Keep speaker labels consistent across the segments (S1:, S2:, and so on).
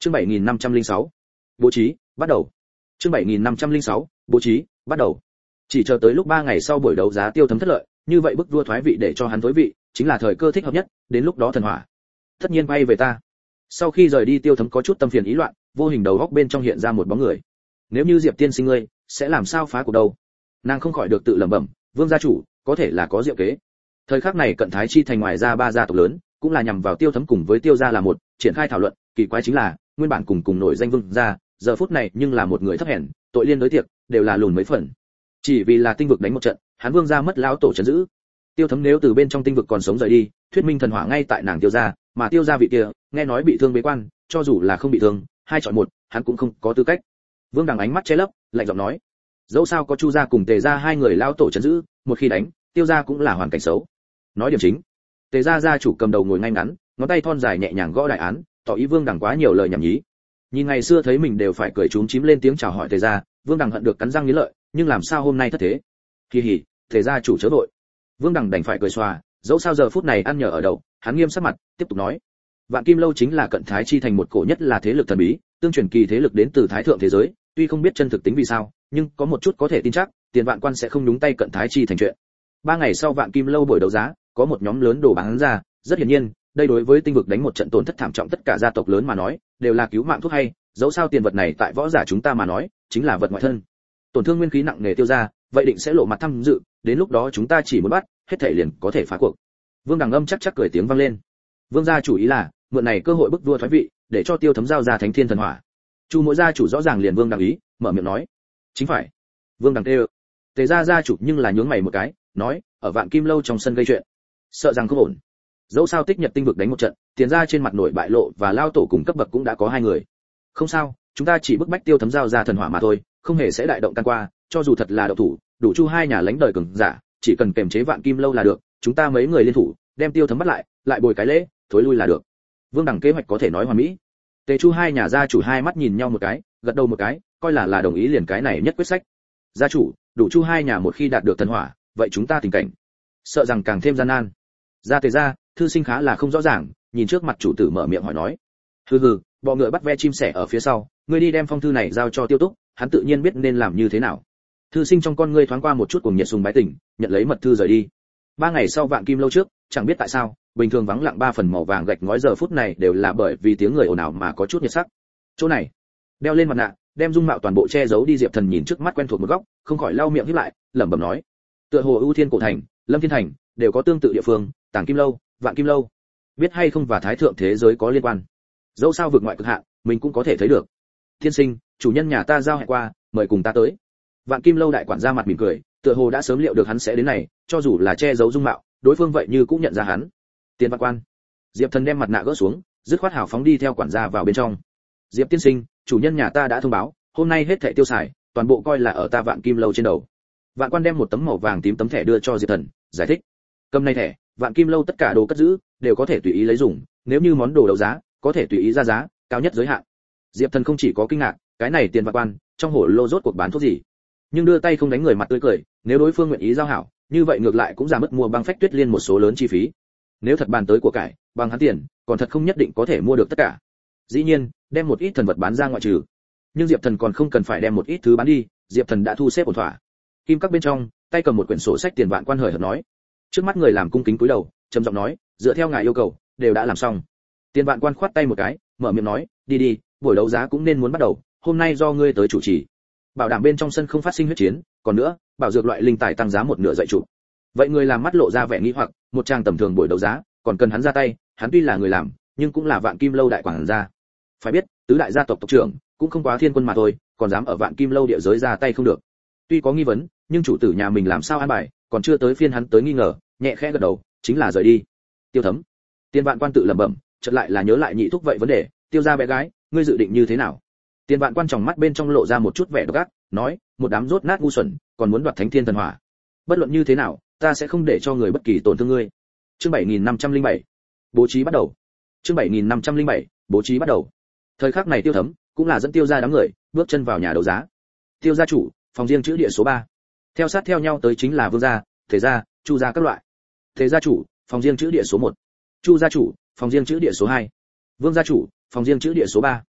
S1: Chương 7506. Bố trí, bắt đầu. Chương 7506. Bố trí, bắt đầu. Chỉ chờ tới lúc 3 ngày sau buổi đấu giá Tiêu Thấm thất lợi, như vậy bức vua thoái vị để cho hắn tối vị, chính là thời cơ thích hợp nhất, đến lúc đó thần hỏa tất nhiên bay về ta. Sau khi rời đi, Tiêu Thấm có chút tâm phiền ý loạn, vô hình đầu góc bên trong hiện ra một bóng người. Nếu như Diệp tiên sinh ngươi, sẽ làm sao phá cuộc đâu? Nàng không khỏi được tự lẩm bẩm, Vương gia chủ, có thể là có diệu kế. Thời khắc này Cận Thái Chi thành ngoài ra 3 gia tộc lớn, cũng là nhằm vào Tiêu Thấm cùng với Tiêu gia là một, triển khai thảo luận, kỳ quái chính là, nguyên bản cùng nổi danh Vương gia, giờ phút này nhưng là một người thấp hèn, tội liên đối tiệc, đều là lùn mấy phần. Chỉ vì là tinh vực đánh một trận, hắn Vương gia mất lão tổ trấn giữ. Tiêu Thấm nếu từ bên trong tinh vực còn sống rời đi, thuyết minh thần hỏa ngay tại nàng Tiêu gia, mà Tiêu gia vị kia, nghe nói bị thương bế quan, cho dù là không bị thương, 2 chọn 1, hắn cũng không có tư cách. Vương Đằng ánh mắt che lấp, lạnh giọng nói, dẫu sao có Chu gia cùng Tề gia 2 người lão tổ trấn giữ, một khi đánh, Tiêu gia cũng là hoàn cảnh xấu. Nói điểm chính. Tề gia gia chủ cầm đầu ngồi ngay ngắn, ngón tay thon dài nhẹ nhàng gõ đại án, tỏ ý Vương Đằng quá nhiều lời nhảm nhí. Nhìn ngày xưa thấy mình đều phải cười chúm chím lên tiếng chào hỏi Tề gia, Vương Đằng hận được cắn răng nghiến lợi, nhưng làm sao hôm nay thất thế? Kỳ hỉ, Tề gia chủ chớ vội. Vương Đằng đành phải cười xòa, dẫu sao giờ phút này ăn nhờ ở đậu, hắn nghiêm sắc mặt, tiếp tục nói, Vạn Kim lâu chính là Cận Thái Chi thành một cổ nhất là thế lực thần bí, tương truyền kỳ thế lực đến từ thái thượng thế giới, tuy không biết chân thực tính vì sao, nhưng có một chút có thể tin chắc, Tiền Vạn Quan sẽ không nhúng tay Cận Thái Chi thành chuyện. 3 ngày sau Vạn Kim lâu buổi đấu giá, có một nhóm lớn đồ bán ra, rất hiển nhiên, đây đối với tinh vực đánh một trận tổn thất thảm trọng tất cả gia tộc lớn mà nói, đều là cứu mạng thuốc hay, dẫu sao tiền vật này tại võ giả chúng ta mà nói, chính là vật ngoại thân. Tổn thương nguyên khí nặng nề Tiêu gia, vậy định sẽ lộ mặt tham dự, đến lúc đó chúng ta chỉ muốn bắt, hết thảy liền có thể phá cuộc. Vương Đằng âm chắc cười tiếng vang lên. Vương gia chủ ý là, mượn này cơ hội bức vua thoái vị, để cho Tiêu Thấm giao ra Thánh Thiên thần hỏa. Chu mỗi gia chủ rõ ràng liền Vương Đằng ý, mở miệng nói, chính phải. Vương Đằng kêu. Tề gia gia chủ nhưng là nhướng mày một cái, nói, ở Vạn Kim lâu trong sân gây chuyện, sợ rằng không ổn. Dẫu sao Tích Nhật tinh vực đánh một trận, tiền ra trên mặt nổi bại lộ và lao tổ cùng cấp bậc cũng đã có 2 người. Không sao, chúng ta chỉ bức bách Tiêu Thấm giao ra thần hỏa mà thôi, không hề sẽ đại động can qua, cho dù thật là động thủ, đủ Chu 2 nhà lãnh đời cường giả, chỉ cần kềm chế Vạn Kim lâu là được, chúng ta mấy người liên thủ, đem Tiêu Thấm bắt lại bồi cái lễ, thối lui là được. Vương Đằng kế hoạch có thể nói hoàn mỹ. Tề Chu 2 nhà gia chủ 2 mắt nhìn nhau một cái, gật đầu một cái, coi là đồng ý liền cái này nhất quyết sách. Gia chủ, đủ Chu 2 nhà một khi đạt được thần hỏa, vậy chúng ta tình cảnh sợ rằng càng thêm gian nan. Gia Tề gia, thư sinh khá là không rõ ràng, nhìn trước mặt chủ tử mở miệng hỏi nói, hừ, bọ ngựa bắt ve chim sẻ ở phía sau, ngươi đi đem phong thư này giao cho Tiêu Túc, hắn tự nhiên biết nên làm như thế nào. Thư sinh trong con ngươi thoáng qua một chút cuồng nhiệt sùng bái tình, nhận lấy mật thư rời đi. 3 ngày sau Vạn Kim lâu trước, chẳng biết tại sao, bình thường vắng lặng 3 phần màu vàng gạch ngói giờ phút này đều là bởi vì tiếng người ồn ào mà có chút nhiệt sắc. Chỗ này, đeo lên mặt nạ, đem dung mạo toàn bộ che giấu đi Diệp Thần nhìn trước mắt quen thuộc một góc, không khỏi lau miệng híp lại, lẩm bẩm nói, tựa hồ ưu thiên cổ thành, lâm thiên thành đều có tương tự địa phương, Tàng Kim lâu, Vạn Kim lâu, biết hay không và thái thượng thế giới có liên quan. Dẫu sao vực ngoại cực hạn, mình cũng có thể thấy được. Thiên sinh, chủ nhân nhà ta giao hẹn qua, mời cùng ta tới. Vạn Kim lâu đại quản gia mặt mỉm cười, tựa hồ đã sớm liệu được hắn sẽ đến này, cho dù là che giấu dung mạo, đối phương vậy như cũng nhận ra hắn. Tiền Vạn Quan. Diệp Thần đem mặt nạ gỡ xuống, dứt khoát hào phóng đi theo quản gia vào bên trong. Diệp tiên sinh, chủ nhân nhà ta đã thông báo, hôm nay hết thảy tiêu xài, toàn bộ coi là ở ta Vạn Kim lâu trên đầu. Vạn Quan đem một tấm màu vàng tím tấm thẻ đưa cho Diệp Thần, giải thích. Cầm này thẻ, Vạn Kim lâu tất cả đồ cất giữ đều có thể tùy ý lấy dùng, nếu như món đồ đấu giá, có thể tùy ý ra giá, cao nhất giới hạn. Diệp Thần không chỉ có kinh ngạc, cái này Tiền Vạn Quan, trong hồ lô rốt cuộc bán thuốc gì? Nhưng đưa tay không đánh người mặt tươi cười, nếu đối phương nguyện ý giao hảo, như vậy ngược lại cũng giảm mất mua băng phách tuyết liên một số lớn chi phí. Nếu thật bàn tới của cải, bằng hắn tiền, còn thật không nhất định có thể mua được tất cả. Dĩ nhiên, đem một ít thần vật bán ra ngoại trừ. Nhưng Diệp Thần còn không cần phải đem một ít thứ bán đi, Diệp Thần đã thu xếp ổn thỏa. Kim các bên trong, tay cầm một quyển sổ sách Tiền Vạn Quan hời hợt nói. Trước mắt người làm cung kính cúi đầu, trầm giọng nói, dựa theo ngài yêu cầu, đều đã làm xong. Tiền Vạn Quan khoát tay một cái, mở miệng nói, đi, buổi đấu giá cũng nên muốn bắt đầu, hôm nay do ngươi tới chủ trì. Bảo đảm bên trong sân không phát sinh huyết chiến, còn nữa, bảo dược loại linh tài tăng giá 1/2 dạy chủ. Vậy người làm mắt lộ ra vẻ nghi hoặc, một trang tầm thường buổi đấu giá, còn cần hắn ra tay, hắn tuy là người làm, nhưng cũng là Vạn Kim lâu đại quản gia. Phải biết, tứ đại gia tộc tộc trưởng, cũng không quá thiên quân mà thôi, còn dám ở Vạn Kim lâu địa giới ra tay không được. Tuy có nghi vấn, nhưng chủ tử nhà mình làm sao an bài, còn chưa tới phiên hắn tới nghi ngờ, nhẹ khẽ gật đầu, chính là rời đi. Tiêu Thấm. Tiền Vạn Quan tự lẩm bẩm, chợt lại là nhớ lại nhị thúc vậy vấn đề, Tiêu gia bé gái, ngươi dự định như thế nào? Tiền Vạn Quan tròng mắt bên trong lộ ra một chút vẻ độc ác, nói, một đám rốt nát ngu xuẩn, còn muốn đoạt Thánh Thiên thần hỏa. Bất luận như thế nào, ta sẽ không để cho người bất kỳ tổn thương ngươi. Chương 7507. Bố trí bắt đầu. Chương 7507. Bố trí bắt đầu. Thời khắc này Tiêu Thấm cũng là dẫn Tiêu gia đám người bước chân vào nhà đấu giá. Tiêu gia chủ, phòng riêng chữ địa số 3. Theo sát theo nhau tới chính là Vương gia, Tề gia, Chu gia các loại. Tề gia chủ, phòng riêng chữ địa số 1. Chu gia chủ, phòng riêng chữ địa số 2. Vương gia chủ, phòng riêng chữ địa số 3.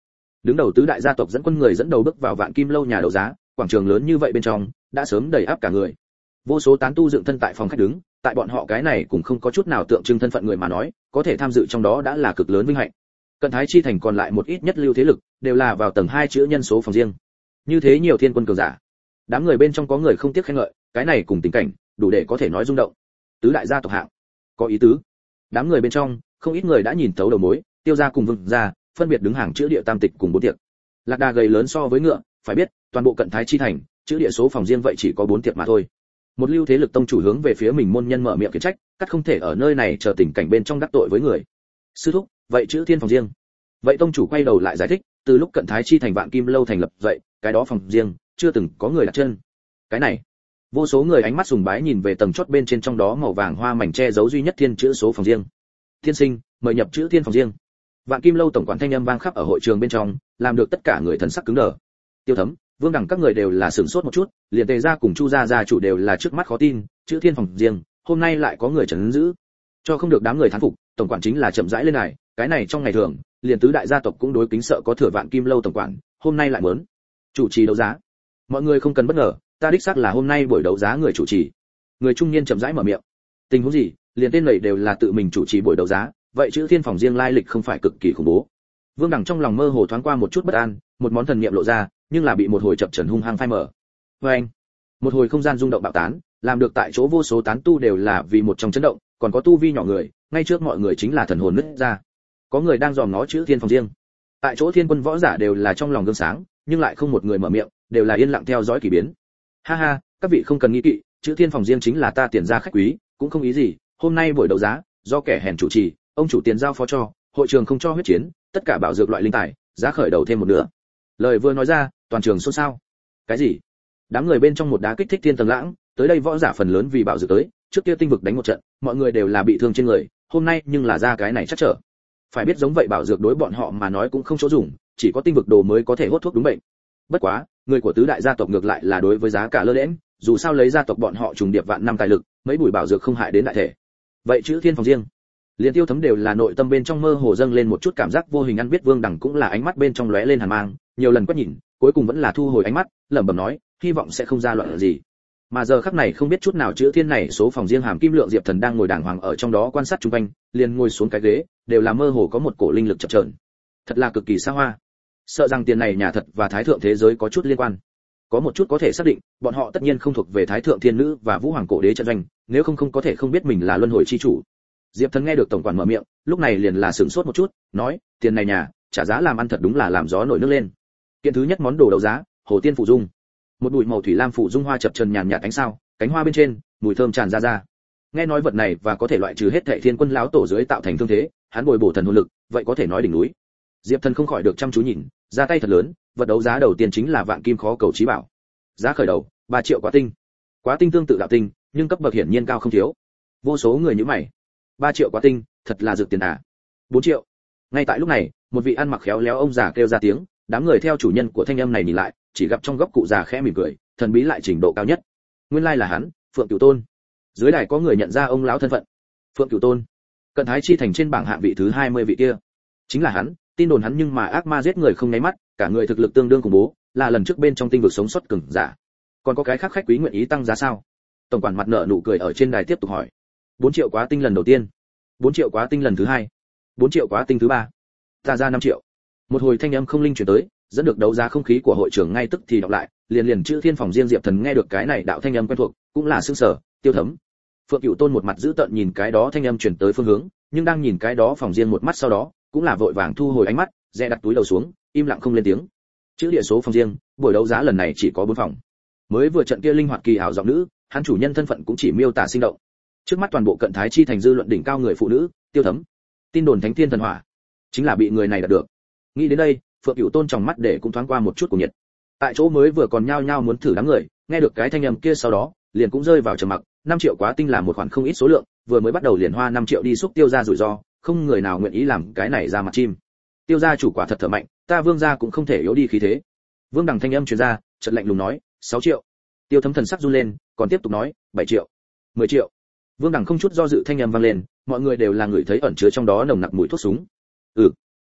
S1: Đứng đầu tứ đại gia tộc dẫn quân người dẫn đầu bước vào Vạn Kim lâu nhà đấu giá, quảng trường lớn như vậy bên trong đã sớm đầy áp cả người. Vô số tán tu dựng thân tại phòng khách đứng, tại bọn họ cái này cũng không có chút nào tượng trưng thân phận người mà nói, có thể tham dự trong đó đã là cực lớn vinh hạnh. Cận Thái chi thành còn lại một ít nhất lưu thế lực, đều là vào tầng 2 chữ nhân số phòng riêng. Như thế nhiều thiên quân cường giả, đám người bên trong có người không tiếc khen ngợi, cái này cùng tình cảnh, đủ để có thể nói rung động. Tứ đại gia tộc hạng, có ý tứ. Đám người bên trong, không ít người đã nhìn thấu đầu mối, Tiêu gia cùng Vương gia, phân biệt đứng hàng chữ địa tam tịch cùng bốn tiệc. Lạc đà gầy lớn so với ngựa, phải biết, toàn bộ Cận Thái chi thành, chữ địa số phòng riêng vậy chỉ có 4 tiệc mà thôi. Một lưu thế lực tông chủ hướng về phía mình môn nhân mở miệng khiển trách, cắt không thể ở nơi này chờ tình cảnh bên trong đắc tội với người. Sư thúc, vậy chữ thiên phòng riêng. Vậy tông chủ quay đầu lại giải thích, từ lúc Cận Thái chi thành Vạn Kim lâu thành lập vậy, cái đó phòng riêng chưa từng có người đặt chân. Cái này, vô số người ánh mắt sùng bái nhìn về tầng chót bên trên trong đó màu vàng hoa mảnh che giấu duy nhất thiên chữ số phòng riêng. Thiên sinh, mời nhập chữ thiên phòng riêng. Vạn Kim lâu tổng quản thanh âm vang khắp ở hội trường bên trong, làm được tất cả người thần sắc cứng đờ. Tiêu Thấm, Vương Đẳng các người đều là sửng sốt một chút, liền Tề gia cùng Chu gia chủ đều là trước mắt khó tin, chữ thiên phòng riêng, hôm nay lại có người trấn giữ. Cho không được đám người thán phục, tổng quản chính là chậm rãi lên này, cái này trong ngày thường, liền tứ đại gia tộc cũng đối kính sợ có thừa Vạn Kim lâu tổng quản, hôm nay lại muốn chủ trì đấu giá. Mọi người không cần bất ngờ, ta đích xác là hôm nay buổi đấu giá người chủ trì. Người trung niên chậm rãi mở miệng. Tình huống gì? Liền tên lầy đều là tự mình chủ trì buổi đấu giá, vậy chữ thiên phòng riêng lai lịch không phải cực kỳ khủng bố. Vương Đẳng trong lòng mơ hồ thoáng qua một chút bất an, một món thần niệm lộ ra, nhưng là bị một hồi chập chờn hung hăng phai mở. Oeng! Một hồi không gian rung động bạo tán, làm được tại chỗ vô số tán tu đều là vì một trong chấn động, còn có tu vi nhỏ người, ngay trước mọi người chính là thần hồn nứt ra. Có người đang dòm ngó chữ thiên phòng riêng. Tại chỗ thiên quân võ giả đều là trong lòng gương sáng, nhưng lại không một người mở miệng, đều là yên lặng theo dõi kỳ biến. Ha ha, các vị không cần nghi kỵ, chữ thiên phòng riêng chính là ta tiền ra khách quý, cũng không ý gì, hôm nay buổi đấu giá, do kẻ hèn chủ trì, ông chủ tiền giao phó cho, hội trường không cho huyết chiến, tất cả bảo dược loại linh tài, giá khởi đầu thêm một nửa. Lời vừa nói ra, toàn trường xôn xao. Cái gì? Đám người bên trong một đá kích thích thiên tầng lãng, tới đây võ giả phần lớn vì bảo dược tới, trước kia tinh vực đánh một trận, mọi người đều là bị thương trên người, hôm nay nhưng là ra cái này chắc trở. Phải biết giống vậy bảo dược đối bọn họ mà nói cũng không chỗ dùng, chỉ có tinh vực đồ mới có thể hốt thuốc đúng bệnh. Bất quá, người của tứ đại gia tộc ngược lại là đối với giá cả lơ đễnh, dù sao lấy gia tộc bọn họ trùng điệp vạn năm tài lực, mấy bùi bảo dược không hại đến đại thể. Vậy chữ thiên phòng riêng, liền Tiêu Thấm đều là nội tâm bên trong mơ hồ dâng lên một chút cảm giác vô hình ăn biết. Vương Đẳng cũng là ánh mắt bên trong lóe lên hàn mang, nhiều lần quét nhìn, cuối cùng vẫn là thu hồi ánh mắt, lẩm bẩm nói, hy vọng sẽ không ra loạn gì. Mà giờ khắc này không biết chút nào chữ thiên này số phòng riêng hàm kim lượng Diệp Thần đang ngồi đàng hoàng ở trong đó quan sát xung quanh, liền ngồi xuống cái ghế, đều là mơ hồ có một cổ linh lực chập chờn. Thật là cực kỳ xa hoa. Sợ rằng tiền này nhà thật và thái thượng thế giới có chút liên quan. Có một chút có thể xác định, bọn họ tất nhiên không thuộc về thái thượng thiên nữ và vũ hoàng cổ đế trận doanh, nếu không có thể không biết mình là luân hồi chi chủ. Diệp Thần nghe được tổng quản mở miệng, lúc này liền là sửng sốt một chút, nói, tiền này nhà, trả giá làm ăn thật đúng là làm gió nổi nước lên. Kiện thứ nhất món đồ đấu giá, Hồ Tiên phụ dung. Một bụi màu thủy lam phụ dung hoa chập chờn nhàn nhạt ánh sao, cánh hoa bên trên, mùi thơm tràn ra. Nghe nói vật này và có thể loại trừ hết thệ thiên quân lão tổ dưới tạo thành thương thế, hắn bồi bổ thần hồn lực, vậy có thể nói đỉnh núi. Diệp Thần không khỏi được chăm chú nhìn, ra tay thật lớn, vật đấu giá đầu tiên chính là vạn kim khó cầu chí bảo. Giá khởi đầu, 3 triệu quá tinh. Quá tinh tương tự đạo tinh, nhưng cấp bậc hiển nhiên cao không thiếu. Vô số người nhíu mày. 3 triệu quá tinh, thật là dược tiền à? 4 triệu. Ngay tại lúc này, một vị ăn mặc khéo léo ông già kêu ra tiếng, đám người theo chủ nhân của thanh âm này nhìn lại, chỉ gặp trong góc cụ già khẽ mỉm cười, thần bí lại trình độ cao nhất. Nguyên lai là hắn, Phượng Cửu Tôn. Dưới đài có người nhận ra ông lão thân phận. Phượng Cửu Tôn, Cận Thái chi thành trên bảng hạng vị thứ 20 vị kia. Chính là hắn, tin đồn hắn nhưng mà ác ma giết người không nháy mắt, cả người thực lực tương đương khủng bố, là lần trước bên trong tinh vực sống sót cường giả. Còn có cái khác khách quý nguyện ý tăng giá sao? Tổng quản mặt nở nụ cười ở trên đài tiếp tục hỏi. 4 triệu quá tinh lần đầu tiên, 4 triệu quá tinh lần thứ hai, 4 triệu quá tinh thứ ba, ta ra 5 triệu. Một hồi thanh âm không linh truyền tới, dẫn được đấu giá không khí của hội trường ngay tức thì đọc lại, liền chữ thiên phòng riêng Diệp Thần nghe được cái này đạo thanh âm quen thuộc, cũng là sửng sở, Tiêu Thấm. Phượng Cửu Tôn một mặt giữ tợn nhìn cái đó thanh âm truyền tới phương hướng, nhưng đang nhìn cái đó phòng riêng một mắt sau đó, cũng là vội vàng thu hồi ánh mắt, dè đặt túi đầu xuống, im lặng không lên tiếng. Chữ địa số phòng riêng, buổi đấu giá lần này chỉ có 4 phòng. Mới vừa trận kia linh hoạt kỳ ảo giọng nữ, hắn chủ nhân thân phận cũng chỉ miêu tả sinh động. Trước mắt toàn bộ Cận Thái chi thành dư luận đỉnh cao người phụ nữ, Tiêu Thấm. Tin đồn thánh thiên thần hỏa, chính là bị người này đạt được. Nghĩ đến đây, Phượng Cửu Tôn trong mắt để cũng thoáng qua một chút của nhiệt. Tại chỗ mới vừa còn nhao nhao muốn thử đám người, nghe được cái thanh âm kia sau đó, liền cũng rơi vào trầm mặc. 5 triệu quá tinh là một khoản không ít số lượng, vừa mới bắt đầu liền hoa 5 triệu đi xúc Tiêu gia rủi ro, không người nào nguyện ý làm cái này ra mặt chim. Tiêu gia chủ quả thật thở mạnh, ta Vương gia cũng không thể yếu đi khí thế. Vương Đằng thanh âm truyền ra, chợt lạnh lùng nói, 6 triệu. Tiêu Thấm thần sắc run lên, còn tiếp tục nói, 7 triệu, 10 triệu. Vương Đằng không chút do dự thanh âm vang lên, mọi người đều là người thấy ẩn chứa trong đó nồng nặc mùi thuốc súng.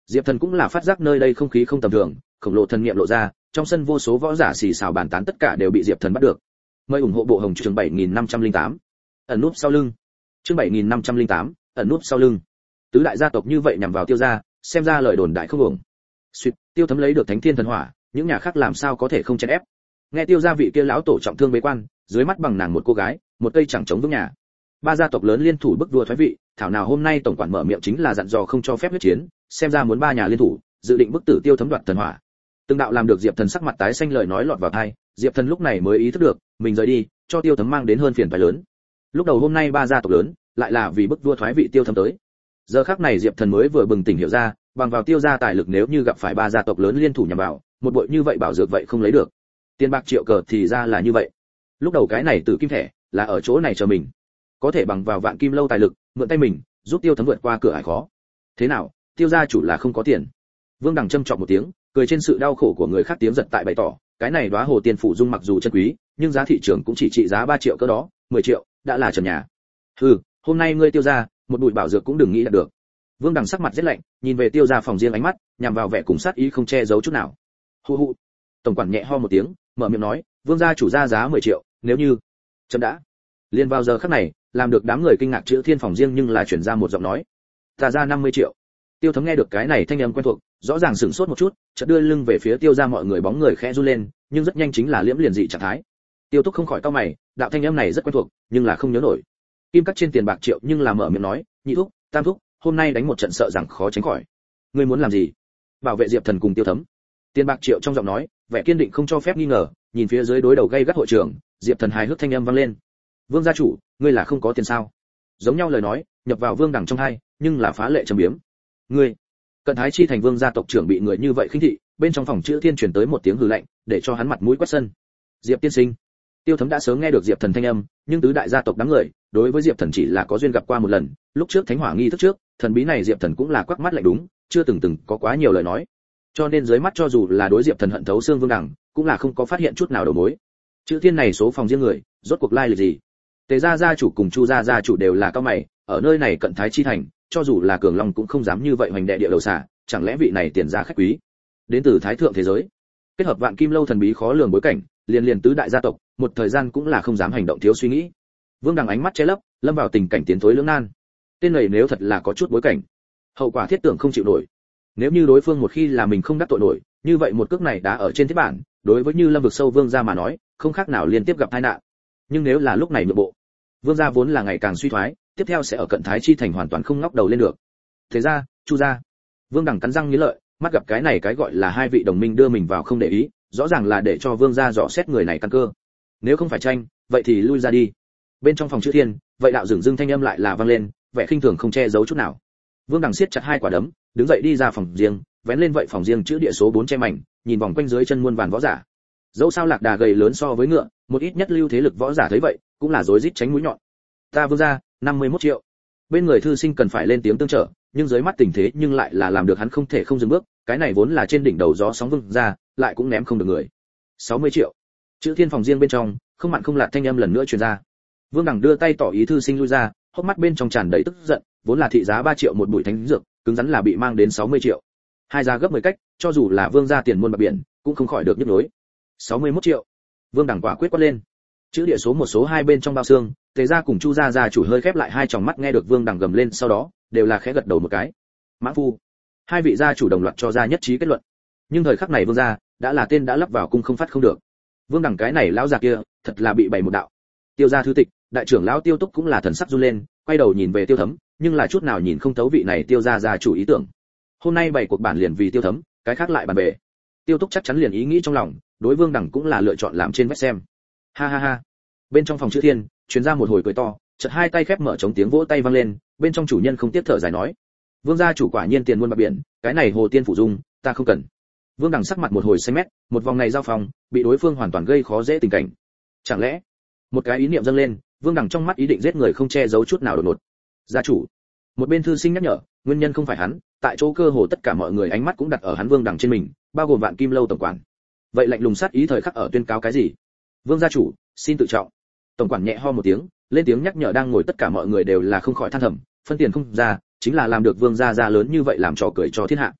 S1: Diệp Thần cũng là phát giác nơi đây không khí không tầm thường, khổng lồ thần niệm lộ ra, trong sân vô số võ giả xì xào bàn tán tất cả đều bị Diệp Thần bắt được. Mời ủng hộ bộ hồng chương 7508. Ẩn núp sau lưng. Chương 7508, ẩn núp sau lưng. Tứ đại gia tộc như vậy nhằm vào Tiêu gia, xem ra lời đồn đại không ổn. Suýt, Tiêu Thấm lấy được Thánh Thiên thần hỏa, những nhà khác làm sao có thể không chen ép. Nghe Tiêu gia vị kia lão tổ trọng thương bế quan, dưới mắt bằng nàng một cô gái, một cây chẳng chống vững nhà. Ba gia tộc lớn liên thủ bức vua thoái vị, thảo nào hôm nay tổng quản mở miệng chính là dặn dò không cho phép huyết chiến, xem ra muốn ba nhà liên thủ, dự định bức tử Tiêu Thấm đoạt thần hỏa. Từng đạo làm được Diệp Thần sắc mặt tái xanh lời nói lọt vào tai, Diệp Thần lúc này mới ý thức được, mình rời đi, cho Tiêu Thấm mang đến hơn phiền toái lớn. Lúc đầu hôm nay ba gia tộc lớn, lại là vì bức vua thoái vị Tiêu Thấm tới. Giờ khắc này Diệp Thần mới vừa bừng tỉnh hiểu ra, bằng vào Tiêu gia tài lực nếu như gặp phải ba gia tộc lớn liên thủ nhằm vào, một bội như vậy bảo dược vậy không lấy được. Tiền bạc triệu cờ thì ra là như vậy. Lúc đầu cái này Tử Kim thẻ là ở chỗ này chờ mình, có thể bằng vào Vạn Kim lâu tài lực, mượn tay mình, giúp Tiêu Thấm vượt qua cửa ải khó. Thế nào, Tiêu gia chủ là không có tiền? Vương Đằng châm chọc một tiếng, cười trên sự đau khổ của người khác tiếng giật tại bày tỏ, cái này đóa hồ tiền phụ dung mặc dù chân quý, nhưng giá thị trường cũng chỉ trị giá 3 triệu cỡ đó, 10 triệu đã là trần nhà. Hừ, hôm nay ngươi Tiêu gia, một bụi bảo dược cũng đừng nghĩ đạt được. Vương Đằng sắc mặt rất lạnh, nhìn về Tiêu gia phòng riêng ánh mắt, nhằm vào vẻ cùng sát ý không che giấu chút nào. Hu hu. Tổng quản nhẹ ho một tiếng, mở miệng nói, Vương gia chủ ra giá 10 triệu, nếu như chậm đã. Liên vào giờ khắc này, làm được đám người kinh ngạc chữ thiên phòng riêng nhưng là chuyển ra một giọng nói. Ta ra 50 triệu. Tiêu Thấm nghe được cái này thanh âm quen thuộc, rõ ràng sửng sốt một chút, chợt đưa lưng về phía Tiêu gia mọi người bóng người khẽ run lên, nhưng rất nhanh chính là liễm liền dị trạng thái. Tiêu Túc không khỏi cau mày, đạo thanh âm này rất quen thuộc, nhưng là không nhớ nổi. Kim cắt trên tiền bạc triệu nhưng là mở miệng nói, nhị thúc, tam thúc, hôm nay đánh một trận sợ rằng khó tránh khỏi. Ngươi muốn làm gì? Bảo vệ Diệp Thần cùng Tiêu Thấm. Tiền bạc triệu trong giọng nói, vẻ kiên định không cho phép nghi ngờ, nhìn phía dưới đối đầu gay gắt hội trưởng, Diệp Thần hài hước thanh âm vang lên. Vương gia chủ, ngươi là không có tiền sao? Giống nhau lời nói, nhập vào Vương Đằng trong hai, nhưng là phá lệ trầm biếm. Ngươi, Cận Thái Chi thành Vương gia tộc trưởng bị người như vậy khinh thị, bên trong phòng chữ thiên truyền tới một tiếng hừ lạnh, để cho hắn mặt mũi quét sân. Diệp tiên sinh. Tiêu Thấm đã sớm nghe được Diệp Thần thanh âm, nhưng tứ đại gia tộc đám người, đối với Diệp Thần chỉ là có duyên gặp qua một lần, lúc trước Thánh Hỏa nghi thức trước, thần bí này Diệp Thần cũng là quắc mắt lạnh đúng, chưa từng có quá nhiều lời nói. Cho nên dưới mắt cho dù là đối Diệp Thần hận thấu xương Vương Đằng, cũng là không có phát hiện chút nào đầu mối. Chữ thiên này số phòng riêng người, rốt cuộc lai lịch gì? Tề gia gia chủ cùng Chu gia gia chủ đều là cao mày, ở nơi này Cận Thái Chi thành, cho dù là cường long cũng không dám như vậy hoành đệ địa đầu xả, chẳng lẽ vị này tiền gia khách quý đến từ thái thượng thế giới, kết hợp Vạn Kim lâu thần bí khó lường bối cảnh, liền tứ đại gia tộc, một thời gian cũng là không dám hành động thiếu suy nghĩ. Vương Đằng ánh mắt che lấp, lâm vào tình cảnh tiến thối lưỡng nan. Tên này nếu thật là có chút bối cảnh, hậu quả thiết tưởng không chịu nổi. Nếu như đối phương một khi là mình không đắc tội nổi, như vậy một cước này đã ở trên thiết bản, đối với Như Lâm vực sâu Vương gia mà nói, không khác nào liên tiếp gặp tai nạn. Nhưng nếu là lúc này nhượng bộ, Vương gia vốn là ngày càng suy thoái, tiếp theo sẽ ở Cận Thái Chi thành hoàn toàn không ngóc đầu lên được. Thế ra, Chu gia. Vương Đằng cắn răng nghiến lợi, mắt gặp cái này cái gọi là hai vị đồng minh đưa mình vào không để ý, rõ ràng là để cho Vương gia dò xét người này căn cơ. Nếu không phải tranh, vậy thì lui ra đi. Bên trong phòng chữ thiên, vậy đạo dửng dưng thanh âm lại là vang lên, vẻ khinh thường không che giấu chút nào. Vương Đằng siết chặt hai quả đấm, đứng dậy đi ra phòng riêng, vén lên vậy phòng riêng chữ địa số 4 che mảnh, nhìn vòng quanh dưới chân muôn vàn võ giả. Dẫu sao lạc đà gầy lớn so với ngựa, một ít nhất lưu thế lực võ giả thấy vậy, cũng là rối rít tránh mũi nhọn. Ta Vương gia, 51 triệu. Bên người thư sinh cần phải lên tiếng tương trợ, nhưng dưới mắt tình thế nhưng lại là làm được hắn không thể không dừng bước, cái này vốn là trên đỉnh đầu gió sóng Vương gia, lại cũng ném không được người. 60 triệu. Chữ thiên phòng riêng bên trong, không mặn không lạt thanh âm lần nữa truyền ra. Vương Đằng đưa tay tỏ ý thư sinh lui ra, hốc mắt bên trong tràn đầy tức giận, vốn là thị giá 3 triệu một bụi thánh dược, cứng rắn là bị mang đến 60 triệu. Hai giá gấp 10 cách, cho dù là Vương gia tiền muôn bạc biển, cũng không khỏi được nhức nhối. 61 triệu. Vương Đằng quả quyết quát lên. Chữ địa số một số hai bên trong bao xương, Tề gia cùng Chu gia gia chủ hơi khép lại hai tròng mắt nghe được Vương Đằng gầm lên, sau đó đều là khẽ gật đầu một cái. Mã phu. Hai vị gia chủ đồng loạt cho ra nhất trí kết luận. Nhưng thời khắc này Vương gia đã là tên đã lắp vào cung không phát không được. Vương Đằng cái này lão già kia, thật là bị bày một đạo. Tiêu gia thư tịch, đại trưởng lão Tiêu Túc cũng là thần sắc run lên, quay đầu nhìn về Tiêu Thấm, nhưng là chút nào nhìn không thấu vị này Tiêu gia gia chủ ý tưởng. Hôm nay bày cuộc bản liền vì Tiêu Thấm, cái khác lại bàn bề. Tiêu Túc chắc chắn liền ý nghĩ trong lòng, đối Vương Đằng cũng là lựa chọn làm trên vách xem. Ha ha ha. Bên trong phòng chữ thiên, truyền ra một hồi cười to, chợt hai tay khép mở chống tiếng vỗ tay vang lên, bên trong chủ nhân không tiếp thở dài nói: Vương gia chủ quả nhiên tiền muôn bạc biển, cái này hồ tiên phủ dung, ta không cần. Vương Đằng sắc mặt một hồi xanh mét, một vòng này giao phòng, bị đối phương hoàn toàn gây khó dễ tình cảnh. Chẳng lẽ, một cái ý niệm dâng lên, Vương Đằng trong mắt ý định giết người không che giấu chút nào đột ngột. Gia chủ. Một bên thư sinh nhắc nhở, nguyên nhân không phải hắn, tại chỗ cơ hồ tất cả mọi người ánh mắt cũng đặt ở hắn Vương Đằng trên mình, bao gồm Vạn Kim lâu tổng quản. Vậy lạnh lùng sát ý thời khắc ở tuyên cáo cái gì? Vương gia chủ, xin tự trọng. Tổng quản nhẹ ho một tiếng, lên tiếng nhắc nhở đang ngồi tất cả mọi người đều là không khỏi than thầm, phân tiền không ra, chính là làm được Vương gia gia lớn như vậy làm trò cười cho thiên hạ.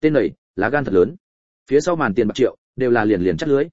S1: Tên này, lá gan thật lớn. Phía sau màn tiền bạc triệu, đều là liền liền chắt lưới.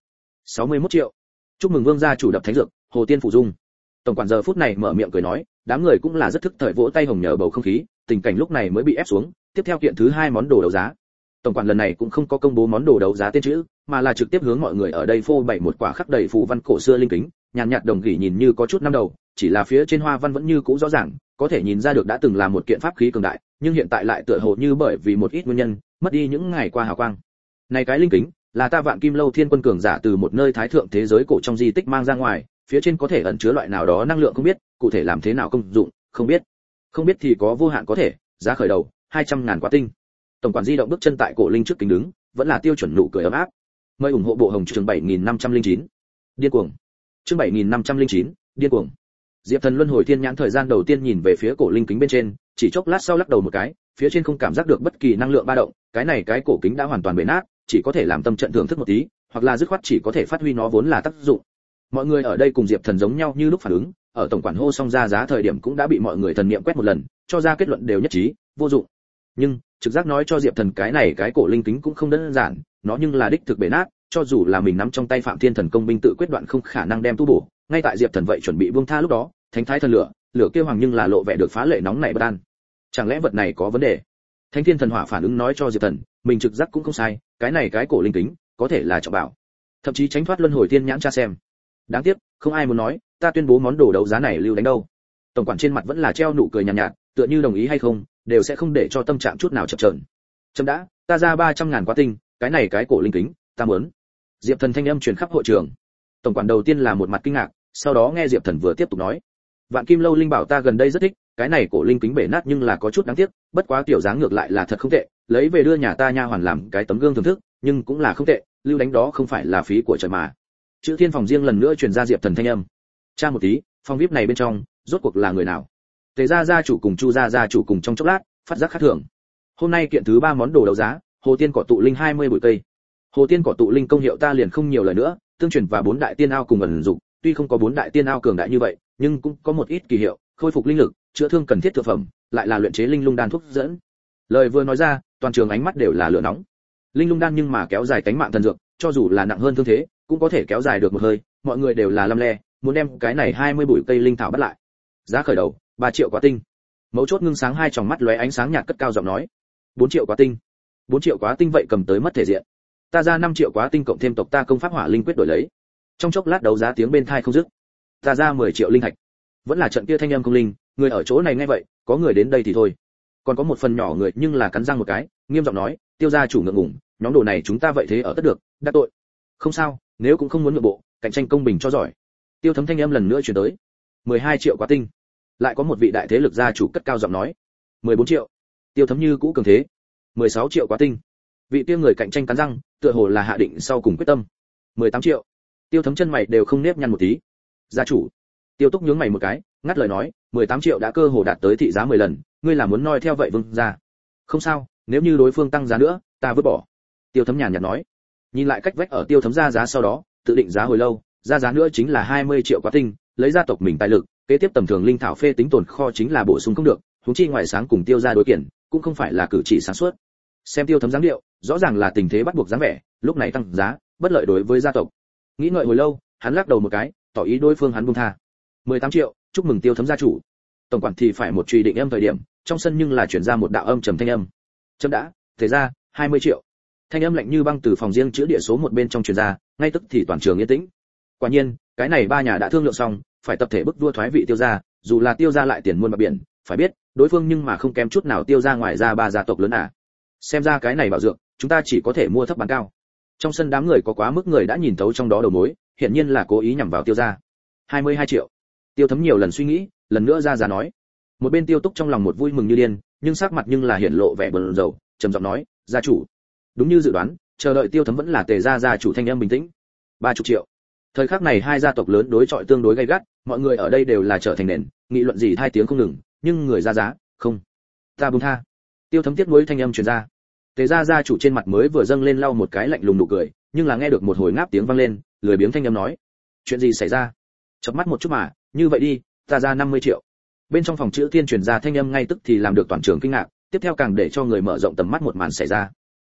S1: 61 triệu. Chúc mừng vương gia chủ đập thánh dược, Hồ Tiên phụ dung. Tổng quản giờ phút này mở miệng cười nói, đám người cũng là rất thức thời vỗ tay hồng nhờ bầu không khí, tình cảnh lúc này mới bị ép xuống. Tiếp theo kiện thứ 2 món đồ đấu giá. Tổng quản lần này cũng không có công bố món đồ đấu giá tên chữ, mà là trực tiếp hướng mọi người ở đây phô bày một quả khắc đầy phù văn cổ xưa linh kính, nhàn nhạt đồng gỉ nhìn như có chút năm đầu, chỉ là phía trên hoa văn vẫn như cũ rõ ràng, có thể nhìn ra được đã từng là một kiện pháp khí cường đại, nhưng hiện tại lại tựa hồ như bởi vì một ít nguyên nhân, mất đi những ngày qua hào quang. Này cái linh kính, là ta Vạn Kim Lâu Thiên Quân cường giả từ một nơi thái thượng thế giới cổ trong di tích mang ra ngoài, phía trên có thể ẩn chứa loại nào đó năng lượng không biết, cụ thể làm thế nào công dụng, không biết. Không biết thì có vô hạn có thể, giá khởi đầu 200.000 quả tinh. Tổng quản di động bước chân tại cổ linh trước kính đứng, vẫn là tiêu chuẩn nụ cười ấm áp. Mời ủng hộ bộ hồng chương 7509. Điên cuồng. Chương 7509, điên cuồng. Diệp Thần luân hồi thiên nhãn thời gian đầu tiên nhìn về phía cổ linh kính bên trên, chỉ chốc lát sau lắc đầu một cái, phía trên không cảm giác được bất kỳ năng lượng ba động, cái này cái cổ kính đã hoàn toàn bể nát, chỉ có thể làm tâm trận thưởng thức một tí, hoặc là dứt khoát chỉ có thể phát huy nó vốn là tác dụng. Mọi người ở đây cùng Diệp Thần giống nhau như lúc phản ứng, ở tổng quản hô xong ra giá thời điểm cũng đã bị mọi người thần niệm quét một lần, cho ra kết luận đều nhất trí, vô dụng. Nhưng trực giác nói cho Diệp Thần cái này cái cổ linh kính cũng không đơn giản, nó nhưng là đích thực bể nát, cho dù là mình nắm trong tay Phạm Thiên Thần công binh tự quyết đoạn không khả năng đem tu bổ. Ngay tại Diệp Thần vậy chuẩn bị buông tha lúc đó, Thánh Thái thần lửa kia hoàng nhưng là lộ vẻ được phá lệ nóng nảy bất an. Chẳng lẽ vật này có vấn đề? Thánh Thiên thần hỏa phản ứng nói cho Diệp Thần, mình trực giác cũng không sai, cái này cái cổ linh kính có thể là trọng bảo, thậm chí tránh thoát luân hồi thiên nhãn tra xem. Đáng tiếc, không ai muốn nói, ta tuyên bố món đồ đấu giá này lưu đánh đâu. Tổng quản trên mặt vẫn là treo nụ cười nhàn nhạt, tựa như đồng ý hay không, đều sẽ không để cho tâm trạng chút nào chập chờn. Chấm đã, ta ra 300.000 quả tinh, cái này cái cổ linh kính, ta muốn. Diệp Thần thanh âm truyền khắp hội trường. Tổng quản đầu tiên là một mặt kinh ngạc, sau đó nghe Diệp Thần vừa tiếp tục nói, Vạn Kim Lâu linh bảo ta gần đây rất thích, cái này cổ linh kính bể nát nhưng là có chút đáng tiếc, bất quá tiểu dáng ngược lại là thật không tệ, lấy về đưa nhà ta nha hoàn làm cái tấm gương thưởng thức, nhưng cũng là không tệ, lưu đánh đó không phải là phí của trời mà. Chữ Thiên phòng riêng lần nữa truyền ra Diệp Thần thanh âm. Tra một tí, phòng VIP này bên trong, rốt cuộc là người nào? Tề gia gia chủ cùng Chu gia gia chủ cùng trong chốc lát, phát giác khác thường. Hôm nay kiện thứ 3 món đồ đấu giá, Hồ Tiên cỏ tụ linh 20 bụi cây. Hồ Tiên cỏ tụ linh công hiệu ta liền không nhiều lời nữa, tương truyền và 4 đại tiên ao cùng ẩn dụng, tuy không có 4 đại tiên ao cường đại như vậy, nhưng cũng có một ít kỳ hiệu, khôi phục linh lực, chữa thương cần thiết thực phẩm, lại là luyện chế linh lung đan thuốc dẫn. Lời vừa nói ra, toàn trường ánh mắt đều là lửa nóng. Linh lung đan nhưng mà kéo dài cánh mạng thần dược, cho dù là nặng hơn thương thế, cũng có thể kéo dài được một hơi, mọi người đều là lăm le, muốn đem cái này 20 bụi cây linh thảo bắt lại. Giá khởi đầu 3 triệu quả tinh. Mấu chốt ngưng sáng hai tròng mắt lóe ánh sáng nhạt cất cao giọng nói, 4 triệu quả tinh. 4 triệu quả tinh vậy cầm tới mất thể diện. Ta ra 5 triệu quả tinh cộng thêm tộc ta công pháp hỏa linh quyết đổi lấy. Trong chốc lát đấu giá tiếng bên tai không dứt. Ta ra 10 triệu linh thạch. Vẫn là trận kia thanh âm công linh, người ở chỗ này nghe vậy, có người đến đây thì thôi. Còn có một phần nhỏ người nhưng là cắn răng một cái, nghiêm giọng nói, Tiêu gia chủ ngượng ngùng, nhóm đồ này chúng ta vậy thế ở tất được, đắc tội. Không sao, nếu cũng không muốn nhượng bộ, cạnh tranh công bình cho giỏi. Tiêu Thấm thanh âm lần nữa truyền tới. 12 triệu quả tinh. Lại có một vị đại thế lực gia chủ cất cao giọng nói. 14 triệu. Tiêu Thấm như cũ cường thế. 16 triệu quả tinh. Vị kia người cạnh tranh cắn răng, tựa hồ là hạ định sau cùng quyết tâm. 18 triệu. Tiêu Thấm chân mày đều không nếp nhăn một tí. Gia chủ. Tiêu Túc nhướng mày một cái, ngắt lời nói, 18 triệu đã cơ hồ đạt tới thị giá 10 lần, ngươi là muốn noi theo vậy vương gia. Không sao, nếu như đối phương tăng giá nữa, ta vứt bỏ. Tiêu Thấm nhàn nhạt nói. Nhìn lại cách vách ở Tiêu Thấm ra giá sau đó, tự định giá hồi lâu, ra giá nữa chính là 20 triệu quả tinh, lấy gia tộc mình tài lực, kế tiếp tầm thường linh thảo phê tính tồn kho chính là bổ sung không được, huống chi ngoài sáng cùng Tiêu gia đối kiện, cũng không phải là cử chỉ sáng suốt. Xem Tiêu Thấm dáng điệu, rõ ràng là tình thế bắt buộc dáng vẻ, lúc này tăng giá, bất lợi đối với gia tộc. Nghĩ ngợi hồi lâu, hắn lắc đầu một cái, tỏ ý đối phương hắn buông tha. 18 triệu, chúc mừng Tiêu Thấm gia chủ. Tổng quản thì phải một truy định âm thời điểm, trong sân nhưng là chuyển ra một đạo âm trầm thanh âm. Chấm đã, thế ra, 20 triệu. Thanh âm lạnh như băng từ phòng riêng chữa địa số một bên trong truyền ra, ngay tức thì toàn trường yên tĩnh. Quả nhiên, cái này ba nhà đã thương lượng xong, phải tập thể bức vua thoái vị Tiêu gia, dù là Tiêu gia lại tiền muôn bạc biển, phải biết, đối phương nhưng mà không kém chút nào Tiêu gia ngoài ra ba gia tộc lớn à. Xem ra cái này bảo dược, chúng ta chỉ có thể mua thấp bán cao. Trong sân đám người có quá mức người đã nhìn thấu trong đó đầu mối, hiển nhiên là cố ý nhằm vào Tiêu gia. 22 triệu. Tiêu Thấm nhiều lần suy nghĩ, lần nữa ra giá nói. Một bên Tiêu Túc trong lòng một vui mừng như điên, nhưng sắc mặt nhưng là hiển lộ vẻ buồn rầu, trầm giọng nói, gia chủ. Đúng như dự đoán, chờ đợi Tiêu Thấm vẫn là Tề gia gia chủ thanh âm bình tĩnh. 30 triệu. Thời khắc này hai gia tộc lớn đối chọi tương đối gay gắt, mọi người ở đây đều là trở thành nền, nghị luận gì hai tiếng không ngừng, nhưng người ra giá, không. Ta buông tha. Tiêu Thấm tiếc nuối thanh âm truyền ra. Tề gia gia chủ trên mặt mới vừa dâng lên lau một cái lạnh lùng nụ cười, nhưng là nghe được một hồi ngáp tiếng vang lên, lười biếng thanh âm nói, chuyện gì xảy ra? Chớp mắt một chút mà, như vậy đi, ta ra 50 triệu. Bên trong phòng chữ tiên truyền ra thanh âm ngay tức thì làm được toàn trường kinh ngạc, tiếp theo càng để cho người mở rộng tầm mắt một màn xảy ra.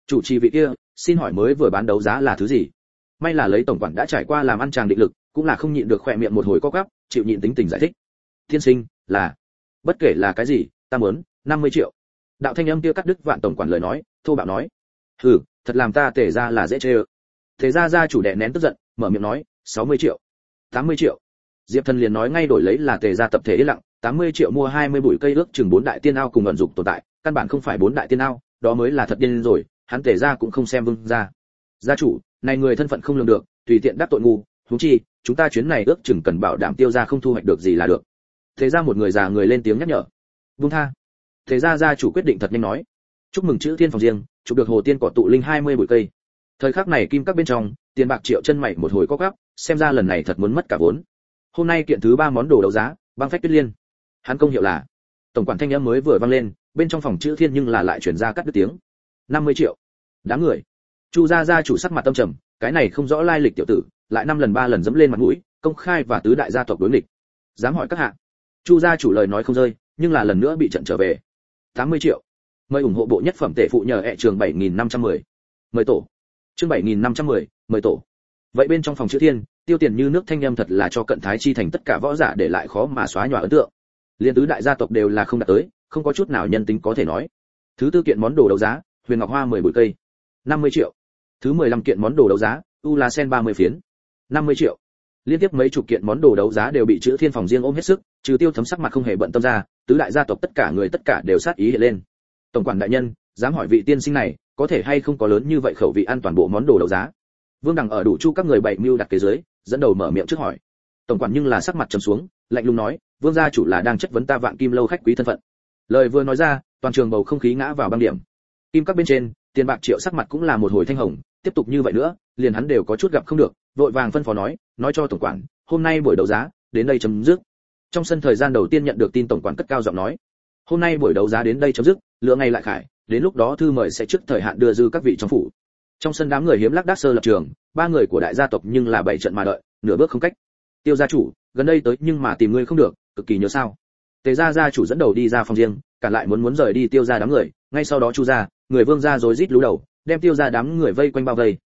S1: Chủ trì vị kia, xin hỏi mới vừa bán đấu giá là thứ gì? May là lấy tổng quản đã trải qua làm ăn tràng định lực, cũng là không nhịn được khỏe miệng một hồi co quắp, chịu nhịn tính tình giải thích. Thiên sinh, là bất kể là cái gì, ta muốn 50 triệu. Đạo thanh âm kia cắt đứt Vạn tổng quản lời nói, thô bạo nói. Hừ, thật làm ta Tề gia là dễ chơi. Tề gia chủ đè nén tức giận, mở miệng nói, 60 triệu, 80 triệu. Diệp Thần liền nói ngay đổi lấy là Tề gia tập thể yên lặng, 80 triệu mua 20 bụi cây ước chừng 4 đại tiên ao cùng vận dụng tồn tại, căn bản không phải 4 đại tiên ao, đó mới là thật điên rồi, hắn Tề gia cũng không xem Vương gia. Gia chủ, này người thân phận không lường được, tùy tiện đắc tội ngu, huống chi, chúng ta chuyến này ước chừng cần bảo đảm Tiêu gia không thu hoạch được gì là được. Thế ra một người già người lên tiếng nhắc nhở. Vương tha. Thế ra gia chủ quyết định thật nhanh nói. Chúc mừng chữ thiên phòng riêng, chụp được hồ tiên cỏ tụ linh 20 bụi cây. Thời khắc này kim các bên trong, tiền bạc triệu chân mày một hồi co quắp, xem ra lần này thật muốn mất cả vốn. Hôm nay kiện thứ 3 món đồ đấu giá, băng phách tuyết liên. Hắn công hiệu là. Tổng quản thanh âm mới vừa vang lên, bên trong phòng chữ thiên nhưng là lại chuyển ra cắt đứt tiếng. 50 triệu. Đám người. Chu gia chủ sắc mặt tâm trầm, cái này không rõ lai lịch tiểu tử, lại 5 lần 3 lần dẫm lên mặt mũi, công khai và tứ đại gia tộc đối nghịch. Dám hỏi các hạ. Chu gia chủ lời nói không rơi, nhưng là lần nữa bị trận trở về. 80 triệu. Mời ủng hộ bộ nhất phẩm tệ phụ nhờ trường 7510. Mời tổ. Chương 7510, mời tổ. Vậy bên trong phòng chữ thiên, tiêu tiền như nước thanh âm thật là cho Cận Thái Chi thành tất cả võ giả để lại khó mà xóa nhòa ấn tượng. Liên tứ đại gia tộc đều là không đạt tới, không có chút nào nhân tính có thể nói. Thứ tư kiện món đồ đấu giá, huyền ngọc hoa 10 bụi cây, 50 triệu. Thứ 15 kiện món đồ đấu giá, u la sen 30 phiến, 50 triệu. Liên tiếp mấy chục kiện món đồ đấu giá đều bị chữ thiên phòng riêng ôm hết sức, trừ Tiêu Thấm sắc mặt không hề bận tâm ra, tứ đại gia tộc tất cả người tất cả đều sát ý hiện lên. Tổng quản đại nhân, dám hỏi vị tiên sinh này, có thể hay không có lớn như vậy khẩu vị ăn toàn bộ món đồ đấu giá? Vương Đằng ở đủ chu các người bày mưu đặt kế dưới, dẫn đầu mở miệng trước hỏi. Tổng quản nhưng là sắc mặt trầm xuống, lạnh lùng nói, Vương gia chủ là đang chất vấn ta Vạn Kim lâu khách quý thân phận. Lời vừa nói ra, toàn trường bầu không khí ngã vào băng điểm. Kim các bên trên, tiền bạc triệu sắc mặt cũng là một hồi thanh hồng, tiếp tục như vậy nữa, liền hắn đều có chút gặp không được, vội vàng phân phó nói cho tổng quản, hôm nay buổi đấu giá đến đây chấm dứt. Trong sân thời gian đầu tiên nhận được tin tổng quản cất cao giọng nói, hôm nay buổi đấu giá đến đây chấm dứt, lựa ngày lại khải, đến lúc đó thư mời sẽ trước thời hạn đưa dư các vị trong phủ. Trong sân đám người hiếm lác đác sơ lập trường, 3 người của đại gia tộc nhưng là 7 trận mà đợi, nửa bước không cách. Tiêu gia chủ, gần đây tới nhưng mà tìm ngươi không được, cực kỳ nhớ sao? Tề gia chủ dẫn đầu đi ra phòng riêng, cản lại muốn rời đi Tiêu gia đám người, ngay sau đó Chu gia, người Vương gia rối rít lú đầu, đem Tiêu gia đám người vây quanh bao vây.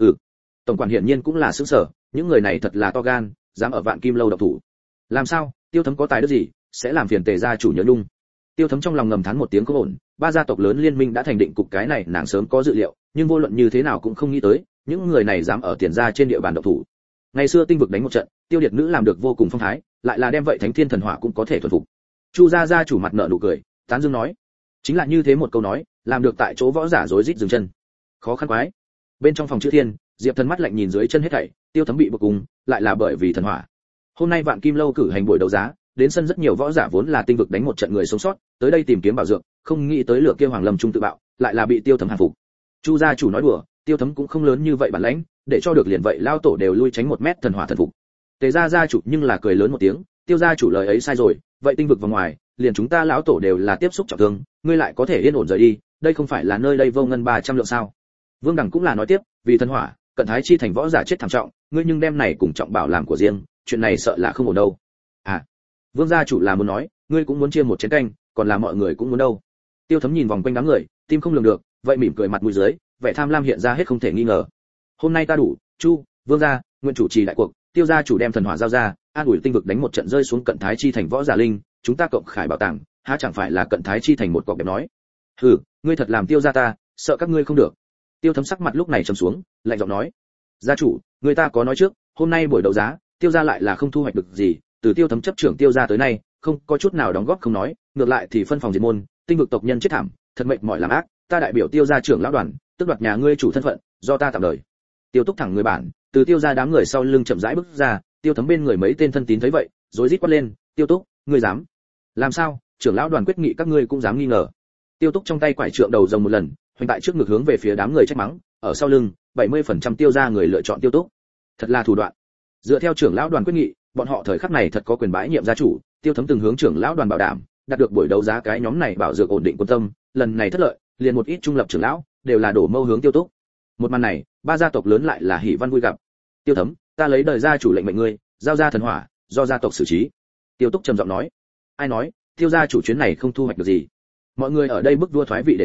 S1: Tổng quản hiển nhiên cũng là sửng sở, những người này thật là to gan, dám ở Vạn Kim lâu độc thủ. Làm sao, Tiêu Thấm có tài đức gì, sẽ làm phiền Tề gia chủ nhớ nhung. Tiêu Thấm trong lòng ngầm thán một tiếng không ổn, 3 gia tộc lớn liên minh đã thành định cục, cái này nàng sớm có dự liệu, nhưng vô luận như thế nào cũng không nghĩ tới, những người này dám ở Tiền gia trên địa bàn độc thủ. Ngày xưa tinh vực đánh một trận, Tiêu Điệt nữ làm được vô cùng phong thái, lại là đem vậy Thánh Thiên thần hỏa cũng có thể thuần phục. Chu gia chủ mặt nở nụ cười, tán dương nói, chính là như thế một câu nói, làm được tại chỗ võ giả rối rít dừng chân. Khó khăn quái. Bên trong phòng chữ thiên, Diệp Thần mắt lạnh nhìn dưới chân hết thảy, Tiêu Thấm bị buộc cùng, lại là bởi vì thần hỏa. Hôm nay Vạn Kim lâu cử hành buổi đấu giá, đến sân rất nhiều võ giả vốn là tinh vực đánh một trận người sống sót, tới đây tìm kiếm bảo dược, không nghĩ tới lửa kia Hoàng Lâm trung tự bạo, lại là bị Tiêu Thấm hàng phục. Chu gia chủ nói đùa, Tiêu Thấm cũng không lớn như vậy bản lãnh, để cho được liền vậy lao tổ đều lui tránh 1 mét thần hỏa thần phục. Tề gia chủ nhưng là cười lớn một tiếng, Tiêu gia chủ lời ấy sai rồi, vậy tinh vực vào ngoài, liền chúng ta lão tổ đều là tiếp xúc trọng thương, ngươi lại có thể yên ổn rời đi, đây không phải là nơi đây vô ngân 300 lượng sao? Vương Đằng cũng là nói tiếp, vì thần hỏa, Cận Thái Chi thành võ giả chết thảm trọng, ngươi nhưng đem này cùng trọng bảo làm của riêng, chuyện này sợ là không ổn đâu. À, Vương gia chủ là muốn nói, ngươi cũng muốn chia một chén canh, còn là mọi người cũng muốn đâu. Tiêu Thấm nhìn vòng quanh đám người, tim không lường được, vậy mỉm cười mặt mũi dưới, vẻ tham lam hiện ra hết không thể nghi ngờ. Hôm nay ta đủ, Chu, Vương gia, nguyện chủ trì đại cuộc, Tiêu gia chủ đem thần hỏa giao ra, an ủi tinh vực đánh một trận rơi xuống Cận Thái Chi thành võ giả linh, chúng ta cộng khải bảo tàng, há chẳng phải là Cận Thái Chi thành một cọc đẹp nói. Hừ, ngươi thật làm Tiêu gia ta, sợ các ngươi không được. Tiêu Thấm sắc mặt lúc này trầm xuống, lạnh giọng nói, gia chủ, người ta có nói trước, hôm nay buổi đấu giá, Tiêu gia lại là không thu hoạch được gì, từ Tiêu Thấm chấp trưởng Tiêu gia tới nay, không có chút nào đóng góp không nói, ngược lại thì phân phòng diệt môn, tinh vực tộc nhân chết thảm, thật mệt mỏi làm ác, ta đại biểu Tiêu gia trưởng lão đoàn, tước đoạt nhà ngươi chủ thân phận, do ta tạm đời. Tiêu Túc thẳng người bản, từ Tiêu gia đám người sau lưng chậm rãi bước ra, Tiêu Thấm bên người mấy tên thân tín thấy vậy, rối rít quát lên, Tiêu Túc, ngươi dám? Làm sao? Trưởng lão đoàn quyết nghị các ngươi cũng dám nghi ngờ. Tiêu Túc trong tay quải trượng đầu rồng một lần, hoành tại trước ngực hướng về phía đám người trách mắng, ở sau lưng, 70% Tiêu gia người lựa chọn Tiêu Túc. Thật là thủ đoạn. Dựa theo trưởng lão đoàn quyết nghị, bọn họ thời khắc này thật có quyền bãi nhiệm gia chủ, Tiêu Thấm từng hướng trưởng lão đoàn bảo đảm, đạt được buổi đấu giá cái nhóm này bảo dược ổn định quân tâm, lần này thất lợi, liền một ít trung lập trưởng lão đều là đổ mâu hướng Tiêu Túc. Một màn này, 3 gia tộc lớn lại là hỉ văn vui gặp. Tiêu Thấm, ta lấy đời gia chủ lệnh mệnh ngươi, giao ra thần hỏa, do gia tộc xử trí. Tiêu Túc trầm giọng nói. Ai nói, Tiêu gia chủ chuyến này không thu hoạch được gì? Mọi người ở đây bức vua thoái vị để gặp,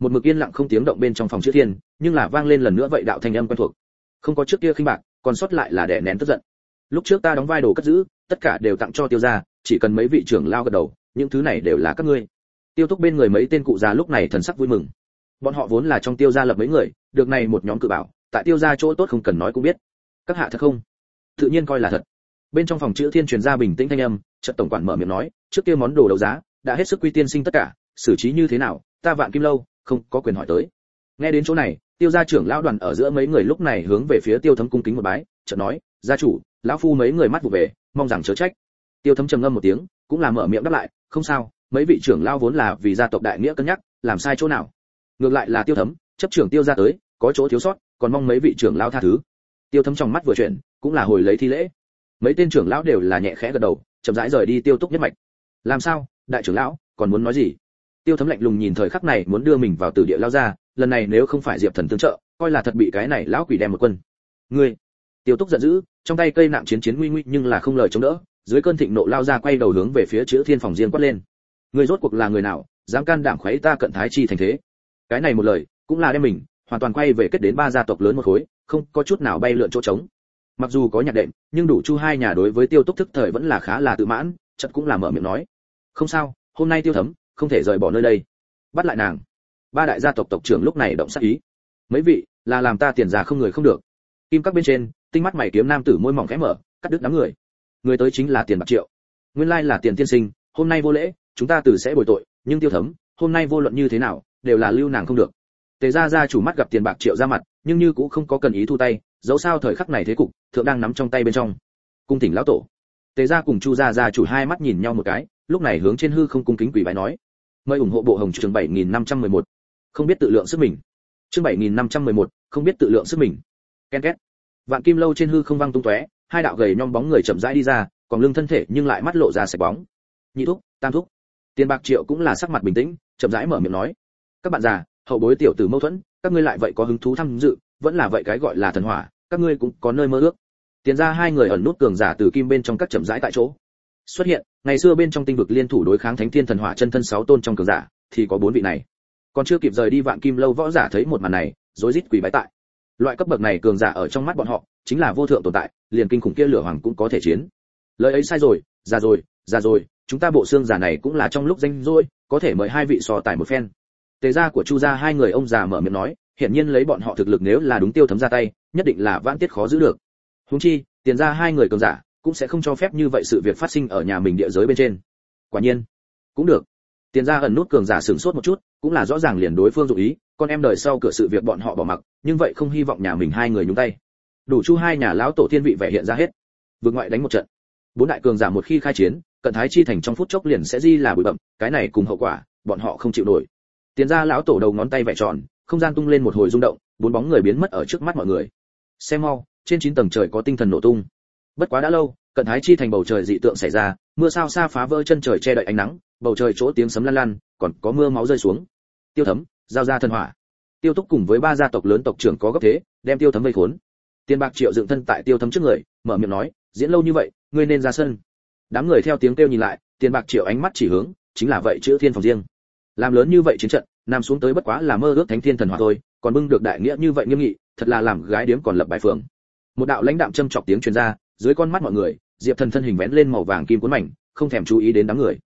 S1: một mực yên lặng không tiếng động bên trong phòng chữ thiên, nhưng là vang lên lần nữa vậy đạo thanh âm quen thuộc. Không có trước kia khinh bạc, còn sót lại là đè nén tức giận. Lúc trước ta đóng vai đồ cất giữ, tất cả đều tặng cho Tiêu gia, chỉ cần mấy vị trưởng lao gật đầu, những thứ này đều là các ngươi. Tiêu Túc bên người mấy tên cụ già lúc này thần sắc vui mừng. Bọn họ vốn là trong Tiêu gia lập mấy người, được này một nhóm cự bảo, tại Tiêu gia chỗ tốt không cần nói cũng biết. Các hạ thật không? Tự nhiên coi là thật. Bên trong phòng chữ thiên truyền ra bình tĩnh thanh âm, chợt tổng quản mở miệng nói, trước kia món đồ đấu giá đã hết sức quy tiên sinh tất cả, xử trí như thế nào, ta Vạn Kim lâu không có quyền hỏi tới. Nghe đến chỗ này, Tiêu gia trưởng lão đoàn ở giữa mấy người lúc này hướng về phía Tiêu Thấm cung kính một bái, chợt nói, gia chủ, lão phu mấy người mắt vụ về, mong rằng chớ trách. Tiêu Thấm trầm ngâm một tiếng, cũng là mở miệng đáp lại, không sao, mấy vị trưởng lão vốn là vì gia tộc đại nghĩa cân nhắc, làm sai chỗ nào. Ngược lại là Tiêu Thấm, chấp trưởng Tiêu gia tới, có chỗ thiếu sót, còn mong mấy vị trưởng lão tha thứ. Tiêu Thấm trong mắt vừa chuyển, cũng là hồi lấy thi lễ. Mấy tên trưởng lão đều là nhẹ khẽ gật đầu, chậm rãi rời đi Tiêu Túc nhất mạch. Làm sao, đại trưởng lão, còn muốn nói gì? Tiêu Thấm lạnh lùng nhìn thời khắc này muốn đưa mình vào tử địa lao ra, lần này nếu không phải Diệp Thần tương trợ, coi là thật bị cái này lão quỷ đem một quân. Ngươi! Tiêu Túc giận dữ, trong tay cây nạm chiến nguy nguy nhưng là không lời chống đỡ, dưới cơn thịnh nộ lao ra quay đầu hướng về phía chữ thiên phòng riêng quát lên. Ngươi rốt cuộc là người nào, dám can đảm khuấy ta Cận Thái chi thành thế? Cái này một lời, cũng là đem mình hoàn toàn quay về kết đến ba gia tộc lớn một khối, không có chút nào bay lượn chỗ trống. Mặc dù có nhạc đệm, nhưng đủ chu hai nhà đối với Tiêu Túc thức thời vẫn là khá là tự mãn, chợt cũng là mở miệng nói, không sao, hôm nay Tiêu Thấm không thể rời bỏ nơi đây, bắt lại nàng. Ba đại gia tộc tộc trưởng lúc này động sát ý, mấy vị là làm ta tiền già không người không được. Kim các bên trên, tinh mắt mày kiếm nam tử môi mỏng khẽ mở, cắt đứt đám người. Người tới chính là Tiền Bạc Triệu, nguyên lai là Tiền tiên sinh, hôm nay vô lễ, chúng ta từ sẽ bồi tội, nhưng Tiêu Thấm hôm nay vô luận như thế nào đều là lưu nàng không được. Tề gia gia chủ mắt gặp Tiền Bạc Triệu ra mặt, nhưng như cũng không có cần ý thu tay, dẫu sao thời khắc này thế cục thượng đang nắm trong tay bên trong. Cung thỉnh lão tổ. Tề gia cùng Chu gia gia chủ hai mắt nhìn nhau một cái, lúc này hướng trên hư không cung kính quỳ bái nói, mời ủng hộ bộ hồng chương 7511. Không biết tự lượng sức mình. Chương 7511, không biết tự lượng sức mình. Ken két. Vạn Kim lâu trên hư không vang tung tóe, hai đạo gầy nhom bóng người chậm rãi đi ra, còn lưng thân thể nhưng lại mắt lộ ra sạch bóng. Nhị thúc, tam thúc. Tiền Bạc Triệu cũng là sắc mặt bình tĩnh, chậm rãi mở miệng nói, các bạn già, hậu bối tiểu tử mâu thuẫn, các ngươi lại vậy có hứng thú tham dự, vẫn là vậy cái gọi là thần hỏa, các ngươi cũng có nơi mơ ước. Tiền ra hai người ẩn nút cường giả từ kim bên trong các chậm rãi tại chỗ xuất hiện, ngày xưa bên trong tinh vực liên thủ đối kháng thánh thiên thần hỏa chân thân 6 tôn trong cường giả, thì có 4 vị này. Còn chưa kịp rời đi Vạn Kim lâu võ giả thấy một màn này, rối rít quỳ bái tại. Loại cấp bậc này cường giả ở trong mắt bọn họ, chính là vô thượng tồn tại, liền kinh khủng kia lửa hoàng cũng có thể chiến. Lời ấy sai rồi, già rồi, chúng ta bộ xương giả này cũng là trong lúc danh rỗi, có thể mời hai vị so tài một phen. Tề gia của Chu gia hai người ông già mở miệng nói, hiển nhiên lấy bọn họ thực lực nếu là đúng Tiêu Thấm ra tay, nhất định là vãn tiết khó giữ được. Huống chi, Tiền gia hai người cường giả cũng sẽ không cho phép như vậy sự việc phát sinh ở nhà mình địa giới bên trên. Quả nhiên, cũng được. Tiền gia ẩn nút cường giả sửng sốt một chút, cũng là rõ ràng liền đối phương dụng ý, con em đời sau cửa sự việc bọn họ bỏ mặc, nhưng vậy không hy vọng nhà mình hai người nhúng tay. Đủ Chu hai nhà lão tổ thiên vị vẻ hiện ra hết. Vượt ngoại đánh một trận. Bốn đại cường giả một khi khai chiến, Cận Thái chi thành trong phút chốc liền sẽ di là bụi bặm, cái này cùng hậu quả, bọn họ không chịu nổi. Tiền gia lão tổ đầu ngón tay vẽ tròn, không gian tung lên một hồi rung động, bốn bóng người biến mất ở trước mắt mọi người. Xem mau, trên 9 tầng trời có tinh thần nổ tung. Bất quá đã lâu, Cận Thái chi thành bầu trời dị tượng xảy ra, mưa sao sa phá vỡ chân trời che đậy ánh nắng, bầu trời chỗ tiếng sấm lan lan, còn có mưa máu rơi xuống. Tiêu Thấm, giao ra thần hỏa. Tiêu Túc cùng với ba gia tộc lớn tộc trưởng có gấp thế, đem Tiêu Thấm vây khốn. Tiền Bạc Triệu dựng thân tại Tiêu Thấm trước người, mở miệng nói, diễn lâu như vậy, ngươi nên ra sân. Đám người theo tiếng kêu nhìn lại, Tiền Bạc Triệu ánh mắt chỉ hướng, chính là vậy chữ thiên phòng riêng. Làm lớn như vậy chiến trận, nam xuống tới bất quá là mơ ước thánh thiên thần hỏa thôi, còn bưng được đại nghĩa như vậy nghiêm nghị, thật là làm gái điếm còn lập bài phường. Một đạo lãnh đạm châm chọc tiếng truyền ra, dưới con mắt mọi người, Diệp Thần thân hình vén lên màu vàng kim cuốn mảnh, không thèm chú ý đến đám người.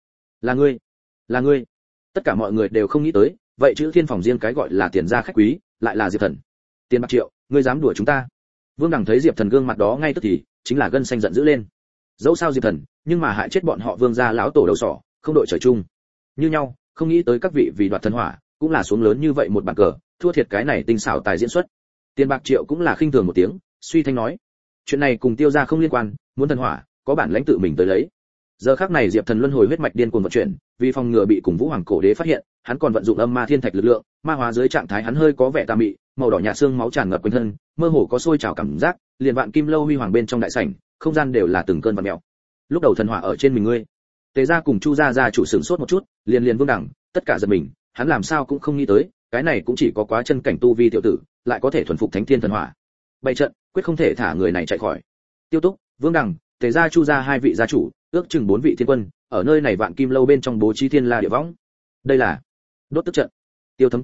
S1: Là ngươi. Tất cả mọi người đều không nghĩ tới, vậy chữ thiên phòng riêng cái gọi là Tiền gia khách quý, lại là Diệp Thần. Tiền Bạc Triệu, ngươi dám đùa chúng ta? Vương Đằng thấy Diệp Thần gương mặt đó ngay tức thì, chính là gân xanh giận dữ lên. Dẫu sao Diệp Thần, nhưng mà hại chết bọn họ Vương gia lão tổ đầu sỏ, không đội trời chung. Như nhau, không nghĩ tới các vị vì đoạt thần hỏa, cũng là xuống lớn như vậy một bàn cờ, thua thiệt cái này tinh xảo tài diễn xuất. Tiền Bạc Triệu cũng là khinh thường một tiếng, suy thanh nói, chuyện này cùng Tiêu gia không liên quan, muốn thần hỏa, có bản lãnh tự mình tới lấy. Giờ khắc này Diệp Thần luân hồi huyết mạch điên cuồng vận chuyển, vì phòng ngừa bị cùng Vũ Hoàng cổ đế phát hiện, hắn còn vận dụng âm ma thiên thạch lực lượng, ma hóa dưới trạng thái hắn hơi có vẻ tà mị, màu đỏ nhạt xương máu tràn ngập quanh thân, mơ hồ có sôi trào cảm giác, liền Vạn Kim lâu huy hoàng bên trong đại sảnh, không gian đều là từng cơn vặn mèo. Lúc đầu thần hỏa ở trên mình ngươi. Tề gia cùng Chu gia gia chủ sửng sốt một chút, liền Vương Đẳng, tất cả giật mình, hắn làm sao cũng không nghĩ tới, cái này cũng chỉ có quá chân cảnh tu vi tiểu tử, lại có thể thuần phục thánh thiên thần hỏa. Bày trận, quyết không thể thả người này chạy khỏi. Tiêu Túc, Vương Đằng, Tề gia Chu gia hai vị gia chủ, ước chừng 4 vị thiên quân, ở nơi này Vạn Kim lâu bên trong bố trí thiên la địa võng. Đây là đốt tức trận. Tiêu Thấm cả kinh,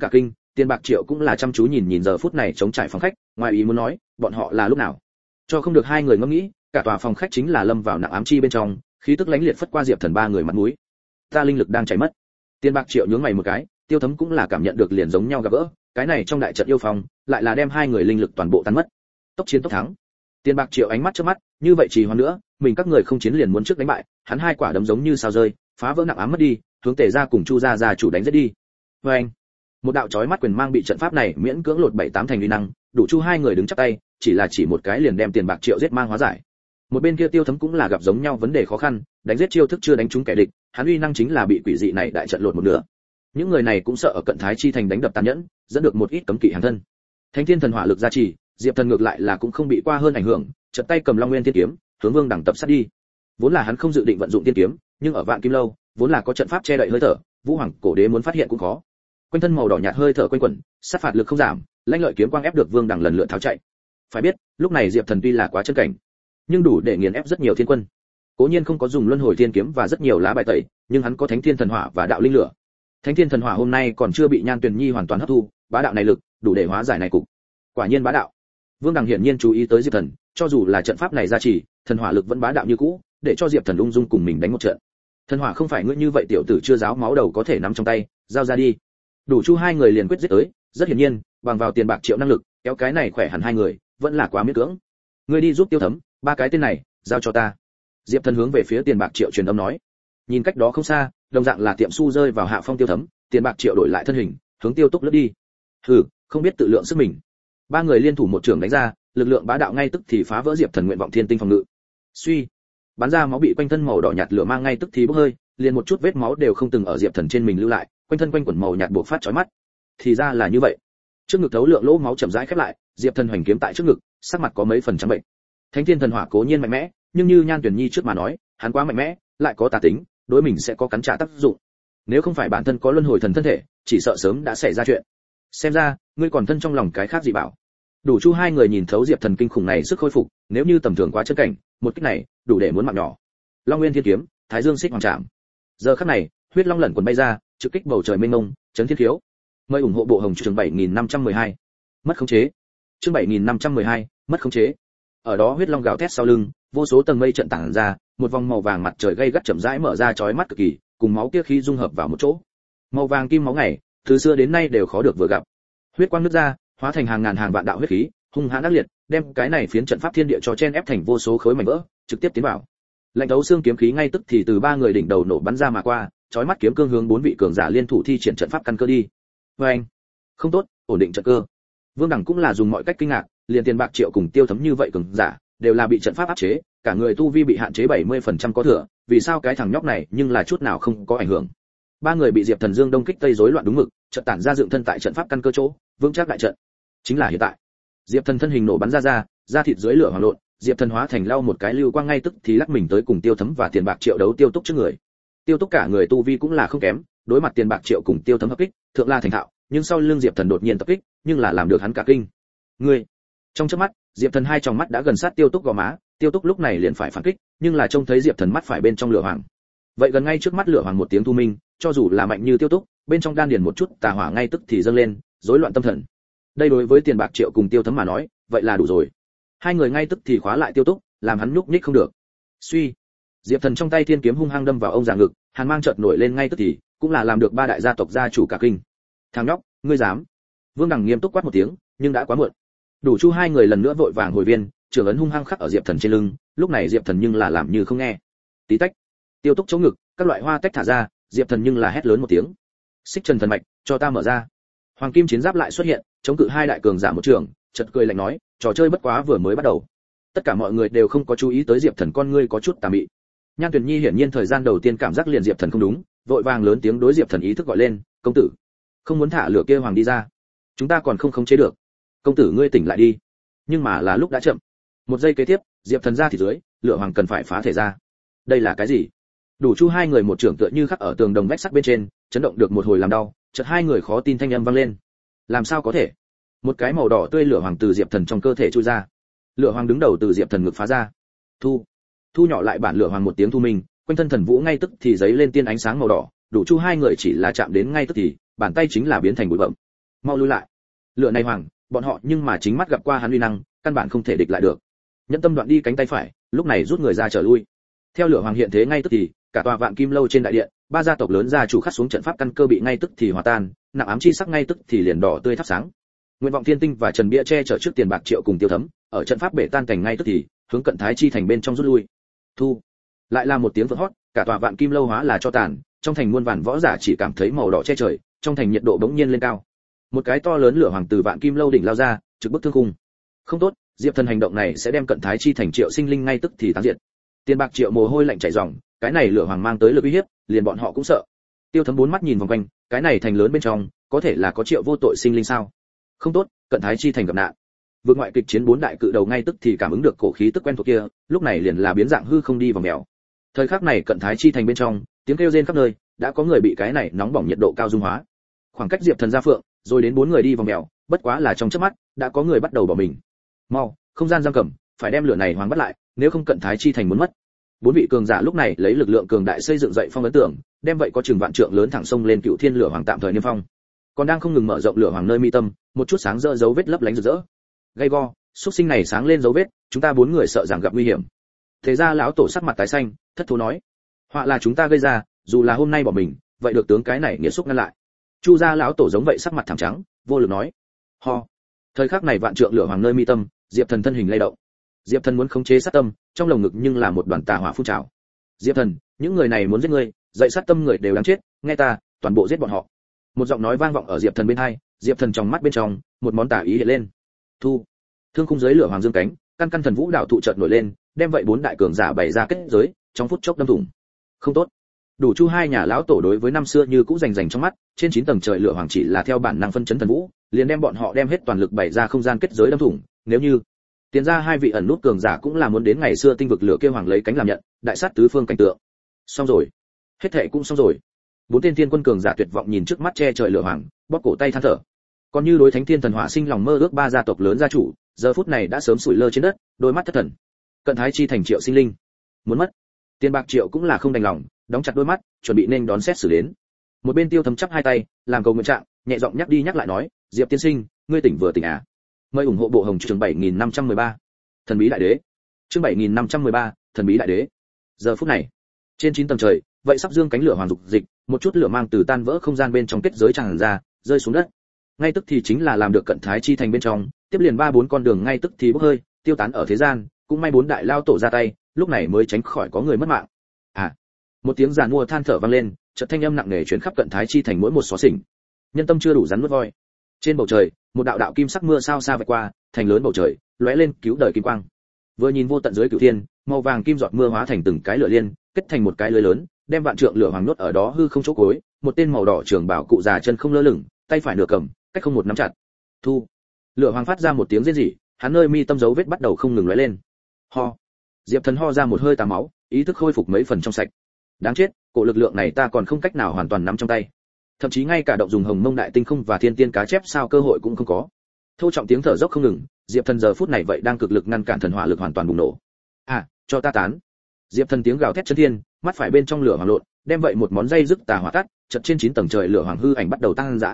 S1: Tiền Bạc Triệu cũng là chăm chú nhìn giờ phút này trống trải phòng khách, ngoài ý muốn nói, bọn họ là lúc nào? Cho không được hai người ngẫm nghĩ, cả tòa phòng khách chính là lâm vào nặng ám chi bên trong, khí tức lãnh liệt phất qua Diệp Thần ba người mặt mũi. Ta linh lực đang chảy mất. Tiền Bạc Triệu nhướng mày một cái, Tiêu Thấm cũng là cảm nhận được liền giống nhau gặp gỡ, cái này trong đại trận yêu phong, lại là đem hai người linh lực toàn bộ tan mất. Tốc chiến tốc thắng. Tiền Bạc Triệu ánh mắt chớp mắt, như vậy trì hoãn nữa, mình các người không chiến liền muốn trước đánh bại, hắn hai quả đấm giống như sao rơi, phá vỡ nặng ám mất đi, hướng Tề gia cùng Chu gia chủ đánh giết đi. Oeng! Một đạo chói mắt quyền mang bị trận pháp này miễn cưỡng lột 7-8 thành uy năng, đủ Chu hai người đứng chắp tay, chỉ một cái liền đem Tiền Bạc Triệu giết mang hóa giải. Một bên kia Tiêu Thấm cũng là gặp giống nhau vấn đề khó khăn, đánh giết chiêu thức chưa đánh trúng kẻ địch, hắn uy năng chính là bị quỷ dị này đại trận lột một nửa. Những người này cũng sợ ở cận thái chi thành đánh đập tàn nhẫn, dẫn được một ít cấm kỵ hàng thân. Thánh Thiên Thần Hỏa lực gia trì, Diệp Thần ngược lại là cũng không bị qua hơn ảnh hưởng, chợt tay cầm Long Nguyên Thiên Kiếm, hướng Vương Đẳng tập sát đi. Vốn là hắn không dự định vận dụng tiên kiếm, nhưng ở Vạn Kim Lâu, vốn là có trận pháp che đậy hơi thở, Vũ Hoàng Cổ Đế muốn phát hiện cũng khó. Quanh thân màu đỏ nhạt hơi thở quanh quẩn, sát phạt lực không giảm, lãnh lợi kiếm quang ép được Vương Đẳng lần lượt tháo chạy. Phải biết, lúc này Diệp Thần tuy là quá chân cảnh, nhưng đủ để nghiền ép rất nhiều thiên quân. Cố nhiên không có dùng Luân Hồi Thiên Kiếm và rất nhiều lá bài tẩy, nhưng hắn có Thánh Thiên Thần Hỏa và Đạo Linh Lửa. Thánh Thiên Thần Hỏa hôm nay còn chưa bị Nhan Tuyền Nhi hoàn toàn hấp thu, bá đạo này lực, đủ để hóa giải này cục. Quả nhiên bá đạo. Vương Đằng hiển nhiên chú ý tới Diệp Thần, cho dù là trận pháp này gia trì, thần hỏa lực vẫn bá đạo như cũ, để cho Diệp Thần ung dung cùng mình đánh một trận. Thần hỏa không phải ngươi như vậy tiểu tử chưa giáo máu đầu có thể nắm trong tay, giao ra đi. Đủ Chu hai người liền quyết giết tới, rất hiển nhiên, bằng vào Tiền Bạc Triệu năng lực, kéo cái này khỏe hẳn hai người, vẫn là quá miễn cưỡng. Ngươi đi giúp Tiêu Thấm, ba cái tên này, giao cho ta. Diệp Thần hướng về phía Tiền Bạc Triệu truyền âm nói. Nhìn cách đó không xa, đồng dạng là tiệm su rơi vào hạ phong Tiêu Thấm, Tiền Bạc Triệu đổi lại thân hình, hướng Tiêu Túc lướt đi. Hừ, không biết tự lượng sức mình. Ba người liên thủ một trường đánh ra, lực lượng bá đạo ngay tức thì phá vỡ Diệp Thần nguyện vọng thiên tinh phòng ngự. Suy, bắn ra máu bị quanh thân màu đỏ nhạt lửa mang ngay tức thì bốc hơi, liền một chút vết máu đều không từng ở Diệp Thần trên mình lưu lại, quanh thân quanh quẩn màu nhạt bộc phát chói mắt. Thì ra là như vậy. Trước ngực thấu lượng lỗ máu chậm rãi khép lại, Diệp Thần hoành kiếm tại trước ngực, sắc mặt có mấy phần trắng bệnh. Thánh Thiên Thần Hỏa cố nhiên mạnh mẽ, nhưng như Nhan Tuyển Nhi trước mà nói, hắn quá mạnh mẽ, lại có tà tính, đối mình sẽ có cắn trả tác dụng. Nếu không phải bản thân có luân hồi thần thân thể, chỉ sợ sớm đã xảy ra chuyện. Xem ra, ngươi còn thân trong lòng cái khác gì bảo. Đủ Chu hai người nhìn thấu Diệp Thần kinh khủng này sức khôi phục, nếu như tầm thường quá chân cảnh, một kích này, đủ để muốn mạng nhỏ. Long Nguyên Thiên Kiếm, Thái Dương Xích Hoàng Trảm. Giờ khắc này, huyết long lẩn quần bay ra, trực kích bầu trời mênh mông, chấn thiên khiếu. Mời ủng hộ bộ hồng chương 7512. Mất khống chế. Chương 7512, mất khống chế. Ở đó huyết long gào thét sau lưng, vô số tầng mây trận tản ra, một vòng màu vàng mặt trời gay gắt chậm rãi mở ra chói mắt cực kỳ, cùng máu kia khí dung hợp vào một chỗ. Màu vàng kim máu này, từ xưa đến nay đều khó được vừa gặp. Huyết quang nứt ra, hóa thành hàng ngàn hàng vạn đạo huyết khí, hung hãn ác liệt, đem cái này phiến trận pháp thiên địa cho chen ép thành vô số khối mảnh vỡ, trực tiếp tiến vào. Lạnh đấu xương kiếm khí ngay tức thì từ ba người đỉnh đầu nổ bắn ra mà qua, chói mắt kiếm cương hướng bốn vị cường giả liên thủ thi triển trận pháp căn cơ đi. Anh, không tốt, ổn định trận cơ. Vương Đẳng cũng là dùng mọi cách kinh ngạc, liền Tiền Bạc Triệu cùng Tiêu Thấm như vậy cường giả, đều là bị trận pháp áp chế, cả người tu vi bị hạn chế 70% có thừa, vì sao cái thằng nhóc này nhưng là chút nào không có ảnh hưởng. Ba người bị Diệp Thần Dương đông kích tây rối loạn đúng mực, trận tản ra dựng thân tại trận pháp căn cơ chỗ, vững chắc đại trận. Chính là hiện tại. Diệp Thần thân hình nổ bắn ra thịt dưới lửa hoàng lộn, Diệp Thần hóa thành lau một cái lưu quang ngay tức thì lắc mình tới cùng Tiêu Thấm và Tiền Bạc Triệu đấu Tiêu Túc trước người. Tiêu Túc cả người tu vi cũng là không kém, đối mặt Tiền Bạc Triệu cùng Tiêu Thấm hợp kích, thượng la thành thạo, nhưng sau lưng Diệp Thần đột nhiên tập kích, nhưng là làm được hắn cả kinh. Ngươi! Trong chớp mắt, Diệp Thần hai tròng mắt đã gần sát Tiêu Túc gò má, Tiêu Túc lúc này liền phải phản kích, nhưng là trông thấy Diệp Thần mắt phải bên trong lửa hoàng. Vậy gần ngay trước mắt lửa hoàng một tiếng thu minh, cho dù là mạnh như Tiêu Túc, bên trong đan điền một chút tà hỏa ngay tức thì dâng lên, rối loạn tâm thần. Đây đối với Tiền Bạc Triệu cùng Tiêu Thấm mà nói, vậy là đủ rồi. Hai người ngay tức thì khóa lại Tiêu Túc, làm hắn nhúc nhích không được. Suy, Diệp Thần trong tay thiên kiếm hung hăng đâm vào ông già ngực, hàn mang chợt nổi lên ngay tức thì, cũng là làm được ba đại gia tộc gia chủ cả kinh. Thằng nhóc, ngươi dám? Vương Đằng nghiêm túc quát một tiếng, nhưng đã quá muộn. Đủ Chu hai người lần nữa vội vàng hồi viên, trường ấn hung hăng khắc ở Diệp Thần trên lưng, lúc này Diệp Thần nhưng là làm như không nghe. Tí tách, Tiêu Túc chống ngực, các loại hoa tách thả ra, Diệp Thần nhưng là hét lớn một tiếng. Xích Trần thần mạch, cho ta mở ra. Hoàng kim chiến giáp lại xuất hiện, chống cự hai đại cường giả một trường, chợt cười lạnh nói, trò chơi bất quá vừa mới bắt đầu. Tất cả mọi người đều không có chú ý tới Diệp Thần con ngươi có chút tà mị. Nhan Tuyền Nhi hiển nhiên thời gian đầu tiên cảm giác liền Diệp Thần không đúng, vội vàng lớn tiếng đối Diệp Thần ý thức gọi lên, công tử, không muốn thả lửa kia hoàng đi ra, chúng ta còn không khống chế được. Công tử ngươi tỉnh lại đi. Nhưng mà là lúc đã chậm. Một giây kế tiếp, Diệp Thần ra thì dưới, lửa hoàng cần phải phá thể ra. Đây là cái gì? Đủ Chu hai người một trưởng tựa như khắc ở tường đồng vách sắt bên trên, chấn động được một hồi làm đau, chợt hai người khó tin thanh âm vang lên. Làm sao có thể? Một cái màu đỏ tươi lửa hoàng từ Diệp Thần trong cơ thể chui ra. Lửa hoàng đứng đầu từ Diệp Thần ngực phá ra. Thu nhỏ lại bản lửa hoàng một tiếng thu mình, quanh thân thần vũ ngay tức thì giấy lên tiên ánh sáng màu đỏ, Đủ Chu hai người chỉ là chạm đến ngay tức thì, bàn tay chính là biến thành bụi bặm. mau lui lại. Lửa này hoàng, bọn họ nhưng mà chính mắt gặp qua hắn uy năng, căn bản không thể địch lại được. Nhẫn tâm đoạn đi cánh tay phải, lúc này rút người ra trở lui. Theo lửa hoàng hiện thế ngay tức thì, cả tòa Vạn Kim lâu trên đại điện, ba gia tộc lớn gia chủ khắc xuống trận pháp căn cơ bị ngay tức thì hòa tan, nặng ám chi sắc ngay tức thì liền đỏ tươi thắp sáng. Nguyện vọng thiên tinh và Trần Bia che chở trước tiền bạc triệu cùng Tiêu Thấm, ở trận pháp bể tan cảnh ngay tức thì, hướng cận Thái Chi thành bên trong rút lui. Thu. Lại là một tiếng vỡ hót, cả tòa Vạn Kim lâu hóa là cho tàn, trong thành muôn vàn võ giả chỉ cảm thấy màu đỏ che trời, trong thành nhiệt độ bỗng nhiên lên cao. Một cái to lớn lửa hoàng từ Vạn Kim lâu đỉnh lao ra, trực bức thương khung. Không tốt, Diệp Thần hành động này sẽ đem cận Thái Chi thành Triệu sinh linh ngay tức thì tán diệt. Tiền bạc triệu mồ hôi lạnh chảy ròng, cái này lửa hoàng mang tới lực uy hiếp, liền bọn họ cũng sợ. Tiêu Thấm bốn mắt nhìn vòng quanh, cái này thành lớn bên trong, có thể là có Triệu vô tội sinh linh sao? Không tốt, cận Thái Chi thành gặp nạn. Vượt ngoại kịch chiến bốn đại cự đầu ngay tức thì cảm ứng được cổ khí tức quen thuộc kia, lúc này liền là biến dạng hư không đi vào mèo. Thời khắc này cận Thái Chi thành bên trong, tiếng kêu rên khắp nơi, đã có người bị cái này nóng bỏng nhiệt độ cao dung hóa. Khoảng cách Diệp Thần ra phượng, rồi đến bốn người đi vào mèo, bất quá là trong chớp mắt, đã có người bắt đầu bỏ mình. Mau, không gian giam cầm, phải đem lửa này hoàng bắt lại, nếu không cận Thái Chi thành muốn mất. Bốn vị cường giả lúc này lấy lực lượng cường đại xây dựng dậy phong ấn tượng, đem vậy có chừng vạn trượng lớn thẳng sông lên Cựu Thiên lửa hoàng tạm thời niêm phong. Còn đang không ngừng mở rộng lửa hoàng nơi mi tâm, một chút sáng rỡ dấu vết lấp lánh rực rỡ. Gay go, xuất sinh này sáng lên dấu vết, chúng ta bốn người sợ rằng gặp nguy hiểm. Thế ra lão tổ sắc mặt tái xanh, thất thố nói: họa là chúng ta gây ra, dù là hôm nay bỏ mình, vậy được tướng cái này nghĩa xúc ngăn lại. Chu gia lão tổ giống vậy sắc mặt thảm trắng, vô lực nói: ho. Thời khắc này vạn trượng lửa hoàng nơi mi tâm, Diệp Thần thân hình lay động. Diệp Thần muốn khống chế sát tâm, trong lồng ngực nhưng là một đoàn tà hỏa phun trào. Diệp Thần, những người này muốn giết ngươi, dạy sát tâm người đều đáng chết, nghe ta, toàn bộ giết bọn họ. Một giọng nói vang vọng ở Diệp Thần bên tai, Diệp Thần trong mắt bên trong, một món tà ý hiện lên. Thu. Thương khung dưới lửa hoàng dương cánh, căn căn thần vũ đạo thụ chợt nổi lên, đem vậy bốn đại cường giả bày ra kết giới, trong phút chốc đâm thủng. Không tốt. Đủ Chu hai nhà lão tổ đối với năm xưa như cũ rành rành trong mắt, trên 9 tầng trời lửa hoàng chỉ là theo bản năng phân chấn thần vũ, liền đem bọn họ đem hết toàn lực bày ra không gian kết giới đâm thủng, nếu như tiền ra hai vị ẩn nút cường giả cũng là muốn đến ngày xưa tinh vực lửa kia hoàng lấy cánh làm nhận, đại sát tứ phương cảnh tượng. Xong rồi, hết thệ cũng xong rồi. Bốn tên thiên quân cường giả tuyệt vọng nhìn trước mắt che trời lửa hoàng, bóp cổ tay than thở. Còn như đối thánh thiên thần hỏa sinh lòng mơ ước ba gia tộc lớn gia chủ, giờ phút này đã sớm sủi lơ trên đất, đôi mắt thất thần. Cận Thái Chi thành Triệu sinh linh, muốn mất. Tiền bạc Triệu cũng là không đành lòng, đóng chặt đôi mắt, chuẩn bị nên đón xét xử đến. Một bên Tiêu Thấm chắp hai tay, làm cầu nguyện trạng, nhẹ giọng nhắc đi nhắc lại nói: Diệp tiên sinh, ngươi tỉnh vừa tỉnh à? Mời ủng hộ bộ hồng chương 7513. Thần bí đại đế. Chương 7513, thần bí đại đế. Giờ phút này, trên 9 tầng trời, vậy sắp dương cánh lửa hoàng dục dịch, một chút lửa mang từ tan vỡ không gian bên trong kết giới tràn ra, rơi xuống đất. Ngay tức thì chính là làm được cận Thái Chi thành bên trong, tiếp liền 3-4 con đường ngay tức thì bốc hơi, tiêu tán ở thế gian, cũng may bốn đại lao tổ ra tay, lúc này mới tránh khỏi có người mất mạng. À, một tiếng giàn mua than thở vang lên, chợt thanh âm nặng nề truyền khắp cận Thái Chi thành mỗi một xó xỉnh. Nhân tâm chưa đủ rắn nuốt voi. Trên bầu trời, một đạo đạo kim sắc mưa sao xa vạch qua, thành lớn bầu trời, lóe lên cứu đời kim quang. Vừa nhìn vô tận dưới cửu thiên, màu vàng kim giọt mưa hóa thành từng cái lửa liên, kết thành một cái lưới lớn, đem vạn trượng lửa hoàng nốt ở đó hư không chỗ cuối, một tên màu đỏ trường bảo cụ già chân không lơ lửng, tay phải nửa cầm, cách không một nắm chặt. Thu. Lửa hoàng phát ra một tiếng rên rỉ, hắn nơi mi tâm dấu vết bắt đầu không ngừng lóe lên. Ho. Diệp Thần ho ra một hơi tà máu, ý thức khôi phục mấy phần trong sạch. Đáng chết, cổ lực lượng này ta còn không cách nào hoàn toàn nắm trong tay. Thậm chí ngay cả động dùng hồng mông đại tinh không và thiên tiên cá chép sao cơ hội cũng không có. Thô trọng tiếng thở dốc không ngừng, Diệp Thần giờ phút này vậy đang cực lực ngăn cản thần hỏa lực hoàn toàn bùng nổ. À, cho ta tán. Diệp Thần tiếng gào thét chấn thiên, mắt phải bên trong lửa hoàng lộn, đem vậy một món dây dứt tà hỏa tắt, chợt trên 9 tầng trời lửa hoàng hư ảnh bắt đầu tăng dã.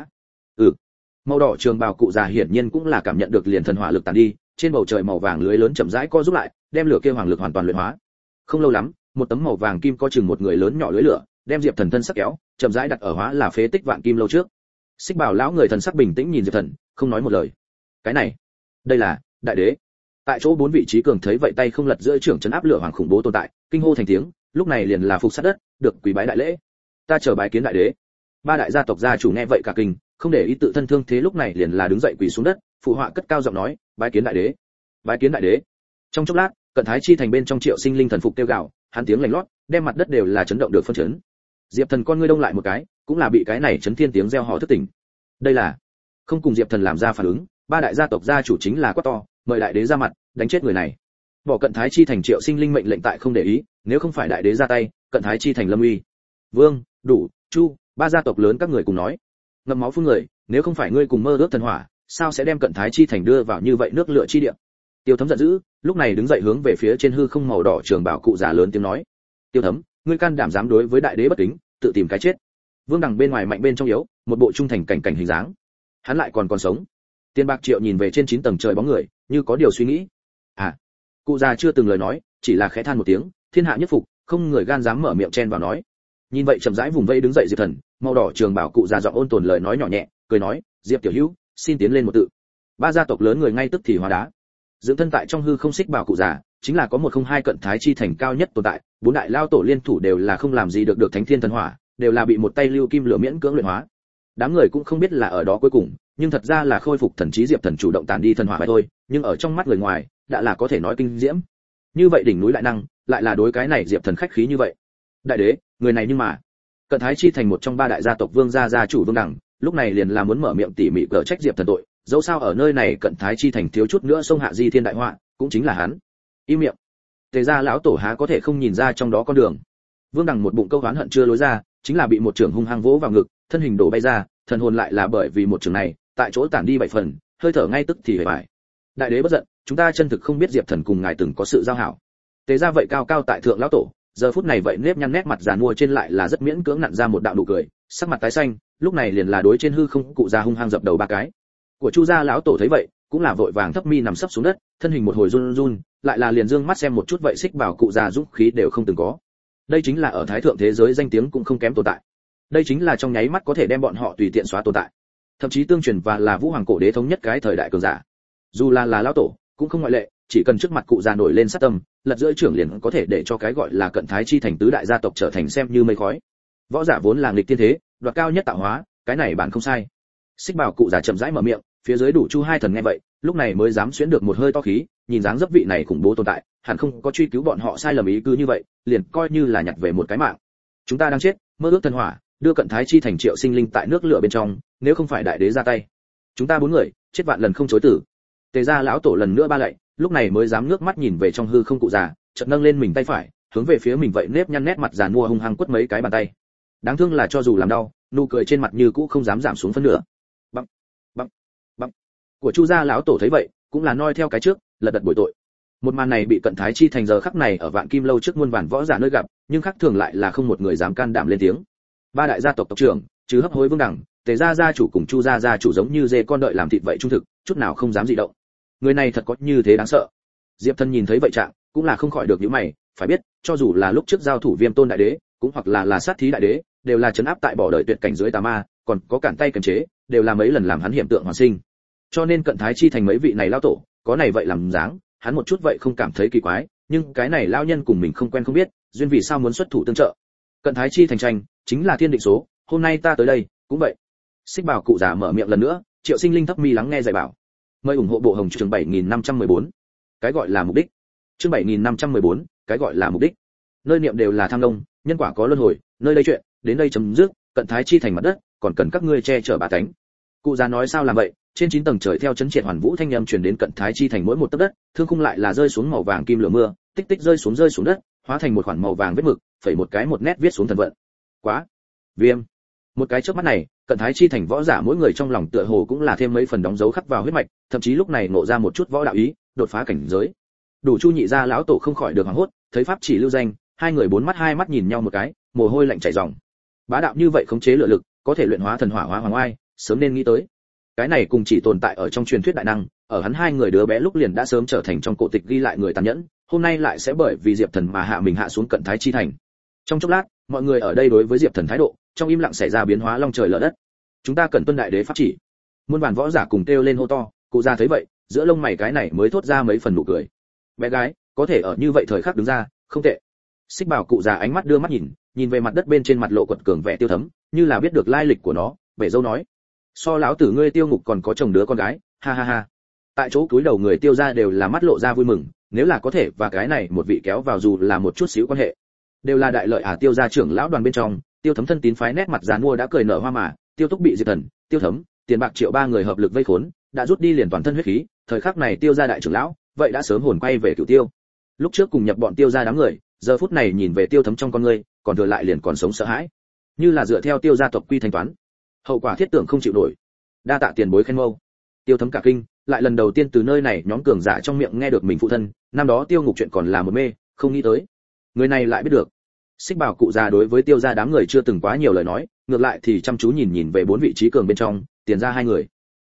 S1: Màu đỏ trường bào cụ già hiển nhiên cũng là cảm nhận được liền thần hỏa lực tàn đi, trên bầu trời màu vàng lưới lớn chậm rãi co rút lại, đem lửa kia hoàng lực hoàn toàn luyện hóa. Không lâu lắm, một tấm màu vàng kim có chừng một người lớn nhỏ lưới lửa, đem Diệp Thần thân sắc kéo, chậm rãi đặt ở hóa là phế tích vạn kim lâu trước. Xích Bảo lão người thần sắc bình tĩnh nhìn Diệp Thần, không nói một lời. Cái này, đây là đại đế. Tại chỗ bốn vị trí cường thấy vậy tay không lật giữa trưởng trấn áp lửa hoàng khủng bố tồn tại, kinh hô thành tiếng, lúc này liền là phục sát đất, được quỳ bái đại lễ. Ta chờ bái kiến đại đế. Ba đại gia tộc gia chủ nghe vậy cả kinh, không để ý tự thân thương thế lúc này liền là đứng dậy quỳ xuống đất, phụ họa cất cao giọng nói: bái kiến đại đế, bái kiến đại đế. Trong chốc lát, cận Thái Chi thành bên trong Triệu sinh linh thần phục kêu gào, hắn tiếng lành lót, đem mặt đất đều là chấn động được phân chấn. Diệp Thần con ngươi đông lại một cái, cũng là bị cái này chấn thiên tiếng reo hò thức tỉnh. Đây là không cùng Diệp Thần làm ra phản ứng, ba đại gia tộc gia chủ chính là quát to, mời đại đế ra mặt, đánh chết người này. Bỏ cận Thái Chi thành Triệu sinh linh mệnh lệnh tại không để ý, nếu không phải đại đế ra tay, cận Thái Chi thành lâm uy. Vương, Đủ, Chu, ba gia tộc lớn các người cùng nói, ngậm máu phun người, nếu không phải ngươi cùng mơ ước thần hỏa, sao sẽ đem cận Thái Chi thành đưa vào như vậy nước lửa chi địa. Tiêu Thấm giận dữ, lúc này đứng dậy hướng về phía trên hư không màu đỏ trường bảo cụ già lớn tiếng nói: Tiêu Thấm, ngươi can đảm dám đối với đại đế bất kính, tự tìm cái chết. Vương Đằng bên ngoài mạnh bên trong yếu, một bộ trung thành cảnh cảnh hình dáng. hắn lại còn sống. Tiền Bạc Triệu nhìn về trên 9 tầng trời bóng người, như có điều suy nghĩ. Cụ già chưa từng lời nói, chỉ là khẽ than một tiếng, thiên hạ nhất phục, không người gan dám mở miệng chen vào nói. Nhìn vậy chậm rãi vùng vẫy đứng dậy Diệp Thần, màu đỏ trường bảo cụ già giọng ôn tồn lời nói nhỏ nhẹ, cười nói, Diệp tiểu hữu, xin tiến lên một tự. Ba gia tộc lớn người ngay tức thì hóa đá. Dưỡng thân tại trong hư không xích bảo cụ già, chính là có 102 cận thái chi thành cao nhất tồn tại, bốn đại lao tổ liên thủ đều là không làm gì được thánh thiên thần hỏa, đều là bị một tay lưu kim lửa miễn cưỡng luyện hóa. Đám người cũng không biết là ở đó cuối cùng, nhưng thật ra là khôi phục thần trí Diệp Thần chủ động tàn đi thần hỏa vậy thôi, nhưng ở trong mắt người ngoài, đã là có thể nói kinh diễm. Như vậy đỉnh núi lại năng, lại là đối cái này Diệp Thần khách khí như vậy. Đại đế, người này nhưng mà cận thái chi thành một trong ba đại gia tộc Vương gia gia chủ Vương Đẳng, lúc này liền là muốn mở miệng tỉ mỉ cở trách Diệp Thần tội, dẫu sao ở nơi này cận thái chi thành thiếu chút nữa xông hạ di thiên đại họa, cũng chính là hắn. Im miệng. Tề gia lão tổ há có thể không nhìn ra trong đó con đường. Vương Đẳng một bụng câu oán hận chưa lối ra, chính là bị một trưởng hung hăng vỗ vào ngực, thân hình đổ bay ra, thần hồn lại là bởi vì một trường này, tại chỗ tản đi 7 phần, hơi thở ngay tức thì hề bại. Đại đế bất giận, chúng ta chân thực không biết Diệp Thần cùng ngài từng có sự giao hảo. Tề gia vậy cao cao tại thượng lão tổ, giờ phút này vậy nếp nhăn nét mặt giàn mua trên lại là rất miễn cưỡng nặn ra một đạo nụ cười, sắc mặt tái xanh, lúc này liền là đối trên hư không cụ già hung hăng dập đầu ba cái. Của Chu gia lão tổ thấy vậy, cũng là vội vàng thấp mi nằm sấp xuống đất, thân hình một hồi run run, lại là liền dương mắt xem một chút vậy xích bảo cụ già dũng khí đều không từng có. Đây chính là ở thái thượng thế giới danh tiếng cũng không kém tồn tại. Đây chính là trong nháy mắt có thể đem bọn họ tùy tiện xóa tồn tại. Thậm chí tương truyền và là vũ hoàng cổ đế thống nhất cái thời đại cường giả. Dù là lão tổ, cũng không ngoại lệ, chỉ cần trước mặt cụ già nổi lên sát tâm, lật giữa trưởng liền có thể để cho cái gọi là cận thái chi thành tứ đại gia tộc trở thành xem như mây khói. Võ giả vốn là nghịch tiên thế, đoạt cao nhất tạo hóa, cái này bạn không sai. Xích bảo cụ già chậm rãi mở miệng, phía dưới đủ Chu hai thần nghe vậy, lúc này mới dám xuyến được một hơi to khí, nhìn dáng dấp vị này khủng bố tồn tại, hẳn không có truy cứu bọn họ sai lầm ý cứ như vậy, liền coi như là nhặt về một cái mạng. Chúng ta đang chết, mơ ước thần hỏa, đưa cận thái chi thành triệu sinh linh tại nước lửa bên trong, nếu không phải đại đế ra tay, chúng ta 4 người chết vạn lần không chối tử. Tề gia lão tổ lần nữa ba lạy, lúc này mới dám nước mắt nhìn về trong hư không cụ già, chợt nâng lên mình tay phải, hướng về phía mình vậy nếp nhăn nét mặt giàn mua hung hăng quất mấy cái bàn tay. Đáng thương là cho dù làm đau, nụ cười trên mặt như cũ không dám giảm xuống phân nửa. Băng, băng, băng. Của Chu gia lão tổ thấy vậy, cũng là noi theo cái trước, lật đật bồi tội. Một màn này bị cận thái chi thành giờ khắc này ở Vạn Kim lâu trước muôn vàn võ giả nơi gặp, nhưng khác thường lại là không một người dám can đảm lên tiếng. Ba đại gia tộc tộc trưởng, trừ Hấp Hối Vương Đẳng, Tề gia gia chủ cùng Chu gia gia chủ giống như dê con đợi làm thịt vậy trung thực, chút nào không dám dị động. Người này thật có như thế đáng sợ. Diệp Thần nhìn thấy vậy trạng, cũng là không khỏi được nhíu mày, phải biết, cho dù là lúc trước giao thủ Viêm Tôn đại đế, cũng hoặc là sát thí đại đế, đều là trấn áp tại bỏ đời tuyệt cảnh dưới tà ma, còn có cản tay kiềm chế, đều là mấy lần làm hắn hiểm tượng hoàn sinh. Cho nên cận thái chi thành mấy vị này lao tổ, có này vậy làm dáng, hắn một chút vậy không cảm thấy kỳ quái, nhưng cái này lao nhân cùng mình không quen không biết, duyên vì sao muốn xuất thủ tương trợ. Cận thái chi thành tranh, chính là thiên định số, hôm nay ta tới đây, cũng vậy. Xích Bảo cụ già mở miệng lần nữa, Triệu Sinh Linh thấp mi lắng nghe dạy bảo. Mời ủng hộ bộ hồng chương 7514. Cái gọi là mục đích. Chương 7514, cái gọi là mục đích. Nơi niệm đều là tham đông, nhân quả có luân hồi, nơi đây chuyện, đến đây chấm dứt, cận thái chi thành mặt đất, còn cần các ngươi che chở bá tánh. Cụ già nói sao làm vậy, trên 9 tầng trời theo chấn triệt hoàn vũ thanh âm truyền đến cận thái chi thành mỗi một tấc đất, thương khung lại là rơi xuống màu vàng kim lửa mưa, tích tích rơi xuống đất, hóa thành một khoản màu vàng vết mực, phẩy một cái một nét viết xuống thần vận. Quá, Viêm. Một cái chớp mắt này, cận thái chi thành võ giả mỗi người trong lòng tựa hồ cũng là thêm mấy phần đóng dấu khắc vào huyết mạch, thậm chí lúc này ngộ ra một chút võ đạo ý, đột phá cảnh giới. Đủ Chu nhị gia lão tổ không khỏi được hoảng hốt, thấy pháp chỉ lưu danh, hai người hai mắt nhìn nhau một cái, mồ hôi lạnh chảy ròng. Bá đạo như vậy khống chế lửa lực, có thể luyện hóa thần hỏa hóa hoàng oai, sớm nên nghĩ tới. Cái này cùng chỉ tồn tại ở trong truyền thuyết đại năng, ở hắn hai người đứa bé lúc liền đã sớm trở thành trong cổ tịch ghi lại người tàn nhẫn, hôm nay lại sẽ bởi vì Diệp Thần mà hạ xuống cận thái chi thành. Trong chốc lát, mọi người ở đây đối với Diệp Thần thái độ, trong im lặng xảy ra biến hóa long trời lở đất. Chúng ta cần tuân đại đế pháp chỉ. Muôn vàn võ giả cùng kêu lên hô to, cụ già thấy vậy, giữa lông mày cái này mới thốt ra mấy phần nụ cười. Bé gái, có thể ở như vậy thời khắc đứng ra, không tệ. Xích Bảo cụ già ánh mắt đưa mắt nhìn về mặt đất bên trên mặt lộ quật cường vẻ Tiêu Thấm, như là biết được lai lịch của nó, vẻ dâu nói: so lão tử ngươi Tiêu Ngục còn có chồng đứa con gái, ha ha ha. Tại chỗ cúi đầu người Tiêu gia đều là mắt lộ ra vui mừng, nếu là có thể và cái này một vị kéo vào dù là một chút xíu quan hệ, đều là đại lợi Tiêu gia trưởng lão đoàn bên trong. Tiêu Thấm thân tín phái nét mặt già mua đã cười nở hoa mà, Tiêu Túc bị Diệp Thần, Tiêu Thấm, Tiền Bạc Triệu ba người hợp lực vây khốn, đã rút đi liền toàn thân huyết khí, thời khắc này Tiêu gia đại trưởng lão, vậy đã sớm hồn quay về Cửu Tiêu. Lúc trước cùng nhập bọn Tiêu gia đám người, giờ phút này nhìn về Tiêu Thấm trong con ngươi, còn thừa lại liền còn sống sợ hãi, như là dựa theo Tiêu gia tộc quy thanh toán, hậu quả thiết tưởng không chịu nổi. Đa tạ tiền bối khen mâu. Tiêu Thấm cả kinh, lại lần đầu tiên từ nơi này nhóm cường giả trong miệng nghe được mình phụ thân, năm đó Tiêu Ngục chuyện còn là một mê, không nghĩ tới người này lại biết được. Xích Bảo cụ già đối với Tiêu gia đám người chưa từng quá nhiều lời nói, ngược lại thì chăm chú nhìn về 4 vị trí cường bên trong, Tiền gia 2 người.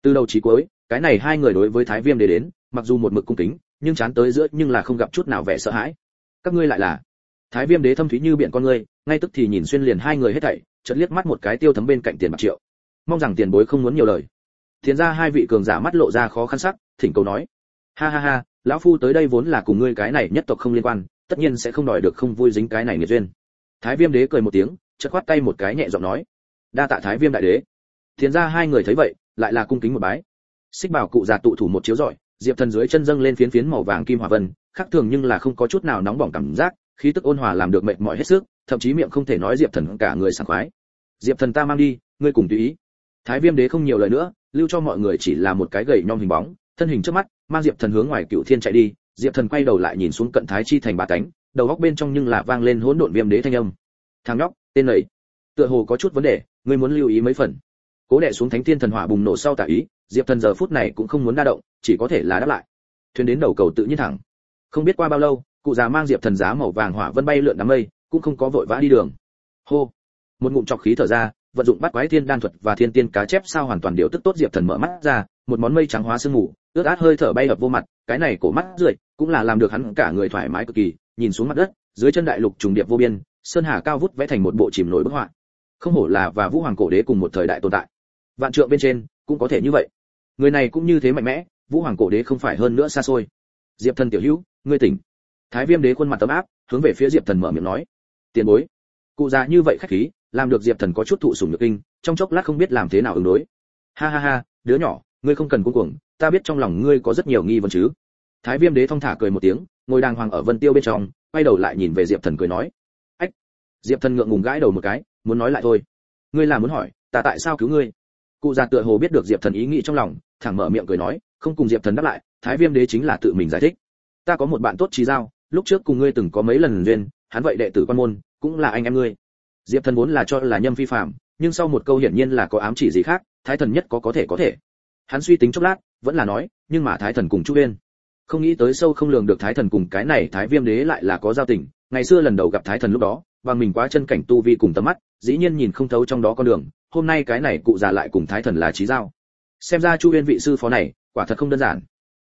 S1: Từ đầu chí cuối, cái này hai người đối với Thái Viêm Đế đến, mặc dù một mực cung kính, nhưng chán tới giữa nhưng là không gặp chút nào vẻ sợ hãi. Các ngươi lại là? Thái Viêm Đế thâm thúy như biển con ngươi, ngay tức thì nhìn xuyên liền hai người hết thảy, chợt liếc mắt một cái Tiêu Thấm bên cạnh Tiền Bạc Triệu. Mong rằng tiền bối không muốn nhiều lời. Tiền ra hai vị cường giả mắt lộ ra khó khăn sắc, thỉnh cầu nói: "Ha ha ha, lão phu tới đây vốn là cùng ngươi cái này nhất tộc không liên quan, tất nhiên sẽ không đòi được không vui dính cái này nghiệt duyên." Thái Viêm Đế cười một tiếng, chợt khoát tay một cái nhẹ giọng nói: "Đa tạ Thái Viêm đại đế." Tiền ra hai người thấy vậy, lại là cung kính một bái. Xích Bảo cụ già tụ thủ một chiếu rọi, Diệp Thần dưới chân dâng lên phiến phiến màu vàng kim hỏa vân, khác thường nhưng là không có chút nào nóng bỏng cảm giác, khí tức ôn hòa làm được mệt mỏi hết sức, thậm chí miệng không thể nói Diệp Thần cả người sảng khoái. "Diệp Thần ta mang đi, ngươi cùng tùy ý." Thái Viêm Đế không nhiều lời nữa, lưu cho mọi người chỉ là một cái gầy nhom hình bóng, thân hình trước mắt, mang Diệp Thần hướng ngoài Cửu Thiên chạy đi. Diệp Thần quay đầu lại nhìn xuống Cận Thái chi thành ba cánh, đầu góc bên trong nhưng là vang lên hỗn độn Viêm Đế thanh âm. "Thằng nhóc, tên này, tựa hồ có chút vấn đề, ngươi muốn lưu ý mấy phần." Cố đè xuống Thánh Thiên thần hỏa bùng nổ sau tả ý, Diệp Thần giờ phút này cũng không muốn đa động, chỉ có thể là đáp lại. Thuyền đến đầu cầu tự nhiên thẳng. Không biết qua bao lâu, cụ già mang Diệp Thần giá màu vàng hỏa vân bay lượn đám mây, cũng không có vội vã đi đường. Hô, một ngụm trọc khí thở ra, vận dụng bát quái thiên đan thuật và thiên tiên cá chép sao hoàn toàn điều tức tốt. Diệp Thần mở mắt ra, một món mây trắng hóa sương mù, ướt át hơi thở bay ập vô mặt, cái này cổ mắt rượi, cũng là làm được hắn cả người thoải mái cực kỳ, nhìn xuống mặt đất, dưới chân đại lục trùng điệp vô biên, sơn hà cao vút vẽ thành một bộ chìm nổi bức họa. Không hổ là và Vũ Hoàng cổ đế cùng một thời đại tồn tại. Vạn trượng bên trên, cũng có thể như vậy. Người này cũng như thế mạnh mẽ, Vũ Hoàng cổ đế không phải hơn nữa xa xôi. Diệp Thần tiểu hữu, ngươi tỉnh. Thái Viêm Đế khuôn mặt tấm áp, hướng về phía Diệp Thần mở miệng nói: "Tiền bối." Cụ già như vậy khách khí, làm được Diệp Thần có chút thụ sủng nhược kinh, trong chốc lát không biết làm thế nào ứng đối. "Ha ha ha, đứa nhỏ, ngươi không cần cuống cuồng, ta biết trong lòng ngươi có rất nhiều nghi vấn chứ." Thái Viêm Đế thong thả cười một tiếng, ngồi đàng hoàng ở Vân Tiêu bên trong, quay đầu lại nhìn về Diệp Thần cười nói: "Ách." Diệp Thần ngượng ngùng gãi đầu một cái, muốn nói lại thôi. "Ngươi là muốn hỏi, ta tại sao cứu ngươi?" Cụ già tựa hồ biết được Diệp Thần ý nghĩ trong lòng, thẳng mở miệng cười nói, không cùng Diệp Thần đáp lại. Thái Viêm Đế chính là tự mình giải thích: "Ta có một bạn tốt trí giao, lúc trước cùng ngươi từng có mấy lần duyên, hắn vậy đệ tử quan môn, cũng là anh em ngươi." Diệp Thần vốn là cho là Nhâm Phi Phàm, nhưng sau một câu hiển nhiên là có ám chỉ gì khác, Thái Thần nhất có thể. Hắn suy tính chốc lát, vẫn là nói, nhưng mà Thái Thần cùng Chu Uyên. Không nghĩ tới sâu không lường được Thái Thần cùng cái này Thái Viêm Đế lại là có giao tình, ngày xưa lần đầu gặp Thái Thần lúc đó, bằng mình quá chân cảnh tu vi cùng tầm mắt, dĩ nhiên nhìn không thấu trong đó con đường, hôm nay cái này cụ già lại cùng Thái Thần là chí giao. Xem ra Chu Uyên vị sư phó này, quả thật không đơn giản.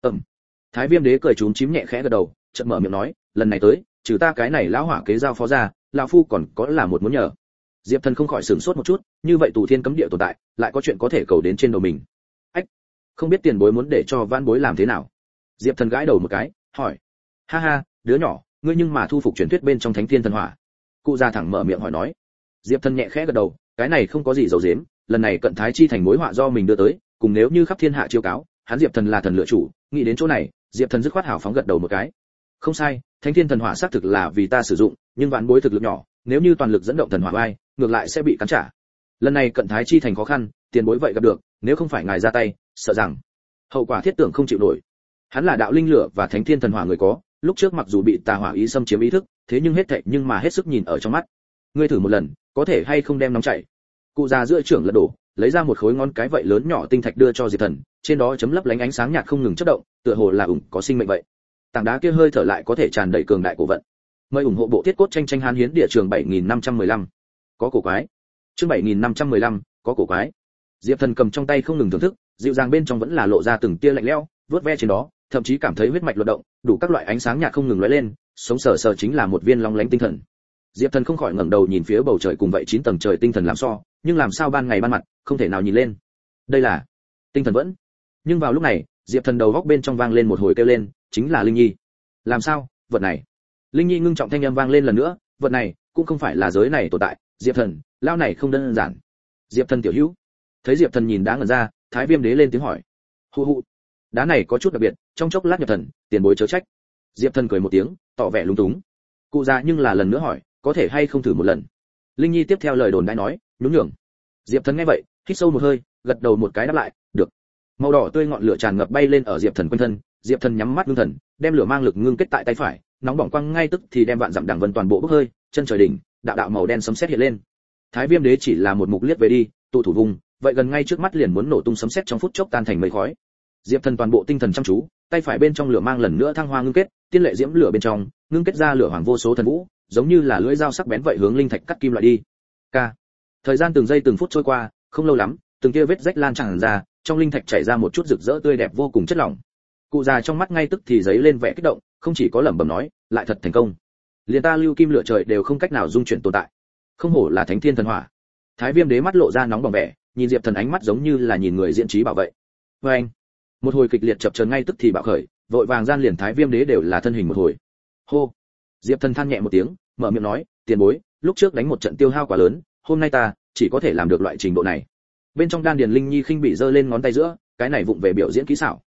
S1: Thái Viêm Đế cười trúng chím nhẹ khẽ gật đầu, chợt mở miệng nói, lần này tới, trừ ta cái này lão hỏa kế giao phó ra, lão phu còn có là một muốn nhờ. Diệp Thần không khỏi sửng sốt một chút, như vậy tù thiên cấm địa tồn tại, lại có chuyện có thể cầu đến trên đầu mình. Ách, không biết tiền bối muốn để cho van bối làm thế nào? Diệp Thần gãi đầu một cái, hỏi. Ha ha, đứa nhỏ, ngươi nhưng mà thu phục truyền thuyết bên trong Thánh Thiên thần hỏa. Cụ già thẳng mở miệng hỏi nói. Diệp Thần nhẹ khẽ gật đầu, cái này không có gì giấu giếm, lần này Cận Thái chi thành mối họa do mình đưa tới, cùng nếu như khắp thiên hạ chiêu cáo, hắn Diệp Thần là thần lựa chủ, nghĩ đến chỗ này, Diệp Thần dứt khoát hào phóng gật đầu một cái. Không sai, Thánh Thiên thần hỏa xác thực là vì ta sử dụng, nhưng vạn bối thực lực nhỏ, nếu như toàn lực dẫn động thần hỏa vai, ngược lại sẽ bị cắn trả. Lần này Cận Thái chi thành khó khăn, tiền bối vậy gặp được, nếu không phải ngài ra tay, sợ rằng hậu quả thiết tưởng không chịu nổi. Hắn là đạo linh lửa và Thánh Thiên thần hỏa người có, lúc trước mặc dù bị tà hỏa ý xâm chiếm ý thức, thế nhưng hết thảy nhưng mà hết sức nhìn ở trong mắt. Ngươi thử một lần, có thể hay không đem nóng chảy. Cụ già giữa trưởng lật đổ, lấy ra một khối ngón cái vậy lớn nhỏ tinh thạch đưa cho Diệp Thần, trên đó chấm lấp lánh ánh sáng nhạt không ngừng chớp động, tựa hồ là có sinh mệnh vậy. Tảng đá kia hơi thở lại có thể tràn đầy cường đại cổ vận. Mời ủng hộ bộ thiết cốt tranh tranh Hán Hiến địa trường 7515. Có cổ quái. Chương 7515, có cổ quái. Diệp Thần cầm trong tay không ngừng thưởng thức, dịu dàng bên trong vẫn là lộ ra từng tia lạnh lẽo, vuốt ve trên đó, thậm chí cảm thấy huyết mạch luận động, đủ các loại ánh sáng nhạt không ngừng lóe lên, sống sờ sờ chính là một viên long lánh tinh thần. Diệp Thần không khỏi ngẩng đầu nhìn phía bầu trời cùng vậy 9 tầng trời tinh thần làm so, nhưng làm sao ban ngày ban mặt, không thể nào nhìn lên. Đây là tinh thần vẫn. Nhưng vào lúc này, Diệp Thần đầu góc bên trong vang lên một hồi kêu lên, chính là Linh Nhi. Làm sao, vật này? Linh Nhi ngưng trọng thanh âm vang lên lần nữa, vật này cũng không phải là giới này tồn tại, Diệp Thần, lao này không đơn giản. Diệp Thần tiểu hữu. Thấy Diệp Thần nhìn đã ngẩn ra, Thái Viêm Đế lên tiếng hỏi. Hu hu. Đá này có chút đặc biệt, trong chốc lát nhập thần, tiền bối chớ trách. Diệp Thần cười một tiếng, tỏ vẻ lúng túng. Cụ già nhưng là lần nữa hỏi, có thể hay không thử một lần? Linh Nhi tiếp theo lời đồn đã nói, nhún nhường. Diệp Thần nghe vậy, hít sâu một hơi, gật đầu một cái đáp lại, được. Màu đỏ tươi ngọn lửa tràn ngập bay lên ở Diệp Thần quanh thân, Diệp Thần nhắm mắt ngưng thần, đem lửa mang lực ngưng kết tại tay phải, nóng bỏng quăng ngay tức thì đem vạn dặm đằng vân toàn bộ bốc hơi, chân trời đỉnh, đạo đạo màu đen sấm sét hiện lên. Thái Viêm Đế chỉ là một mục liếc về đi, tụ thủ vùng, vậy gần ngay trước mắt liền muốn nổ tung sấm sét trong phút chốc tan thành mây khói. Diệp Thần toàn bộ tinh thần chăm chú, tay phải bên trong lửa mang lần nữa thăng hoa ngưng kết, tiên lệ diễm lửa bên trong, ngưng kết ra lửa hoàng vô số thần vũ, giống như là lưỡi dao sắc bén vậy hướng linh thạch cắt kim loại đi. Thời gian từng giây từng phút trôi qua, không lâu lắm, từng kia vết rách lan tràn ra, trong linh thạch chảy ra một chút rực rỡ tươi đẹp vô cùng chất lỏng. Cụ già trong mắt ngay tức thì giấy lên vẻ kích động, không chỉ có lẩm bẩm nói, lại thật thành công. Liền ta lưu kim lửa trời đều không cách nào dung chuyển tồn tại. Không hổ là thánh thiên thần hỏa. Thái Viêm Đế mắt lộ ra nóng bỏng vẻ, nhìn Diệp Thần ánh mắt giống như là nhìn người diễn trí bảo vệ. Và anh, một hồi kịch liệt chập chờn ngay tức thì bạo khởi, vội vàng gian liền Thái Viêm Đế đều là thân hình một hồi. Hô. Diệp Thần than nhẹ một tiếng, mở miệng nói, tiền bối, lúc trước đánh một trận tiêu hao quá lớn, hôm nay ta chỉ có thể làm được loại trình độ này. Bên trong đan điền linh nhi khinh bị giơ lên ngón tay giữa, cái này vụng về biểu diễn kỹ xảo.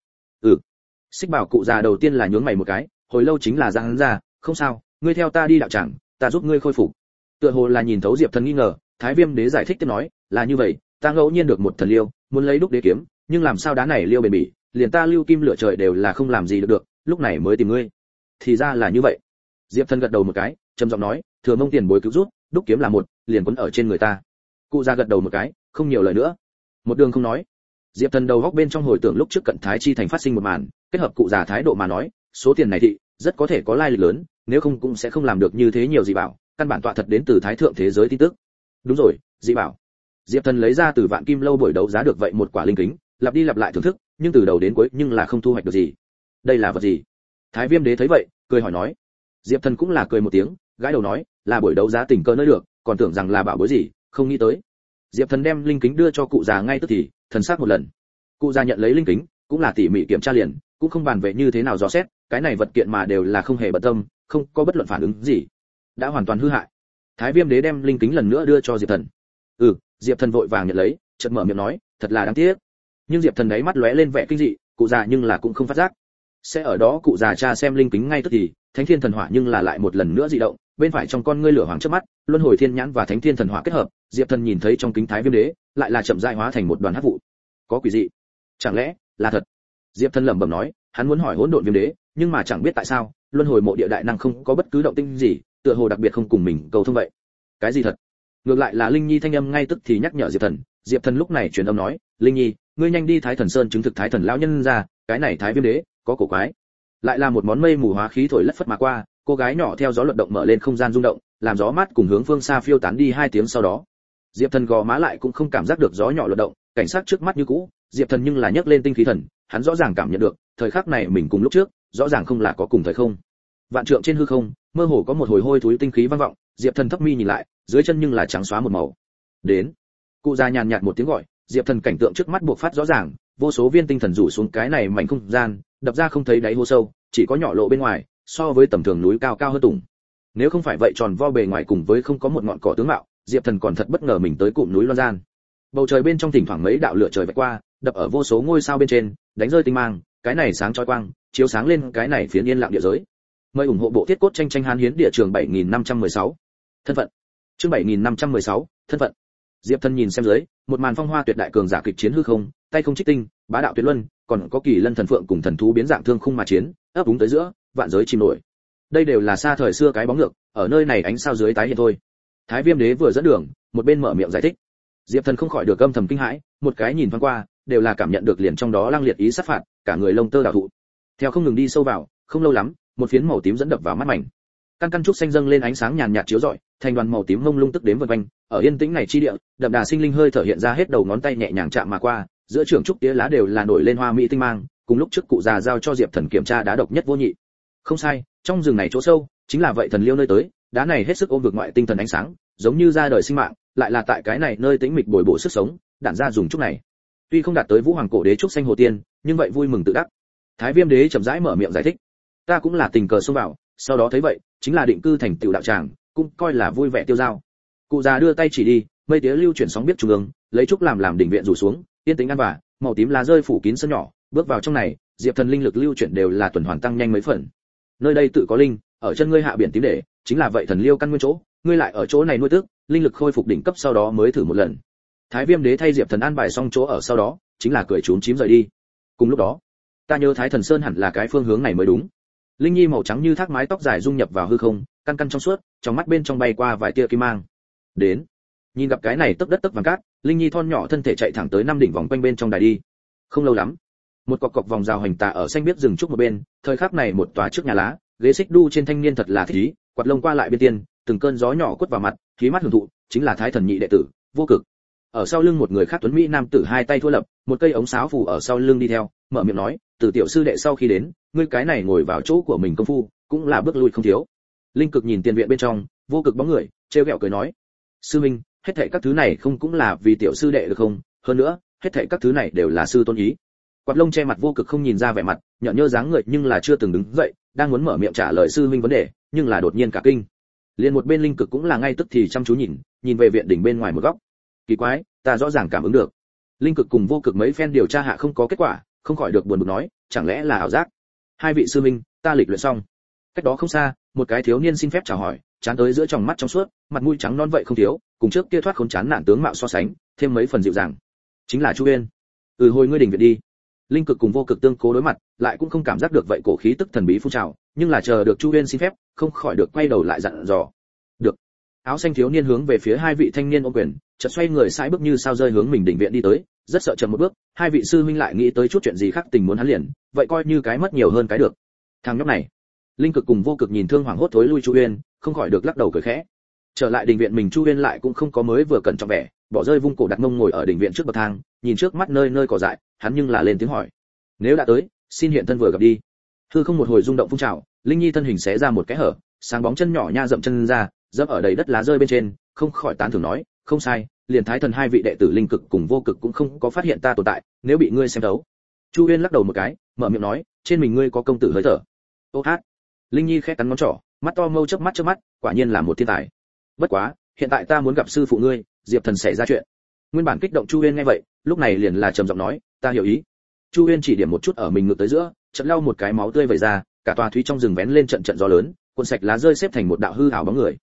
S1: Xích Bảo cụ già đầu tiên là nhướng mày một cái, hồi lâu chính là ra hắn ra, không sao, ngươi theo ta đi đạo tràng, ta giúp ngươi khôi phục. Tựa hồ là nhìn thấu Diệp Thần nghi ngờ, Thái Viêm Đế giải thích tiếp nói, là như vậy, ta ngẫu nhiên được một thần liêu, muốn lấy đúc đế kiếm, nhưng làm sao đá này liêu bền bỉ, liền ta lưu kim lửa trời đều là không làm gì được, lúc này mới tìm ngươi. Thì ra là như vậy. Diệp Thần gật đầu một cái, trầm giọng nói, thừa mông tiền bối cứu rút, đúc kiếm là một, liền quấn ở trên người ta. Cụ già gật đầu một cái, không nhiều lời nữa. Một đường không nói. Diệp Thần đầu góc bên trong hồi tưởng lúc trước cận Thái Chi thành phát sinh một màn, kết hợp cụ già thái độ mà nói, số tiền này thị rất có thể có lai lịch lớn, nếu không cũng sẽ không làm được như thế nhiều dị bảo, căn bản tọa thật đến từ thái thượng thế giới tin tức. Đúng rồi, dị bảo. Diệp Thần lấy ra từ Vạn Kim lâu buổi đấu giá được vậy một quả linh kính, lặp đi lặp lại thưởng thức, nhưng từ đầu đến cuối nhưng là không thu hoạch được gì. Đây là vật gì? Thái Viêm Đế thấy vậy, cười hỏi nói. Diệp Thần cũng là cười một tiếng, gãi đầu nói, là buổi đấu giá tình cờ nơi được, còn tưởng rằng là bảo bối gì, không nghĩ tới. Diệp Thần đem linh kính đưa cho cụ già ngay tức thì, thần sắc một lần. Cụ già nhận lấy linh kính, cũng là tỉ mỉ kiểm tra liền, cũng không bàn về như thế nào dò xét, cái này vật kiện mà đều là không hề bận tâm, không có bất luận phản ứng gì, đã hoàn toàn hư hại. Thái Viêm Đế đem linh kính lần nữa đưa cho Diệp Thần. Diệp Thần vội vàng nhận lấy, chợt mở miệng nói, thật là đáng tiếc. Nhưng Diệp Thần đấy mắt lóe lên vẻ kinh dị, cụ già nhưng là cũng không phát giác. Sẽ ở đó cụ già tra xem linh kính ngay tức thì, Thánh Thiên Thần Hỏa nhưng là lại một lần nữa dị động, bên phải trong con ngươi lửa hoàng trước mắt, luân hồi thiên nhãn và Thánh Thiên Thần Hỏa kết hợp, Diệp Thần nhìn thấy trong kính Thái Viêm Đế, lại là chậm rãi hóa thành một đoàn hắc vụ. Có quỷ dị, chẳng lẽ là thật? Diệp Thần lẩm bẩm nói, hắn muốn hỏi Hỗn Độn Viêm Đế, nhưng mà chẳng biết tại sao, luân hồi mộ địa đại năng không có bất cứ động tĩnh gì, tựa hồ đặc biệt không cùng mình cầu thông vậy. Cái gì thật? Ngược lại là Linh Nhi thanh âm ngay tức thì nhắc nhở Diệp Thần. Diệp Thần lúc này truyền âm nói, Linh Nhi, ngươi nhanh đi Thái Thần Sơn chứng thực Thái Thần lão nhân ra, cái này Thái Viêm Đế có cổ quái. Lại là một món mây mù hóa khí thổi lất phất mà qua, cô gái nhỏ theo gió luận động mở lên không gian rung động, làm gió mát cùng hướng phương xa phiêu tán đi 2 tiếng sau đó. Diệp Thần gò má lại cũng không cảm giác được gió nhỏ luận động, cảnh sát trước mắt như cũ, Diệp Thần nhưng là nhấc lên tinh khí thần, hắn rõ ràng cảm nhận được, thời khắc này mình cùng lúc trước, rõ ràng không là có cùng thời không. Vạn trượng trên hư không, mơ hồ có một hồi hôi thối tinh khí vang vọng, Diệp Thần thấp mi nhìn lại, dưới chân nhưng là trắng xóa một màu. Đến. Cụ già nhàn nhạt một tiếng gọi, Diệp Thần cảnh tượng trước mắt buộc phát rõ ràng, vô số viên tinh thần rủ xuống cái này mảnh không gian, đập ra không thấy đáy hố sâu, chỉ có nhỏ lộ bên ngoài, so với tầm thường núi cao cao hơn tùng. Nếu không phải vậy tròn vo bề ngoài cùng với không có một ngọn cỏ tướng mạo, Diệp Thần còn thật bất ngờ mình tới cụm núi Loan Gian. Bầu trời bên trong thỉnh thoảng mấy đạo lửa trời vạch qua, đập ở vô số ngôi sao bên trên, đánh rơi tinh mang, cái này sáng chói quang, chiếu sáng lên cái này phiến yên lặng địa giới. Mời ủng hộ bộ thiết cốt tranh tranh hán hiến địa trường 7516. Thân phận. Chương 7516, thân phận. Diệp Thần nhìn xem dưới, một màn phong hoa tuyệt đại cường giả kịch chiến hư không, tay không trích tinh, bá đạo tuyệt luân, còn có kỳ lân thần phượng cùng thần thú biến dạng thương khung mà chiến, ấp úng tới giữa, vạn giới chìm nổi. Đây đều là xa thời xưa cái bóng ngược, ở nơi này ánh sao dưới tái hiện thôi. Thái Viêm Đế vừa dẫn đường, một bên mở miệng giải thích. Diệp Thần không khỏi được âm thầm kinh hãi, một cái nhìn thoáng qua, đều là cảm nhận được liền trong đó lang liệt ý sát phạt, cả người lông tơ đảo thụ. Theo không ngừng đi sâu vào, không lâu lắm, một phiến màu tím dẫn đập vào mắt mảnh. Căn căn trúc xanh dâng lên ánh sáng nhàn nhạt chiếu rọi, thành đoàn màu tím mông lung tức đếm vần quanh, ở yên tĩnh này chi địa, đậm đà sinh linh hơi thở hiện ra hết đầu ngón tay nhẹ nhàng chạm mà qua, giữa trường trúc tía lá đều là nổi lên hoa mỹ tinh mang, cùng lúc trước cụ già giao cho Diệp Thần kiểm tra đá độc nhất vô nhị. Không sai, trong rừng này chỗ sâu, chính là vậy thần liêu nơi tới, đá này hết sức ôm vực ngoại tinh thần ánh sáng, giống như ra đời sinh mạng, lại là tại cái này nơi tĩnh mịch bồi bổ sức sống, đản ra dùng trúc này. Tuy không đạt tới Vũ Hoàng cổ đế trúc xanh hồ tiên, nhưng vậy vui mừng tự đắc. Thái Viêm Đế chậm rãi mở miệng giải thích, ta cũng là tình cờ xông vào, sau đó thấy vậy, chính là định cư thành tiểu đạo tràng, cũng coi là vui vẻ tiêu dao. Cụ già đưa tay chỉ đi, mây tía lưu chuyển sóng biết trung ương, lấy trúc làm đỉnh viện rủ xuống, yên tĩnh ăn vả, màu tím lá rơi phủ kín sân nhỏ, bước vào trong này, Diệp Thần linh lực lưu chuyển đều là tuần hoàn tăng nhanh mấy phần. Nơi đây tự có linh, ở chân ngươi hạ biển tím để, chính là vậy thần liêu căn nguyên chỗ, ngươi lại ở chỗ này nuôi tước, linh lực khôi phục đỉnh cấp sau đó mới thử một lần. Thái Viêm Đế thay Diệp Thần an bài xong chỗ ở sau đó, chính là cười trốn chím rời đi. Cùng lúc đó, ta nhớ Thái Thần Sơn hẳn là cái phương hướng này mới đúng. Linh Nhi màu trắng như thác mái tóc dài dung nhập vào hư không, căn căn trong suốt, trong mắt bên trong bay qua vài tia kim mang. Đến, nhìn gặp cái này tấp đất tấp vàng cát, Linh Nhi thon nhỏ thân thể chạy thẳng tới 5 đỉnh vòng quanh bên trong đài đi. Không lâu lắm, một cọc cọc vòng rào hành tà ở xanh biết rừng trúc một bên, thời khắc này một tòa trước nhà lá, ghế xích đu trên thanh niên thật là thích ý, quạt lông qua lại bên tiên, từng cơn gió nhỏ quất vào mặt, khí mắt hưởng thụ, chính là Thái Thần nhị đệ tử, Vô Cực. Ở sau lưng một người khác tuấn mỹ nam tử hai tay thua lập, một cây ống sáo phù ở sau lưng đi theo, mở miệng nói, từ tiểu sư đệ sau khi đến, ngươi cái này ngồi vào chỗ của mình công phu, cũng là bước lui không thiếu. Linh Cực nhìn tiền viện bên trong, vô cực bóng người, trêu ghẹo cười nói, sư minh, hết thảy các thứ này không cũng là vì tiểu sư đệ được không? Hơn nữa, hết thảy các thứ này đều là sư tôn ý. Quạt lông che mặt vô cực không nhìn ra vẻ mặt, nhợn nhơ dáng người nhưng là chưa từng đứng dậy, đang muốn mở miệng trả lời sư minh vấn đề, nhưng là đột nhiên cả kinh. Liên một bên Linh Cực cũng là ngay tức thì chăm chú nhìn về viện đỉnh bên ngoài một góc. Kỳ quái, ta rõ ràng cảm ứng được. Linh Cực cùng vô cực mấy phen điều tra hạ không có kết quả, không khỏi được buồn bực nói, chẳng lẽ là ảo giác? Hai vị sư minh, ta lịch luyện xong. Cách đó không xa, một cái thiếu niên xin phép chào hỏi, chán tới giữa tròng mắt trong suốt, mặt mũi trắng non vậy không thiếu, cùng trước kia thoát khốn chán nản tướng mạo so sánh, thêm mấy phần dịu dàng. Chính là Chu Uyên. Hồi ngươi đỉnh viện đi. Linh Cực cùng vô cực tương cố đối mặt, lại cũng không cảm giác được vậy cổ khí tức thần bí phun trào, nhưng là chờ được Chu Uyên xin phép, không khỏi được quay đầu lại dặn dò. Được. Áo xanh thiếu niên hướng về phía hai vị thanh niên ôm quyền, chợt xoay người sải bước như sao rơi hướng mình đỉnh viện đi tới, rất sợ chậm một bước, hai vị sư huynh lại nghĩ tới chút chuyện gì khác tình muốn hắn liền, vậy coi như cái mất nhiều hơn cái được. Thằng nhóc này. Linh Cực cùng vô cực nhìn thương hoảng hốt thối lui Chu Uyên, không khỏi được lắc đầu cười khẽ. Trở lại đình viện mình Chu Uyên lại cũng không có mới vừa cẩn trọng vẻ, bỏ rơi vung cổ đặt mông ngồi ở đình viện trước bậc thang, nhìn trước mắt nơi nơi cỏ dại, hắn nhưng là lên tiếng hỏi: "Nếu đã tới, xin hiện thân vừa gặp đi." Hư không một hồi rung động phun trào, Linh Nhi thân hình xé ra một cái hở, sáng bóng chân nhỏ nha dậm chân ra, dẫm ở đầy đất lá rơi bên trên, không khỏi tán thưởng nói: "Không sai, liền Thái Thần hai vị đệ tử Linh Cực cùng Vô Cực cũng không có phát hiện ta tồn tại, nếu bị ngươi xem thấu." Chu Uyên lắc đầu một cái, mở miệng nói: "Trên mình ngươi có công tử hơi thở." Ô hát. Linh Nhi khẽ cắn ngón trỏ, mắt to mâu chớp mắt, quả nhiên là một thiên tài. Bất quá, hiện tại ta muốn gặp sư phụ ngươi, Diệp Thần xảy ra chuyện. Nguyên bản kích động Chu Uyên nghe vậy, lúc này liền là trầm giọng nói: "Ta hiểu ý." Chu Uyên chỉ điểm một chút ở mình ngược tới giữa, chợt lau một cái máu tươi vẩy ra, cả tòa thúy trong rừng vén lên trận trận gió lớn, cuộn sạch lá rơi xếp thành một đạo hư ảo bóng người.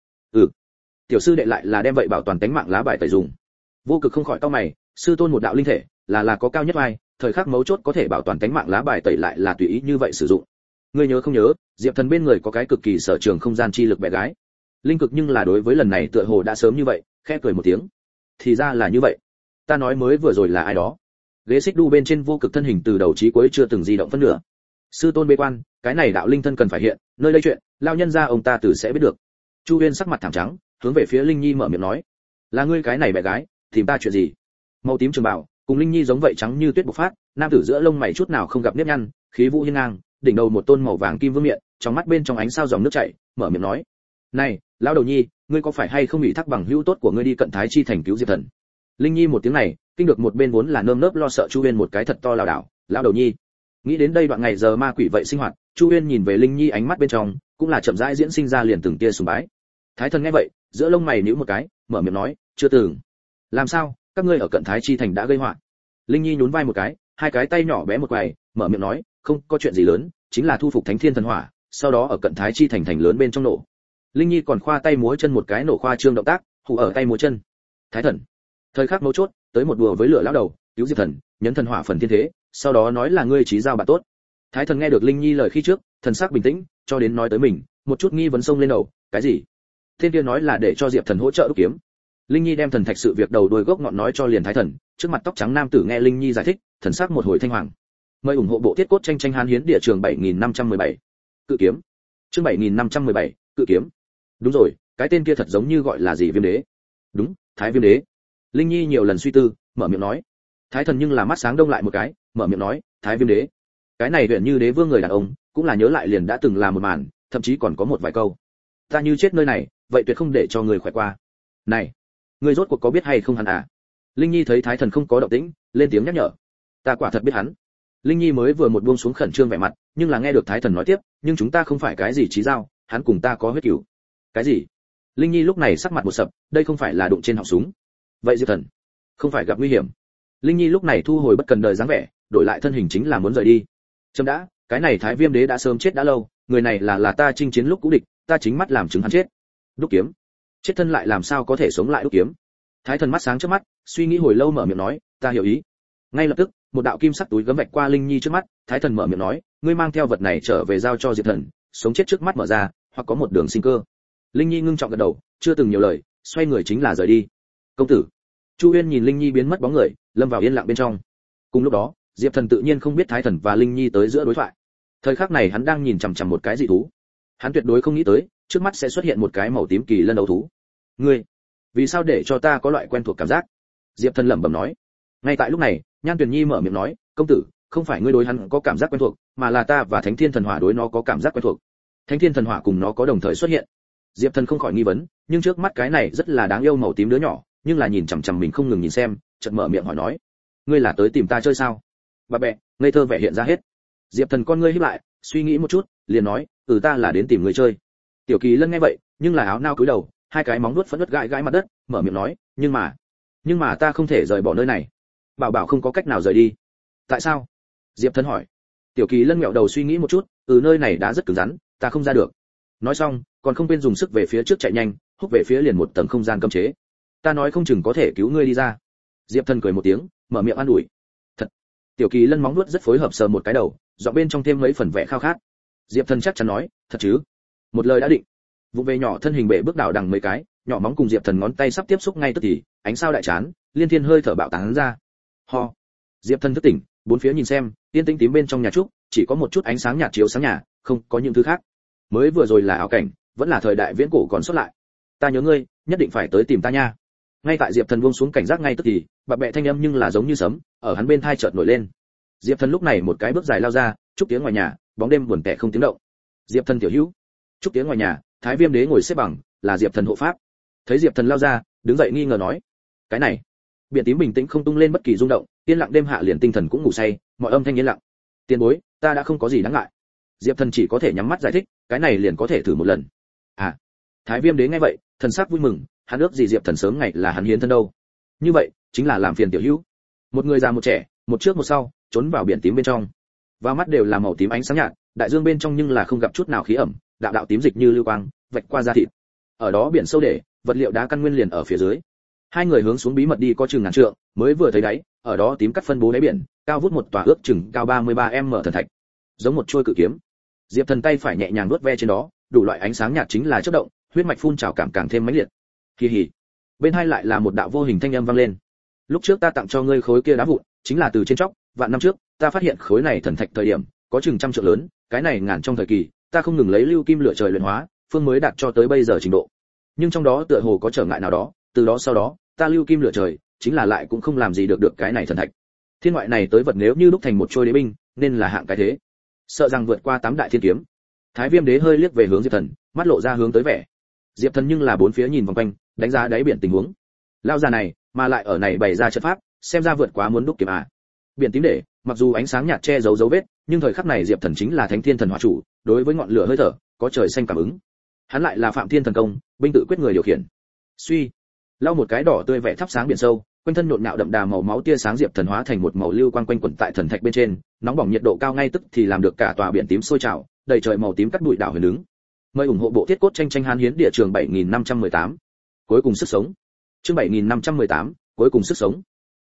S1: Tiểu sư đệ lại là đem vậy bảo toàn tính mạng lá bài tẩy dùng. Vô Cực không khỏi cau mày, sư tôn một đạo linh thể, là có cao nhất vai, thời khắc mấu chốt có thể bảo toàn tính mạng lá bài tẩy lại là tùy ý như vậy sử dụng. Ngươi nhớ không nhớ, Diệp Thần bên người có cái cực kỳ sở trường không gian chi lực bé gái. Linh Cực nhưng là đối với lần này tựa hồ đã sớm như vậy, khẽ cười một tiếng. Thì ra là như vậy. Ta nói mới vừa rồi là ai đó? Ghế xích đu bên trên Vô Cực thân hình từ đầu chí cuối chưa từng di động phân nửa. Sư tôn bế quan, cái này đạo linh thân cần phải hiện, nơi đây chuyện, lao nhân ra ông ta tử sẽ biết được. Chu Uyên sắc mặt thảm trắng, hướng về phía Linh Nhi mở miệng nói: "Là ngươi cái này bé gái, tìm ta chuyện gì?" Màu tím trường bào, cùng Linh Nhi giống vậy trắng như tuyết bộc phát, nam tử giữa lông mày chút nào không gặp nếp nhăn, khí vũ hiên ngang, đỉnh đầu một tôn màu vàng kim vương miện, trong mắt bên trong ánh sao dòng nước chảy, mở miệng nói: "Này, lão đầu nhi, ngươi có phải hay không ủy thác bằng hữu tốt của ngươi đi Cận Thái chi thành cứu Diệp Thần?" Linh Nhi một tiếng này, kinh được một bên vốn là nơm nớp lo sợ Chu Uyên một cái thật to lảo đảo, "Lão đầu nhi." Nghĩ đến đây đoạn ngày giờ ma quỷ vậy sinh hoạt, Chu Uyên nhìn về Linh Nhi ánh mắt bên trong, cũng là chậm rãi diễn sinh ra liền từng tia sùng bái. Thái Thần nghe vậy, giữa lông mày nhíu một cái, mở miệng nói: "Chưa từng." "Làm sao, các ngươi ở Cận Thái chi thành đã gây họa?" Linh Nhi nhún vai một cái, hai cái tay nhỏ bé một quài, mở miệng nói: "Không có chuyện gì lớn, chính là thu phục Thánh Thiên thần hỏa, sau đó ở Cận Thái chi thành thành lớn bên trong nổ." Linh Nhi còn khoa tay múa chân một cái nổ khoa trương động tác, hù ở tay múa chân. Thái Thần, thời khắc mấu chốt, tới một đùa với lửa lão đầu, cứu Diệp Thần, nhấn thần hỏa phần thiên thế, sau đó nói là ngươi trí giao bạn tốt. Thái Thần nghe được Linh Nhi lời khi trước, thần sắc bình tĩnh, cho đến nói tới mình, một chút nghi vấn xông lên đầu, cái gì? Thiên kia nói là để cho Diệp Thần hỗ trợ đúc kiếm. Linh Nhi đem thần thạch sự việc đầu đuôi gốc ngọn nói cho liền Thái Thần, trước mặt tóc trắng nam tử nghe Linh Nhi giải thích, thần sắc một hồi thanh hoàng. Mời ủng hộ bộ thiết cốt tranh tranh Hán Hiến địa trường 7517. Cự kiếm. Chương 7517, cự kiếm. Đúng rồi, cái tên kia thật giống như gọi là gì Viêm Đế. Đúng, Thái Viêm Đế. Linh Nhi nhiều lần suy tư, mở miệng nói. Thái Thần nhưng là mắt sáng đông lại một cái, mở miệng nói, Thái Viêm Đế. Cái này huyện như đế vương người đàn ông, cũng là nhớ lại liền đã từng làm một màn, thậm chí còn có một vài câu. Ta như chết nơi này, vậy tuyệt không để cho người khỏe qua. Này, ngươi rốt cuộc có biết hay không hắn à? Linh Nhi thấy Thái Thần không có động tĩnh, lên tiếng nhắc nhở. Ta quả thật biết hắn. Linh Nhi mới vừa một buông xuống khẩn trương vẻ mặt, nhưng là nghe được Thái Thần nói tiếp, nhưng chúng ta không phải cái gì chí giao, hắn cùng ta có huyết cửu. Cái gì? Linh Nhi lúc này sắc mặt một sập, đây không phải là đụng trên họng súng. Vậy Diệp Thần, không phải gặp nguy hiểm. Linh Nhi lúc này thu hồi bất cần đời dáng vẻ, đổi lại thân hình chính là muốn rời đi. Chấm đã, cái này Thái Viêm Đế đã sớm chết đã lâu, người này là ta chinh chiến lúc cũ địch, ta chính mắt làm chứng hắn chết. Đúc kiếm. Chết thân lại làm sao có thể sống lại đúc kiếm? Thái Thần mắt sáng trước mắt, suy nghĩ hồi lâu mở miệng nói, ta hiểu ý. Ngay lập tức, một đạo kim sắc túi gấm vạch qua Linh Nhi trước mắt, Thái Thần mở miệng nói, ngươi mang theo vật này trở về giao cho Diệp Thần, sống chết trước mắt mở ra, hoặc có một đường sinh cơ. Linh Nhi ngưng trọng gật đầu, chưa từng nhiều lời, xoay người chính là rời đi. Công tử. Chu Uyên nhìn Linh Nhi biến mất bóng người, lâm vào yên lặng bên trong. Cùng lúc đó, Diệp Thần tự nhiên không biết Thái Thần và Linh Nhi tới giữa đối thoại. Thời khắc này hắn đang nhìn chằm chằm một cái dị thú. Hắn tuyệt đối không nghĩ tới, trước mắt sẽ xuất hiện một cái màu tím kỳ lân đấu thú. Ngươi, vì sao để cho ta có loại quen thuộc cảm giác? Diệp Thần lẩm bẩm nói. Ngay tại lúc này, Nhan Tuyền Nhi mở miệng nói, công tử, không phải ngươi đối hắn có cảm giác quen thuộc, mà là ta và Thánh Thiên Thần Hỏa đối nó có cảm giác quen thuộc. Thánh Thiên Thần Hỏa cùng nó có đồng thời xuất hiện. Diệp Thần không khỏi nghi vấn, nhưng trước mắt cái này rất là đáng yêu màu tím đứa nhỏ, nhưng là nhìn chằm chằm mình không ngừng nhìn xem, chợt mở miệng hỏi nói, ngươi là tới tìm ta chơi sao? Bà bẹ, ngây thơ vẻ hiện ra hết. Diệp Thần con ngươi híp lại, suy nghĩ một chút, liền nói, ta là đến tìm người chơi. Tiểu Kỳ Lân nghe vậy, nhưng là áo nao cúi đầu, hai cái móng vuốt phẫn nộ gãi gãi mặt đất, mở miệng nói, nhưng mà ta không thể rời bỏ nơi này. Bảo Bảo không có cách nào rời đi. Tại sao? Diệp Thần hỏi. Tiểu Kỳ Lân ngẹo đầu suy nghĩ một chút, nơi này đã rất cứng rắn, ta không ra được. Nói xong, còn không quên dùng sức về phía trước chạy nhanh, húc về phía liền một tầng không gian cấm chế. Ta nói không chừng có thể cứu ngươi đi ra. Diệp Thần cười một tiếng, mở miệng an ủi. Thật. Tiểu Kỳ Lân móng vuốt rất phối hợp sờ một cái đầu, giọng bên trong thêm mấy phần vẻ khao khát. Diệp Thần chắc chắn nói, thật chứ? Một lời đã định. Vụ về nhỏ thân hình bệ bước đảo đằng mấy cái, nhỏ móng cùng Diệp Thần ngón tay sắp tiếp xúc ngay tức thì, ánh sao đại chán, liên thiên hơi thở bạo tán ra. Ho. Diệp Thần thức tỉnh, bốn phía nhìn xem, tiên tinh tím bên trong nhà trúc, chỉ có một chút ánh sáng nhạt chiếu sáng nhà, không có những thứ khác. Mới vừa rồi là ảo cảnh, vẫn là thời đại viễn cổ còn sót lại. Ta nhớ ngươi, nhất định phải tới tìm ta nha. Ngay tại Diệp Thần buông xuống cảnh giác ngay tức thì, bà bẹ thanh âm nhưng là giống như sấm, ở hắn bên tai chợt nổi lên. Diệp Thần lúc này một cái bước dài lao ra, trúc tiếng ngoài nhà, bóng đêm buồn tẻ không tiếng động. Diệp Thần tiểu hữu. Trúc tiếng ngoài nhà, Thái Viêm Đế ngồi xếp bằng, là Diệp Thần hộ pháp. Thấy Diệp Thần lao ra, đứng dậy nghi ngờ nói, cái này. Biển tím bình tĩnh không tung lên bất kỳ rung động, yên lặng đêm hạ liền tinh thần cũng ngủ say, mọi âm thanh yên lặng. Tiền bối, ta đã không có gì đáng ngại. Diệp Thần chỉ có thể nhắm mắt giải thích, cái này liền có thể thử một lần. À. Thái Viêm Đế nghe vậy, thần sắc vui mừng, hắn ước gì Diệp Thần sớm ngày là hắn hiến thân đâu. Như vậy, chính là làm phiền tiểu hữu. Một người già một trẻ, một trước một sau, trốn vào biển tím bên trong. Vào mắt đều là màu tím ánh sáng nhạt, đại dương bên trong nhưng là không gặp chút nào khí ẩm, đạo đạo tím dịch như lưu quang, vạch qua da thịt. Ở đó biển sâu để, vật liệu đá căn nguyên liền ở phía dưới. Hai người hướng xuống bí mật đi có chừng ngàn trượng, mới vừa thấy đáy, ở đó tím cắt phân bố đáy biển, cao vút một tòa ước chừng cao 33m thần thạch, giống một chuôi cự kiếm. Diệp Thần tay phải nhẹ nhàng nuốt ve trên đó, đủ loại ánh sáng nhạt chính là chớp động, huyết mạch phun trào cảm càng thêm mãnh liệt. Kỳ hỉ. Bên hai lại là một đạo vô hình thanh âm vang lên. Lúc trước ta tặng cho ngươi khối kia đá vụn, chính là từ trên chóc, vạn năm trước, ta phát hiện khối này thần thạch thời điểm, có chừng trăm trượng lớn, cái này ngàn trong thời kỳ, ta không ngừng lấy lưu kim lửa trời luyện hóa, phương mới đạt cho tới bây giờ trình độ. Nhưng trong đó tựa hồ có trở ngại nào đó, từ đó sau đó, ta lưu kim lửa trời, chính là lại cũng không làm gì được cái này thần thạch. Thiên ngoại này tới vật nếu như lúc thành một trôi đế binh, nên là hạng cái thế. Sợ rằng vượt qua tám đại thiên kiếm. Thái Viêm Đế hơi liếc về hướng Diệp Thần, mắt lộ ra hướng tới vẻ. Diệp Thần nhưng là bốn phía nhìn vòng quanh, đánh giá đáy biển tình huống. Lao già này, mà lại ở này bày ra trận pháp, xem ra vượt quá muốn đúc kiếm à. Biển tím để, mặc dù ánh sáng nhạt che giấu dấu vết, nhưng thời khắc này Diệp Thần chính là Thánh Thiên Thần Hỏa chủ, đối với ngọn lửa hơi thở, có trời xanh cảm ứng. Hắn lại là Phạm Thiên Thần Công, binh tự quyết người điều khiển. Suy, lau một cái đỏ tươi vẻ thắp sáng biển sâu, quanh thân nhộn nhạo đậm đà màu máu tia sáng Diệp Thần hóa thành một màu lưu quang quanh quẩn tại thần thạch bên trên, nóng bỏng nhiệt độ cao ngay tức thì làm được cả tòa biển tím sôi trào, đầy trời màu tím cắt bụi đảo huyền đứng. Mời ủng hộ bộ thiết cốt tranh Hán Hiến địa trường 7518. Cuối cùng sức sống. Chương 7518, cuối cùng sức sống.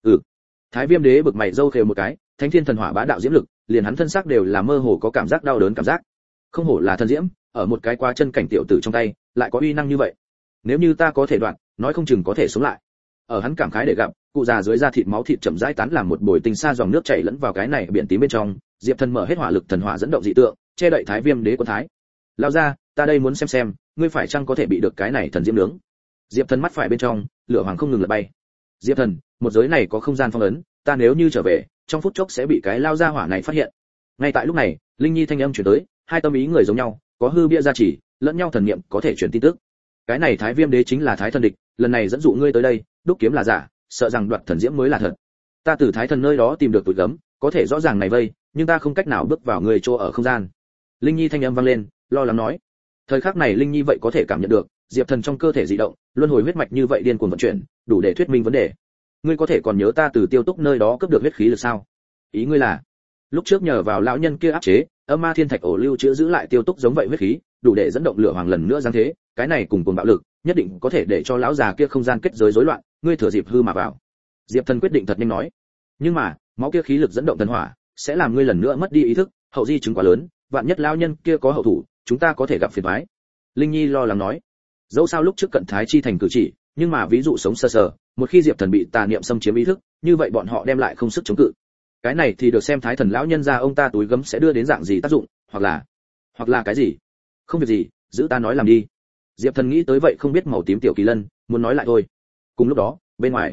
S1: Thái Viêm Đế bực mày râu khều một cái, Thánh Thiên Thần Hỏa bá đạo diễm lực, liền hắn thân xác đều là mơ hồ có cảm giác đau đớn cảm giác. Không hổ là thần diễm, ở một cái quá chân cảnh tiểu tử trong tay, lại có uy năng như vậy. Nếu như ta có thể đoạn, nói không chừng có thể sống lại. Ở hắn cảm khái để gặp, cụ già dưới da thịt máu thịt chậm rãi tán làm một bồi tinh xa dòng nước chảy lẫn vào cái này biển tím bên trong, Diệp Thần mở hết hỏa lực thần hỏa dẫn động dị tượng, che đậy Thái Viêm Đế quân thái. Lao ra, ta đây muốn xem, ngươi phải chăng có thể bị được cái này thần diễm nướng. Diệp Thần mắt phải bên trong, lửa hoàng không ngừng lật bay. Diệp Thần, một giới này có không gian phong ấn, ta nếu như trở về, trong phút chốc sẽ bị cái lao ra hỏa này phát hiện. Ngay tại lúc này, Linh Nhi thanh âm truyền tới, hai tâm ý người giống nhau, có hư bia gia trì, lẫn nhau thần niệm có thể truyền tin tức. Cái này Thái Viêm Đế chính là Thái Thần địch, lần này dẫn dụ ngươi tới đây, đúc kiếm là giả, sợ rằng đoạt thần diễm mới là thật. Ta từ Thái Thần nơi đó tìm được túi gấm, có thể rõ ràng này vây, nhưng ta không cách nào bước vào người chỗ ở không gian. Linh Nhi thanh âm vang lên, lo lắng nói. Thời khắc này Linh Nhi vậy có thể cảm nhận được, Diệp Thần trong cơ thể dị động, luân hồi huyết mạch như vậy điên cuồng vận chuyển, đủ để thuyết minh vấn đề. Ngươi có thể còn nhớ ta từ Tiêu Túc nơi đó cướp được huyết khí lực sao? Ý ngươi là, lúc trước nhờ vào lão nhân kia áp chế, âm ma thiên thạch ổ lưu chữa giữ lại Tiêu Túc giống vậy huyết khí, đủ để dẫn động lửa hoàng lần nữa giáng thế, cái này cùng cuồng bạo lực, nhất định có thể để cho lão già kia không gian kết giới rối loạn, ngươi thừa dịp hư mà vào. Diệp Thần quyết định thật nhanh nói. Nhưng mà, máu kia khí lực dẫn động thần hỏa, sẽ làm ngươi lần nữa mất đi ý thức, hậu di chứng quá lớn, vạn nhất lão nhân kia có hậu thủ, chúng ta có thể gặp phiền toái. Linh Nhi lo lắng nói. Dẫu sao lúc trước cận thái chi thành cử chỉ, nhưng mà ví dụ sống sơ sờ, một khi Diệp Thần bị tà niệm xâm chiếm ý thức, như vậy bọn họ đem lại không sức chống cự. Cái này thì được xem Thái Thần lão nhân gia ông ta túi gấm sẽ đưa đến dạng gì tác dụng, hoặc là cái gì. Không việc gì, giữ ta nói làm đi. Diệp Thần nghĩ tới vậy không biết màu tím tiểu kỳ lân, muốn nói lại thôi. Cùng lúc đó, bên ngoài,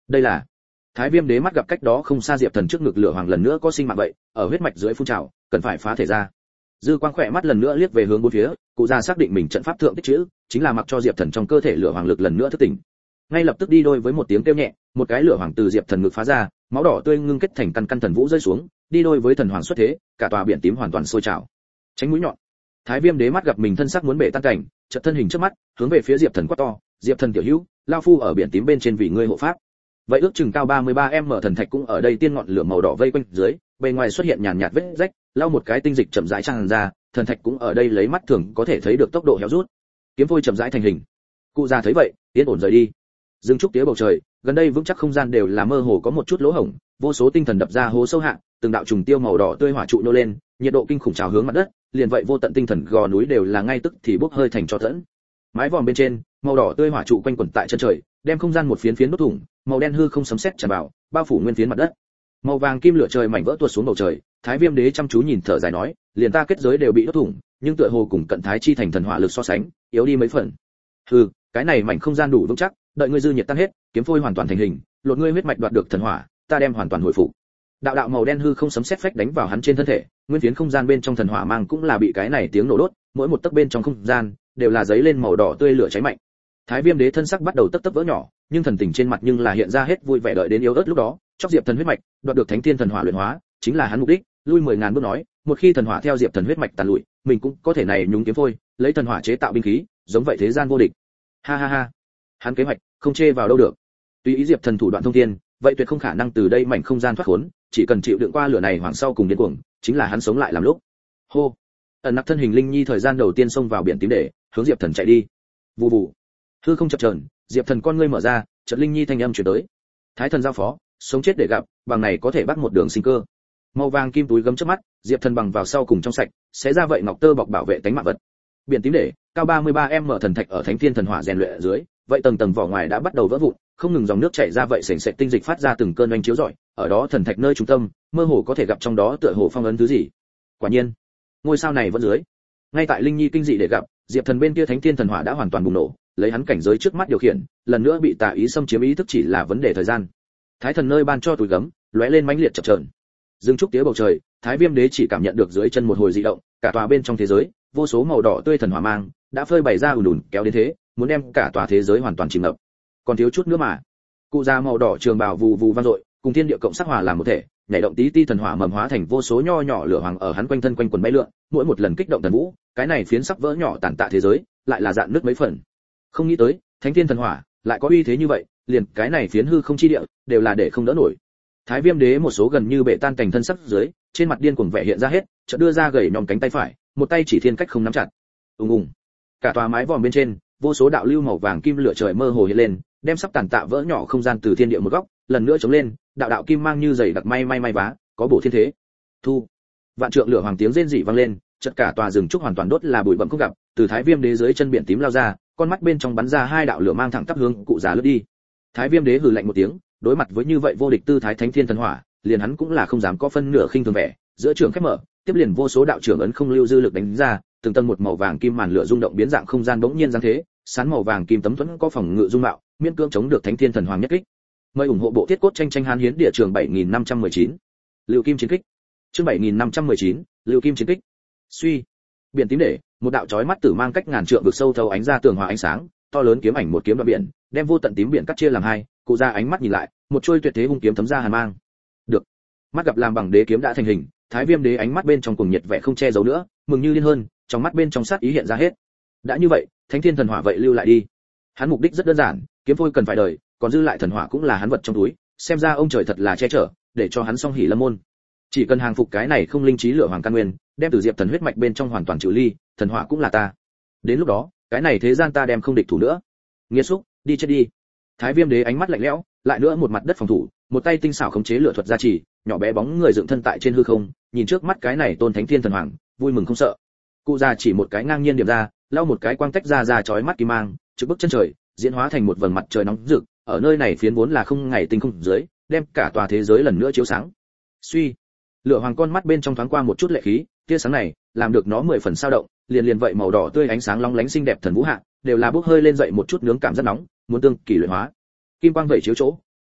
S1: Đây là Thái Viêm Đế mắt gặp cách đó không xa Diệp Thần trước ngực lửa hoàng lần nữa có sinh mạng vậy, ở huyết mạch dưới phun trào, cần phải phá thể ra. Dư quang khỏe mắt lần nữa liếc về hướng bốn phía, cụ già xác định mình trận pháp thượng tích chữ, chính là mặc cho Diệp Thần trong cơ thể lửa hoàng lực lần nữa thức tỉnh. Ngay lập tức đi đôi với một tiếng kêu nhẹ, một cái lửa hoàng từ Diệp Thần ngực phá ra, máu đỏ tươi ngưng kết thành căn căn thần vũ rơi xuống, đi đôi với thần hoàng xuất thế, cả tòa biển tím hoàn toàn sôi trào. Tránh mũi nhọn. Thái Viêm Đế mắt gặp mình thân sắc muốn bể tan cảnh, chợt thân hình trước mắt, hướng về phía Diệp Thần quát to, "Diệp Thần tiểu hữu, lao phu ở biển tím bên trên vì ngươi hộ pháp." Vậy ước chừng cao 33m thần thạch cũng ở đây tiên ngọn lửa màu đỏ vây quanh dưới, bên ngoài xuất hiện nhàn nhạt vết rách, lau một cái tinh dịch chậm rãi tràn ra, thần thạch cũng ở đây lấy mắt thường có thể thấy được tốc độ héo rút. Kiếm phôi chậm rãi thành hình. Cụ già thấy vậy, yên ổn rời đi. Dương trúc tía bầu trời, gần đây vững chắc không gian đều là mơ hồ có một chút lỗ hổng, vô số tinh thần đập ra hố sâu hạ, từng đạo trùng tiêu màu đỏ tươi hỏa trụ nô lên, nhiệt độ kinh khủng trào hướng mặt đất, liền vậy vô tận tinh thần gò núi đều là ngay tức thì bốc hơi thành tro tẫn. Mái vòm bên trên, màu đỏ tươi hỏa trụ quanh quẩn tại chân trời, đem không gian một phiến phiến đốt thủng, màu đen hư không sấm sét tràn vào, bao phủ nguyên phiến mặt đất. Màu vàng kim lửa trời mảnh vỡ tuột xuống bầu trời, Thái Viêm Đế chăm chú nhìn thở dài nói, liền ta kết giới đều bị đốt thủng, nhưng tựa hồ cùng cận thái chi thành thần hỏa lực so sánh, yếu đi mấy phần. Hừ, cái này mảnh không gian đủ vững chắc, đợi ngươi dư nhiệt tan hết, kiếm phôi hoàn toàn thành hình, lột ngươi huyết mạch đoạt được thần hỏa, ta đem hoàn toàn hồi phục. Đạo đạo màu đen hư không sấm sét phách đánh vào hắn trên thân thể, nguyên phiến không gian bên trong thần hỏa mang cũng là bị cái này tiếng nổ đốt, mỗi một tấc bên trong không gian đều là giấy lên màu đỏ tươi lửa cháy mạnh. Thái Viêm Đế thân sắc bắt đầu tấp tấp vỡ nhỏ, nhưng thần tình trên mặt nhưng là hiện ra hết vui vẻ đợi đến yếu ớt lúc đó, chóc Diệp Thần huyết mạch, đoạt được Thánh Thiên thần hỏa luyện hóa, chính là hắn mục đích, lui 10.000 bước nói, một khi thần hỏa theo Diệp Thần huyết mạch tàn lụi, mình cũng có thể này nhúng kiếm phôi, lấy thần hỏa chế tạo binh khí, giống vậy thế gian vô địch. Ha ha ha. Hắn kế hoạch không chê vào đâu được. Tùy ý Diệp Thần thủ đoạn thông thiên, vậy tuyệt không khả năng từ đây mảnh không gian thoát khốn, chỉ cần chịu đựng qua lửa này hoàng sau cùng điên cuồng, chính là hắn sống lại làm lúc. Hô. Ẩn nặc thân hình linh nhi thời gian đầu tiên xông vào biển tím để hướng Diệp Thần chạy đi. Vù vù. Hư không chập chờn, Diệp Thần con ngươi mở ra, chợt linh nhi thanh âm truyền tới. Thái thần giao phó, sống chết để gặp, bằng này có thể bắt một đường sinh cơ. Màu vàng kim túi gấm trước mắt, Diệp Thần bằng vào sau cùng trong sạch, sẽ ra vậy ngọc tơ bọc bảo vệ tánh mạng vật. Biển tím để, cao 33m thần thạch ở Thánh Thiên thần hỏa rèn luyện ở dưới, vậy tầng tầng vỏ ngoài đã bắt đầu vỡ vụn, không ngừng dòng nước chảy ra vậy sền sệt tinh dịch phát ra từng cơn oanh chiếu rọi, ở đó thần thạch nơi trung tâm, mơ hồ có thể gặp trong đó tựa hồ phong ấn thứ gì. Quả nhiên, ngôi sao này vẫn dưới. Ngay tại linh nhi kinh dị để gặp, Diệp Thần bên kia Thánh Thiên thần hỏa đã hoàn toàn bùng nổ, lấy hắn cảnh giới trước mắt điều khiển, lần nữa bị tà ý xâm chiếm ý thức chỉ là vấn đề thời gian. Thái thần nơi ban cho túi gấm, lóe lên mãnh liệt chập chờn. Dương trúc tía bầu trời, Thái Viêm Đế chỉ cảm nhận được dưới chân một hồi dị động, cả tòa bên trong thế giới, vô số màu đỏ tươi thần hỏa mang đã phơi bày ra ùn ùn kéo đến thế, muốn đem cả tòa thế giới hoàn toàn chìm ngập. Còn thiếu chút nữa mà. Cụ già màu đỏ trường bào vù vù vang dội, cùng thiên địa cộng sắc hòa làm một thể, nhảy động tí ti thần hỏa mầm hóa thành vô số nho nhỏ lửa hoàng ở hắn quanh thân quanh quần bay lượn, mỗi một lần kích động thần vũ, cái này phiến sắp vỡ nhỏ tàn tạ thế giới, lại là dạn nước mấy phần. Không nghĩ tới, Thánh Thiên thần hỏa lại có uy thế như vậy, liền cái này phiến hư không chi địa đều là để không đỡ nổi. Thái Viêm Đế một số gần như bể tan cảnh thân sắc dưới, trên mặt điên cuồng vẻ hiện ra hết, chợt đưa ra gầy nhom cánh tay phải, một tay chỉ thiên cách không nắm chặt. Ùng ùng. Cả tòa mái vòm bên trên, vô số đạo lưu màu vàng kim lửa trời mơ hồ hiện lên, đem sắp tàn tạ vỡ nhỏ không gian từ thiên địa một góc, lần nữa chống lên, đạo đạo kim mang như dày đặc may vá, có bổ thiên thế. Thu. Vạn trượng lửa hoàng tiếng rên rỉ vang lên, chợt cả tòa rừng trúc hoàn toàn đốt là bụi bặm không gặp, từ Thái Viêm Đế dưới chân biển tím lao ra, con mắt bên trong bắn ra hai đạo lửa mang thẳng tắp hướng cụ già lướt đi. Thái Viêm Đế hừ lạnh một tiếng, đối mặt với như vậy vô địch tư thái Thánh Thiên thần hỏa, liền hắn cũng là không dám có phân nửa khinh thường vẻ, giữa trường khép mở, tiếp liền vô số đạo trưởng ấn không lưu dư lực đánh ra, từng tầng một màu vàng kim màn lửa rung động biến dạng không gian bỗng nhiên giáng thế, sán màu vàng kim tấm thuẫn có phòng ngự dung mạo, miễn cưỡng chống được Thánh Thiên thần hoàng nhất kích. Mời ủng hộ bộ thiết cốt tranh tranh hán hiến địa trường 7519. Lưu Kim chiến kích. Chương 7519, Lưu Kim chiến kích. Suy. Biển tím để, một đạo chói mắt tử mang cách ngàn trượng vực sâu thấu ánh ra tường hòa ánh sáng, to lớn kiếm ảnh một kiếm đoạn biển, đem vô tận tím biển cắt chia làm hai, cụ ra ánh mắt nhìn lại, một chuôi tuyệt thế hung kiếm thấm ra hàn mang. Được. Mắt gặp làm bằng đế kiếm đã thành hình, Thái Viêm Đế ánh mắt bên trong cuồng nhiệt vẻ không che giấu nữa, mừng như điên hơn, trong mắt bên trong sát ý hiện ra hết. Đã như vậy, Thánh Thiên thần hỏa vậy lưu lại đi. Hắn mục đích rất đơn giản, kiếm phôi cần phải đời, còn dư lại thần hỏa cũng là hắn vật trong túi, xem ra ông trời thật là che chở, để cho hắn song hỉ lâm môn. Chỉ cần hàng phục cái này không linh trí lửa hoàng căn nguyên, đem từ Diệp Thần huyết mạch bên trong hoàn toàn trừ ly, thần hỏa cũng là ta. Đến lúc đó, cái này thế gian ta đem không địch thủ nữa. Nghĩa xúc, đi chết đi. Thái Viêm Đế ánh mắt lạnh lẽo, lại nữa một mặt đất phòng thủ, một tay tinh xảo khống chế lửa thuật gia trì, nhỏ bé bóng người dựng thân tại trên hư không, nhìn trước mắt cái này tôn Thánh Thiên thần hoàng, vui mừng không sợ. Cụ già chỉ một cái ngang nhiên điểm ra, lau một cái quang tách ra chói mắt kim mang, trực bước chân trời, diễn hóa thành một vầng mặt trời nóng rực, ở nơi này phiến vốn là không ngày tinh không dưới, đem cả tòa thế giới lần nữa chiếu sáng. Suy, lửa hoàng con mắt bên trong thoáng qua một chút lệ khí, tia sáng này làm được nó 10 phần sao động, liền vậy màu đỏ tươi ánh sáng long lánh xinh đẹp thần vũ hạ, đều là bốc hơi lên dậy một chút nướng cảm rất nóng, muốn tương kỳ luyện hóa. Kim quang vậy chiếu chỗ,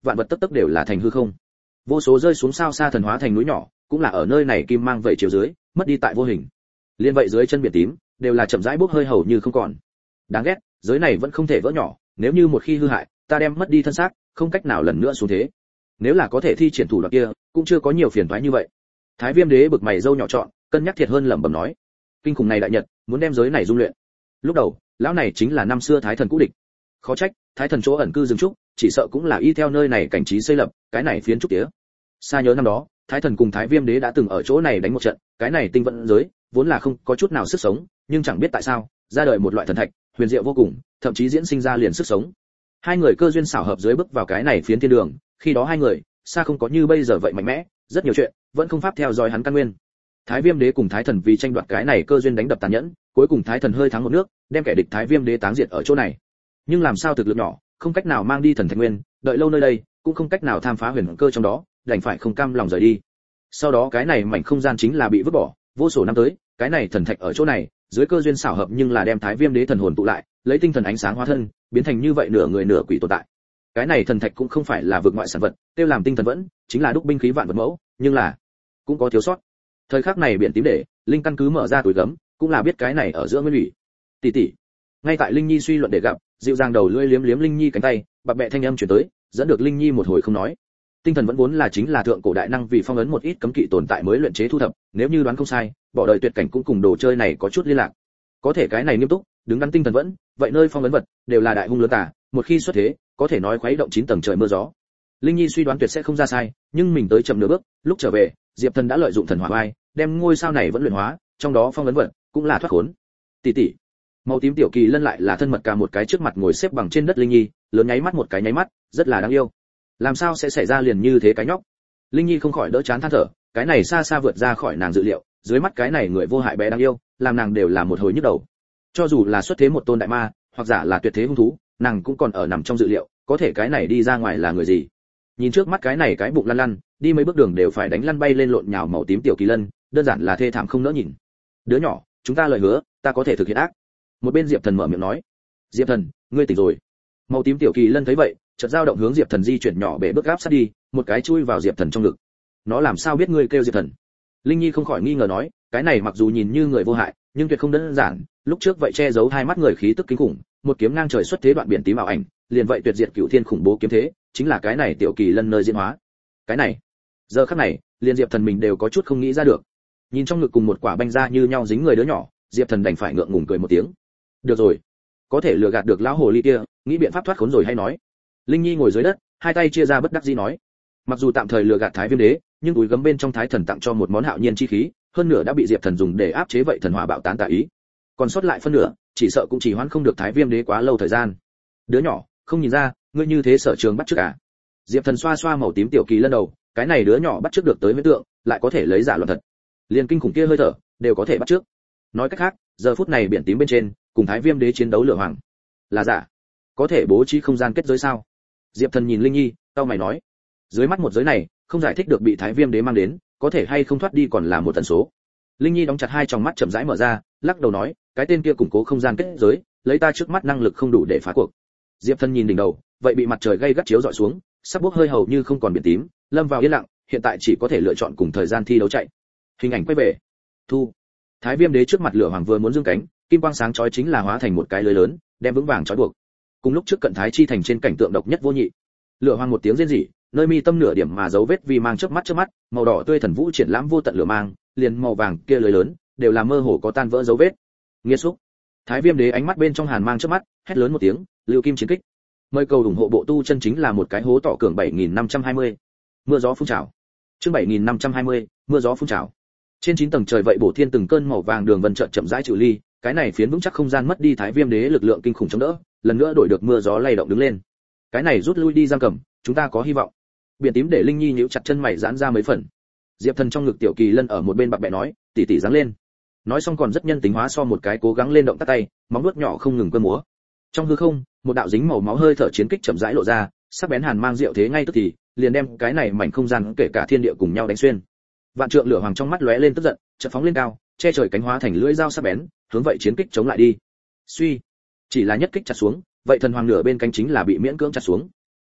S1: vạn vật tất tất đều là thành hư không. Vô số rơi xuống sao xa thần hóa thành núi nhỏ, cũng là ở nơi này kim mang vậy chiều dưới, mất đi tại vô hình. Liên vậy dưới chân biển tím, đều là chậm rãi bốc hơi hầu như không còn. Đáng ghét, giới này vẫn không thể vỡ nhỏ, nếu như một khi hư hại, ta đem mất đi thân xác, không cách nào lần nữa xuống thế. Nếu là có thể thi triển thủ đoạn kia, cũng chưa có nhiều phiền toái như vậy. Thái Viêm Đế bực mày râu nhỏ trọn, cân nhắc thiệt hơn lẩm bẩm nói: kinh khủng này đại nhật, muốn đem giới này dung luyện. Lúc đầu, lão này chính là năm xưa Thái Thần cũ địch. Khó trách, Thái Thần chỗ ẩn cư rừng trúc, chỉ sợ cũng là y theo nơi này cảnh trí xây lập, cái này phiến trúc tía. Xa nhớ năm đó, Thái Thần cùng Thái Viêm Đế đã từng ở chỗ này đánh một trận, cái này tinh vận giới vốn là không có chút nào sức sống, nhưng chẳng biết tại sao, ra đời một loại thần thạch, huyền diệu vô cùng, thậm chí diễn sinh ra liền sức sống. Hai người cơ duyên xảo hợp dưới bước vào cái này phiến thiên đường, khi đó hai người, xa không có như bây giờ vậy mạnh mẽ, rất nhiều chuyện, vẫn không pháp theo dõi hắn căn nguyên. Thái Viêm Đế cùng Thái Thần vì tranh đoạt cái này cơ duyên đánh đập tàn nhẫn, cuối cùng Thái Thần hơi thắng một nước, đem kẻ địch Thái Viêm Đế táng diệt ở chỗ này. Nhưng làm sao thực lực nhỏ, không cách nào mang đi thần thạch nguyên, đợi lâu nơi đây, cũng không cách nào tham phá huyền cơ trong đó, đành phải không cam lòng rời đi. Sau đó cái này mảnh không gian chính là bị vứt bỏ, vô số năm tới, cái này thần thạch ở chỗ này, dưới cơ duyên xảo hợp nhưng là đem Thái Viêm Đế thần hồn tụ lại, lấy tinh thần ánh sáng hóa thân, biến thành như vậy nửa người nửa quỷ tồn tại. Cái này thần thạch cũng không phải là vực ngoại sản vật, tiêu làm tinh thần vẫn, chính là đúc binh khí vạn vật mẫu, nhưng là cũng có thiếu sót. Thời khắc này biển tím để, linh căn cứ mở ra túi gấm, cũng là biết cái này ở giữa nguyên ủy. Tỷ tỷ. Ngay tại Linh Nhi suy luận để gặp, dịu dàng đầu lưỡi liếm liếm Linh Nhi cánh tay, bập bẹ thanh âm truyền tới, dẫn được Linh Nhi một hồi không nói. Tinh thần vẫn vốn là chính là thượng cổ đại năng vì phong ấn một ít cấm kỵ tồn tại mới luyện chế thu thập, nếu như đoán không sai, bỏ đời tuyệt cảnh cũng cùng đồ chơi này có chút liên lạc. Có thể cái này nghiêm túc, đứng đắn tinh thần vẫn, vậy nơi phong ấn vật đều là đại hung lớn tà, một khi xuất thế, có thể nói khuấy động 9 tầng trời mưa gió. Linh Nhi suy đoán tuyệt sẽ không ra sai, nhưng mình tới chậm nửa bước, lúc trở về, Diệp Thần đã lợi dụng thần hỏa vai, đem ngôi sao này vẫn luyện hóa, trong đó phong ấn vật cũng là thoát khốn. Tỷ tỷ. Màu tím tiểu kỳ lân lại là thân mật cả một cái trước mặt ngồi xếp bằng trên đất Linh Nhi, lớn nháy mắt một cái nháy mắt, rất là đáng yêu. Làm sao sẽ xảy ra liền như thế cái nhóc? Linh Nhi không khỏi đỡ chán than thở, cái này xa xa vượt ra khỏi nàng dự liệu, dưới mắt cái này người vô hại bé đáng yêu, làm nàng đều là một hồi nhức đầu. Cho dù là xuất thế một tôn đại ma, hoặc giả là tuyệt thế hung thú, nàng cũng còn ở nằm trong dự liệu, có thể cái này đi ra ngoài là người gì? Nhìn trước mắt cái này cái bụng lăn lăn, đi mấy bước đường đều phải đánh lăn bay lên lộn nhào màu tím tiểu kỳ lân, đơn giản là thê thảm không nỡ nhìn. Đứa nhỏ, chúng ta lời hứa, ta có thể thực hiện ác. Một bên Diệp Thần mở miệng nói. Diệp Thần, ngươi tỉnh rồi. Màu tím tiểu kỳ lân thấy vậy, chợt dao động hướng Diệp Thần di chuyển nhỏ bể bước gáp sát đi, một cái chui vào Diệp Thần trong ngực. Nó làm sao biết ngươi kêu Diệp Thần? Linh Nhi không khỏi nghi ngờ nói, cái này mặc dù nhìn như người vô hại, nhưng tuyệt không đơn giản, lúc trước vậy che giấu hai mắt người khí tức kinh khủng, một kiếm ngang trời xuất thế đoạn biển tím ảo ảnh, liền vậy tuyệt diệt cửu thiên khủng bố kiếm thế, chính là cái này tiểu kỳ lân nơi diễn hóa. Cái này, giờ khắc này, liền Diệp Thần mình đều có chút không nghĩ ra được. Nhìn trong ngực cùng một quả banh ra như nhau dính người đứa nhỏ, Diệp Thần đành phải ngượng ngùng cười một tiếng. Được rồi, có thể lừa gạt được lão hồ ly kia, nghĩ biện pháp thoát khốn rồi hay nói. Linh Nhi ngồi dưới đất, hai tay chia ra bất đắc dĩ nói. Mặc dù tạm thời lừa gạt Thái Viêm Đế, nhưng túi gấm bên trong Thái Thần tặng cho một món hạo nhiên chi khí, hơn nửa đã bị Diệp Thần dùng để áp chế vậy thần hỏa bạo tán tà ý. Còn sót lại phân nửa, chỉ sợ cũng chỉ hoãn không được Thái Viêm Đế quá lâu thời gian. Đứa nhỏ, không nhìn ra, ngươi như thế sở trường bắt chước à? Diệp Thần xoa xoa màu tím tiểu kỳ lân đầu, cái này đứa nhỏ bắt chước được tới huyễn tượng, lại có thể lấy giả loạn thật. Liên kinh khủng kia hơi thở, đều có thể bắt chước. Nói cách khác, giờ phút này biển tím bên trên, cùng Thái Viêm Đế chiến đấu lửa hoàng, là giả. Có thể bố trí không gian kết giới sao? Diệp Thần nhìn Linh Nhi, cau mày nói, dưới mắt một giới này, không giải thích được bị Thái Viêm Đế mang đến, có thể hay không thoát đi còn là một tần số. Linh Nhi đóng chặt hai tròng mắt chậm rãi mở ra, lắc đầu nói, cái tên kia củng cố không gian kết giới, lấy ta trước mắt năng lực không đủ để phá cuộc. Diệp Thần nhìn đỉnh đầu, vậy bị mặt trời gay gắt chiếu dọi xuống, sắp bốc hơi hầu như không còn biển tím, lâm vào yên lặng, hiện tại chỉ có thể lựa chọn cùng thời gian thi đấu chạy. Hình ảnh quay về. Thu. Thái Viêm Đế trước mặt lửa hoàng vừa muốn dương cánh, kim quang sáng chói chính là hóa thành một cái lưới lớn, đem vững vàng trói buộc. Cùng lúc trước cận Thái Chi thành trên cảnh tượng độc nhất vô nhị. Lửa hoàng một tiếng rên rỉ, nơi mi tâm nửa điểm mà dấu vết vì mang chớp mắt, màu đỏ tươi thần vũ triển lãm vô tận lửa mang, liền màu vàng kia lưới lớn, đều là mơ hồ có tan vỡ dấu vết. Nghiệt xúc. Thái Viêm Đế ánh mắt bên trong hàn mang chớp mắt, hét lớn một tiếng, lưu kim chiến kích. Mời cầu ủng hộ bộ tu chân chính là một cái hố tỏ cường 7520. Mưa gió phun trào. Chương 7520, mưa gió phun trào. Trên 9 tầng trời vậy bổ thiên từng cơn màu vàng đường vân chợt chậm rãi trừ ly, cái này phiến vững chắc không gian mất đi Thái Viêm Đế lực lượng kinh khủng chống đỡ, lần nữa đổi được mưa gió lay động đứng lên. Cái này rút lui đi giam cầm, chúng ta có hy vọng. Biển tím để Linh Nhi nhíu chặt chân mày giãn ra mấy phần. Diệp Thần trong ngực tiểu kỳ lân ở một bên bập bẹ nói, tỷ tỷ giáng lên. Nói xong còn rất nhân tính hóa so một cái cố gắng lên động tác tay, móng vuốt nhỏ không ngừng cơ múa. Trong hư không, một đạo dính màu máu hơi thở chiến kích chậm rãi lộ ra, sắc bén hàn mang diệu thế ngay tức thì, liền đem cái này mảnh không gian kể cả thiên địa cùng nhau đánh xuyên. Vạn trượng lửa hoàng trong mắt lóe lên tức giận, chợt phóng lên cao, che trời cánh hóa thành lưỡi dao sắc bén, hướng vậy chiến kích chống lại đi. Suy, chỉ là nhất kích chặt xuống, vậy thần hoàng nửa bên cánh chính là bị miễn cưỡng chặt xuống.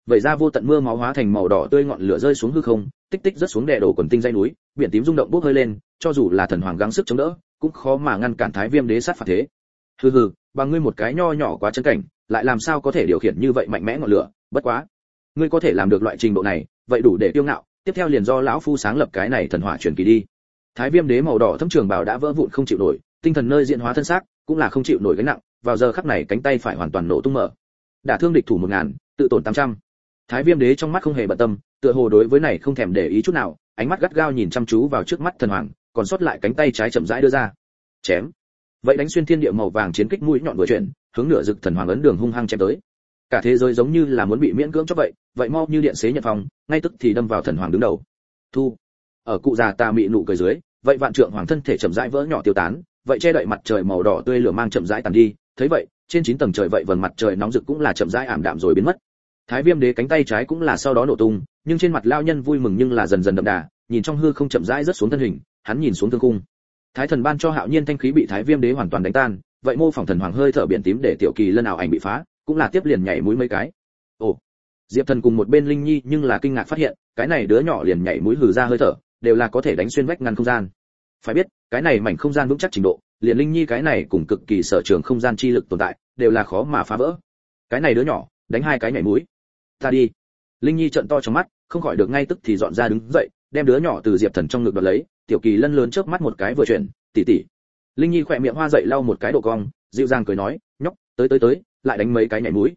S1: vậy ra vô tận mưa máu hóa thành màu đỏ tươi, ngọn lửa rơi xuống hư không, tích tích rất xuống đè đổ quần tinh dãy núi, biển tím rung động bốc hơi lên, cho dù là thần hoàng gắng sức chống đỡ, cũng khó mà ngăn cản Thái Viêm đế sát phạt thế. Hừ hừ, bằng ngươi một cái nho nhỏ quá chân cảnh, lại làm sao có thể điều khiển như vậy mạnh mẽ ngọn lửa, bất quá, ngươi có thể làm được loại trình độ này, vậy đủ để kiêu ngạo, tiếp theo liền do lão phu sáng lập cái này thần hỏa truyền kỳ đi. Thái Viêm đế màu đỏ thâm trường bào đã vỡ vụn không chịu nổi, tinh thần nơi diễn hóa thân xác cũng là không chịu nổi gánh nặng, vào giờ khắc này cánh tay phải hoàn toàn nổ tung mở. Đả thương địch thủ 1000, tự tổn 800. Thái Viêm đế trong mắt không hề bận tâm, tựa hồ đối với này không thèm để ý chút nào, ánh mắt gắt gao nhìn chăm chú vào trước mắt thần hoàng, còn sót lại cánh tay trái chậm rãi đưa ra. Chém. Vậy đánh xuyên thiên địa màu vàng chiến kích mũi nhọn vừa chuyển, hướng nửa rực thần hoàng ấn đường hung hăng chém tới. Cả thế giới giống như là muốn bị miễn cưỡng cho vậy mau như điện xế nhật phòng, ngay tức thì đâm vào thần hoàng đứng đầu. Thu. Ở cụ già ta mị nụ cười dưới, vậy vạn trượng hoàng thân thể chậm rãi vỡ nhỏ tiêu tán, vậy che đậy mặt trời màu đỏ tươi lửa mang chậm rãi tàn đi, thấy vậy, trên 9 tầng trời vậy vầng mặt trời nóng rực cũng là chậm rãi ảm đạm rồi biến mất. Thái Viêm đế cánh tay trái cũng là sau đó nổ tung, nhưng trên mặt lao nhân vui mừng nhưng là dần dần đậm đà, nhìn trong hư không chậm rãi rớt xuống thân hình, hắn nhìn xuống thương khung. Thái thần ban cho Hạo Nhiên thanh khí bị Thái Viêm đế hoàn toàn đánh tan, vậy mô phỏng thần hoàng hơi thở biển tím để tiểu kỳ lân ảo ảnh bị phá, cũng là tiếp liền nhảy mũi mấy cái. Ồ, Diệp Thần cùng một bên Linh Nhi nhưng là kinh ngạc phát hiện, cái này đứa nhỏ liền nhảy mũi hừ ra hơi thở, đều là có thể đánh xuyên vách ngăn không gian. Phải biết, cái này mảnh không gian vững chắc trình độ, liền Linh Nhi cái này cùng cực kỳ sở trường không gian chi lực tồn tại, đều là khó mà phá vỡ. Cái này đứa nhỏ, đánh 2 cái nhảy mũi. Ta đi. Linh Nhi trợn to trong mắt, không khỏi được ngay tức thì dọn ra đứng dậy, đem đứa nhỏ từ Diệp Thần trong ngực đoạt lấy, tiểu kỳ lân lớn chớp mắt một cái vừa chuyển, tỷ tỷ. Linh Nhi khỏe miệng hoa dậy lau một cái độ cong, dịu dàng cười nói, nhóc, tới, lại đánh mấy cái nhảy mũi.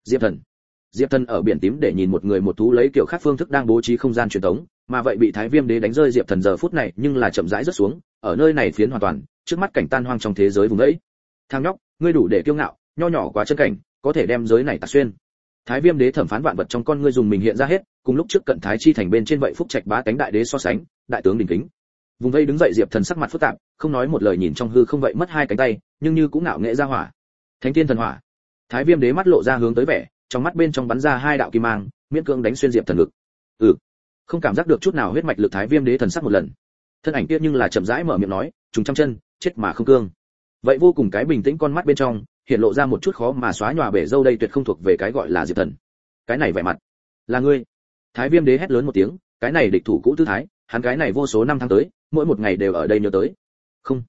S1: Diệp Thần ở biển tím để nhìn một người một thú lấy kiểu khác phương thức đang bố trí không gian truyền tống, mà vậy bị Thái Viêm đế đánh rơi Diệp Thần giờ phút này nhưng là chậm rãi rớt xuống, ở nơi này phiến hoàn toàn, trước mắt cảnh tan hoang trong thế giới vùng ấy. Thằng nhóc, ngươi đủ để kiêu ngạo, nho nhỏ quá chân cảnh, có thể đem giới này tạc xuyên. Thái Viêm đế thẩm phán vạn vật trong con ngươi dùng mình hiện ra hết, cùng lúc trước cận Thái chi thành bên trên vậy phúc trạch bá tánh đại đế so sánh, đại tướng đỉnh kính. Vùng vây đứng dậy Diệp Thần sắc mặt phức tạp, không nói một lời nhìn trong hư không vậy mất 2 cánh tay, nhưng như cũng ngạo nghệ ra hỏa. Thánh tiên thần hỏa. Thái Viêm đế mắt lộ ra hướng tới vẻ, trong mắt bên trong bắn ra 2 đạo kim mang, miễn cưỡng đánh xuyên Diệp Thần ngực. Không cảm giác được chút nào huyết mạch lực Thái Viêm đế thần sắc một lần. Thân ảnh kia nhưng là chậm rãi mở miệng nói, trùng trăm chân, chết mà không cương. Vậy vô cùng cái bình tĩnh con mắt bên trong, hiện lộ ra một chút khó mà xóa nhòa bể dâu đây tuyệt không thuộc về cái gọi là Diệp Thần. Cái này vẻ mặt, là ngươi. Thái Viêm đế hét lớn một tiếng, cái này địch thủ cũ tư thái, hắn cái này vô số năm tháng tới, mỗi một ngày đều ở đây nhớ tới. Không.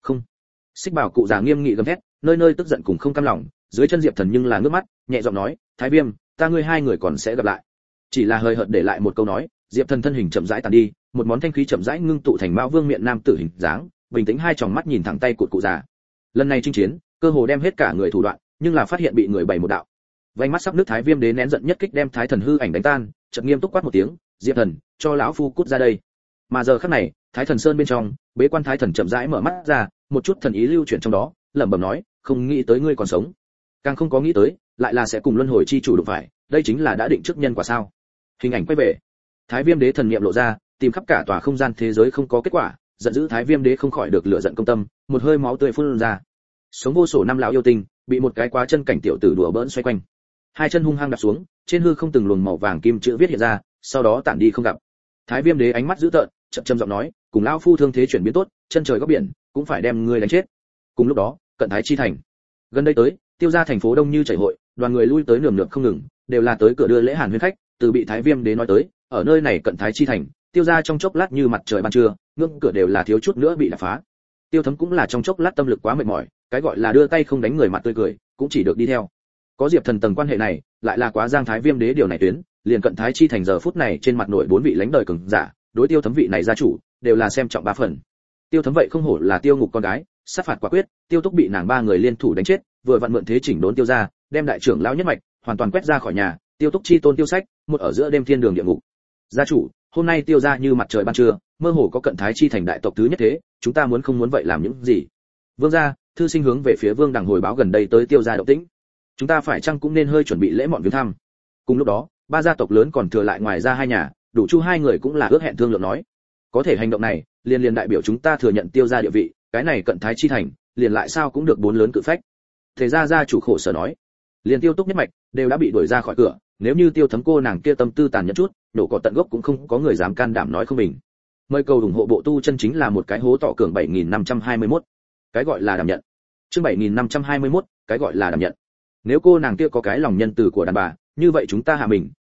S1: Xích Bảo cụ già nghiêm nghị gầm thét, nơi nơi tức giận cùng không cam lòng, dưới chân Diệp Thần nhưng là ngước mắt, nhẹ giọng nói, Thái Viêm, ta ngươi 2 người còn sẽ gặp lại. Chỉ là hơi hợt để lại một câu nói, Diệp Thần thân hình chậm rãi tàn đi, một món thanh khí chậm rãi ngưng tụ thành Mao Vương miệng nam tử hình dáng, bình tĩnh 2 tròng mắt nhìn thẳng tay cụt cụ già. Lần này chinh chiến, cơ hồ đem hết cả người thủ đoạn, nhưng là phát hiện bị người bày một đạo. Vành mắt sắp nước Thái Viêm đế nén giận nhất kích đem Thái Thần hư ảnh đánh tan, chợt nghiêm túc quát một tiếng, Diệp Thần, cho lão phu cút ra đây. Mà giờ khắc này, Thái Thần Sơn bên trong, bế quan Thái Thần chậm rãi mở mắt ra, một chút thần ý lưu chuyển trong đó, lẩm bẩm nói, không nghĩ tới ngươi còn sống. Càng không có nghĩ tới, lại là sẽ cùng luân hồi chi chủ đụng phải, đây chính là đã định trước nhân quả sao? Hình ảnh quay về. Thái Viêm đế thần niệm lộ ra, tìm khắp cả tòa không gian thế giới không có kết quả, giận dữ Thái Viêm đế không khỏi được lửa giận công tâm, một hơi máu tươi phun ra. Sống vô số năm lão yêu tinh, bị một cái quá chân cảnh tiểu tử đùa bỡn xoay quanh. 2 chân hung hăng đạp xuống, trên hư không từng luồng màu vàng kim chữ viết hiện ra, sau đó tản đi không gặp. Thái Viêm đế ánh mắt dữ tợn, chậm chậm giọng nói, cùng lão phu thương thế chuyển biến tốt, chân trời góc biển, cũng phải đem ngươi đánh chết. Cùng lúc đó, cận Thái chi thành. Gần đây tới, Tiêu gia thành phố đông như chảy hội, đoàn người lui tới nườm nượp không ngừng, đều là tới cửa đưa lễ Hàn Huyên khách, từ bị Thái Viêm đế nói tới, ở nơi này cận Thái chi thành, Tiêu gia trong chốc lát như mặt trời ban trưa, ngưỡng cửa đều là thiếu chút nữa bị đập phá. Tiêu Thấm cũng là trong chốc lát tâm lực quá mệt mỏi, cái gọi là đưa tay không đánh người mặt tươi cười, cũng chỉ được đi theo. Có Diệp Thần tầng quan hệ này, lại là quá giang Thái Viêm đế điều này tuyến, liền cận Thái chi thành giờ phút này trên mặt nổi 4 vị lãnh đời cường giả, đối Tiêu Thấm vị này gia chủ, đều là xem trọng 3 phần. Tiêu Thấm vậy không hổ là Tiêu Ngục con gái, sát phạt quả quyết, Tiêu Túc bị nàng 3 người liên thủ đánh chết, vừa vặn mượn thế chỉnh đốn Tiêu gia, đem đại trưởng lão nhất mạch hoàn toàn quét ra khỏi nhà, Tiêu Túc chi tôn Tiêu Sách, một ở giữa đêm thiên đường địa ngục. Gia chủ, hôm nay Tiêu gia như mặt trời ban trưa, mơ hồ có cận Thái chi thành đại tộc thứ nhất thế, chúng ta muốn không muốn vậy làm những gì? Vương gia, thư sinh hướng về phía Vương Đằng hồi báo gần đây tới Tiêu gia động tĩnh. Chúng ta phải chăng cũng nên hơi chuẩn bị lễ mọn viếng thăm? Cùng lúc đó, 3 gia tộc lớn còn thừa lại ngoài ra 2 nhà, đủ Chu 2 người cũng là ước hẹn thương lượng nói, có thể hành động này, liền đại biểu chúng ta thừa nhận Tiêu gia địa vị, cái này cận Thái chi thành, liền lại sao cũng được 4 lớn cự phách. Thế gia gia chủ khổ sở nói, liền Tiêu Túc nhất mạch đều đã bị đuổi ra khỏi cửa, nếu như Tiêu Thấm cô nàng kia tâm tư tàn nhẫn chút, nổ cỏ tận gốc cũng không có người dám can đảm nói không bình. Mời cầu ủng hộ bộ tu chân chính là một cái hố tọ cường 7521. Cái gọi là đảm nhận. Chương 7521, cái gọi là đảm nhận. Nếu cô nàng kia có cái lòng nhân từ của đàn bà, như vậy chúng ta hạ mình,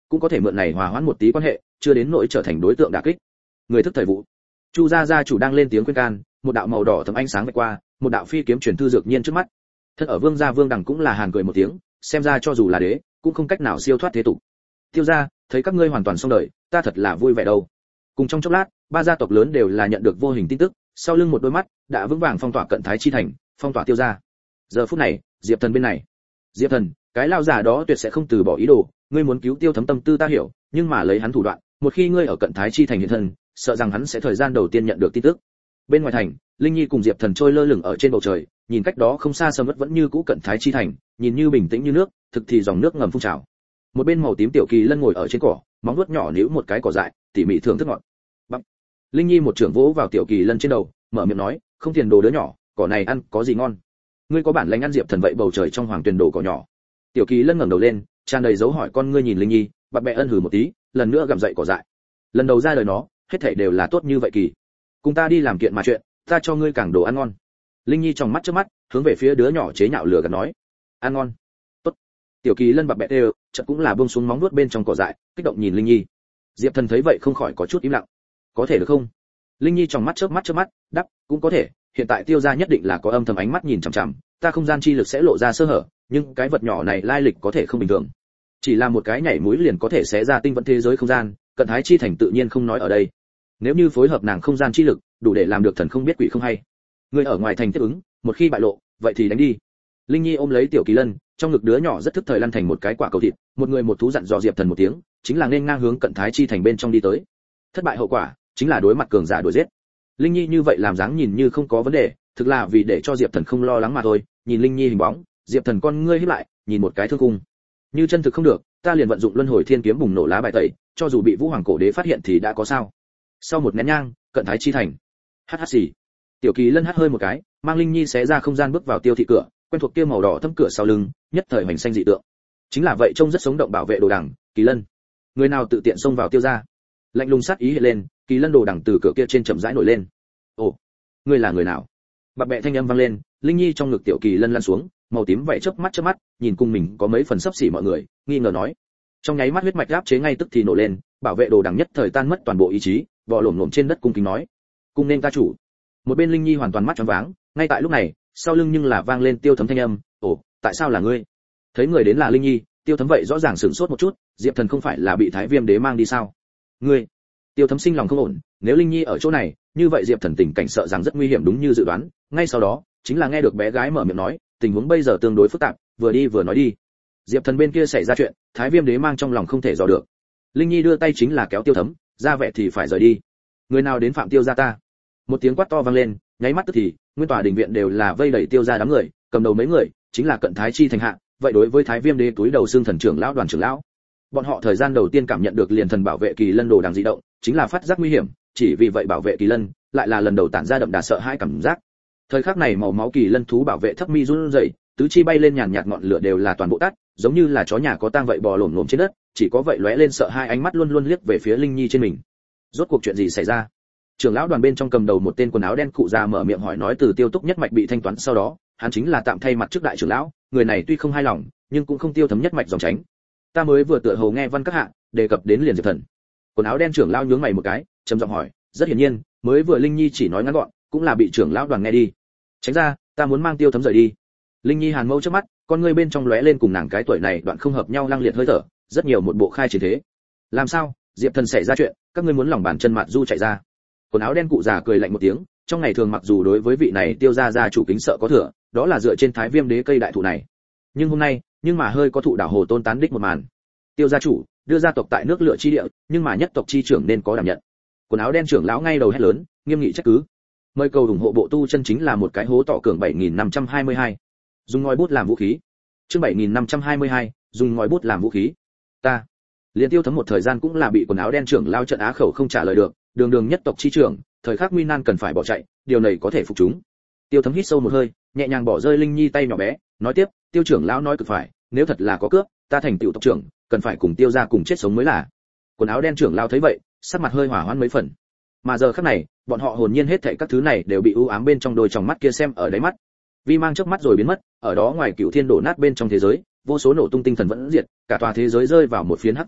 S1: cũng có thể mượn này hòa hoãn một tí quan hệ, chưa đến nỗi trở thành đối tượng đả kích. Người thức thời vụ. Chu gia gia chủ đang lên tiếng khuyên can, một đạo màu đỏ thấm ánh sáng vạch qua, một đạo phi kiếm truyền thư dược nhiên trước mắt. Thân ở Vương gia Vương Đằng cũng là hàn cười một tiếng, xem ra cho dù là đế, cũng không cách nào siêu thoát thế tục. Tiêu gia, thấy các ngươi hoàn toàn xong đời, ta thật là vui vẻ đâu. Cùng trong chốc lát, ba gia tộc lớn đều là nhận được vô hình tin tức, sau lưng một đôi mắt đã vững vàng phong tỏa Cận Thái chi thành, phong tỏa Tiêu gia. Giờ phút này, Diệp Thần bên này. Diệp Thần, cái lao giả đó tuyệt sẽ không từ bỏ ý đồ, ngươi muốn cứu Tiêu Thấm tâm tư ta hiểu, nhưng mà lấy hắn thủ đoạn, một khi ngươi ở Cận Thái chi thành hiện thân, sợ rằng hắn sẽ thời gian đầu tiên nhận được tin tức. Bên ngoài thành, Linh Nhi cùng Diệp Thần trôi lơ lửng ở trên bầu trời, nhìn cách đó không xa sầm uất vẫn như cũ Cận Thái chi thành, nhìn như bình tĩnh như nước, thực thì dòng nước ngầm phun trào. Một bên màu tím tiểu kỳ lân ngồi ở trên cỏ, móng vuốt nhỏ níu một cái cỏ dại, tỉ mỉ thưởng thức ngọt. Bắp. Linh Nhi một trưởng vỗ vào tiểu kỳ lân trên đầu, mở miệng nói, không tiền đồ đứa nhỏ, cỏ này ăn có gì ngon? Ngươi có bản lĩnh ăn Diệp Thần vậy bầu trời trong hoàng tuyền đồ cỏ nhỏ. Tiểu kỳ lân ngẩng đầu lên, tràn đầy dấu hỏi con ngươi nhìn Linh Nhi, bập bẹ ân hừ một tí, lần nữa gặm dậy cỏ dại. Lần đầu ra đời nó, hết thảy đều là tốt như vậy kỳ. Cùng ta đi làm kiện mà chuyện, ta cho ngươi càng đồ ăn ngon. Linh Nhi trong mắt trước mắt, hướng về phía đứa nhỏ chế nhạo lừa gạt nói, ăn ngon. Tốt. Tiểu kỳ lân bập bẹ đều, chợt cũng là buông xuống móng nuốt bên trong cỏ dại, kích động nhìn Linh Nhi. Diệp Thần thấy vậy không khỏi có chút im lặng. Có thể được không? Linh Nhi trong mắt chớp mắt, đáp, cũng có thể, hiện tại Tiêu gia nhất định là có âm thầm ánh mắt nhìn chằm chằm, ta không gian chi lực sẽ lộ ra sơ hở, nhưng cái vật nhỏ này lai lịch có thể không bình thường. Chỉ là một cái nhảy mũi liền có thể xé ra tinh vận thế giới không gian, Cận Thái chi thành tự nhiên không nói ở đây. Nếu như phối hợp nàng không gian chi lực, đủ để làm được thần không biết quỷ không hay. Người ở ngoài thành tiếp ứng, một khi bại lộ, vậy thì đánh đi. Linh Nhi ôm lấy tiểu kỳ lân, trong ngực đứa nhỏ rất thức thời lăn thành một cái quả cầu thịt, một người một thú dặn dò Diệp Thần một tiếng, chính là nên ngang hướng Cận Thái chi thành bên trong đi tới. Thất bại hậu quả, chính là đối mặt cường giả đuổi giết. Linh Nhi như vậy làm dáng nhìn như không có vấn đề, thực là vì để cho Diệp Thần không lo lắng mà thôi. Nhìn Linh Nhi hình bóng, Diệp Thần con ngươi híp lại, nhìn một cái thương cung. Như chân thực không được, ta liền vận dụng Luân Hồi Thiên kiếm bùng nổ lá bài tẩy, cho dù bị Vũ Hoàng cổ đế phát hiện thì đã có sao. Sau một nén nhang, Cận Thái chi thành. Hắt xì. Tiểu kỳ lân hắt hơi một cái, mang Linh Nhi xé ra không gian bước vào Tiêu thị cửa, quen thuộc kia màu đỏ thâm cửa sau lưng, nhất thời hoành xanh dị tượng. Chính là vậy trông rất sống động bảo vệ đồ đằng, Kỳ Lân. Người nào tự tiện xông vào Tiêu gia? Lạnh lùng sát ý hiện lên, Kỳ Lân đồ đằng từ cửa kia trên chậm rãi nổi lên. Ồ, ngươi là người nào? Bập bẹ thanh âm vang lên, Linh Nhi trong ngực tiểu kỳ lân lăn xuống, màu tím vậy chớp mắt, nhìn cùng mình có mấy phần sắp xỉ mọi người, nghi ngờ nói. Trong nháy mắt huyết mạch áp chế ngay tức thì nổ lên, bảo vệ đồ đằng nhất thời tan mất toàn bộ ý chí, bò lổm trên đất cung kính nói, cung nên ta chủ. Một bên Linh Nhi hoàn toàn mắt tròn váng, ngay tại lúc này, sau lưng nhưng là vang lên Tiêu Thấm thanh âm, ồ, tại sao là ngươi? Thấy người đến là Linh Nhi, Tiêu Thấm vậy rõ ràng sửng sốt một chút, Diệp Thần không phải là bị Thái Viêm đế mang đi sao? Ngươi? Tiêu Thấm sinh lòng không ổn, nếu Linh Nhi ở chỗ này, như vậy Diệp Thần tình cảnh sợ rằng rất nguy hiểm đúng như dự đoán, ngay sau đó, chính là nghe được bé gái mở miệng nói, tình huống bây giờ tương đối phức tạp, vừa đi vừa nói đi. Diệp Thần bên kia xảy ra chuyện, Thái Viêm đế mang trong lòng không thể dò được. Linh Nhi đưa tay chính là kéo Tiêu Thấm, ra vẻ thì phải rời đi. Người nào đến phạm Tiêu gia ta? Một tiếng quát to vang lên, nháy mắt tức thì, nguyên tòa đình viện đều là vây đầy Tiêu gia đám người, cầm đầu mấy người, chính là Cận Thái chi thành hạ, vậy đối với Thái Viêm đế túi đầu xương thần trưởng lão Đoàn trưởng lão. Bọn họ thời gian đầu tiên cảm nhận được liền thần bảo vệ Kỳ Lân đồ đằng dị động, chính là phát giác nguy hiểm, chỉ vì vậy bảo vệ Kỳ Lân, lại là lần đầu tản ra đậm đà sợ hãi cảm giác. Thời khắc này màu máu Kỳ Lân thú bảo vệ thấp mi run rẩy, tứ chi bay lên nhàn nhạt ngọn lửa đều là toàn bộ tắt, giống như là chó nhà có tang vậy bò lổm trên đất, chỉ có vậy lóe lên sợ hai ánh mắt luôn luôn liếc về phía Linh Nhi trên mình. Rốt cuộc chuyện gì xảy ra? Trưởng lão Đoàn bên trong cầm đầu một tên quần áo đen cụ già mở miệng hỏi nói từ Tiêu Túc nhất mạch bị thanh toán sau đó, hắn chính là tạm thay mặt trước đại trưởng lão, người này tuy không hài lòng, nhưng cũng không Tiêu Thấm nhất mạch dòng tránh. Ta mới vừa tựa hồ nghe văn các hạ đề cập đến liền Diệp Thần. Quần áo đen trưởng lão nhướng mày một cái, trầm giọng hỏi, rất hiển nhiên, mới vừa Linh Nhi chỉ nói ngắn gọn, cũng là bị trưởng lão Đoàn nghe đi. Tránh ra, ta muốn mang Tiêu Thấm rời đi. Linh Nhi hàn mâu trước mắt, con ngươi bên trong lóe lên cùng nàng cái tuổi này đoạn không hợp nhau lăng liệt hơi thở, rất nhiều một bộ khai chiến thế. Làm sao? Diệp Thần xảy ra chuyện, các ngươi muốn lòng bàn chân mặt du chạy ra. Quần áo đen cụ già cười lạnh một tiếng, trong ngày thường mặc dù đối với vị này Tiêu gia gia chủ kính sợ có thừa, đó là dựa trên Thái Viêm đế cây đại thụ này. Nhưng hôm nay, nhưng mà hơi có thụ đảo hồ tôn tán đích một màn. Tiêu gia chủ đưa gia tộc tại nước lửa chi địa, nhưng mà nhất tộc chi trưởng nên có đảm nhận. Quần áo đen trưởng lão ngay đầu hét lớn, nghiêm nghị trách cứ. Mời cầu ủng hộ bộ tu chân chính là một cái hố tọ cường 7522. Dùng ngòi bút làm vũ khí. Chương 7522, dùng ngòi bút làm vũ khí. Ta. Liên Tiêu Thấm một thời gian cũng là bị quần áo đen trưởng lao trận á khẩu không trả lời được, đường nhất tộc chi trưởng, thời khắc nguy nan cần phải bỏ chạy, điều này có thể phục chúng. Tiêu Thấm hít sâu một hơi, nhẹ nhàng bỏ rơi Linh Nhi tay nhỏ bé, nói tiếp, Tiêu trưởng lão nói cực phải, nếu thật là có cướp, ta thành tiểu tộc trưởng, cần phải cùng Tiêu gia cùng chết sống mới là. Quần áo đen trưởng lao thấy vậy, sắc mặt hơi hỏa hoãn mấy phần. Mà giờ khắc này, bọn họ hồn nhiên hết thảy các thứ này đều bị u ám bên trong đôi tròng mắt kia xem ở đáy mắt. Vi mang chớp mắt rồi biến mất, ở đó ngoài cựu thiên đổ nát bên trong thế giới, vô số nổ tung tinh thần vẫn diệt, cả tòa thế giới rơi vào một phiến hắc vắng vẻ,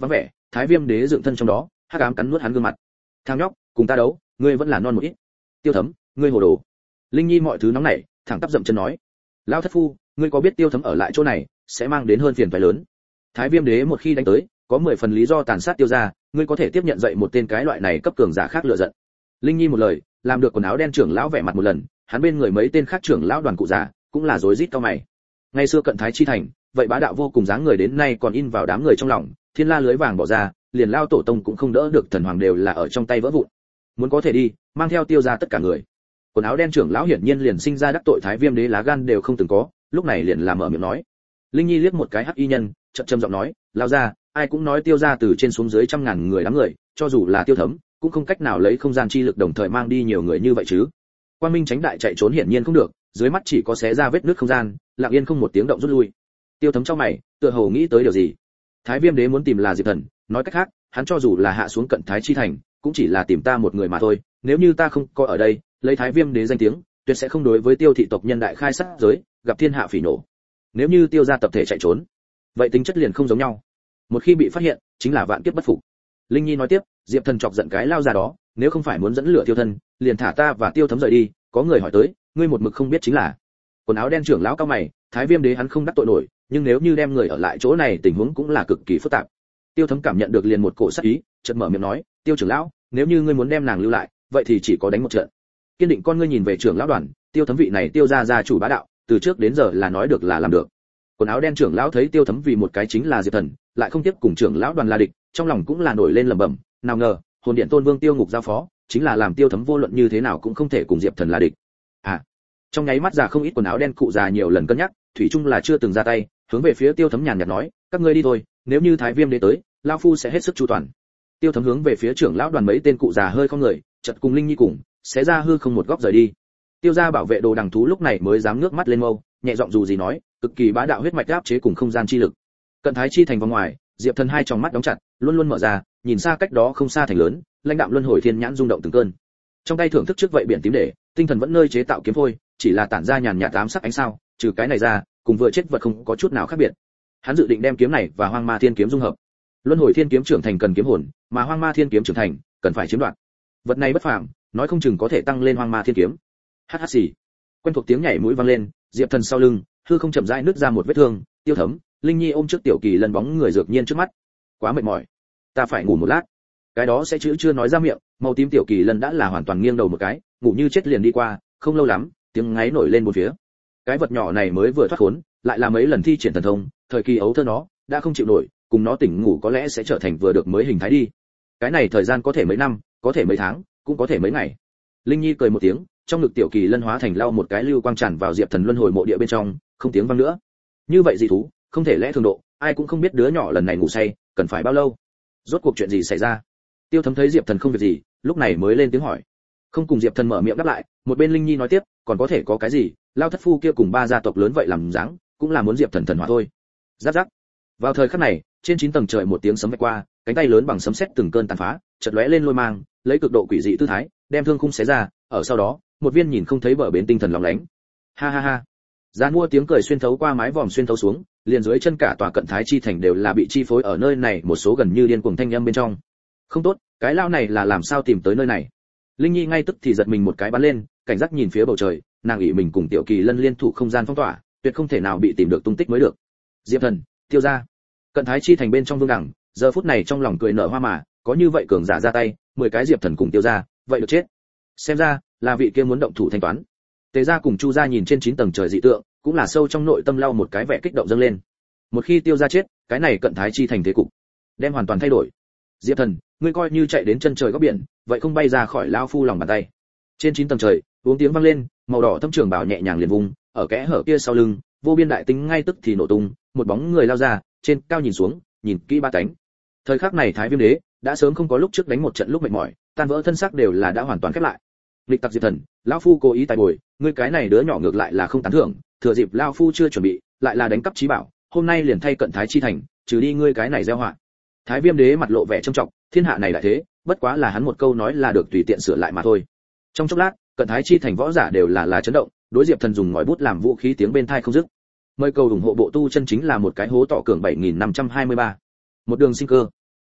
S1: Thái Viêm Đế dựng thân trong đó, hắc ám cắn nuốt hắn gương mặt. Thằng nhóc, cùng ta đấu, ngươi vẫn là non một ít. Tiêu Thấm, ngươi hồ đồ. Linh Nhi mọi thứ nóng nảy, thẳng tắp dậm chân nói. Lão thất phu, ngươi có biết Tiêu Thấm ở lại chỗ này sẽ mang đến hơn phiền toái lớn. Thái Viêm Đế một khi đánh tới, có 10 phần lý do tàn sát Tiêu gia, ngươi có thể tiếp nhận dậy một tên cái loại này cấp cường giả khác lựa giận. Linh Nhi một lời, làm được quần áo đen trưởng lão vẻ mặt một lần, hắn bên người mấy tên khác trưởng lão đoàn cụ già cũng là rối rít cau mày. Ngày xưa cận Thái chi thành, vậy bá đạo vô cùng dáng người đến nay còn in vào đám người trong lòng, thiên la lưới vàng bỏ ra, liền lao tổ tông cũng không đỡ được, thần hoàng đều là ở trong tay vỡ vụn. Muốn có thể đi, mang theo Tiêu gia tất cả người. Quần áo đen trưởng lão hiển nhiên liền sinh ra đắc tội Thái Viêm Đế lá gan đều không từng có, lúc này liền làm mở miệng nói. Linh Nhi liếc một cái hắc y nhân, chậm trầm giọng nói, lao ra, ai cũng nói Tiêu gia từ trên xuống dưới trăm ngàn người đám người, cho dù là Tiêu Thấm cũng không cách nào lấy không gian chi lực đồng thời mang đi nhiều người như vậy chứ. Quang Minh tránh đại chạy trốn hiển nhiên không được, dưới mắt chỉ có xé ra vết nứt không gian, lặng yên không một tiếng động rút lui. Tiêu Thấm trong mày, tựa hồ nghĩ tới điều gì. Thái Viêm Đế muốn tìm là Diệp Thần, nói cách khác, hắn cho dù là hạ xuống cận Thái chi thành, cũng chỉ là tìm ta một người mà thôi, nếu như ta không có ở đây, lấy Thái Viêm Đế danh tiếng, tuyệt sẽ không đối với Tiêu thị tộc nhân đại khai sát giới, gặp thiên hạ phỉ nổ. Nếu như Tiêu gia tập thể chạy trốn, vậy tính chất liền không giống nhau. Một khi bị phát hiện, chính là vạn kiếp bất phục. Linh Nhi nói tiếp, Diệp Thần chọc giận cái lao ra đó, nếu không phải muốn dẫn lửa Tiêu thân, liền thả ta và Tiêu Thấm rời đi, có người hỏi tới, ngươi một mực không biết chính là. Quần áo đen trưởng lão cao mày, Thái Viêm Đế hắn không đắc tội nổi, nhưng nếu như đem người ở lại chỗ này tình huống cũng là cực kỳ phức tạp. Tiêu Thấm cảm nhận được liền một cổ sát ý, chợt mở miệng nói, Tiêu trưởng lão, nếu như ngươi muốn đem nàng lưu lại, vậy thì chỉ có đánh một trận. Kiên định con ngươi nhìn về trưởng lão đoàn, Tiêu Thấm vị này Tiêu gia chủ bá đạo, từ trước đến giờ là nói được là làm được. Quần áo đen trưởng lão thấy Tiêu Thấm vì một cái chính là Diệp Thần, lại không tiếp cùng trưởng lão đoàn là địch, trong lòng cũng là nổi lên lẩm bẩm, nào ngờ, hồn điện tôn vương Tiêu Ngục giao phó, chính là làm Tiêu Thấm vô luận như thế nào cũng không thể cùng Diệp Thần là địch. Trong nháy mắt già không ít quần áo đen cụ già nhiều lần cân nhắc, thủy chung là chưa từng ra tay, hướng về phía Tiêu Thấm nhàn nhạt nói, các ngươi đi thôi, nếu như Thái Viêm Đế tới, lão phu sẽ hết sức chu toàn. Tiêu Thấm hướng về phía trưởng lão đoàn mấy tên cụ già hơi không người, chợt cùng Linh Nhi cùng, xé ra hư không một góc rời đi. Tiêu gia bảo vệ đồ đằng thú lúc này mới dám ngước mắt lên mâu, nhẹ giọng dù gì nói, cực kỳ bá đạo huyết mạch áp chế cùng không gian chi lực. Cận Thái chi thành vòng ngoài, Diệp Thần hai tròng mắt đóng chặt, luôn luôn mở ra, nhìn xa cách đó không xa thành lớn, lãnh đạm luân hồi thiên nhãn rung động từng cơn. Trong tay thưởng thức trước vậy biển tím để, tinh thần vẫn nơi chế tạo kiếm phôi, chỉ là tản ra nhàn nhạt ám sắc ánh sao, trừ cái này ra, cùng vừa chết vật không có chút nào khác biệt. Hắn dự định đem kiếm này và Hoang Ma Thiên kiếm dung hợp. Luân hồi thiên kiếm trưởng thành cần kiếm hồn, mà Hoang Ma Thiên kiếm trưởng thành cần phải chiếm đoạt. Vật này bất phàm, nói không chừng có thể tăng lên Hoang Ma Thiên kiếm. Hắc xì. Quen thuộc tiếng nhảy mũi vang lên, Diệp Thần sau lưng, hư không chậm rãi nứt ra một vết thương, Tiêu Thấm, Linh Nhi ôm trước Tiểu Kỳ Lân bóng người dược nhiên trước mắt. Quá mệt mỏi, ta phải ngủ một lát. Cái đó sẽ chữ chưa nói ra miệng, màu tím Tiểu Kỳ Lân đã là hoàn toàn nghiêng đầu một cái, ngủ như chết liền đi qua, không lâu lắm, tiếng ngáy nổi lên bốn phía. Cái vật nhỏ này mới vừa thoát khốn, lại là mấy lần thi triển thần thông, thời kỳ ấu thơ nó đã không chịu nổi, cùng nó tỉnh ngủ có lẽ sẽ trở thành vừa được mới hình thái đi. Cái này thời gian có thể mấy năm, có thể mấy tháng, cũng có thể mấy ngày. Linh Nhi cười một tiếng, trong ngực Tiểu Kỳ Lân hóa thành lau một cái lưu quang tràn vào Diệp Thần luân hồi mộ địa bên trong, không tiếng vang nữa. Như vậy dị thú, không thể lẽ thường độ, ai cũng không biết đứa nhỏ lần này ngủ say, cần phải bao lâu. Rốt cuộc chuyện gì xảy ra? Tiêu Thấm thấy Diệp Thần không việc gì, lúc này mới lên tiếng hỏi. Không cùng Diệp Thần mở miệng đáp lại, một bên Linh Nhi nói tiếp, còn có thể có cái gì, lao thất phu kia cùng ba gia tộc lớn vậy làm dáng, cũng là muốn Diệp Thần thần hỏa thôi. Giáp giáp. Vào thời khắc này, trên 9 tầng trời một tiếng sấm vạch qua, cánh tay lớn bằng sấm sét từng cơn tàn phá, chợt lóe lên lôi mang, lấy cực độ quỷ dị tư thái, đem thương khung xé ra, ở sau đó, một viên nhìn không thấy bờ bến tinh thần lóng lánh. Ha ha ha. Giàn mua tiếng cười xuyên thấu qua mái vòm xuyên thấu xuống, liền dưới chân cả tòa cận Thái chi thành đều là bị chi phối ở nơi này một số gần như điên cuồng thanh âm bên trong. Không tốt, cái lao này là làm sao tìm tới nơi này? Linh Nhi ngay tức thì giật mình một cái bắn lên, cảnh giác nhìn phía bầu trời, nàng ỷ mình cùng Tiểu Kỳ Lân liên thủ không gian phong tỏa, tuyệt không thể nào bị tìm được tung tích mới được. Diệp Thần, Tiêu gia, cận Thái chi thành bên trong vương đẳng, giờ phút này trong lòng cười nở hoa mà, có như vậy cường giả ra tay, 10 cái Diệp Thần cùng Tiêu gia, vậy được chết. Xem ra là vị kia muốn động thủ thanh toán. Tề gia cùng Chu gia nhìn trên 9 tầng trời dị tượng, cũng là sâu trong nội tâm lau một cái vẻ kích động dâng lên. Một khi Tiêu gia chết, cái này cận Thái chi thành thế cục đem hoàn toàn thay đổi. Diệp Thần, ngươi coi như chạy đến chân trời góc biển, vậy không bay ra khỏi lão phu lòng bàn tay. Trên 9 tầng trời, uống tiếng vang lên, màu đỏ thâm trường bảo nhẹ nhàng liền vùng, ở kẽ hở kia sau lưng, vô biên đại tính ngay tức thì nổ tung, một bóng người lao ra, trên cao nhìn xuống, nhìn kỹ ba cánh. Thời khắc này Thái Viêm Đế đã sớm không có lúc trước đánh một trận lúc mệt mỏi, tan vỡ thân xác đều là đã hoàn toàn khép lại. Lịch tặc Diệp Thần, lão phu cố ý tài bồi, ngươi cái này đứa nhỏ ngược lại là không tán thưởng, thừa dịp lão phu chưa chuẩn bị, lại là đánh cắp trí bảo, hôm nay liền thay cận Thái chi thành, trừ đi ngươi cái này gieo họa. Thái Viêm Đế mặt lộ vẻ trầm trọng, thiên hạ này đại thế, bất quá là hắn một câu nói là được tùy tiện sửa lại mà thôi. Trong chốc lát, cận Thái chi thành võ giả đều là chấn động, đối Diệp Thần dùng ngòi bút làm vũ khí tiếng bên tai không dứt. Mời cầu ủng hộ bộ tu chân chính là một cái hố tọ cường 7523. Một đường sinh cơ.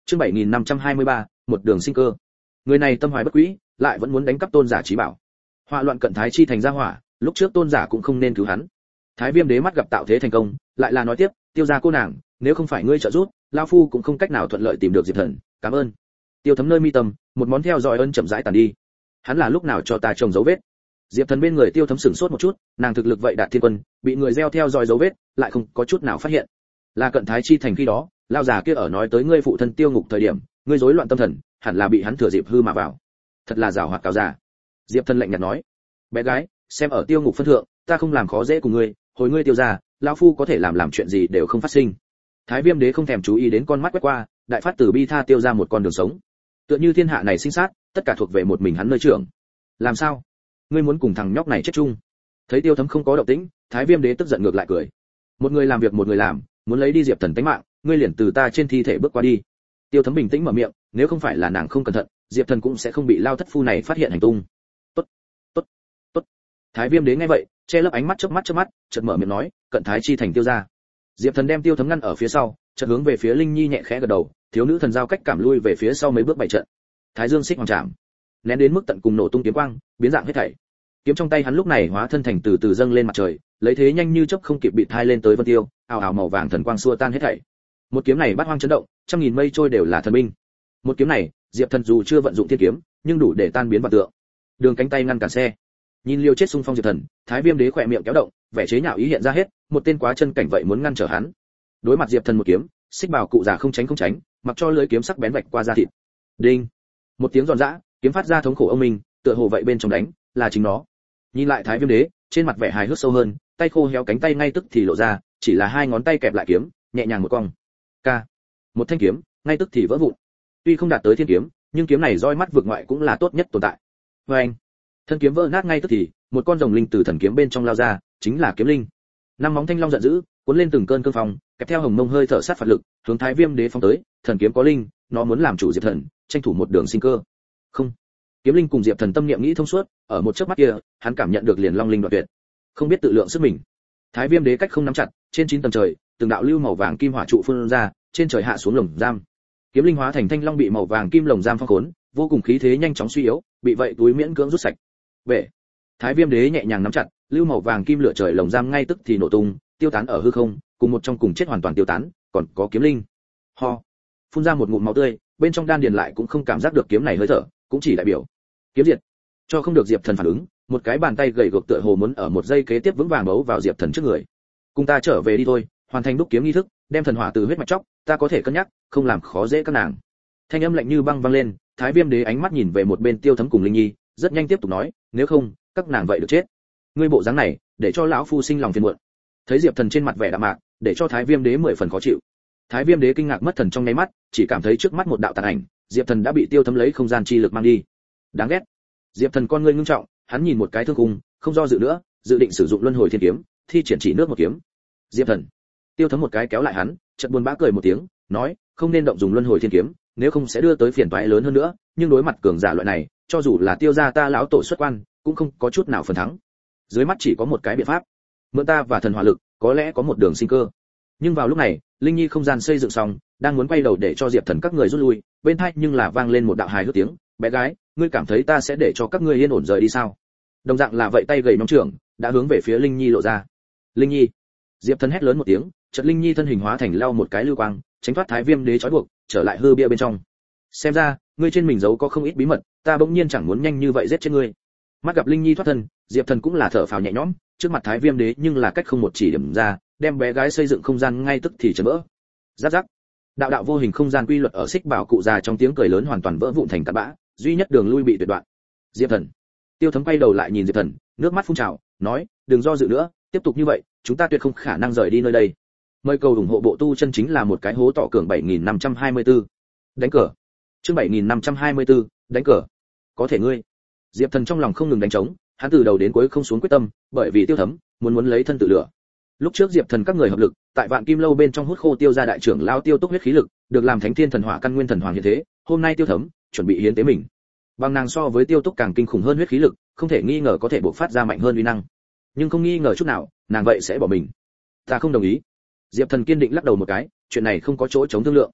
S1: Chương 7523, một đường sinh cơ. Người này tâm hoài bất quý, lại vẫn muốn đánh cắp tôn giả trí bảo. Họa loạn cận thái chi thành ra hỏa, lúc trước tôn giả cũng không nên cứu hắn. Thái Viêm đế mắt gặp tạo thế thành công, lại là nói tiếp, Tiêu gia cô nàng, nếu không phải ngươi trợ giúp, lão phu cũng không cách nào thuận lợi tìm được Diệp Thần, cảm ơn. Tiêu Thấm nơi mi tâm, một món theo dõi ân chậm rãi tàn đi. Hắn là lúc nào cho ta trồng dấu vết? Diệp Thần bên người Tiêu Thấm sửng sốt một chút, nàng thực lực vậy đạt thiên quân, bị người gieo theo dõi dấu vết, lại không có chút nào phát hiện. Là cận thái chi thành khi đó, lão già kia ở nói tới ngươi phụ thân Tiêu Ngục thời điểm, ngươi rối loạn tâm thần, hẳn là bị hắn thừa dịp hư mà vào. Thật là giàu hoạt cáo già. Diệp Thần lạnh nhạt nói, bé gái, xem ở Tiêu Ngục phân thượng, ta không làm khó dễ của ngươi, hồi ngươi Tiêu gia, lão phu có thể làm chuyện gì đều không phát sinh. Thái Viêm đế không thèm chú ý đến con mắt quét qua, đại phát từ bi tha Tiêu gia một con đường sống. Tựa như thiên hạ này sinh sát, tất cả thuộc về một mình hắn nơi trưởng. Làm sao? Ngươi muốn cùng thằng nhóc này chết chung? Thấy Tiêu Thấm không có động tĩnh, Thái Viêm đế tức giận ngược lại cười. Một người làm việc một người làm, muốn lấy đi Diệp Thần tính mạng, ngươi liền từ ta trên thi thể bước qua đi. Tiêu Thấm bình tĩnh mở miệng, nếu không phải là nàng không cẩn thận, Diệp Thần cũng sẽ không bị lao thất phu này phát hiện hành tung. Tốt, tốt, tốt. Thái Viêm đế nghe vậy, che lấp ánh mắt chớp mắt, chợt mở miệng nói, cận thái chi thành Tiêu gia. Diệp Thần đem Tiêu Thấm ngăn ở phía sau, chợt hướng về phía Linh Nhi nhẹ khẽ gật đầu, thiếu nữ thần giao cách cảm lui về phía sau mấy bước bảy trận. Thái Dương xích hoàng trảm, nén đến mức tận cùng nổ tung kiếm quang, biến dạng hết thảy. Kiếm trong tay hắn lúc này hóa thân thành từ từ dâng lên mặt trời, lấy thế nhanh như chớp không kịp bị thai lên tới Vân Tiêu, ào ào màu vàng thần quang xua tan hết thảy. Một kiếm này bát hoang chấn động, trăm nghìn mây trôi đều là thần binh. Một kiếm này, Diệp Thần dù chưa vận dụng thiên kiếm, nhưng đủ để tan biến vạn tượng. Đường cánh tay ngăn cản xe. Nhìn liều chết xung phong Diệp Thần, Thái Viêm đế khỏe miệng kéo động, vẻ chế nhạo ý hiện ra hết, một tên quá chân cảnh vậy muốn ngăn trở hắn. Đối mặt Diệp Thần một kiếm, xích bào cụ già không tránh, mặc cho lưỡi kiếm sắc bén vạch qua da thịt. Đinh! Một tiếng giòn giã, kiếm phát ra thống khổ ông minh, tựa hồ vậy bên trong đánh, là chính nó. Nhìn lại Thái Viêm đế, trên mặt vẻ hài hước sâu hơn, tay khô héo cánh tay ngay tức thì lộ ra, chỉ là hai ngón tay kẹp lại kiếm, nhẹ nhàng một cong. Ca! Một thanh kiếm, ngay tức thì vỡ vụn. Tuy không đạt tới thiên kiếm, nhưng kiếm này roi mắt vượt ngoại cũng là tốt nhất tồn tại. Và anh, thân kiếm vỡ nát ngay tức thì, một con rồng linh từ thần kiếm bên trong lao ra, chính là kiếm linh. Năm móng thanh long giận dữ, cuốn lên từng cơn cương phong, kèm theo hồng mông hơi thở sát phạt lực, hướng Thái Viêm đế phóng tới. Thần kiếm có linh, nó muốn làm chủ Diệp Thần, tranh thủ một đường sinh cơ. Không, kiếm linh cùng Diệp Thần tâm niệm nghĩ thông suốt, ở một chớp mắt kia, hắn cảm nhận được liền long linh đoạn tuyệt, không biết tự lượng sức mình. Thái Viêm đế cách không nắm chặt, trên 9 tầng trời, từng đạo lưu màu vàng kim hỏa trụ phun ra, trên trời hạ xuống lồng giam. Kiếm linh hóa thành thanh long bị màu vàng kim lồng giam phong khốn, vô cùng khí thế nhanh chóng suy yếu, bị vậy túi miễn cưỡng rút sạch. Vệ. Thái Viêm đế nhẹ nhàng nắm chặt, lưu màu vàng kim lửa trời lồng giam ngay tức thì nổ tung, tiêu tán ở hư không, cùng một trong cùng chết hoàn toàn tiêu tán, còn có kiếm linh. Ho. Phun ra một ngụm máu tươi, bên trong đan điền lại cũng không cảm giác được kiếm này hơi thở, cũng chỉ đại biểu kiếm diệt. Cho không được Diệp Thần phản ứng, một cái bàn tay gầy gộc tựa hồ muốn ở một giây kế tiếp vững vàng bấu vào Diệp Thần trước người. Cùng ta trở về đi thôi, hoàn thành đúc kiếm nghi thức, đem thần hỏa từ huyết mạch chóc, ta có thể cân nhắc, không làm khó dễ các nàng. Thanh âm lạnh như băng vang lên, Thái Viêm đế ánh mắt nhìn về một bên Tiêu Thấm cùng Linh Nhi, rất nhanh tiếp tục nói, nếu không, các nàng vậy được chết. Ngươi bộ dáng này, để cho lão phu sinh lòng phiền muộn. Thấy Diệp Thần trên mặt vẻ đạm mạc, để cho Thái Viêm đế 10 phần khó chịu. Thái Viêm đế kinh ngạc mất thần trong nháy mắt, chỉ cảm thấy trước mắt một đạo tàn ảnh, Diệp Thần đã bị Tiêu Thấm lấy không gian chi lực mang đi. Đáng ghét. Diệp Thần con ngươi ngưng trọng, hắn nhìn một cái thương cung, không do dự nữa, dự định sử dụng luân hồi thiên kiếm, thi triển chỉ nước một kiếm. Diệp Thần. Tiêu Thấm một cái kéo lại hắn, chợt buồn bã cười một tiếng, nói, không nên động dùng luân hồi thiên kiếm, nếu không sẽ đưa tới phiền toái lớn hơn nữa, nhưng đối mặt cường giả loại này, cho dù là Tiêu gia ta lão tổ xuất quan, cũng không có chút nào phần thắng. Dưới mắt chỉ có một cái biện pháp, mượn ta và thần hỏa lực, có lẽ có một đường sinh cơ. Nhưng vào lúc này, Linh Nhi không gian xây dựng xong, đang muốn quay đầu để cho Diệp Thần các người rút lui, bên tai nhưng là vang lên một đạo hài hước tiếng, bé gái, ngươi cảm thấy ta sẽ để cho các ngươi yên ổn rời đi sao? Đồng dạng là vậy tay gầy nhóm trưởng, đã hướng về phía Linh Nhi lộ ra. Linh Nhi. Diệp Thần hét lớn một tiếng, chợt Linh Nhi thân hình hóa thành lao một cái lưu quang, tránh thoát Thái Viêm đế trói buộc, trở lại hư bia bên trong. Xem ra, ngươi trên mình giấu có không ít bí mật, ta bỗng nhiên chẳng muốn nhanh như vậy giết chết ngươi. Mắt gặp Linh Nhi thoát thân, Diệp Thần cũng là thở phào nhẹ nhõm, trước mặt Thái Viêm đế nhưng là cách không một chỉ điểm ra, đem bé gái xây dựng không gian ngay tức thì chấn vỡ. Rắc rắc. Đạo đạo vô hình không gian quy luật ở xích bảo cụ già trong tiếng cười lớn hoàn toàn vỡ vụn thành tạt bã, duy nhất đường lui bị tuyệt đoạn. Diệp Thần. Tiêu Thấm quay đầu lại nhìn Diệp Thần, nước mắt phun trào, nói, đừng do dự nữa, tiếp tục như vậy, chúng ta tuyệt không khả năng rời đi nơi đây. Mời cầu ủng hộ bộ tu chân chính là một cái hố tọ cường 7524. Đánh cờ. Chương 7524, đánh cờ. Có thể ngươi. Diệp Thần trong lòng không ngừng đánh trống, hắn từ đầu đến cuối không xuống quyết tâm, bởi vì Tiêu Thấm muốn lấy thân tự lửa. Lúc trước Diệp Thần các người hợp lực, tại Vạn Kim lâu bên trong hút khô Tiêu gia đại trưởng lao Tiêu Túc huyết khí lực, được làm Thánh Thiên thần hỏa căn nguyên thần hoàng như thế, hôm nay Tiêu Thấm chuẩn bị hiến tế mình. Bằng nàng so với Tiêu Túc càng kinh khủng hơn huyết khí lực, không thể nghi ngờ có thể bộc phát ra mạnh hơn uy năng. Nhưng không nghi ngờ chút nào, nàng vậy sẽ bỏ mình. Ta không đồng ý. Diệp Thần kiên định lắc đầu một cái, chuyện này không có chỗ chống thương lượng.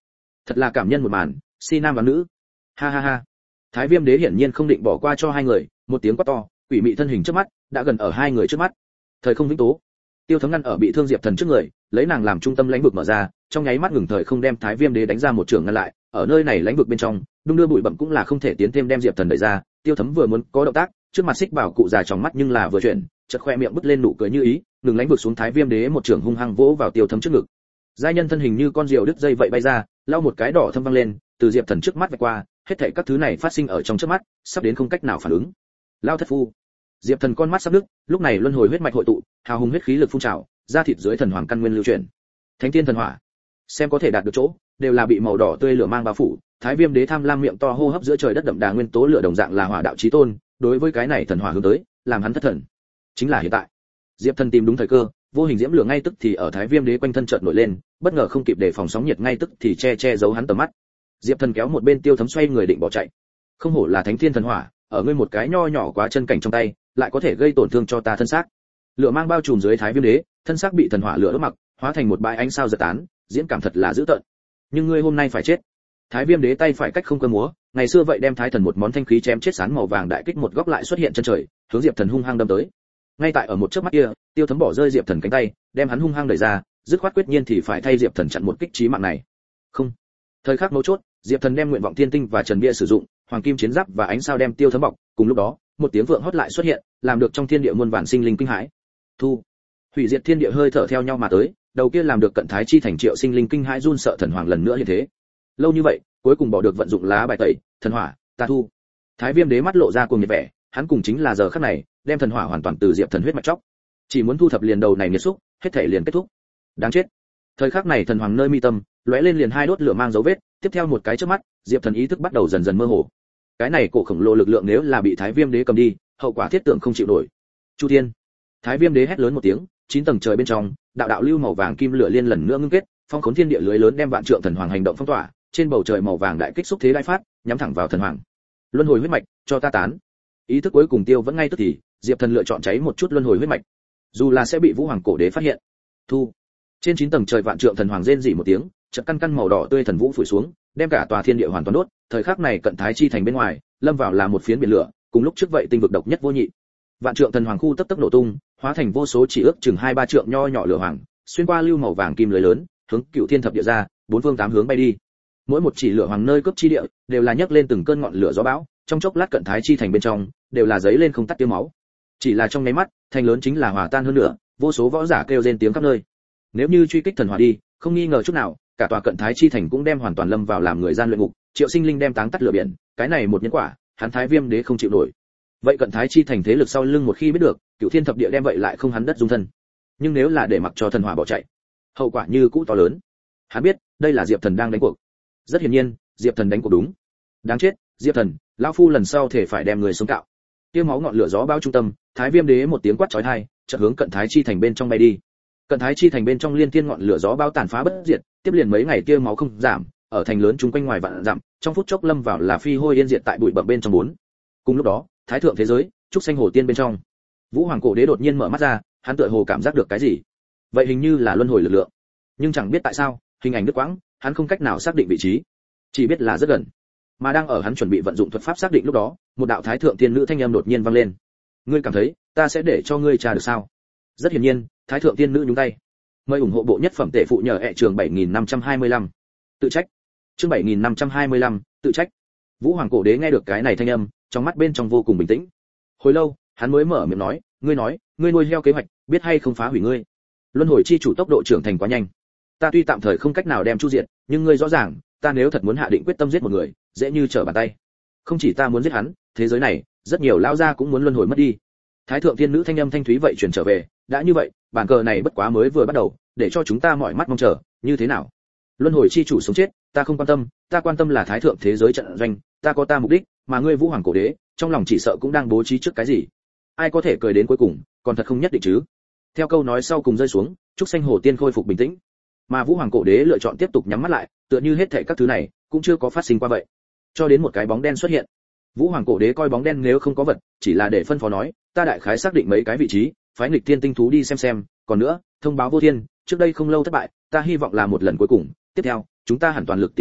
S1: Thật là cảm nhân một màn, si nam và nữ. Ha ha ha. Thái Viêm Đế hiển nhiên không định bỏ qua cho hai người, một tiếng quát to, quỷ mị thân hình trước mắt, đã gần ở hai người trước mắt. Thời không vĩnh tố. Tiêu Thấm ngăn ở bị thương Diệp Thần trước người, lấy nàng làm trung tâm lãnh vực mở ra, trong nháy mắt ngừng thời không đem Thái Viêm Đế đánh ra một trường ngăn lại, ở nơi này lãnh vực bên trong, đung đưa bụi bặm cũng là không thể tiến thêm đem Diệp Thần đẩy ra. Tiêu Thấm vừa muốn có động tác, trước mặt Xích Bảo cụ già trong mắt nhưng là vừa chuyển, chợt khoe miệng bứt lên nụ cười như ý, ngừng lãnh vực xuống Thái Viêm Đế một trường hung hăng vỗ vào Tiêu Thấm trước ngực. Giai nhân thân hình như con diều đứt dây vậy bay ra, lau một cái đỏ thâm văng lên, từ Diệp Thần trước mắt vạch qua, hết thảy các thứ này phát sinh ở trong trước mắt, sắp đến không cách nào phản ứng. Lao thất phu. Diệp Thần con mắt sắp đứt, lúc này luân hồi huyết mạch hội tụ, hào hùng huyết khí lực phun trào, da thịt dưới thần hoàng căn nguyên lưu chuyển. Thánh tiên thần hỏa, xem có thể đạt được chỗ, đều là bị màu đỏ tươi lửa mang bao phủ. Thái Viêm Đế tham lam miệng to hô hấp giữa trời đất đậm đà nguyên tố lửa đồng dạng là hỏa đạo chí tôn, đối với cái này thần hỏa hướng tới, làm hắn thất thần. Chính là hiện tại. Diệp Thần tìm đúng thời cơ, vô hình diễm lửa ngay tức thì ở Thái Viêm Đế quanh thân chợt nổi lên, bất ngờ không kịp để phòng sóng nhiệt ngay tức thì che giấu hắn tầm mắt. Diệp Thần kéo một bên Tiêu Thấm xoay người định bỏ chạy. Không hổ là thánh thiên thần hỏa, ở ngươi một cái nho nhỏ quá chân cảnh trong tay, lại có thể gây tổn thương cho ta thân xác. Lửa mang bao trùm dưới Thái Viêm Đế, thân xác bị thần hỏa lửa đốt mặc, hóa thành một bãi ánh sao giật tán, diễn cảm thật là dữ tợn. Nhưng ngươi hôm nay phải chết. Thái Viêm Đế tay phải cách không cơ múa, ngày xưa vậy đem Thái Thần một món thanh khí chém chết sán màu vàng đại kích một góc lại xuất hiện chân trời, hướng Diệp Thần hung hăng đâm tới. Ngay tại ở một chớp mắt kia, Tiêu Thấm bỏ rơi Diệp Thần cánh tay, đem hắn hung hăng đẩy ra, dứt khoát quyết nhiên thì phải thay Diệp Thần chặn một kích chí mạng này. Không. Thời khắc mấu chốt, Diệp Thần đem nguyện vọng thiên tinh và trần bia sử dụng, hoàng kim chiến giáp và ánh sao đem Tiêu Thấm bọc, cùng lúc đó, một tiếng vượng hót lại xuất hiện, làm được trong thiên địa muôn vàn sinh linh kinh hãi. Thu. Hủy diệt thiên địa hơi thở theo nhau mà tới, đầu kia làm được cận thái chi thành triệu sinh linh kinh hãi run sợ thần hoàng lần nữa như thế. Lâu như vậy, cuối cùng bỏ được vận dụng lá bài tẩy, thần hỏa, ta thu. Thái Viêm Đế mắt lộ ra cuồng nhiệt vẻ, hắn cùng chính là giờ khắc này, đem thần hỏa hoàn toàn từ Diệp Thần huyết mạch chóc. Chỉ muốn thu thập liền đầu này nghiệt xúc, hết thể liền kết thúc. Đáng chết. Thời khắc này thần hoàng nơi mi tâm, lóe lên liền hai đốt lửa mang dấu vết, tiếp theo một cái chớp mắt, Diệp Thần ý thức bắt đầu dần dần mơ hồ. Cái này cổ khổng lồ lực lượng nếu là bị Thái Viêm Đế cầm đi, hậu quả thiết tưởng không chịu nổi. Chu Thiên. Thái Viêm Đế hét lớn một tiếng, 9 tầng trời bên trong, đạo đạo lưu màu vàng kim lửa liên lần nữa ngưng kết, phong khốn thiên địa lưới lớn đem vạn trượng thần hoàng hành động phong tỏa, trên bầu trời màu vàng đại kích xúc thế đại phát, nhắm thẳng vào thần hoàng. Luân hồi huyết mạch, cho ta tán. Ý thức cuối cùng tiêu vẫn ngay tức thì, Diệp Thần lựa chọn cháy một chút luân hồi huyết mạch, dù là sẽ bị Vũ Hoàng cổ đế phát hiện. Thu. Trên 9 tầng trời vạn trượng thần hoàng rên rỉ một tiếng, chợt căn căn màu đỏ tươi thần vũ phủi xuống, đem cả tòa thiên địa hoàn toàn đốt, thời khắc này cận thái chi thành bên ngoài, lâm vào là một phiến biển lửa, cùng lúc trước vậy tinh vực độc nhất vô nhị. Vạn trượng thần hoàng khu tấp tấp nổ tung, hóa thành vô số chỉ ước chừng 2-3 trượng nho nhỏ lửa hoàng, xuyên qua lưu màu vàng kim lưới lớn, hướng Cửu Thiên thập địa ra, bốn phương tám hướng bay đi. Mỗi một chỉ lửa hoàng nơi cướp chi địa, đều là nhấc lên từng cơn ngọn lửa gió bão, trong chốc lát cận thái chi thành bên trong, đều là giấy lên không tắt tiêu máu. Chỉ là trong nháy mắt, thành lớn chính là hòa tan hơn nữa, vô số võ giả kêu rên tiếng khắp nơi. Nếu như truy kích thần hỏa đi, không nghi ngờ chút nào, cả tòa cận thái chi thành cũng đem hoàn toàn lâm vào làm người gian luyện ngục, Triệu Sinh Linh đem táng tắt lửa biển, cái này một nhân quả, hắn Thái Viêm Đế không chịu nổi. Vậy cận thái chi thành thế lực sau lưng một khi biết được, Cửu Thiên thập địa đem vậy lại không hắn đất dung thân. Nhưng nếu là để mặc cho thần hỏa bỏ chạy, hậu quả như cũ to lớn. Hắn biết, đây là Diệp Thần đang đánh cuộc. Rất hiển nhiên, Diệp Thần đánh cuộc đúng. Đáng chết, Diệp Thần, lão phu lần sau thể phải đem người sống cạo. Tiêu máu ngọn lửa gió bao trung tâm, Thái Viêm Đế một tiếng quát chói tai, chợt hướng cận thái chi thành bên trong bay đi. Cận thái chi thành bên trong liên thiên ngọn lửa gió bao tàn phá bất diệt, tiếp liền mấy ngày kia máu không giảm, ở thành lớn chúng quanh ngoài vạn dặm, trong phút chốc lâm vào là phi hôi yên diệt tại bụi bặm bên trong bốn. Cùng lúc đó, thái thượng thế giới, trúc xanh hồ tiên bên trong, Vũ Hoàng cổ đế đột nhiên mở mắt ra, hắn tựa hồ cảm giác được cái gì. Vậy hình như là luân hồi lực lượng, nhưng chẳng biết tại sao, hình ảnh đứt quãng, hắn không cách nào xác định vị trí, chỉ biết là rất gần. Mà đang ở hắn chuẩn bị vận dụng thuật pháp xác định lúc đó, một đạo thái thượng tiên nữ thanh âm đột nhiên vang lên. Ngươi cảm thấy, ta sẽ để cho ngươi tra được sao? Rất hiển nhiên, thái thượng tiên nữ nhúng tay. Mời ủng hộ bộ nhất phẩm tệ phụ nhờ trường 7525. Tự trách. Chương 7525, tự trách. Vũ Hoàng cổ đế nghe được cái này thanh âm, trong mắt bên trong vô cùng bình tĩnh. Hồi lâu, hắn mới mở miệng nói, ngươi nuôi heo kế hoạch, biết hay không phá hủy ngươi. Luân hồi chi chủ tốc độ trưởng thành quá nhanh. Ta tuy tạm thời không cách nào đem chu diệt, nhưng ngươi rõ ràng, ta nếu thật muốn hạ định quyết tâm giết một người, dễ như trở bàn tay. Không chỉ ta muốn giết hắn, thế giới này, rất nhiều lão gia cũng muốn luân hồi mất đi. Thái thượng tiên nữ thanh âm thanh thúy vậy truyền trở về, đã như vậy, bản cờ này bất quá mới vừa bắt đầu, để cho chúng ta mỏi mắt mong chờ, như thế nào? Luân hồi chi chủ sống chết, ta không quan tâm, ta quan tâm là thái thượng thế giới trận doanh, ta có ta mục đích, mà ngươi Vũ Hoàng cổ đế, trong lòng chỉ sợ cũng đang bố trí trước cái gì. Ai có thể cười đến cuối cùng, còn thật không nhất định chứ. Theo câu nói sau cùng rơi xuống, trúc xanh hồ tiên khôi phục bình tĩnh, mà Vũ Hoàng cổ đế lựa chọn tiếp tục nhắm mắt lại, tựa như hết thảy các thứ này cũng chưa có phát sinh qua vậy. Cho đến một cái bóng đen xuất hiện. Vũ Hoàng cổ đế coi bóng đen nếu không có vật, chỉ là để phân phó nói, ta đại khái xác định mấy cái vị trí, phái nghịch tiên tinh thú đi xem, còn nữa, thông báo vô thiên, trước đây không lâu thất bại, ta hy vọng là một lần cuối cùng, tiếp theo, chúng ta hẳn toàn lực tìm kiếm,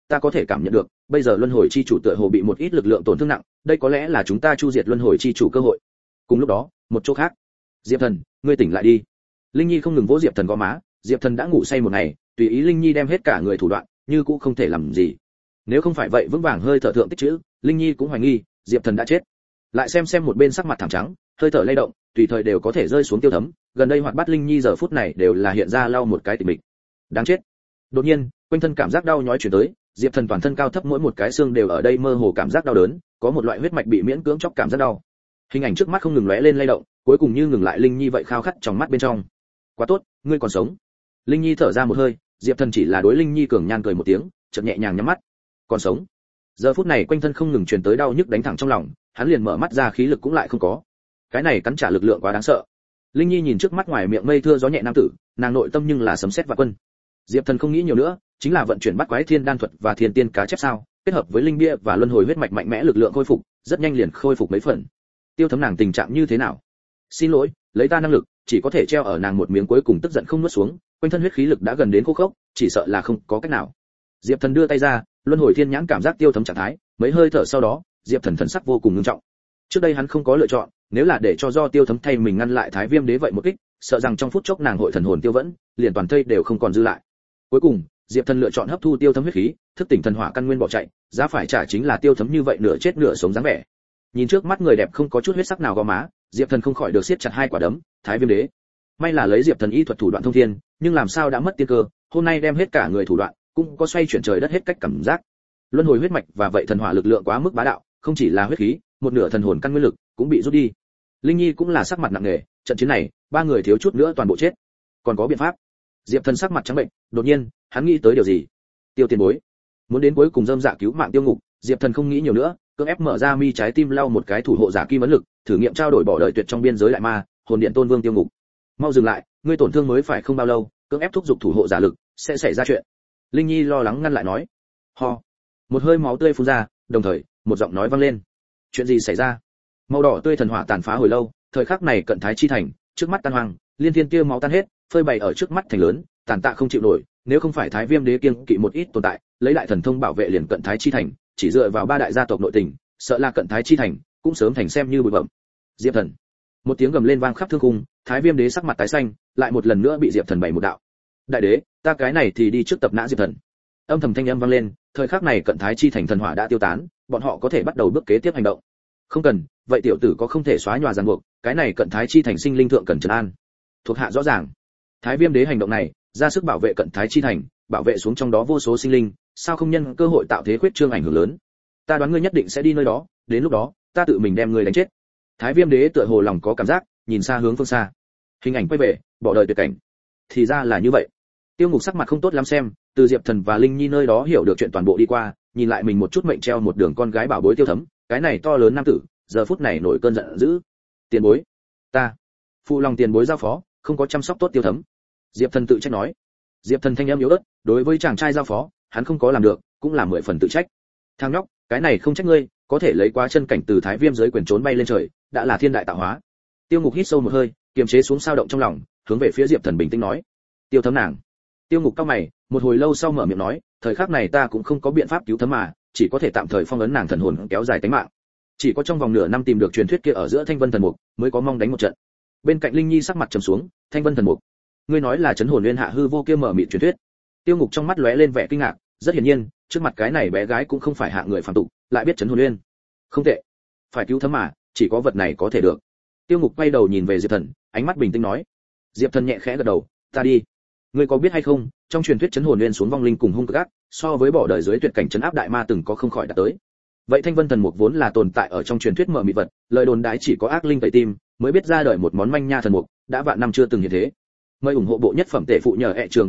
S1: ta có thể cảm nhận được, bây giờ luân hồi chi chủ tựa hồ bị một ít lực lượng tổn thương nặng, đây có lẽ là chúng ta chu diệt luân hồi chi chủ cơ hội. Cùng lúc đó, một chỗ khác, Diệp Thần, ngươi tỉnh lại đi. Linh Nhi không ngừng vỗ Diệp Thần gò má, Diệp Thần đã ngủ say một ngày, tùy ý Linh Nhi đem hết cả người thủ đoạn, như cũng không thể làm gì. Nếu không phải vậy vững vàng hơi thở thượng tích trữ, Linh Nhi cũng hoài nghi Diệp Thần đã chết. Lại xem một bên sắc mặt thảm trắng, hơi thở lay động, tùy thời đều có thể rơi xuống Tiêu Thấm, gần đây hoạt bát Linh Nhi giờ phút này đều là hiện ra lau một cái tịch mịch. Đáng chết. Đột nhiên, quanh thân cảm giác đau nhói truyền tới, Diệp Thần toàn thân cao thấp mỗi một cái xương đều ở đây mơ hồ cảm giác đau đớn, có một loại huyết mạch bị miễn cưỡng chọc cảm giác đau. Hình ảnh trước mắt không ngừng lóe lên lay động, cuối cùng như ngừng lại Linh Nhi vậy khao khát trong mắt bên trong. Quá tốt, ngươi còn sống. Linh Nhi thở ra một hơi, Diệp Thần chỉ là đối Linh Nhi cường nhan cười một tiếng, chợt nhẹ nhàng nhắm mắt. Còn sống. Giờ phút này quanh thân không ngừng truyền tới đau nhức đánh thẳng trong lòng, hắn liền mở mắt ra khí lực cũng lại không có. Cái này cắn trả lực lượng quá đáng sợ. Linh Nhi nhìn trước mắt ngoài miệng mây thưa gió nhẹ nam tử, nàng nội tâm nhưng là sấm sét và quân. Diệp Thần không nghĩ nhiều nữa, chính là vận chuyển bắt quái thiên đan thuật và thiên tiên cá chép sao, kết hợp với linh bia và luân hồi huyết mạch mạnh mẽ lực lượng khôi phục, rất nhanh liền khôi phục mấy phần. Tiêu Thấm nàng tình trạng như thế nào? Xin lỗi, lấy ta năng lực, chỉ có thể treo ở nàng một miếng cuối cùng tức giận không nuốt xuống, quanh thân huyết khí lực đã gần đến khô khốc, chỉ sợ là không có cách nào. Diệp Thần đưa tay ra, luân hồi thiên nhãn cảm giác Tiêu Thấm trạng thái, mấy hơi thở sau đó, Diệp Thần thần sắc vô cùng nghiêm trọng. Trước đây hắn không có lựa chọn, nếu là để cho do Tiêu Thấm thay mình ngăn lại Thái Viêm Đế vậy một kích, sợ rằng trong phút chốc nàng hội thần hồn tiêu vẫn, liền toàn thây đều không còn dư lại. Cuối cùng, Diệp Thần lựa chọn hấp thu Tiêu Thấm huyết khí, thức tỉnh thần hỏa căn nguyên bỏ chạy, giá phải trả chính là Tiêu Thấm như vậy nửa chết nửa sống dáng vẻ. Nhìn trước mắt người đẹp không có chút huyết sắc nào gò má, Diệp Thần không khỏi được siết chặt hai quả đấm, Thái Viêm Đế. May là lấy Diệp Thần y thuật thủ đoạn thông thiên, nhưng làm sao đã mất tiên cơ, hôm nay đem hết cả người thủ đoạn, cũng có xoay chuyển trời đất hết cách cảm giác. Luân hồi huyết mạch và vậy thần hỏa lực lượng quá mức bá đạo, không chỉ là huyết khí, một nửa thần hồn căn nguyên lực cũng bị rút đi. Linh Nhi cũng là sắc mặt nặng nề, trận chiến này, ba người thiếu chút nữa toàn bộ chết. Còn có biện pháp? Diệp Thần sắc mặt trắng bệnh, đột nhiên, hắn nghĩ tới điều gì. Tiêu tiền bối, muốn đến cuối cùng dâm dạ cứu mạng Tiêu Ngục, Diệp Thần không nghĩ nhiều nữa, cưỡng ép mở ra mi trái tim lau một cái thủ hộ giả kim ấn lực, thử nghiệm trao đổi bỏ đời tuyệt trong biên giới đại ma, hồn điện tôn vương Tiêu Ngục. Mau dừng lại, ngươi tổn thương mới phải không bao lâu, cưỡng ép thúc giục thủ hộ giả lực, sẽ xảy ra chuyện. Linh Nhi lo lắng ngăn lại nói. Ho. Một hơi máu tươi phun ra, đồng thời, một giọng nói vang lên. Chuyện gì xảy ra? Màu đỏ tươi thần hỏa tàn phá hồi lâu, thời khắc này cận thái chi thành, trước mắt tan hoang, liên thiên kia máu tan hết, phơi bày ở trước mắt thành lớn, tàn tạ không chịu nổi, nếu không phải Thái Viêm Đế kiêng kỵ một ít tồn tại, lấy đại thần thông bảo vệ liền cận thái chi thành, chỉ dựa vào ba đại gia tộc nội tình, sợ là cận thái chi thành cũng sớm thành xem như bụi bặm. Diệp Thần. Một tiếng gầm lên vang khắp thương khung, Thái Viêm Đế sắc mặt tái xanh, lại một lần nữa bị Diệp Thần bày một đạo. Đại đế, ta cái này thì đi trước tập nã Diệp Thần. Âm thầm thanh âm vang lên, thời khắc này cận thái chi thành thần hỏa đã tiêu tán, bọn họ có thể bắt đầu bước kế tiếp hành động. Không cần, vậy tiểu tử có không thể xóa nhòa ràng buộc, cái này cận thái chi thành sinh linh thượng cần trấn an. Thuộc hạ rõ ràng. Thái Viêm Đế hành động này, ra sức bảo vệ cận thái chi thành, bảo vệ xuống trong đó vô số sinh linh, sao không nhân cơ hội tạo thế khuyết trương ảnh hưởng lớn. Ta đoán ngươi nhất định sẽ đi nơi đó, đến lúc đó, ta tự mình đem ngươi đánh chết. Thái Viêm Đế tựa hồ lòng có cảm giác, nhìn xa hướng phương xa. Hình ảnh quay về, bỏ đời tuyệt cảnh. Thì ra là như vậy. Tiêu Ngục sắc mặt không tốt lắm xem, từ Diệp Thần và Linh Nhi nơi đó hiểu được chuyện toàn bộ đi qua, nhìn lại mình một chút mệnh treo một đường con gái bảo bối Tiêu Thấm, cái này to lớn nam tử, giờ phút này nổi cơn giận dữ. Tiền bối, ta, phụ lòng tiền bối giao phó, không có chăm sóc tốt Tiêu Thấm. Diệp Thần tự trách nói. Diệp Thần thanh âm yếu ớt, đối với chàng trai giao phó, hắn không có làm được, cũng là 10 phần tự trách. Thằng nhóc, cái này không trách ngươi, có thể lấy quá chân cảnh từ Thái Viêm giới quyền trốn bay lên trời, đã là thiên đại tạo hóa. Tiêu Ngục hít sâu một hơi, kiềm chế xuống sao động trong lòng, hướng về phía Diệp Thần bình tĩnh nói. Tiêu Thấm nàng. Tiêu Ngục cau mày, một hồi lâu sau mở miệng nói, thời khắc này ta cũng không có biện pháp cứu Thấm mà, chỉ có thể tạm thời phong ấn nàng thần hồn kéo dài tính mạng. Chỉ có trong vòng nửa năm tìm được truyền thuyết kia ở giữa Thanh Vân thần mục, mới có mong đánh một trận. Bên cạnh Linh Nhi sắc mặt trầm xuống, Thanh Vân thần mục, ngươi nói là chấn hồn nguyên hạ hư vô kia mở mịt truyền thuyết. Tiêu Ngục trong mắt lóe lên vẻ kinh ngạc, rất hiển nhiên, trước mặt cái này bé gái cũng không phải hạng người phàm tục, lại biết chấn hồn nguyên. Không tệ, phải cứu Thấm mà, chỉ có vật này có thể được. Tiêu Ngục quay đầu nhìn về Diệp Thần, ánh mắt bình tĩnh nói. Diệp Thần nhẹ khẽ gật đầu, ta đi. Ngươi có biết hay không, trong truyền thuyết chấn hồn nguyên xuống vong linh cùng hung cực ác, so với bỏ đời dưới tuyệt cảnh chấn áp đại ma từng có không khỏi đạt tới. Vậy Thanh Vân thần mục vốn là tồn tại ở trong truyền thuyết mở mịt vật, lời đồn đãi chỉ có ác linh tẩy tim mới biết ra đời một món manh nha thần mục, đã vạn năm chưa từng hiện thế. Mời ủng hộ bộ nhất phẩm tệ phụ nhờ trường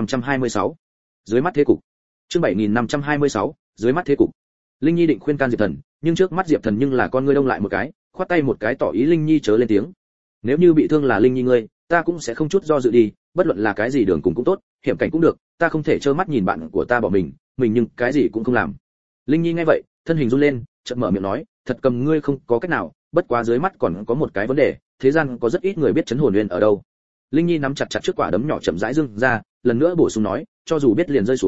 S1: 7526. Dưới mắt thế cục. Chương 7526, dưới mắt thế cục. Linh Nhi định khuyên can Diệp Thần, nhưng trước mắt Diệp Thần nhưng là con ngươi đông lại một cái, khoát tay một cái tỏ ý Linh Nhi chớ lên tiếng. Nếu như bị thương là Linh Nhi ngươi, ta cũng sẽ không chút do dự đi, bất luận là cái gì đường cùng cũng tốt, hiểm cảnh cũng được, ta không thể trơ mắt nhìn bạn của ta bỏ mình nhưng cái gì cũng không làm. Linh Nhi nghe vậy, thân hình run lên, chợt mở miệng nói, thật cầm ngươi không có cách nào, bất quá dưới mắt còn có một cái vấn đề, thế gian có rất ít người biết chấn hồn nguyên ở đâu. Linh Nhi nắm chặt chặt trước quả đấm nhỏ chậm rãi dưng ra, lần nữa bổ sung nói, cho dù biết liền rơi xuống,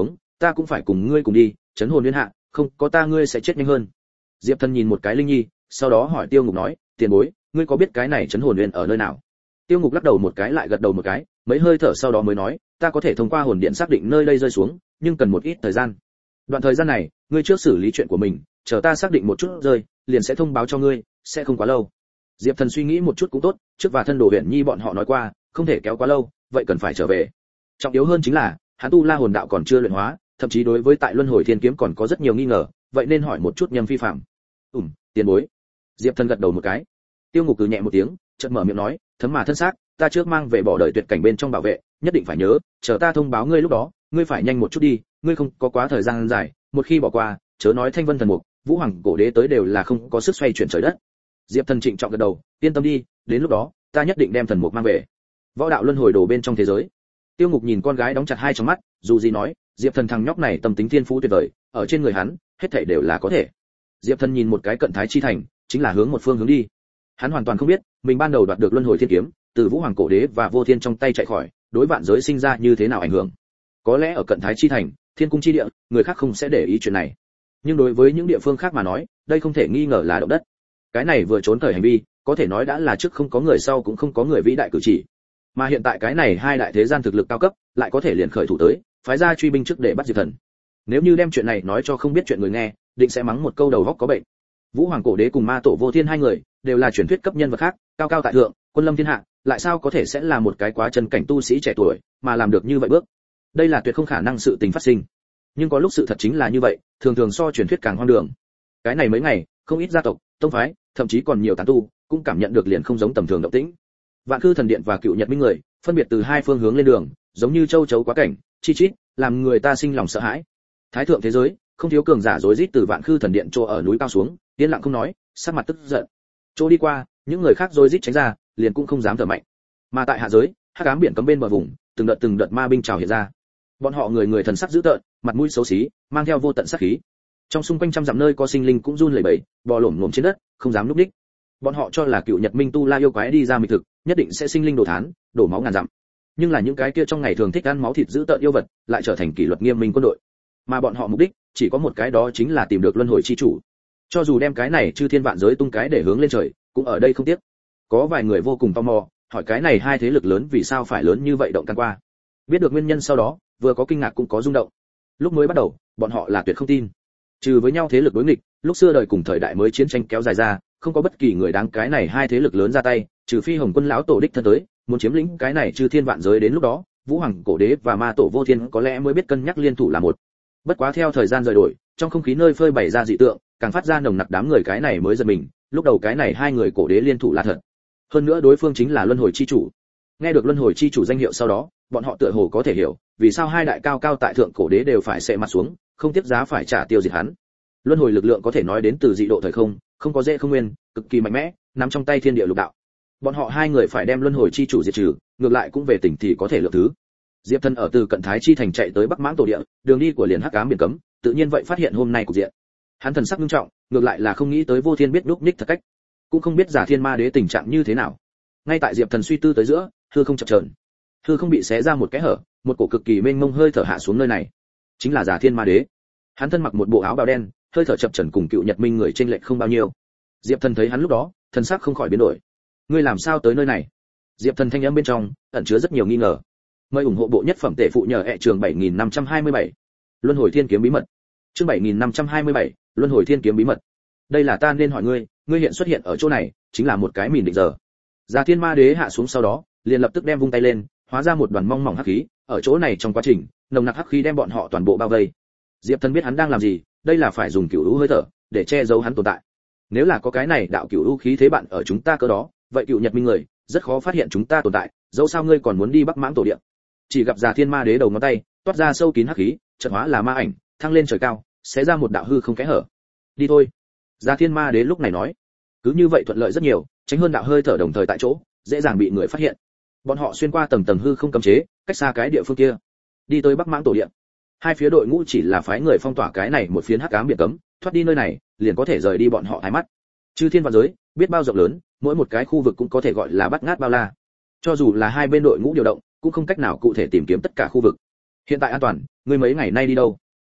S1: ta cũng phải cùng ngươi cùng đi, chấn hồn nguyên hạ, không có ta ngươi sẽ chết nhanh hơn. Diệp Thần nhìn một cái Linh Nhi, sau đó hỏi Tiêu Ngục nói, tiền bối, ngươi có biết cái này chấn hồn nguyên ở nơi nào? Tiêu Ngục lắc đầu một cái lại gật đầu một cái, mấy hơi thở sau đó mới nói, ta có thể thông qua hồn điện xác định nơi đây rơi xuống, nhưng cần một ít thời gian. Đoạn thời gian này, ngươi trước xử lý chuyện của mình, chờ ta xác định một chút rơi, liền sẽ thông báo cho ngươi, sẽ không quá lâu. Diệp Thần suy nghĩ một chút cũng tốt, trước và thân đồ Huyền Nhi bọn họ nói qua, không thể kéo quá lâu, vậy cần phải trở về. Trọng yếu hơn chính là, hắn tu La hồn đạo còn chưa luyện hóa, thậm chí đối với tại Luân Hồi Thiên kiếm còn có rất nhiều nghi ngờ, vậy nên hỏi một chút Nhâm Phi Phạm. Tiền bối. Diệp Thần gật đầu một cái. Tiêu Ngục cười nhẹ một tiếng, chợt mở miệng nói, thấm mà thân xác, ta trước mang về bỏ đời tuyệt cảnh bên trong bảo vệ, nhất định phải nhớ, chờ ta thông báo ngươi lúc đó, ngươi phải nhanh một chút đi, ngươi không có quá thời gian dài, một khi bỏ qua, chớ nói Thanh Vân thần mục, Vũ Hoàng cổ đế tới đều là không có sức xoay chuyển trời đất. Diệp Thần trịnh trọng gật đầu, yên tâm đi, đến lúc đó, ta nhất định đem thần mục mang về. Võ đạo luân hồi đồ bên trong thế giới. Tiêu Ngục nhìn con gái đóng chặt hai tròng mắt, dù gì nói, Diệp Thần thằng nhóc này tâm tính thiên phú tuyệt vời, ở trên người hắn, hết thảy đều là có thể. Diệp Thần nhìn một cái cận thái chi thành, chính là hướng một phương hướng đi. Hắn hoàn toàn không biết, mình ban đầu đoạt được luân hồi thiên kiếm, từ Vũ Hoàng cổ đế và Vô Thiên trong tay chạy khỏi, đối vạn giới sinh ra như thế nào ảnh hưởng. Có lẽ ở cận thái chi thành, thiên cung chi địa, người khác không sẽ để ý chuyện này. Nhưng đối với những địa phương khác mà nói, đây không thể nghi ngờ là động đất. Cái này vừa trốn thời hành vi, có thể nói đã là trước không có người sau cũng không có người vĩ đại cử chỉ. Mà hiện tại cái này hai đại thế gian thực lực cao cấp, lại có thể liền khởi thủ tới, phái ra truy binh trước để bắt Diệp Thần. Nếu như đem chuyện này nói cho không biết chuyện người nghe, định sẽ mắng một câu đầu góc có bệnh. Vũ Hoàng cổ đế cùng Ma tổ Vô Thiên hai người, đều là truyền thuyết cấp nhân vật khác, cao cao tại thượng, quân lâm thiên hạ, lại sao có thể sẽ là một cái quá chân cảnh tu sĩ trẻ tuổi, mà làm được như vậy bước. Đây là tuyệt không khả năng sự tình phát sinh. Nhưng có lúc sự thật chính là như vậy, thường thường so truyền thuyết càng hoang đường. Cái này mấy ngày, không ít gia tộc, tông phái, thậm chí còn nhiều tán tu, cũng cảm nhận được liền không giống tầm thường động tĩnh. Vạn Khư thần điện và Cựu Nhật Minh người, phân biệt từ hai phương hướng lên đường, giống như châu chấu quá cảnh, chi chít, làm người ta sinh lòng sợ hãi. Thái thượng thế giới, không thiếu cường giả rối rít từ Vạn Khư thần điện chỗ ở núi cao xuống, yên lặng không nói, sắc mặt tức giận. Chỗ đi qua, những người khác rối rít tránh ra, liền cũng không dám thở mạnh. Mà tại hạ giới, hắc ám biển cấm bên bờ vùng, từng đợt ma binh trào hiện ra. Bọn họ người người thần sắc dữ tợn, mặt mũi xấu xí, mang theo vô tận sát khí. Trong xung quanh trăm dặm nơi có sinh linh cũng run lẩy bẩy, bò lổm ngổm trên đất, không dám núp đích. Bọn họ cho là Cựu Nhật Minh tu la yêu quái đi ra mịch thực, nhất định sẽ sinh linh đổ thán, đổ máu ngàn dặm. Nhưng là những cái kia trong ngày thường thích ăn máu thịt dữ tợn yêu vật, lại trở thành kỷ luật nghiêm minh quân đội. Mà bọn họ mục đích chỉ có một cái, đó chính là tìm được luân hồi chi chủ. Cho dù đem cái này chư thiên vạn giới tung cái để hướng lên trời, cũng ở đây không tiếc. Có vài người vô cùng tò mò, hỏi cái này hai thế lực lớn vì sao phải lớn như vậy động can qua. Biết được nguyên nhân sau đó, vừa có kinh ngạc cũng có rung động. Lúc mới bắt đầu, bọn họ là tuyệt không tin. Trừ với nhau thế lực đối nghịch, lúc xưa đời cùng thời đại mới chiến tranh kéo dài ra, không có bất kỳ người đáng cái này hai thế lực lớn ra tay, trừ phi Hồng Quân lão tổ đích thân tới, muốn chiếm lĩnh cái này chư thiên vạn giới, đến lúc đó, Vũ Hoàng cổ đế và Ma tổ Vô Thiên có lẽ mới biết cân nhắc liên thủ là một. Bất quá theo thời gian rời đổi, trong không khí nơi phơi bày ra dị tượng, càng phát ra nồng nặc, đám người cái này mới giật mình, lúc đầu cái này hai người cổ đế liên thủ là thật. Hơn nữa đối phương chính là luân hồi chi chủ. Nghe được luân hồi chi chủ danh hiệu sau đó, bọn họ tựa hồ có thể hiểu, vì sao hai đại cao cao tại thượng cổ đế đều phải sệ mặt xuống, không tiếp giá phải trả tiêu diệt hắn. Luân hồi lực lượng có thể nói đến từ dị độ thời không, không có dễ không nguyên, cực kỳ mạnh mẽ, nắm trong tay thiên địa lục đạo. Bọn họ hai người phải đem luân hồi chi chủ diệt trừ, ngược lại cũng về tỉnh thì có thể lượng thứ. Diệp Thần ở từ cận thái chi thành chạy tới Bắc Mãng tổ địa, đường đi của liền hắc ám biển cấm, tự nhiên vậy phát hiện hôm nay cục diện. Hắn thần sắc nghiêm trọng, ngược lại là không nghĩ tới Vô Thiên biết đúc ních thật cách, cũng không biết Giả Thiên Ma Đế tình trạng như thế nào. Ngay tại Diệp Thần suy tư tới giữa, hư không chập chờn, hư không bị xé ra một cái hở, một cổ cực kỳ mênh mông hơi thở hạ xuống nơi này, chính là Giả Thiên Ma Đế. Hắn thân mặc một bộ áo bào đen, hơi thở chập chờn cùng Cựu Nhật Minh người trên lệch không bao nhiêu. Diệp Thần thấy hắn lúc đó, thần sắc không khỏi biến đổi. Ngươi làm sao tới nơi này? Diệp Thần thanh âm bên trong ẩn chứa rất nhiều nghi ngờ. Mời ủng hộ bộ nhất phẩm tệ phụ nhờ trường 7527. Luân hồi thiên kiếm bí mật. Chương 7527, Luân hồi thiên kiếm bí mật. Đây là ta nên hỏi ngươi, ngươi hiện xuất hiện ở chỗ này, chính là một cái mìn định giờ. Giả Thiên Ma Đế hạ xuống sau đó, liền lập tức đem vung tay lên, hóa ra một đoàn mong mỏng hắc khí, ở chỗ này trong quá trình, nồng nặc hắc khí đem bọn họ toàn bộ bao vây. Diệp Thần biết hắn đang làm gì, đây là phải dùng cửu u hơi thở để che giấu hắn tồn tại. Nếu là có cái này đạo cửu u khí thế bạn ở chúng ta cỡ đó, vậy Cựu Nhật Minh người rất khó phát hiện chúng ta tồn tại, dẫu sao ngươi còn muốn đi Bắc Mãng tổ địa. Chỉ gặp Giả Thiên Ma Đế đầu ngón tay toát ra sâu kín hắc khí, chợt hóa là ma ảnh, thăng lên trời cao, xé ra một đạo hư không kẽ hở. Đi thôi. Giả Thiên Ma Đế lúc này nói. Cứ như vậy thuận lợi rất nhiều, tránh hơn đạo hơi thở đồng thời tại chỗ, dễ dàng bị người phát hiện. Bọn họ xuyên qua tầng tầng hư không cấm chế, cách xa cái địa phương kia, đi tới Bắc Mãng tổ địa. Hai phía đội ngũ chỉ là phái người phong tỏa cái này một phiến hắc ám biển cấm, thoát đi nơi này, liền có thể rời đi bọn họ thái mắt. Chư thiên vạn giới, biết bao rộng lớn, mỗi một cái khu vực cũng có thể gọi là bát ngát bao la. Cho dù là hai bên đội ngũ điều động, cũng không cách nào cụ thể tìm kiếm tất cả khu vực. Hiện tại an toàn, ngươi mấy ngày nay đi đâu?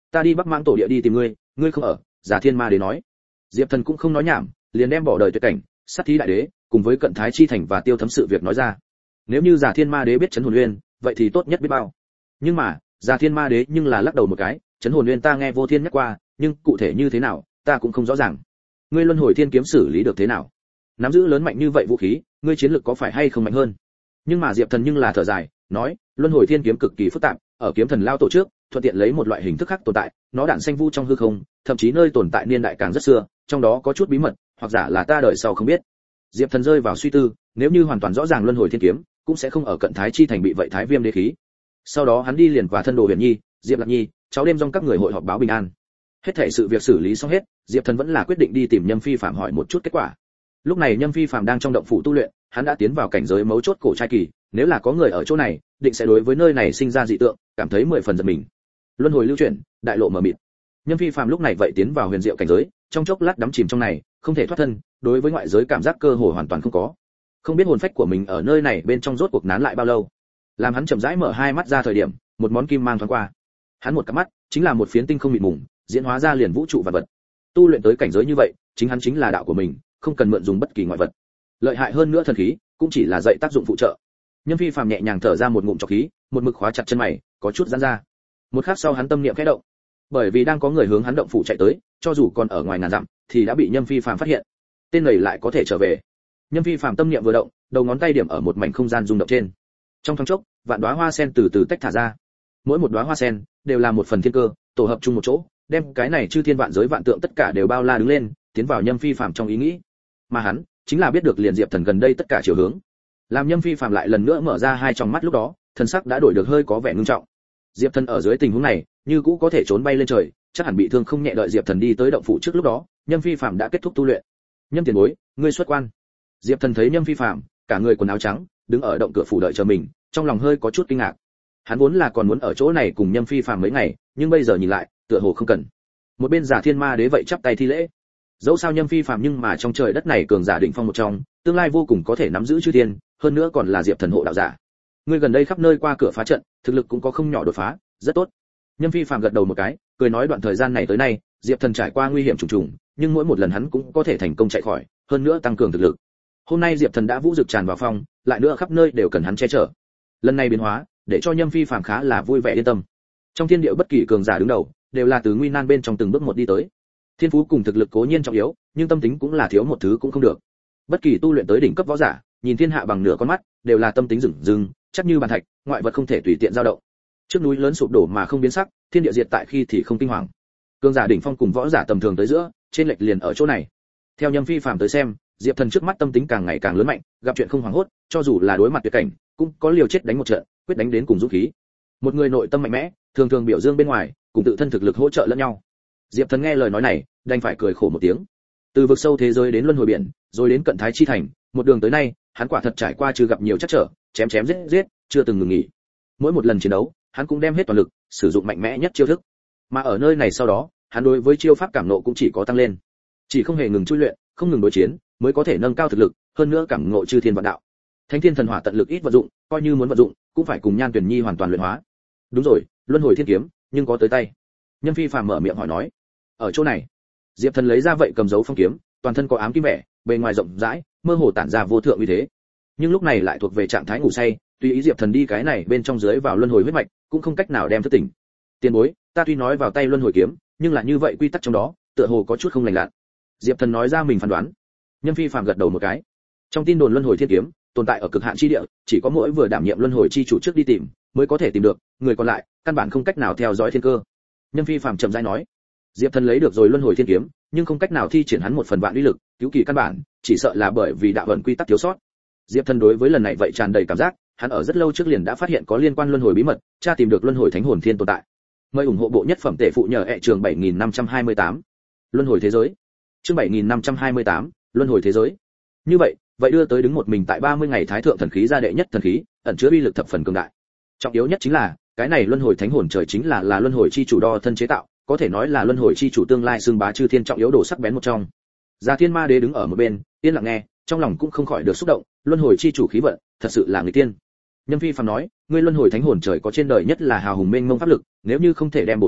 S1: Ta đi Bắc Mãng tổ địa đi tìm ngươi, ngươi không ở. Giả Thiên Ma Đế nói. Diệp Thần cũng không nói nhảm, liền đem bỏ đời tuyệt cảnh, sát thí đại đế, cùng với cận thái chi thành và tiêu thấm sự việc nói ra. Nếu như Giả Thiên Ma Đế biết Trấn Hồn Nguyên, vậy thì tốt nhất biết bao. Nhưng mà, Giả Thiên Ma Đế nhưng là lắc đầu một cái, Trấn Hồn Nguyên ta nghe Vô Thiên nhắc qua, nhưng cụ thể như thế nào, ta cũng không rõ ràng. Ngươi Luân Hồi Thiên kiếm xử lý được thế nào? Nắm giữ lớn mạnh như vậy vũ khí, ngươi chiến lực có phải hay không mạnh hơn? Nhưng mà Diệp Thần nhưng là thở dài, nói, Luân Hồi Thiên kiếm cực kỳ phức tạp, ở kiếm thần lao tổ trước, thuận tiện lấy một loại hình thức khác tồn tại, nó đạn xanh vu trong hư không, thậm chí nơi tồn tại niên đại càng rất xưa, trong đó có chút bí mật, hoặc giả là ta đời sau không biết. Diệp Thần rơi vào suy tư, nếu như hoàn toàn rõ ràng Luân Hồi Thiên kiếm, cũng sẽ không ở cận thái chi thành bị vậy thái viêm đế khí. Sau đó hắn đi liền và thân đồ Huyền Nhi, Diệp Lạc Nhi, cháu đêm dòng các người hội họp báo bình an. Hết thảy sự việc xử lý xong hết, Diệp Thần vẫn là quyết định đi tìm Nhâm Phi Phạm hỏi một chút kết quả. Lúc này Nhâm Phi Phạm đang trong động phủ tu luyện, hắn đã tiến vào cảnh giới mấu chốt cổ trai kỳ, nếu là có người ở chỗ này, định sẽ đối với nơi này sinh ra dị tượng, cảm thấy 10 phần giật mình. Luân hồi lưu chuyển, đại lộ mở mịt. Nhâm Phi Phạm lúc này vậy tiến vào huyền diệu cảnh giới, trong chốc lát đắm chìm trong này, không thể thoát thân, đối với ngoại giới cảm giác cơ hồ hoàn toàn không có. Không biết hồn phách của mình ở nơi này bên trong rốt cuộc nán lại bao lâu. Làm hắn chậm rãi mở hai mắt ra thời điểm, một món kim mang thoáng qua. Hắn một cặp mắt, chính là một phiến tinh không mịt mùng, diễn hóa ra liền vũ trụ vật vật. Tu luyện tới cảnh giới như vậy, chính hắn chính là đạo của mình, không cần mượn dùng bất kỳ ngoại vật. Lợi hại hơn nữa thần khí, cũng chỉ là dạy tác dụng phụ trợ. Nhâm Phi Phàm nhẹ nhàng thở ra một ngụm trọc khí, một mực khóa chặt chân mày, có chút giãn ra. Một khắc sau hắn tâm niệm khẽ động, bởi vì đang có người hướng hắn động phủ chạy tới, cho dù còn ở ngoài ngàn dặm, thì đã bị Nhâm Phi Phàm phát hiện. Tên này lại có thể trở về. Nhâm Phi Phàm tâm niệm vừa động, đầu ngón tay điểm ở một mảnh không gian rung động trên. Trong thoáng chốc, vạn đóa hoa sen từ từ tách thả ra. Mỗi một đóa hoa sen đều là một phần thiên cơ, tổ hợp chung một chỗ, đem cái này chư thiên vạn giới vạn tượng tất cả đều bao la đứng lên, tiến vào Nhâm Phi Phàm trong ý nghĩ. Mà hắn chính là biết được liền Diệp Thần gần đây tất cả chiều hướng. Làm Nhâm Phi Phàm lại lần nữa mở ra hai tròng mắt lúc đó, thần sắc đã đổi được hơi có vẻ ngưng trọng. Diệp Thần ở dưới tình huống này, như cũ có thể trốn bay lên trời, chắc hẳn bị thương không nhẹ. Đợi Diệp Thần đi tới động phủ trước lúc đó, Nhâm Phi Phàm đã kết thúc tu luyện. Nhâm tiền bối, ngươi xuất quan. Diệp Thần thấy Nhâm Phi Phàm, cả người quần áo trắng, đứng ở động cửa phủ đợi chờ mình, trong lòng hơi có chút kinh ngạc. Hắn vốn là còn muốn ở chỗ này cùng Nhâm Phi Phàm mấy ngày, nhưng bây giờ nhìn lại, tựa hồ không cần. Một bên Giả Thiên Ma Đế vậy chắp tay thi lễ. Dẫu sao Nhâm Phi Phàm nhưng mà trong trời đất này cường giả đỉnh phong một trong, tương lai vô cùng có thể nắm giữ chư thiên, hơn nữa còn là Diệp Thần hộ đạo giả. Ngươi gần đây khắp nơi qua cửa phá trận, thực lực cũng có không nhỏ đột phá, rất tốt. Nhâm Phi Phàm gật đầu một cái, cười nói đoạn thời gian này tới nay, Diệp Thần trải qua nguy hiểm trùng trùng, nhưng mỗi một lần hắn cũng có thể thành công chạy khỏi, hơn nữa tăng cường thực lực. Hôm nay Diệp Thần đã vũ dực tràn vào phòng, lại nữa khắp nơi đều cần hắn che chở. Lần này biến hóa, để cho Nhâm Phi Phàm khá là vui vẻ yên tâm. Trong thiên địa bất kỳ cường giả đứng đầu, đều là từ nguy nan bên trong từng bước một đi tới. Thiên phú cùng thực lực cố nhiên trọng yếu, nhưng tâm tính cũng là thiếu một thứ cũng không được. Bất kỳ tu luyện tới đỉnh cấp võ giả, nhìn thiên hạ bằng nửa con mắt, đều là tâm tính rừng rừng, chắc như bàn thạch, ngoại vật không thể tùy tiện dao động. Trước núi lớn sụp đổ mà không biến sắc, thiên địa diệt tại khi thì không kinh hoàng. Cường giả đỉnh phong cùng võ giả tầm thường tới giữa, trên lệch liền ở chỗ này. Theo Nhâm Phi Phàm tới xem, Diệp Thần trước mắt tâm tính càng ngày càng lớn mạnh, gặp chuyện không hoảng hốt, cho dù là đối mặt tuyệt cảnh, cũng có liều chết đánh một trận, quyết đánh đến cùng dũng khí. Một người nội tâm mạnh mẽ, thường thường biểu dương bên ngoài, cùng tự thân thực lực hỗ trợ lẫn nhau. Diệp Thần nghe lời nói này, đành phải cười khổ một tiếng. Từ vực sâu thế giới đến luân hồi biển, rồi đến cận thái chi thành, một đường tới nay, hắn quả thật trải qua chưa gặp nhiều trắc trở, chém chém giết giết, chưa từng ngừng nghỉ. Mỗi một lần chiến đấu, hắn cũng đem hết toàn lực, sử dụng mạnh mẽ nhất chiêu thức. Mà ở nơi này sau đó, hắn đối với chiêu pháp cảm ngộ cũng chỉ có tăng lên. Chỉ không hề ngừng chui luyện, không ngừng đối chiến, mới có thể nâng cao thực lực, hơn nữa cảm ngộ chư thiên vạn đạo. Thánh Thiên Thần Hỏa tận lực ít vận dụng, coi như muốn vận dụng, cũng phải cùng Nhan Tuyển Nhi hoàn toàn luyện hóa. Đúng rồi, luân hồi thiên kiếm, nhưng có tới tay. Nhâm Phi Phàm mở miệng hỏi nói. Ở chỗ này, Diệp Thần lấy ra vậy cầm dấu phong kiếm, toàn thân có ám kim vẻ, bề ngoài rộng rãi, mơ hồ tản ra vô thượng uy thế. Nhưng lúc này lại thuộc về trạng thái ngủ say, tùy ý Diệp Thần đi cái này bên trong dưới vào luân hồi huyết mạch, cũng không cách nào đem thức tỉnh. Tiền bối, ta tuy nói vào tay luân hồi kiếm, nhưng là như vậy quy tắc trong đó, tựa hồ có chút không lành lặn. Diệp Thần nói ra mình phán đoán. Nhâm Phi Phàm gật đầu một cái. Trong tin đồn luân hồi thiên kiếm, tồn tại ở cực hạn chi địa, chỉ có mỗi vừa đảm nhiệm luân hồi chi chủ trước đi tìm, mới có thể tìm được, người còn lại, căn bản không cách nào theo dõi thiên cơ. Nhâm Phi Phàm chậm rãi nói. Diệp Thần lấy được rồi luân hồi thiên kiếm, nhưng không cách nào thi triển hắn một phần vạn uy lực, cứu kỳ căn bản, chỉ sợ là bởi vì đạo vận quy tắc thiếu sót. Diệp Thần đối với lần này vậy tràn đầy cảm giác, hắn ở rất lâu trước liền đã phát hiện có liên quan luân hồi bí mật, tra tìm được luân hồi thánh hồn thiên tồn tại. Mời ủng hộ bộ nhất phẩm tệ phụ nhờ trường 7528. Luân hồi thế giới. Chương 7528, luân hồi thế giới. Như vậy đưa tới đứng một mình tại 30 ngày thái thượng thần khí gia đệ nhất thần khí, ẩn chứa uy lực thập phần cường đại. Trọng yếu nhất chính là, cái này luân hồi thánh hồn trời chính là luân hồi chi chủ đo thân chế tạo, có thể nói là luân hồi chi chủ tương lai xương bá chư thiên trọng yếu đồ sắc bén một trong. Giả Thiên Ma Đế đứng ở một bên, yên lặng nghe, trong lòng cũng không khỏi được xúc động, luân hồi chi chủ khí vận, thật sự là người tiên. Nhâm Phi Phàm nói, ngươi luân hồi thánh hồn trời có trên đời nhất là hào hùng mênh mông pháp lực, nếu như không thể đem bộ toàn,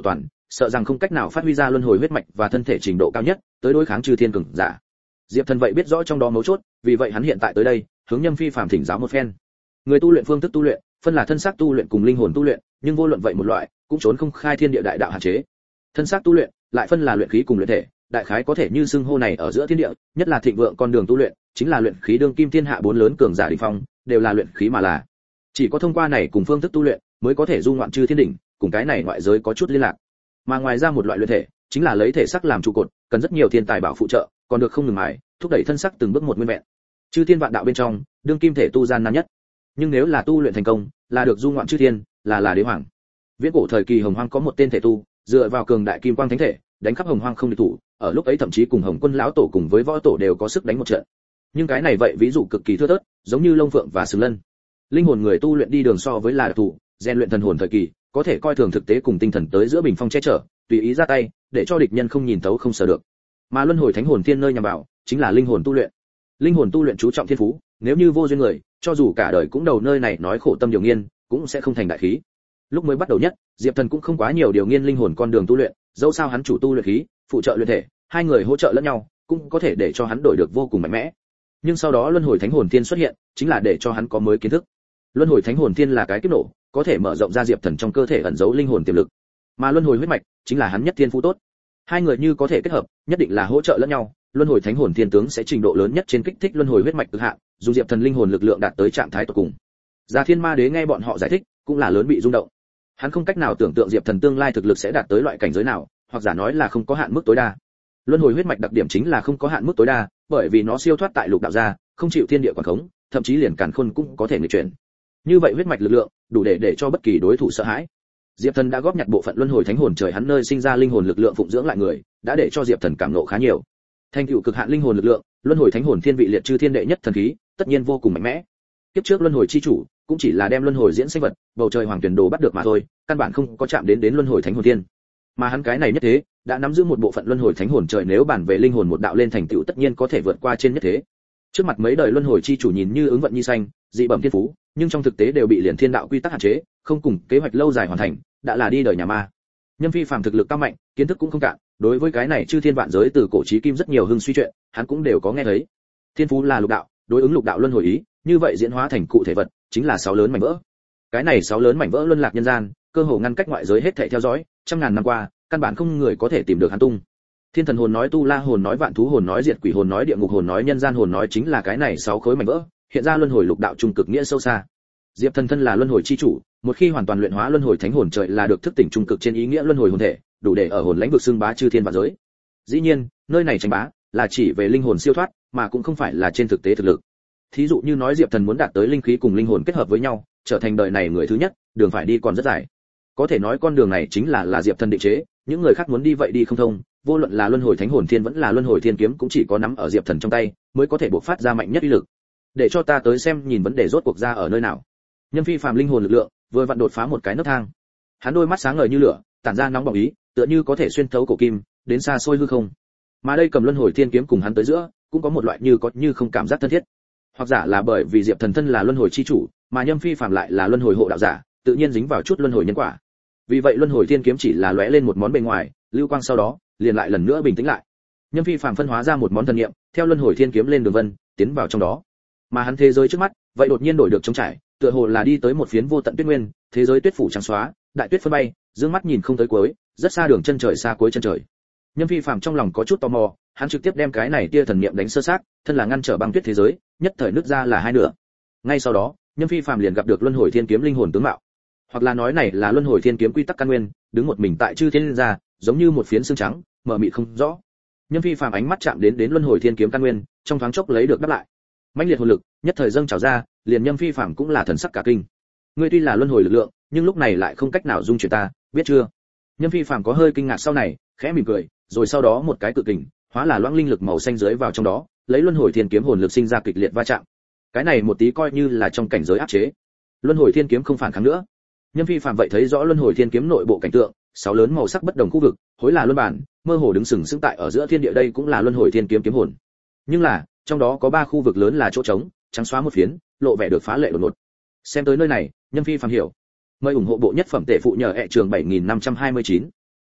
S1: sợ rằng không cách nào phát huy ra luân hồi huyết mạch và thân thể trình độ cao nhất tới đối kháng chư thiên cường giả. Diệp Thần vậy biết rõ trong đó mấu chốt, vì vậy hắn hiện tại tới đây hướng Nhâm Phi Phàm thỉnh giáo một phen. Người tu luyện phương thức tu luyện phân là thân xác tu luyện cùng linh hồn tu luyện, nhưng vô luận vậy một loại cũng trốn không khai thiên địa đại đạo hạn chế. Thân xác tu luyện lại phân là luyện khí cùng luyện thể, đại khái có thể như xưng hô này ở giữa thiên địa, nhất là thịnh vượng con đường tu luyện, chính là luyện khí đương kim thiên hạ bốn lớn cường giả đỉnh phong, đều là luyện khí mà là. Chỉ có thông qua này cùng phương thức tu luyện, mới có thể du ngoạn chư thiên đỉnh, cùng cái này ngoại giới có chút liên lạc. Mà ngoài ra một loại luyện thể, chính là lấy thể xác làm trụ cột, cần rất nhiều thiên tài bảo phụ trợ, còn được không ngừng mài, thúc đẩy thân xác từng bước một nguyên vẹn. Chư thiên vạn đạo bên trong, đương kim thể tu gian nan nhất. Nhưng nếu là tu luyện thành công, là được du ngoạn chư thiên, là đế hoàng. Viễn cổ thời kỳ Hồng Hoang có một tên thể tu, dựa vào cường đại kim quang thánh thể, đánh khắp Hồng Hoang không địch thủ, ở lúc ấy thậm chí cùng Hồng Quân lão tổ cùng với võ tổ đều có sức đánh một trận. Nhưng cái này vậy ví dụ cực kỳ thưa thớt, giống như Long Phượng và Sừng Lân. Linh hồn người tu luyện đi đường so với là đặc thù, rèn luyện thần hồn thời kỳ, có thể coi thường thực tế cùng tinh thần tới giữa bình phong che chở, tùy ý ra tay, để cho địch nhân không nhìn thấu không sở được. Mà luân hồi thánh hồn thiên nơi nhằm vào, chính là linh hồn tu luyện. Linh hồn tu luyện chú trọng thiên phú, nếu như vô duyên người, cho dù cả đời cũng đầu nơi này nói khổ tâm điều nghiên, cũng sẽ không thành đại khí. Lúc mới bắt đầu nhất, Diệp Thần cũng không quá nhiều điều nghiên linh hồn con đường tu luyện, dẫu sao hắn chủ tu luyện khí, phụ trợ luyện thể, hai người hỗ trợ lẫn nhau, cũng có thể để cho hắn đổi được vô cùng mạnh mẽ. Nhưng sau đó luân hồi thánh hồn thiên xuất hiện, chính là để cho hắn có mới kiến thức. Luân hồi thánh hồn thiên là cái kiếp nổ, có thể mở rộng ra Diệp Thần trong cơ thể ẩn giấu linh hồn tiềm lực. Mà luân hồi huyết mạch chính là hắn nhất thiên phú tốt. Hai người như có thể kết hợp, nhất định là hỗ trợ lẫn nhau, luân hồi thánh hồn thiên tướng sẽ trình độ lớn nhất trên kích thích luân hồi huyết mạch cực hạn, dùng Diệp Thần linh hồn lực lượng đạt tới trạng thái tột cùng. Gia Thiên Ma Đế nghe bọn họ giải thích, cũng là lớn bị rung động. Hắn không cách nào tưởng tượng Diệp Thần tương lai thực lực sẽ đạt tới loại cảnh giới nào, hoặc giả nói là không có hạn mức tối đa. Luân hồi huyết mạch đặc điểm chính là không có hạn mức tối đa, bởi vì nó siêu thoát tại lục đạo gia, không chịu thiên địa quản khống, thậm chí liền càn khôn cũng có thể nghịch chuyển. Như vậy huyết mạch lực lượng, đủ để cho bất kỳ đối thủ sợ hãi. Diệp Thần đã góp nhặt bộ phận luân hồi thánh hồn trời hắn nơi sinh ra linh hồn lực lượng phụng dưỡng lại người, đã để cho Diệp Thần cảm ngộ khá nhiều. Thành tựu cực hạn linh hồn lực lượng, luân hồi thánh hồn thiên vị liệt chư thiên đệ nhất thần khí, tất nhiên vô cùng mạnh mẽ. Tiếp trước luân hồi chi chủ, cũng chỉ là đem luân hồi diễn sinh vật, bầu trời hoàng tuyển đồ bắt được mà thôi, căn bản không có chạm đến luân hồi thánh hồn thiên. Mà hắn cái này nhất thế, đã nắm giữ một bộ phận luân hồi thánh hồn trời, nếu bản về linh hồn một đạo lên thành tựu tất nhiên có thể vượt qua trên nhất thế. Trước mặt mấy đời luân hồi chi chủ nhìn như ứng vận nhi xanh, dị bẩm thiên phú, nhưng trong thực tế đều bị liền thiên đạo quy tắc hạn chế, không cùng kế hoạch lâu dài hoàn thành, đã là đi đời nhà ma. Nhâm Phi phàm thực lực cao mạnh, kiến thức cũng không cạn, đối với cái này chư thiên vạn giới từ cổ chí kim rất nhiều hưng suy chuyện, hắn cũng đều có nghe thấy. Thiên phú là lục đạo, đối ứng lục đạo luân hồi ý, như vậy diễn hóa thành cụ thể vật, chính là sáu lớn mảnh vỡ. Cái này sáu lớn mảnh vỡ luân lạc nhân gian, cơ hồ ngăn cách ngoại giới hết thảy theo dõi, trăm ngàn năm qua, căn bản không người có thể tìm được hắn tung. Thiên thần hồn nói, tu la hồn nói, vạn thú hồn nói, diệt quỷ hồn nói, địa ngục hồn nói, nhân gian hồn nói, chính là cái này sáu khối mảnh vỡ, hiện ra luân hồi lục đạo trung cực nghĩa sâu xa. Diệp Thần thân là luân hồi chi chủ, một khi hoàn toàn luyện hóa luân hồi thánh hồn trời là được thức tỉnh trung cực trên ý nghĩa luân hồi hồn thể, đủ để ở hồn lãnh vực xưng bá chư thiên vạn giới. Dĩ nhiên, nơi này tranh bá là chỉ về linh hồn siêu thoát, mà cũng không phải là trên thực tế thực lực. Thí dụ như nói Diệp Thần muốn đạt tới linh khí cùng linh hồn kết hợp với nhau, trở thành đời này người thứ nhất, đường phải đi còn rất dài. Có thể nói con đường này chính là Diệp Thần định chế, những người khác muốn đi vậy đi không thông, vô luận là luân hồi thánh hồn thiên vẫn là luân hồi thiên kiếm cũng chỉ có nắm ở Diệp Thần trong tay, mới có thể bộc phát ra mạnh nhất uy lực. Để cho ta tới xem nhìn vấn đề rốt cuộc ra ở nơi nào. Nhâm Phi phàm linh hồn lực lượng vừa vặn đột phá một cái nấc thang. Hắn đôi mắt sáng ngời như lửa, tản ra nóng bỏng ý, tựa như có thể xuyên thấu cổ kim, đến xa xôi hư không. Mà đây cầm luân hồi thiên kiếm cùng hắn tới giữa, cũng có một loại như có như không cảm giác thân thiết. Hoặc giả là bởi vì Diệp Thần thân là luân hồi chi chủ, mà Nhâm Phi phàm lại là luân hồi hộ đạo giả, tự nhiên dính vào chút luân hồi nhân quả. Vì vậy luân hồi thiên kiếm chỉ là lóe lên một món bề ngoài, lưu quang sau đó, liền lại lần nữa bình tĩnh lại. Nhâm Phi phàm phân hóa ra một món thần niệm, theo luân hồi thiên kiếm lên đường vân, tiến vào trong đó. Mà hắn thế giới trước mắt, vậy đột nhiên đổi được trống trải, tựa hồ là đi tới một phiến vô tận tuyết nguyên, thế giới tuyết phủ trắng xóa, đại tuyết phân bay, dương mắt nhìn không tới cuối, rất xa đường chân trời xa cuối chân trời. Nhâm Phi phàm trong lòng có chút tò mò, hắn trực tiếp đem cái này tia thần niệm đánh sơ sát, thân là ngăn trở băng tuyết thế giới, nhất thời nứt ra là hai nửa. Ngay sau đó, Nhâm Phi phàm liền gặp được luân hồi thiên kiếm linh hồn tướng mạo, hoặc là nói này là luân hồi thiên kiếm quy tắc căn nguyên, đứng một mình tại chư thiên ra, giống như một phiến xương trắng, mờ mịt không rõ. Nhâm Phi phàm ánh mắt chạm đến luân hồi thiên kiếm căn nguyên, trong thoáng chốc lấy được đáp lại. Mãnh liệt hồn lực, nhất thời dâng trào ra, liền Nhâm Phi phàm cũng là thần sắc cả kinh. Ngươi tuy là luân hồi lực lượng, nhưng lúc này lại không cách nào dung chuyển ta, biết chưa? Nhâm Phi phàm có hơi kinh ngạc sau này, khẽ mỉm cười, rồi sau đó một cái cự kình, hóa là loãng linh lực màu xanh dưới vào trong đó, lấy luân hồi thiên kiếm hồn lực sinh ra kịch liệt va chạm. Cái này một tí coi như là trong cảnh giới áp chế. Luân hồi thiên kiếm không phản kháng nữa. Nhâm Phi phàm vậy thấy rõ luân hồi thiên kiếm nội bộ cảnh tượng, sáu lớn màu sắc bất đồng khu vực, hối là luân bản, mơ hồ đứng sừng sững tại ở giữa thiên địa, đây cũng là luân hồi thiên kiếm kiếm hồn. Nhưng là, trong đó có ba khu vực lớn là chỗ trống, trắng xóa một phiến, lộ vẻ được phá lệ đột ngột. Xem tới nơi này, Nhâm Phi phàm hiểu. Mời ủng hộ bộ nhất phẩm tệ phụ nhờ ẹ trường 7529.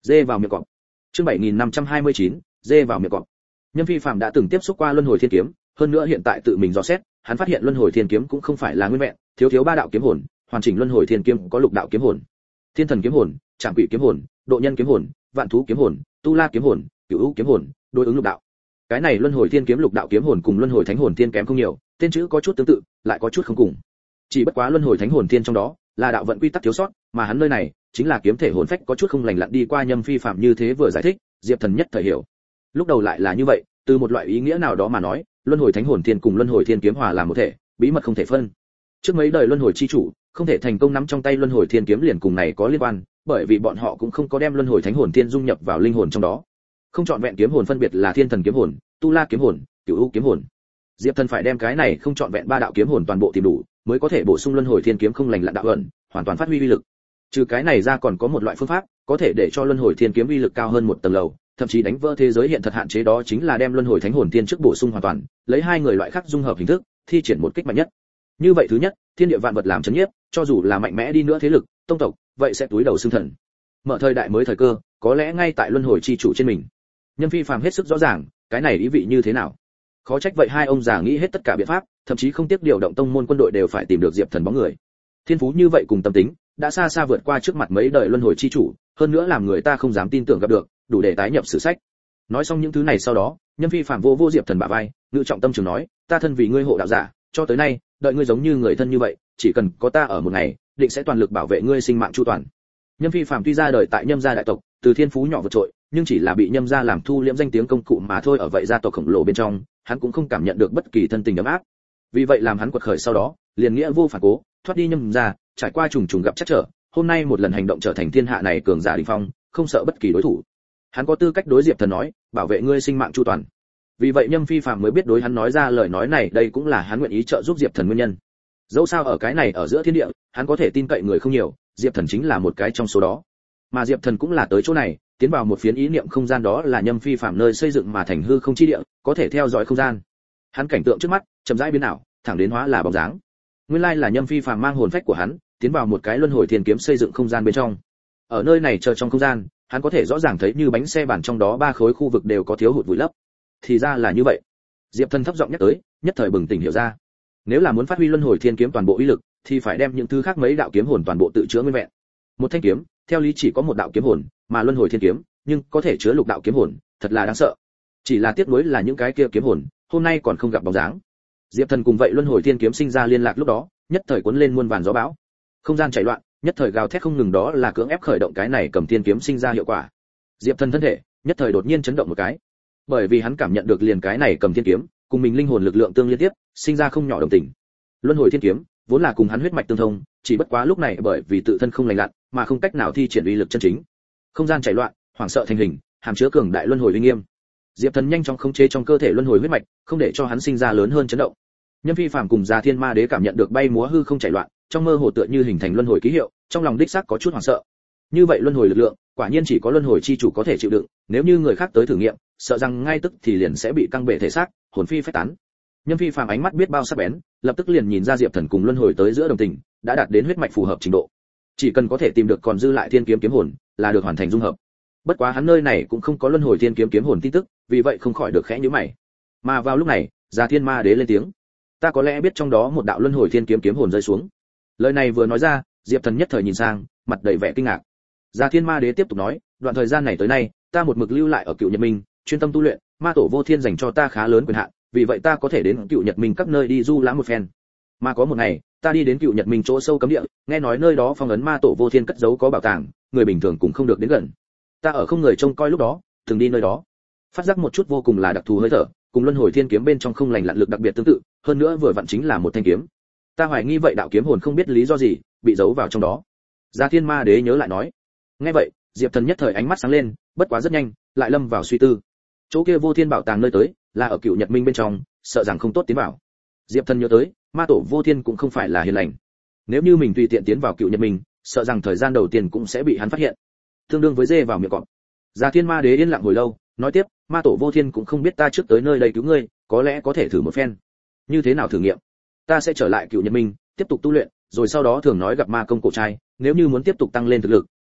S1: Dê vào miệng cọp. Chương 7529, dê vào miệng cọp. Nhâm Phi Phàm đã từng tiếp xúc qua luân hồi thiên kiếm, hơn nữa hiện tại tự mình dò xét, hắn phát hiện luân hồi thiên kiếm cũng không phải là nguyên vẹn, thiếu ba đạo kiếm hồn, hoàn chỉnh luân hồi thiên kiếm có lục đạo kiếm hồn. Thiên thần kiếm hồn, trảm quỷ kiếm hồn, độ nhân kiếm hồn, vạn thú kiếm hồn, tu la kiếm hồn, cửu u kiếm hồn, đối ứng lục đạo. Cái này luân hồi thiên kiếm lục đạo kiếm hồn cùng luân hồi thánh hồn tiên kém không nhiều, tên chữ có chút tương tự, lại có chút không cùng. Chỉ bất quá luân hồi thánh hồn tiên trong đó là đạo vận quy tắc thiếu sót, mà hắn nơi này chính là kiếm thể hồn phách có chút không lành lặn đi qua. Nhâm Phi Phạm như thế vừa giải thích, Diệp Thần nhất thời hiểu. Lúc đầu lại là như vậy, từ một loại ý nghĩa nào đó mà nói, luân hồi thánh hồn tiên cùng luân hồi thiên kiếm hòa làm một thể, bí mật không thể phân. Trước mấy đời luân hồi chi chủ không thể thành công nắm trong tay luân hồi thiên kiếm liền cùng này có liên quan, bởi vì bọn họ cũng không có đem luân hồi thánh hồn tiên dung nhập vào linh hồn trong đó. Không chọn vẹn kiếm hồn phân biệt là thiên thần kiếm hồn, tu la kiếm hồn, cửu u kiếm hồn. Diệp Thần phải đem cái này không chọn vẹn ba đạo kiếm hồn toàn bộ tìm đủ, mới có thể bổ sung luân hồi thiên kiếm không lành lặn đạo ẩn, hoàn toàn phát huy uy lực. Trừ cái này ra còn có một loại phương pháp, có thể để cho luân hồi thiên kiếm uy lực cao hơn một tầng lầu, thậm chí đánh vỡ thế giới hiện thật hạn chế, đó chính là đem luân hồi thánh hồn tiên trước bổ sung hoàn toàn, lấy hai người loại khác dung hợp hình thức, thi triển một kích mạnh nhất. Như vậy thứ nhất, thiên địa vạn vật làm chấn nhiếp, cho dù là mạnh mẽ đi nữa thế lực, tông tộc, vậy sẽ túi đầu xương thần. Mở thời đại mới thời cơ, có lẽ ngay tại luân hồi chi chủ trên mình. Nhâm Phi Phàm hết sức rõ ràng, cái này ý vị như thế nào. Khó trách vậy hai ông già nghĩ hết tất cả biện pháp, thậm chí không tiếc điều động tông môn quân đội đều phải tìm được Diệp Thần bóng người. Thiên phú như vậy cùng tâm tính, đã xa xa vượt qua trước mặt mấy đời luân hồi chi chủ, hơn nữa làm người ta không dám tin tưởng gặp được, đủ để tái nhập sử sách. Nói xong những thứ này sau đó, Nhâm Phi Phàm vô Diệp Thần bả vai, ngự trọng tâm trường nói, ta thân vì ngươi hộ đạo giả, cho tới nay, đợi ngươi giống như người thân như vậy, chỉ cần có ta ở một ngày, định sẽ toàn lực bảo vệ ngươi sinh mạng chu toàn. Nhâm Phi Phàm tuy ra đời tại Nhâm gia đại tộc, từ thiên phú nhỏ vượt trội, nhưng chỉ là bị Nhâm gia làm thu liễm danh tiếng công cụ mà thôi, ở vậy gia tộc khổng lồ bên trong, hắn cũng không cảm nhận được bất kỳ thân tình ấm áp. Vì vậy làm hắn quật khởi sau đó, liền nghĩa vô phản cố, thoát đi Nhâm gia, trải qua trùng trùng gặp trắc trở, hôm nay một lần hành động trở thành thiên hạ này cường giả đỉnh phong, không sợ bất kỳ đối thủ. Hắn có tư cách đối Diệp Thần nói, bảo vệ ngươi sinh mạng chu toàn. Vì vậy Nhâm Phi Phàm mới biết đối hắn nói ra lời nói này, đây cũng là hắn nguyện ý trợ giúp Diệp Thần nguyên nhân. Dẫu sao ở cái này ở giữa thiên địa, hắn có thể tin cậy người không nhiều, Diệp Thần chính là một cái trong số đó. Mà Diệp Thần cũng là tới chỗ này, tiến vào một phiến ý niệm không gian, đó là Nhâm Phi Phàm nơi xây dựng mà thành hư không chi địa, có thể theo dõi không gian. Hắn cảnh tượng trước mắt, chậm rãi biến ảo, thẳng đến hóa là bóng dáng. Nguyên lai là Nhâm Phi Phàm mang hồn phách của hắn, tiến vào một cái luân hồi thiên kiếm xây dựng không gian bên trong. Ở nơi này chờ trong không gian, hắn có thể rõ ràng thấy như bánh xe bản trong đó ba khối khu vực đều có thiếu hụt vùi lấp. Thì ra là như vậy. Diệp Thần thấp giọng nhắc tới, nhất thời bừng tỉnh hiểu ra. Nếu là muốn phát huy luân hồi thiên kiếm toàn bộ uy lực, thì phải đem những thứ khác mấy đạo kiếm hồn toàn bộ tự chứa nguyên vẹn. Một thanh kiếm, theo lý chỉ có một đạo kiếm hồn, mà luân hồi thiên kiếm, nhưng có thể chứa lục đạo kiếm hồn, thật là đáng sợ. Chỉ là tiếc nuối là những cái kia kiếm hồn, hôm nay còn không gặp bóng dáng. Diệp Thần cùng vậy luân hồi thiên kiếm sinh ra liên lạc lúc đó, nhất thời cuốn lên muôn vàn gió bão. Không gian chảy loạn, nhất thời gào thét không ngừng, đó là cưỡng ép khởi động cái này cầm thiên kiếm sinh ra hiệu quả. Diệp Thần thân thể, nhất thời đột nhiên chấn động một cái. Bởi vì hắn cảm nhận được liền cái này cầm thiên kiếm, cùng mình linh hồn lực lượng tương liên tiếp, sinh ra không nhỏ đồng tình. Luân hồi thiên kiếm, vốn là cùng hắn huyết mạch tương thông, chỉ bất quá lúc này bởi vì tự thân không lành lặn, mà không cách nào thi triển uy lực chân chính. Không gian chảy loạn, hoảng sợ thành hình, hàm chứa cường đại luân hồi uy nghiêm. Diệp Thần nhanh chóng khống chế trong cơ thể luân hồi huyết mạch, không để cho hắn sinh ra lớn hơn chấn động. Nhâm Phi Phàm cùng Già Thiên Ma Đế cảm nhận được bay múa hư không chảy loạn, trong mơ hồ tựa như hình thành luân hồi ký hiệu, trong lòng đích xác có chút hoảng sợ. Như vậy luân hồi lực lượng, quả nhiên chỉ có luân hồi chi chủ có thể chịu đựng, nếu như người khác tới thử nghiệm, sợ rằng ngay tức thì liền sẽ bị căng bể thể xác, hồn phi phách tán. Nhâm Phi Phàm ánh mắt biết bao sắc bén, lập tức liền nhìn ra Diệp Thần cùng luân hồi tới giữa đồng tình, đã đạt đến huyết mạch phù hợp trình độ. Chỉ cần có thể tìm được còn dư lại thiên kiếm kiếm hồn, là được hoàn thành dung hợp. Bất quá hắn nơi này cũng không có luân hồi thiên kiếm kiếm hồn tin tức, vì vậy không khỏi được khẽ nhíu mày. Mà vào lúc này, Già Thiên Ma Đế lên tiếng: "Ta có lẽ biết trong đó một đạo luân hồi thiên kiếm kiếm hồn rơi xuống." Lời này vừa nói ra, Diệp Thần nhất thời nhìn sang, mặt đầy vẻ kinh ngạc. Già Thiên Ma Đế tiếp tục nói: "Đoạn thời gian này tới nay, ta một mực lưu lại ở Cựu Nhật Minh, chuyên tâm tu luyện, Ma Tổ Vô Thiên dành cho ta khá lớn quyền hạn, vì vậy ta có thể đến Cựu Nhật Minh các nơi đi du lãm một phen. Mà có một ngày, ta đi đến Cựu Nhật Minh chỗ sâu cấm địa, nghe nói nơi đó phong ấn Ma Tổ Vô Thiên cất giấu có bảo tàng, người bình thường cũng không được đến gần. Ta ở không người trông coi lúc đó, thường đi nơi đó, phát giác một chút vô cùng là đặc thù hơi thở, cùng luân hồi thiên kiếm bên trong không lành lặn lực đặc biệt tương tự, hơn nữa vừa vặn chính là một thanh kiếm. Ta hoài nghi vậy đạo kiếm hồn không biết lý do gì, bị giấu vào trong đó." Già Thiên Ma Đế nhớ lại nói. Nghe vậy, Diệp Thần nhất thời ánh mắt sáng lên, bất quá rất nhanh, lại lâm vào suy tư. Chỗ kia Vô Thiên bảo tàng nơi tới, là ở Cựu Nhật Minh bên trong, sợ rằng không tốt tiến vào. Diệp Thần nhớ tới, Ma Tổ Vô Thiên cũng không phải là hiền lành. Nếu như mình tùy tiện tiến vào Cựu Nhật Minh, sợ rằng thời gian đầu tiên cũng sẽ bị hắn phát hiện. Tương đương với dê vào miệng cọp. Già Thiên Ma Đế yên lặng hồi lâu, nói tiếp: "Ma Tổ Vô Thiên cũng không biết ta trước tới nơi đây cứu ngươi, có lẽ có thể thử một phen." "Như thế nào thử nghiệm?" "Ta sẽ trở lại Cựu Nhật Minh, tiếp tục tu luyện, rồi sau đó thường nói gặp Ma Công cổ trai, nếu như muốn tiếp tục tăng lên thực lực,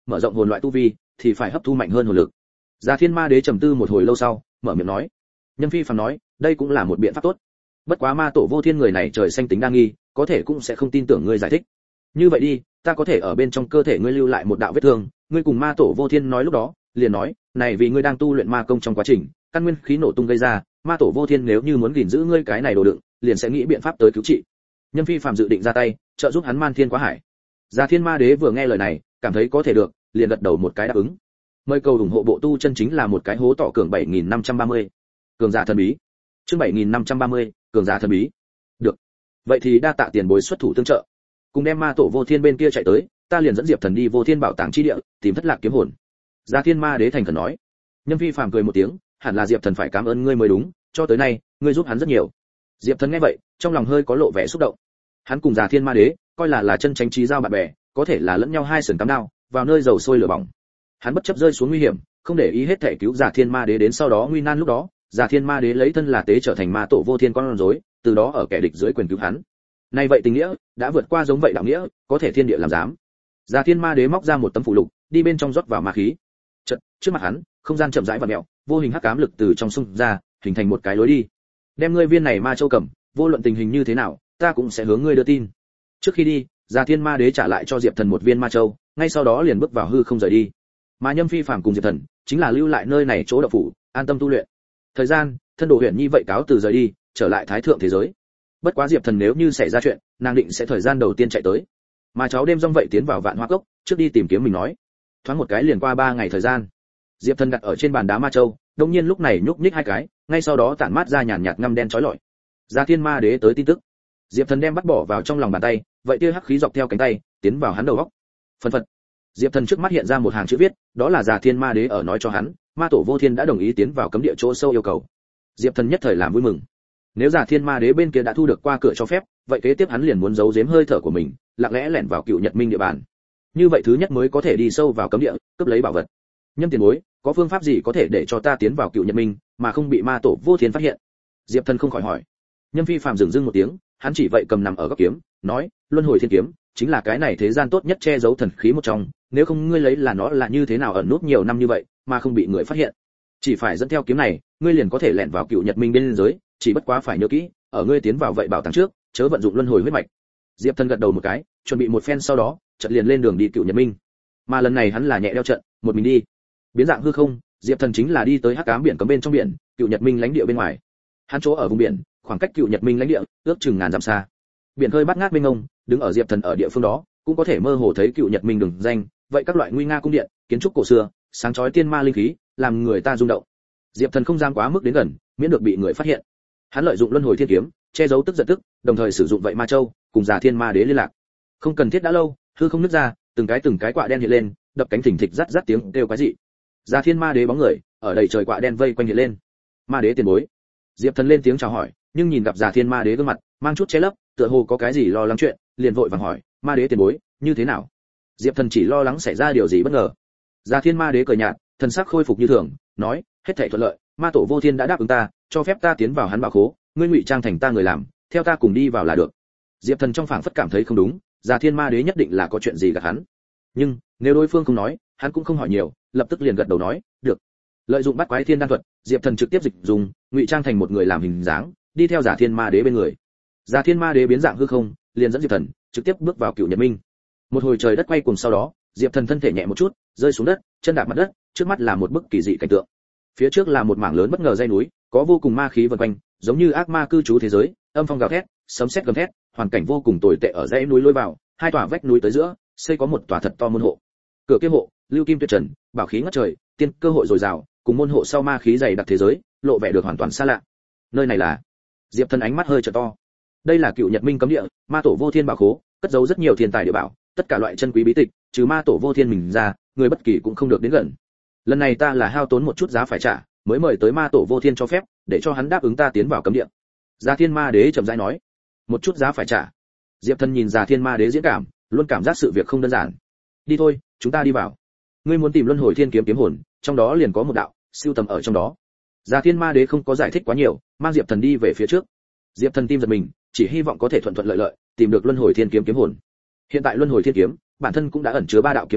S1: mở rộng hồn loại tu vi thì phải hấp thu mạnh hơn hồn lực. Già Thiên Ma Đế trầm tư một hồi lâu sau, mở miệng nói. Nhâm Phi phàm nói, đây cũng là một biện pháp tốt. Bất quá Ma Tổ Vô Thiên người này trời xanh tính đa nghi, có thể cũng sẽ không tin tưởng ngươi giải thích. Như vậy đi, ta có thể ở bên trong cơ thể ngươi lưu lại một đạo vết thương, ngươi cùng Ma Tổ Vô Thiên nói lúc đó, liền nói, này vì ngươi đang tu luyện ma công trong quá trình, căn nguyên khí nổ tung gây ra, Ma Tổ Vô Thiên nếu như muốn gìn giữ ngươi cái này đồ đựng, liền sẽ nghĩ biện pháp tới cứu trị. Nhâm Phi phàm dự định ra tay, trợ giúp hắn man thiên quá hải. Già Thiên Ma Đế vừa nghe lời này, cảm thấy có thể được, liền gật đầu một cái đáp ứng. Mời cầu ủng hộ bộ tu chân chính là một cái hố tỏ cường 7530. Cường giả thần bí. Chương 7530, cường giả thần bí. Được. Vậy thì đa tạ tiền bối xuất thủ tương trợ. Cùng đem Ma Tổ Vô Thiên bên kia chạy tới, ta liền dẫn Diệp Thần đi Vô Thiên bảo tàng chi địa, tìm thất lạc kiếm hồn. Già Thiên Ma Đế thành khẩn nói. Nhâm Phi phàm cười một tiếng, hẳn là Diệp Thần phải cảm ơn ngươi mới đúng, cho tới nay, ngươi giúp hắn rất nhiều. Diệp Thần nghe vậy, trong lòng hơi có lộ vẻ xúc động. Hắn cùng Già Thiên Ma Đế, coi là chân tránh trí giao bạn bè, có thể là lẫn nhau hai sườn cắm đao, vào nơi dầu sôi lửa bỏng. Hắn bất chấp rơi xuống nguy hiểm, không để ý hết thể cứu Già Thiên Ma Đế đến sau đó nguy nan lúc đó, Già Thiên Ma Đế lấy thân là tế trở thành Ma Tổ Vô Thiên con rối, từ đó ở kẻ địch dưới quyền cứu hắn. Nay vậy tình nghĩa đã vượt qua giống vậy đạo nghĩa, có thể thiên địa làm dám. Già Thiên Ma Đế móc ra một tấm phù lục, đi bên trong rót vào ma khí. Chợt, trước mặt hắn, không gian chậm rãi vặn mèo, vô hình hắc ám lực từ trong xung ra, hình thành một cái lối đi. Đem ngươi viên này ma châu cầm, vô luận tình hình như thế nào, ta cũng sẽ hướng ngươi đưa tin. Trước khi đi, Già Thiên Ma Đế trả lại cho Diệp Thần một viên ma châu, ngay sau đó liền bước vào hư không rời đi. Mà Nhâm Phi phàm cùng Diệp Thần chính là lưu lại nơi này chỗ đạo phủ, an tâm tu luyện. Thời gian, thân đồ Huyền Nhi vậy cáo từ rời đi, trở lại thái thượng thế giới. Bất quá Diệp Thần nếu như xảy ra chuyện, nàng định sẽ thời gian đầu tiên chạy tới. Mà cháu đêm rong vậy tiến vào Vạn Hoa Cốc, trước đi tìm kiếm mình nói. Thoáng một cái liền qua 3 ngày thời gian. Diệp Thần đặt ở trên bàn đá ma châu, đột nhiên lúc này nhúc nhích 2 cái, ngay sau đó tản mát ra nhàn nhạt ngăm đen chói lọi. Già Thiên Ma Đế tới tin tức. Diệp Thần đem bắt bỏ vào trong lòng bàn tay, vậy tia hắc khí dọc theo cánh tay, tiến vào hắn đầu óc. Phần phật. Diệp Thần trước mắt hiện ra một hàng chữ viết, đó là Già Thiên Ma Đế ở nói cho hắn, Ma Tổ Vô Thiên đã đồng ý tiến vào cấm địa chỗ sâu yêu cầu. Diệp Thần nhất thời làm vui mừng. Nếu Già Thiên Ma Đế bên kia đã thu được qua cửa cho phép, vậy kế tiếp hắn liền muốn giấu giếm hơi thở của mình, lặng lẽ lẻn vào Cựu Nhật Minh địa bàn. Như vậy thứ nhất mới có thể đi sâu vào cấm địa, cướp lấy bảo vật. Nhâm tiền bối, có phương pháp gì có thể để cho ta tiến vào Cựu Nhật Minh mà không bị Ma Tổ Vô Thiên phát hiện? Diệp Thần không khỏi hỏi. Nhâm Phi phàm dừng dưng một tiếng, hắn chỉ vậy cầm nằm ở góc kiếm, nói, Luân Hồi Thiên Kiếm chính là cái này thế gian tốt nhất che giấu thần khí một trong, nếu không ngươi lấy là nó là như thế nào ẩn nút nhiều năm như vậy mà không bị người phát hiện. Chỉ phải dẫn theo kiếm này, ngươi liền có thể lẻn vào Cựu Nhật Minh bên giới, chỉ bất quá phải nhớ kỹ, ở ngươi tiến vào vậy bảo tàng trước, chớ vận dụng luân hồi huyết mạch. Diệp Thần gật đầu một cái, chuẩn bị một phen sau đó, chợt liền lên đường đi Cựu Nhật Minh. Mà lần này hắn là nhẹ đeo trận, một mình đi. Biến dạng hư không, Diệp Thần chính là đi tới hắc ám biển cấm bên trong biển, Cựu Nhật Minh lãnh địa bên ngoài. Hắn chỗ ở vùng biển, khoảng cách Cựu Nhật Minh lãnh địa ước chừng ngàn dặm xa. Biển khơi bát ngát mênh mông, đứng ở Diệp Thần ở địa phương đó, cũng có thể mơ hồ thấy Cựu Nhật Minh đường danh, vậy các loại nguy nga cung điện, kiến trúc cổ xưa, sáng chói tiên ma linh khí, làm người ta rung động. Diệp Thần không dám quá mức đến gần, miễn được bị người phát hiện. Hắn lợi dụng luân hồi thiên kiếm, che giấu tức giận tức, đồng thời sử dụng vậy ma châu, cùng Già Thiên Ma Đế liên lạc. Không cần thiết đã lâu, hư không nứt ra, từng cái quạ đen hiện lên, đập cánh thình thịch rắt rắt tiếng kêu quái dị. Già Thiên Ma Đế bóng người, ở đầy trời quạ đen vây quanh hiện lên. Ma Đế tiền bối. Diệp Thần lên tiếng chào hỏi, nhưng nhìn gặp Già Thiên Ma Đế gương mặt mang chút che lấp, tựa hồ có cái gì lo lắng chuyện, liền vội vàng hỏi, Ma Đế tiền bối, như thế nào? Diệp Thần chỉ lo lắng xảy ra điều gì bất ngờ. Già Thiên Ma Đế cười nhạt, thần sắc khôi phục như thường, nói, hết thảy thuận lợi, Ma Tổ Vô Thiên đã đáp ứng ta, cho phép ta tiến vào hắn bảo khố, ngươi ngụy trang thành ta người làm, theo ta cùng đi vào là được. Diệp Thần trong phảng phất cảm thấy không đúng, Già Thiên Ma Đế nhất định là có chuyện gì gạt hắn. Nhưng nếu đối phương không nói, hắn cũng không hỏi nhiều, lập tức liền gật đầu nói, được. Lợi dụng bắt quái thiên đan thuật, Diệp Thần trực tiếp dịch dùng, ngụy trang thành một người làm hình dáng, đi theo Già Thiên Ma Đế bên người. Già Thiên Ma Đế biến dạng hư không, liền dẫn Diệp Thần trực tiếp bước vào Cựu Nhật Minh. Một hồi trời đất quay cuồng sau đó, Diệp Thần thân thể nhẹ một chút, rơi xuống đất, chân đạp mặt đất, trước mắt là một bức kỳ dị cảnh tượng. Phía trước là một mảng lớn bất ngờ dãy núi, có vô cùng ma khí vần quanh, giống như ác ma cư trú thế giới, âm phong gào thét, sấm sét gầm thét, hoàn cảnh vô cùng tồi tệ ở dãy núi lối vào, hai tòa vách núi tới giữa, xây có một tòa thật to môn hộ. Cửa kia hộ, lưu kim tuyệt trần, bảo khí ngất trời, tiên cơ hội dồi dào, cùng môn hộ sau ma khí dày đặc thế giới, lộ vẻ được hoàn toàn xa lạ. Nơi này là? Diệp Thần ánh mắt hơi trợ to. Đây là Cựu Nhật Minh cấm địa, Ma Tổ Vô Thiên bảo khố, cất giấu rất nhiều thiên tài địa bảo, tất cả loại chân quý bí tịch, trừ Ma Tổ Vô Thiên mình ra, người bất kỳ cũng không được đến gần. Lần này ta là hao tốn một chút giá phải trả, mới mời tới Ma Tổ Vô Thiên cho phép, để cho hắn đáp ứng ta tiến vào cấm địa. Già Thiên Ma Đế chậm rãi nói, một chút giá phải trả. Diệp Thần nhìn Già Thiên Ma Đế diễn cảm, luôn cảm giác sự việc không đơn giản. Đi thôi, chúng ta đi vào. Ngươi muốn tìm Luân Hồi Thiên Kiếm kiếm hồn, trong đó liền có một đạo, siêu tầm ở trong đó. Già Thiên Ma Đế không có giải thích quá nhiều, mang Diệp Thần đi về phía trước. Diệp Thần tim giật mình, chỉ hy vọng có thể thuận thuận lợi lợi tìm được Luân Hồi Thiên Kiếm kiếm hồn. Hiện tại Luân Hồi Thiên Kiếm bản thân cũng đã ẩn chứa 3 đạo kiếm hồn,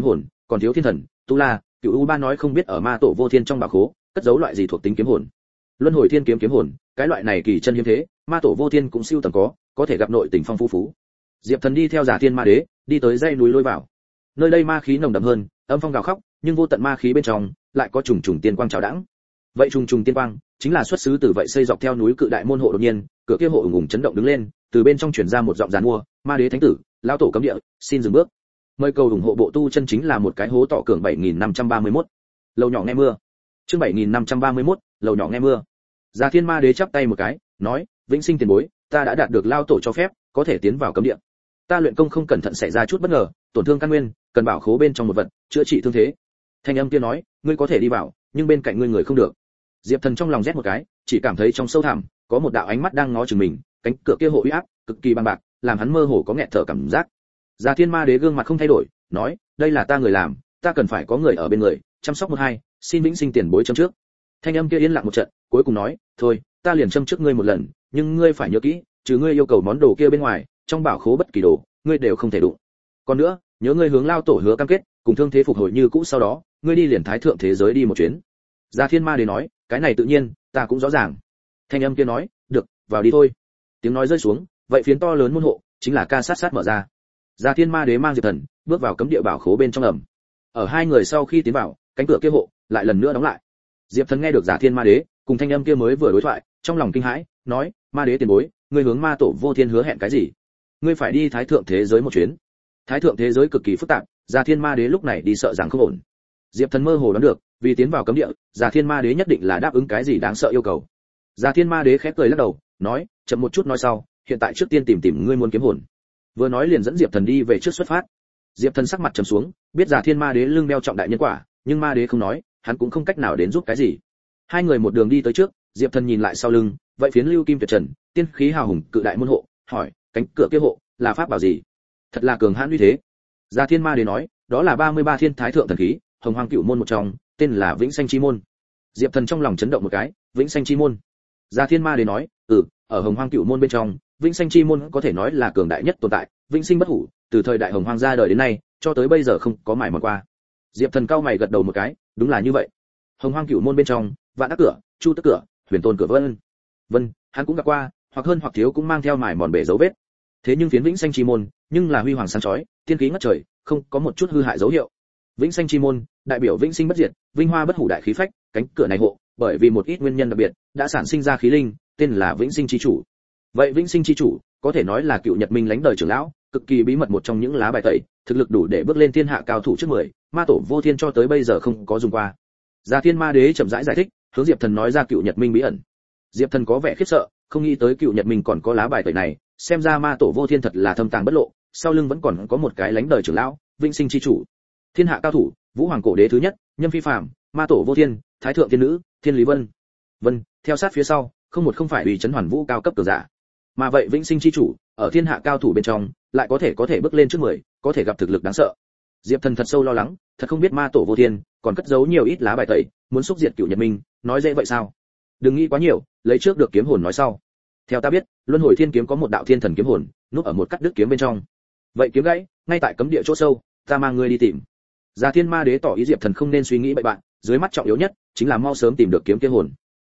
S1: còn thiếu thiên thần, tu la, cựu u ba nói không biết ở ma tổ vô thiên trong bảo khố cất giấu loại gì thuộc tính kiếm hồn. Luân hồi thiên kiếm kiếm hồn, cái loại này kỳ chân hiếm thế, ma tổ vô thiên cũng siêu tầm có thể gặp nội tình phong phú. Diệp Thần đi theo Giả Thiên Ma Đế, đi tới dãy núi lôi vào. Nơi đây ma khí nồng đậm hơn, âm phong gào khóc, nhưng vô tận ma khí bên trong lại có trùng trùng tiên quang chào đãng. Vậy trùng trùng tiên quang chính là xuất xứ từ vậy xây dọc theo núi cự đại môn hộ. Đột nhiên, cửa kia hộ ùng ùng chấn động đứng lên, từ bên trong truyền ra một giọng giàn mua, Ma Đế Thánh Tử, lão tổ cấm địa, xin dừng bước. Mời cầu ủng hộ bộ tu chân chính là một cái hố tọ cường 7531. Lầu nhỏ nghe mưa. Chương 7531, lầu nhỏ nghe mưa. Giả Thiên Ma Đế chắp tay một cái, nói, vĩnh sinh tiền bối, ta đã đạt được lao tổ cho phép, có thể tiến vào cấm địa. Ta luyện công không cẩn thận xảy ra chút bất ngờ, tổn thương căn nguyên, cần bảo khố bên trong một vật, chữa trị thương thế. Thanh âm kia nói, ngươi có thể đi vào, nhưng bên cạnh ngươi người không được. Diệp Thần trong lòng rét một cái, chỉ cảm thấy trong sâu thẳm có một đạo ánh mắt đang ngó chừng mình, cánh cửa kia hộ uy áp cực kỳ bằng bạc, làm hắn mơ hồ có nghẹt thở cảm giác. Giả Thiên Ma Đế gương mặt không thay đổi, nói, đây là ta người làm, ta cần phải có người ở bên người, chăm sóc một hai, xin vĩnh sinh tiền bối châm trước. Thanh âm kia yên lặng một trận, cuối cùng nói, thôi, ta liền châm trước ngươi một lần, nhưng ngươi phải nhớ kỹ, trừ ngươi yêu cầu món đồ kia bên ngoài, trong bảo khố bất kỳ đồ, ngươi đều không thể đụng. Còn nữa, nhớ ngươi hướng lao tổ hứa cam kết, cùng thương thế phục hồi như cũ, sau đó, ngươi đi liền thái thượng thế giới đi một chuyến. Giả Thiên Ma Đế nói, cái này tự nhiên, ta cũng rõ ràng. Thanh âm kia nói, được, vào đi thôi. Tiếng nói rơi xuống, vậy phiến to lớn môn hộ chính là ca sát sát mở ra. Giả Thiên Ma Đế mang Diệp Thần bước vào cấm địa bảo khố bên trong ẩm. Ở hai người sau khi tiến vào, cánh cửa kia hộ lại lần nữa đóng lại. Diệp Thần nghe được Giả Thiên Ma Đế cùng thanh âm kia mới vừa đối thoại, trong lòng kinh hãi, nói, Ma Đế tiền bối, ngươi hướng ma tổ vô thiên hứa hẹn cái gì? Ngươi phải đi thái thượng thế giới một chuyến. Thái thượng thế giới cực kỳ phức tạp, Giả Thiên Ma Đế lúc này đi sợ rằng không ổn. Diệp Thần mơ hồ đoán được, vì tiến vào cấm địa, Giả Thiên Ma Đế nhất định là đáp ứng cái gì đáng sợ yêu cầu. Giả Thiên Ma Đế khẽ cười lắc đầu, nói, chậm một chút nói sau, hiện tại trước tiên tìm ngươi muốn kiếm hồn. Vừa nói liền dẫn Diệp Thần đi về trước xuất phát. Diệp Thần sắc mặt trầm xuống, biết Giả Thiên Ma Đế lưng đeo trọng đại nhân quả, nhưng Ma Đế không nói, hắn cũng không cách nào đến giúp cái gì. Hai người một đường đi tới trước, Diệp Thần nhìn lại sau lưng, vậy phiến lưu kim tuyệt trần, tiên khí hào hùng cự đại môn hộ, hỏi, cánh cửa kia hộ là pháp bảo gì? Thật là cường hãn uy thế. Giả Thiên Ma Đế nói, đó là 33 thiên thái thượng thần khí, hồng hoang cửu môn một trong, tên là vĩnh sanh chi môn. Diệp Thần trong lòng chấn động một cái, vĩnh sanh chi môn. Giả Thiên Ma Đế nói, ở hồng hoang cửu môn bên trong, vĩnh sanh chi môn có thể nói là cường đại nhất tồn tại, vĩnh sinh bất hủ, từ thời đại hồng hoang ra đời đến nay, cho tới bây giờ không có mài mòn qua. Diệp Thần cao mày gật đầu một cái, đúng là như vậy. Hồng hoang cửu môn bên trong, vạn ác cửa, chu tức cửa, huyền tôn cửa vân, hắn cũng gặp qua, hoặc hơn hoặc thiếu cũng mang theo mài mòn bể dấu vết. Thế nhưng phiến vĩnh sanh chi môn, nhưng là huy hoàng sáng chói, tiên khí ngất trời, không có một chút hư hại dấu hiệu. Vĩnh sanh chi môn, đại biểu vĩnh sinh bất diệt, vinh hoa bất hủ đại khí phách, cánh cửa này hộ, bởi vì một ít nguyên nhân đặc biệt, đã sản sinh ra khí linh, tên là vĩnh sinh chi chủ. Vậy vĩnh sinh chi chủ, có thể nói là cựu Nhật Minh lãnh đời trưởng lão, cực kỳ bí mật một trong những lá bài tẩy, thực lực đủ để bước lên thiên hạ cao thủ trước 10, ma tổ vô thiên cho tới bây giờ không có dùng qua. Giả Thiên Ma Đế chậm rãi giải thích, hướng Diệp Thần nói ra cựu Nhật Minh bí ẩn. Diệp Thần có vẻ khiếp sợ, không nghĩ tới cựu Nhật Minh còn có lá bài tẩy này, xem ra ma tổ vô thiên thật là thâm tàng bất lộ, sau lưng vẫn còn có một cái lãnh đời trưởng lão, vĩnh sinh chi chủ. Thiên hạ cao thủ, Vũ Hoàng cổ đế thứ nhất, Nhâm Phi Phàm, ma tổ vô thiên, Thái thượng tiên nữ, Thiên Lý Vân, theo sát phía sau, không phải ủy trấn hoàn vũ cao cấp cường giả. Mà vậy vĩnh sinh chi chủ, ở thiên hạ cao thủ bên trong, lại có thể bước lên trước 10, có thể gặp thực lực đáng sợ. Diệp Thần thật sâu lo lắng, thật không biết ma tổ vô thiên còn cất giấu nhiều ít lá bài tẩy, muốn xúc diệt cựu Nhật Minh, nói dễ vậy sao? Đừng nghĩ quá nhiều, lấy trước được kiếm hồn nói sau. Theo ta biết, luân hồi thiên kiếm có một đạo thiên thần kiếm hồn, núp ở một cắt đứt kiếm bên trong. Vậy kiếm gãy, ngay tại cấm địa chỗ sâu, ta mang ngươi đi tìm. Giả Thiên Ma Đế tỏ ý Diệp Thần không nên suy nghĩ bậy bạn, dưới mắt trọng yếu nhất chính là mau sớm tìm được kiếm kia hồn.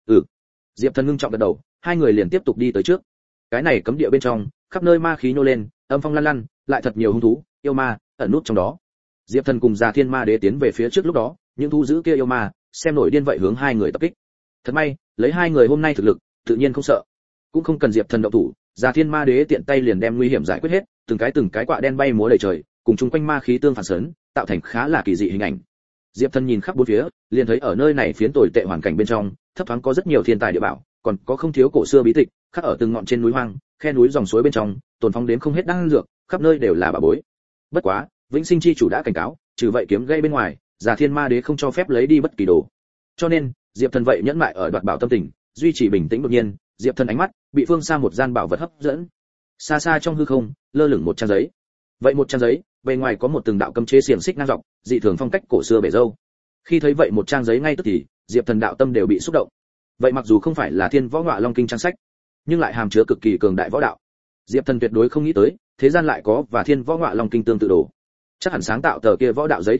S1: Diệp Thần ngưng trọng gật đầu, hai người liền tiếp tục đi tới trước. Cái này cấm địa bên trong, khắp nơi ma khí nô lên, âm phong lăn lăn, lại thật nhiều hung thú, yêu ma ẩn nút trong đó. Diệp Thần cùng Giả Thiên Ma Đế tiến về phía trước, lúc đó, những thú dữ kia yêu ma, xem nổi điên vậy hướng hai người tập kích. Thật may, lấy hai người hôm nay thực lực, tự nhiên không sợ. Cũng không cần Diệp Thần động thủ, Giả Thiên Ma Đế tiện tay liền đem nguy hiểm giải quyết hết, từng cái quạ đen bay múa đầy trời, cùng chung quanh ma khí tương phản sấn, tạo thành khá là kỳ dị hình ảnh. Diệp Thần nhìn khắp bốn phía, liền thấy ở nơi này phiến tồi tệ hoàn cảnh bên trong, thấp thoáng có rất nhiều thiên tài địa bảo, còn có không thiếu cổ xưa bí tịch, khắc ở từng ngọn trên núi hoang, khe núi dòng suối bên trong, tồn phóng đến không hết đan dược, khắp nơi đều là bảo bối. Bất quá, vĩnh sinh chi chủ đã cảnh cáo, trừ vậy kiếm gây bên ngoài, Giả Thiên Ma Đế không cho phép lấy đi bất kỳ đồ. Cho nên, Diệp Thần vậy nhẫn mại ở đoạt bảo tâm tình, duy trì bình tĩnh. Đột nhiên, Diệp Thần ánh mắt bị phương xa một gian bảo vật hấp dẫn. Xa xa trong hư không, lơ lửng một trang giấy. Vậy một trang giấy, bề ngoài có một từng đạo cấm chế xiềng xích ngang dọc, dị thường phong cách cổ xưa bể dâu. Khi thấy vậy một trang giấy ngay tức thì, Diệp Thần đạo tâm đều bị xúc động. Vậy mặc dù không phải là Thiên Võ Ngọa Long Kinh trang sách, nhưng lại hàm chứa cực kỳ cường đại võ đạo. Diệp Thần tuyệt đối không nghĩ tới, thế gian lại có và Thiên Võ Ngọa Long Kinh tương tự đồ. Chắc hẳn sáng tạo tờ kia võ đạo giấy tồn tại,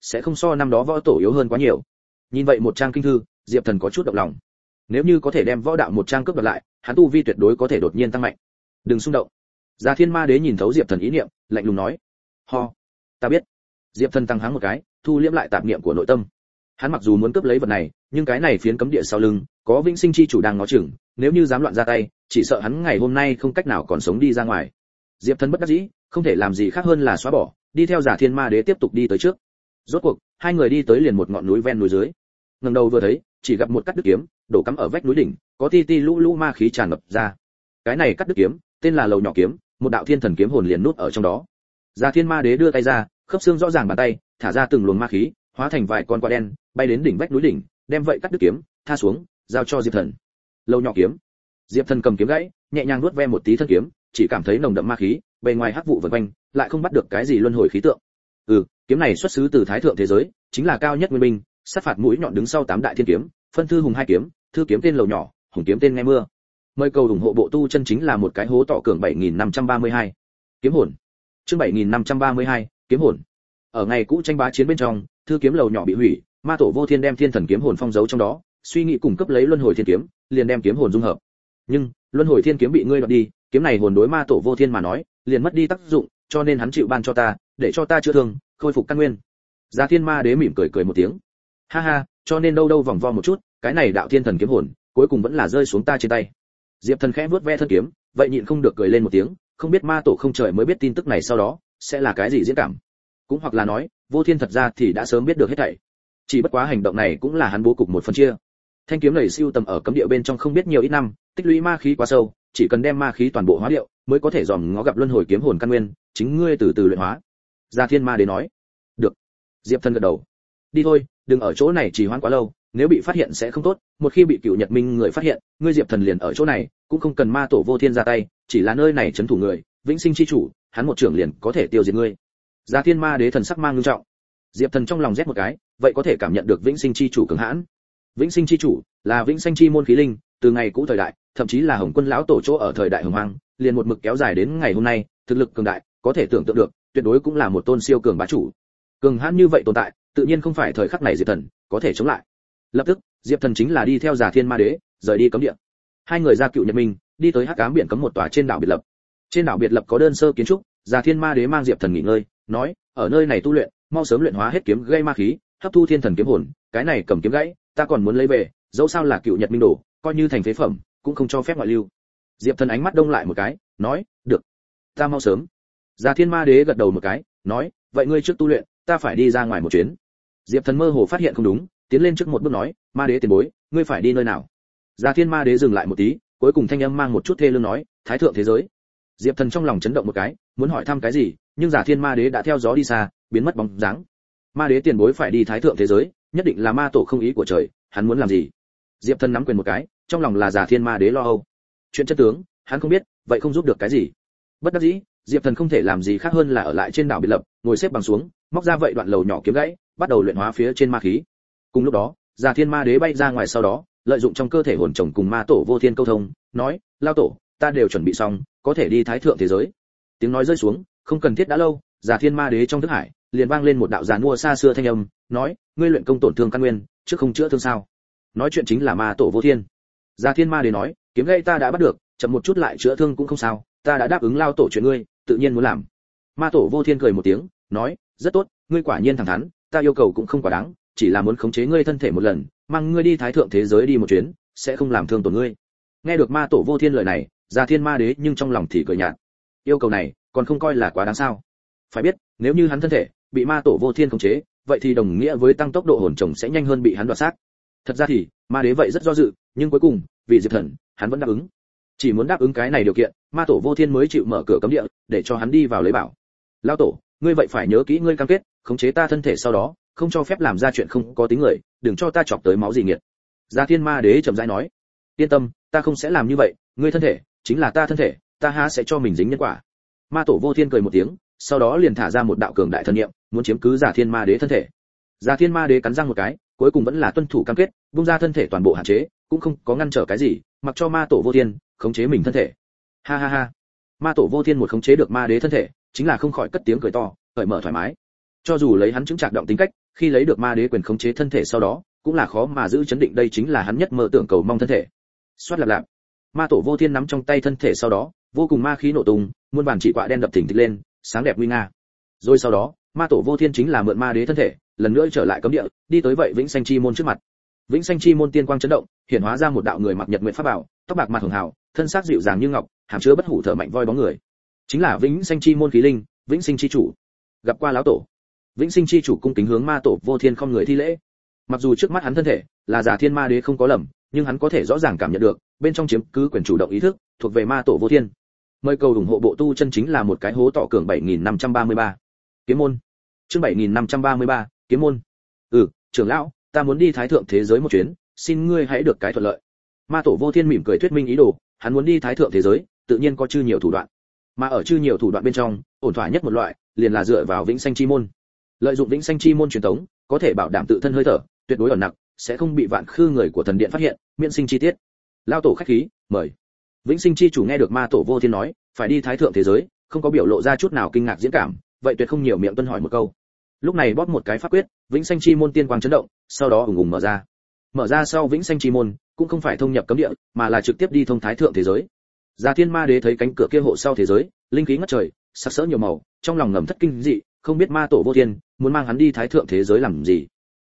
S1: sẽ không so năm đó võ tổ yếu hơn quá nhiều. Nhìn vậy một trang kinh thư, Diệp Thần có chút động lòng. Nếu như có thể đem võ đạo một trang cướp đoạt lại, hắn tu vi tuyệt đối có thể đột nhiên tăng mạnh. Đừng xung động. Già Thiên Ma Đế nhìn thấu Diệp Thần ý niệm, lạnh lùng nói: "Ho, ta biết." Diệp Thần tăng háng một cái, thu liễm lại tạp niệm của nội tâm. Hắn mặc dù muốn cướp lấy vật này, nhưng cái này phiến cấm địa sau lưng, có Vĩnh Sinh chi chủ đang ngó chừng, nếu như dám loạn ra tay, chỉ sợ hắn ngày hôm nay không cách nào còn sống đi ra ngoài. Diệp Thần bất đắc dĩ, không thể làm gì khác hơn là xóa bỏ, đi theo Già Thiên Ma Đế tiếp tục đi tới trước. Rốt cuộc, hai người đi tới liền một ngọn núi ven núi dưới. Ngẩng đầu vừa thấy, chỉ gặp một cắt đứt kiếm, đổ cắm ở vách núi đỉnh, có ti ti lũ lũ ma khí tràn ngập ra. Cái này cắt đứt kiếm, tên là Lầu Nhỏ kiếm, một đạo thiên thần kiếm hồn liền nút ở trong đó. Già Thiên Ma Đế đưa tay ra, khớp xương rõ ràng bàn tay, thả ra từng luồng ma khí, hóa thành vài con quạ đen, bay đến đỉnh vách núi đỉnh, đem vậy cắt đứt kiếm, tha xuống, giao cho Diệp Thần. Lầu Nhỏ kiếm. Diệp Thần cầm kiếm gãy, nhẹ nhàng nuốt ve một tí thân kiếm, chỉ cảm thấy nồng đậm ma khí, bề ngoài hắc vụ vần quanh, lại không bắt được cái gì luân hồi khí tượng. Kiếm này xuất xứ từ thái thượng thế giới, chính là cao nhất nguyên minh, sát phạt mũi nhọn đứng sau tám đại thiên kiếm, phân thư hùng hai kiếm, thư kiếm tên Lầu Nhỏ, hùng kiếm tên Nghe Mưa. Mời cầu ủng hộ bộ tu chân chính là một cái hố tọ cường 7532. Kiếm hồn. Chương 7532, kiếm hồn. Ở ngày cũ tranh bá chiến bên trong, thư kiếm Lầu Nhỏ bị hủy, ma tổ Vô Thiên đem thiên thần kiếm hồn phong giấu trong đó, suy nghĩ cùng cấp lấy luân hồi thiên kiếm, liền đem kiếm hồn dung hợp. Nhưng, luân hồi thiên kiếm bị ngươi đoạt đi, kiếm này hồn đối ma tổ Vô Thiên mà nói, liền mất đi tác dụng, cho nên hắn chịu ban cho ta, để cho ta chữa thương, khôi phục căn nguyên. Già Thiên Ma Đế mỉm cười cười một tiếng. Ha ha, cho nên đâu đâu vòng vo một chút, cái này đạo thiên thần kiếm hồn, cuối cùng vẫn là rơi xuống ta trên tay. Diệp Thần khẽ vuốt ve thân kiếm, vậy nhịn không được cười lên một tiếng, không biết ma tổ không trời mới biết tin tức này sau đó sẽ là cái gì diễn cảm. Cũng hoặc là nói, Vô Thiên thật ra thì đã sớm biết được hết thảy. Chỉ bất quá hành động này cũng là hắn bố cục một phần chia. Thanh kiếm này siêu tầm ở cấm địa bên trong không biết nhiều ít năm, tích lũy ma khí quá sâu, chỉ cần đem ma khí toàn bộ hóa điệu, mới có thể dòm ngó gặp luân hồi kiếm hồn căn nguyên, chính ngươi từ từ luyện hóa. Già Thiên Ma Đế nói. Được. Diệp Thần gật đầu. Đi thôi, đừng ở chỗ này trì hoãn quá lâu, nếu bị phát hiện sẽ không tốt, một khi bị Cửu Nhật Minh người phát hiện, ngươi Diệp Thần liền ở chỗ này, cũng không cần ma tổ Vô Thiên ra tay, chỉ là nơi này trấn thủ người, Vĩnh Sinh chi chủ, hắn một trưởng liền có thể tiêu diệt ngươi. Già Thiên Ma Đế thần sắc mang nghiêm trọng. Diệp Thần trong lòng rét một cái, vậy có thể cảm nhận được Vĩnh Sinh chi chủ cường hãn. Vĩnh Sinh chi chủ là Vĩnh Sinh chi môn khí linh, từ ngày cũ thời đại, thậm chí là Hồng Quân lão tổ chỗ ở thời đại hồng hoang, liền một mực kéo dài đến ngày hôm nay, thực lực cường đại, có thể tưởng tượng được, tuyệt đối cũng là một tôn siêu cường bá chủ. Cường hãn như vậy tồn tại, tự nhiên không phải thời khắc này Diệp Thần có thể chống lại. Lập tức, Diệp Thần chính là đi theo Già Thiên Ma Đế, rời đi cấm địa. Hai người ra Cựu Nhật Minh, đi tới Hắc Ám biển cấm một tòa trên đảo biệt lập. Trên đảo biệt lập có đơn sơ kiến trúc, Già Thiên Ma Đế mang Diệp Thần nghỉ ngơi, nói, ở nơi này tu luyện, mau sớm luyện hóa hết kiếm gây ma khí, hấp thu thiên thần kiếm hồn, cái này cầm kiếm gãy, ta còn muốn lấy về, dẫu sao là Cựu Nhật Minh đồ, coi như thành phế phẩm, cũng không cho phép ngoại lưu. Diệp Thần ánh mắt đông lại một cái, nói, được, ta mau sớm. Già Thiên Ma Đế gật đầu một cái, nói, vậy ngươi trước tu luyện, ta phải đi ra ngoài một chuyến. Diệp Thần mơ hồ phát hiện không đúng, tiến lên trước một bước nói, Ma Đế tiền bối, ngươi phải đi nơi nào? Già Thiên Ma Đế dừng lại một tí, cuối cùng thanh âm mang một chút thê lương nói, thái thượng thế giới. Diệp Thần trong lòng chấn động một cái, muốn hỏi thăm cái gì, nhưng Già Thiên Ma Đế đã theo gió đi xa, biến mất bóng dáng. Ma Đế tiền bối phải đi thái thượng thế giới, nhất định là ma tổ không ý của trời, hắn muốn làm gì? Diệp Thần nắm quyền một cái, trong lòng là Già Thiên Ma Đế lo âu. Chuyện chân tướng, hắn không biết, vậy không giúp được cái gì. Bất đắc dĩ, Diệp Thần không thể làm gì khác hơn là ở lại trên đảo biệt lập, ngồi xếp bằng xuống, móc ra vậy đoạn Lầu Nhỏ kiếm gãy, bắt đầu luyện hóa phía trên ma khí. Cùng lúc đó, Già Thiên Ma Đế bay ra ngoài sau đó, lợi dụng trong cơ thể hồn chồng cùng ma tổ Vô Thiên câu thông, nói, lao tổ, ta đều chuẩn bị xong, có thể đi thái thượng thế giới. Tiếng nói rơi xuống, không cần thiết đã lâu, Già Thiên Ma Đế trong thức hải liền vang lên một đạo giàn mua xa xưa thanh âm, nói, ngươi luyện công tổn thương căn nguyên, trước không chữa thương sao? Nói chuyện chính là ma tổ Vô Thiên. Già Thiên Ma Đế nói, kiếm gãy ta đã bắt được, chậm một chút lại chữa thương cũng không sao, ta đã đáp ứng lao tổ chuyện ngươi, tự nhiên muốn làm. Ma tổ Vô Thiên cười một tiếng, nói, rất tốt, ngươi quả nhiên thẳng thắn, ta yêu cầu cũng không quá đáng, chỉ là muốn khống chế ngươi thân thể một lần, mang ngươi đi thái thượng thế giới đi một chuyến, sẽ không làm thương tổn ngươi. Nghe được ma tổ Vô Thiên lời này, Già Thiên Ma Đế nhưng trong lòng thì cười nhạt. Yêu cầu này, còn không coi là quá đáng sao? Phải biết, nếu như hắn thân thể bị ma tổ Vô Thiên khống chế, vậy thì đồng nghĩa với tăng tốc độ hồn chồng sẽ nhanh hơn bị hắn đoạt xác. Thật ra thì, ma đế vậy rất do dự, nhưng cuối cùng, vì Diệp Thần, hắn vẫn đáp ứng. Chỉ muốn đáp ứng cái này điều kiện, ma tổ Vô Thiên mới chịu mở cửa cấm địa, để cho hắn đi vào lấy bảo. Lão tổ, ngươi vậy phải nhớ kỹ ngươi cam kết, khống chế ta thân thể sau đó, không cho phép làm ra chuyện không có tính người, đừng cho ta chọc tới máu gì nghiệt. Già Thiên Ma Đế chậm rãi nói, yên tâm, ta không sẽ làm như vậy, ngươi thân thể chính là ta thân thể, ta há sẽ cho mình dính nhân quả. Ma tổ Vô Thiên cười một tiếng, sau đó liền thả ra một đạo cường đại thần niệm, muốn chiếm cứ Già Thiên Ma Đế thân thể. Già Thiên Ma Đế cắn răng một cái, cuối cùng vẫn là tuân thủ cam kết, buông ra thân thể toàn bộ hạn chế, cũng không có ngăn trở cái gì, mặc cho ma tổ Vô Thiên khống chế mình thân thể. Ha ha ha. Ma tổ Vô Thiên một khống chế được ma đế thân thể, chính là không khỏi cất tiếng cười to, cởi mở thoải mái. Cho dù lấy hắn chứng trạc động tính cách, khi lấy được ma đế quyền khống chế thân thể sau đó, cũng là khó mà giữ chấn định, đây chính là hắn nhất mơ tưởng cầu mong thân thể. Xoát lạp lạp. Ma tổ vô thiên nắm trong tay thân thể sau đó, vô cùng ma khí nổ tung, muôn vàn chỉ quạ đen đập thình thịch lên, sáng đẹp nguy nga. Rồi sau đó, ma tổ vô thiên chính là mượn ma đế thân thể, lần nữa trở lại cấm địa, đi tới vậy vĩnh sanh chi môn trước mặt. Vĩnh sanh chi môn tiên quang chấn động, hiện hóa ra một đạo người mặc nhật nguyện pháp bảo, tóc bạc mặt hường hào, thân xác dịu dàng như ngọc, hàm chứa bất hủ thở mạnh voi bóng người. Chính là vĩnh sanh chi môn khí linh, vĩnh sinh chi chủ. Gặp qua lão tổ. Vĩnh sinh chi chủ cung kính hướng ma tổ vô thiên không người thi lễ. Mặc dù trước mắt hắn thân thể là giả thiên ma đế không có lầm, nhưng hắn có thể rõ ràng cảm nhận được, bên trong chiếm cứ quyền chủ động ý thức, thuộc về ma tổ vô thiên. Mời cầu ủng hộ bộ tu chân chính là một cái hố tọ cường 7533. Kiếm môn. Chương 7533, kiếm môn. Trưởng lão, ta muốn đi thái thượng thế giới một chuyến, xin ngươi hãy được cái thuận lợi. Ma tổ vô thiên mỉm cười thuyết minh ý đồ, hắn muốn đi thái thượng thế giới, tự nhiên có chư nhiều thủ đoạn. Mà ở chư nhiều thủ đoạn bên trong, ổn thỏa nhất một loại, liền là dựa vào vĩnh sanh chi môn. Lợi dụng vĩnh sanh chi môn truyền thống, có thể bảo đảm tự thân hơi thở, tuyệt đối ẩn nặc, sẽ không bị vạn khư người của thần điện phát hiện, miễn sinh chi tiết. Lao tổ khách khí, mời. Vĩnh sinh chi chủ nghe được ma tổ vô thiên nói, phải đi thái thượng thế giới, không có biểu lộ ra chút nào kinh ngạc diễn cảm, vậy tuyệt không nhiều miệng tuân hỏi một câu. Lúc này bóp một cái pháp quyết, vĩnh sanh chi môn tiên quang chấn động, sau đó ùng ùng mở ra. Mở ra sau vĩnh sanh chi môn, cũng không phải thông nhập cấm địa, mà là trực tiếp đi thông thái thượng thế giới. Già Thiên Ma Đế thấy cánh cửa kia hộ sau thế giới, linh khí ngất trời, sắc sỡ nhiều màu, trong lòng ngầm thất kinh dị, không biết ma tổ vô thiên muốn mang hắn đi thái thượng thế giới làm gì.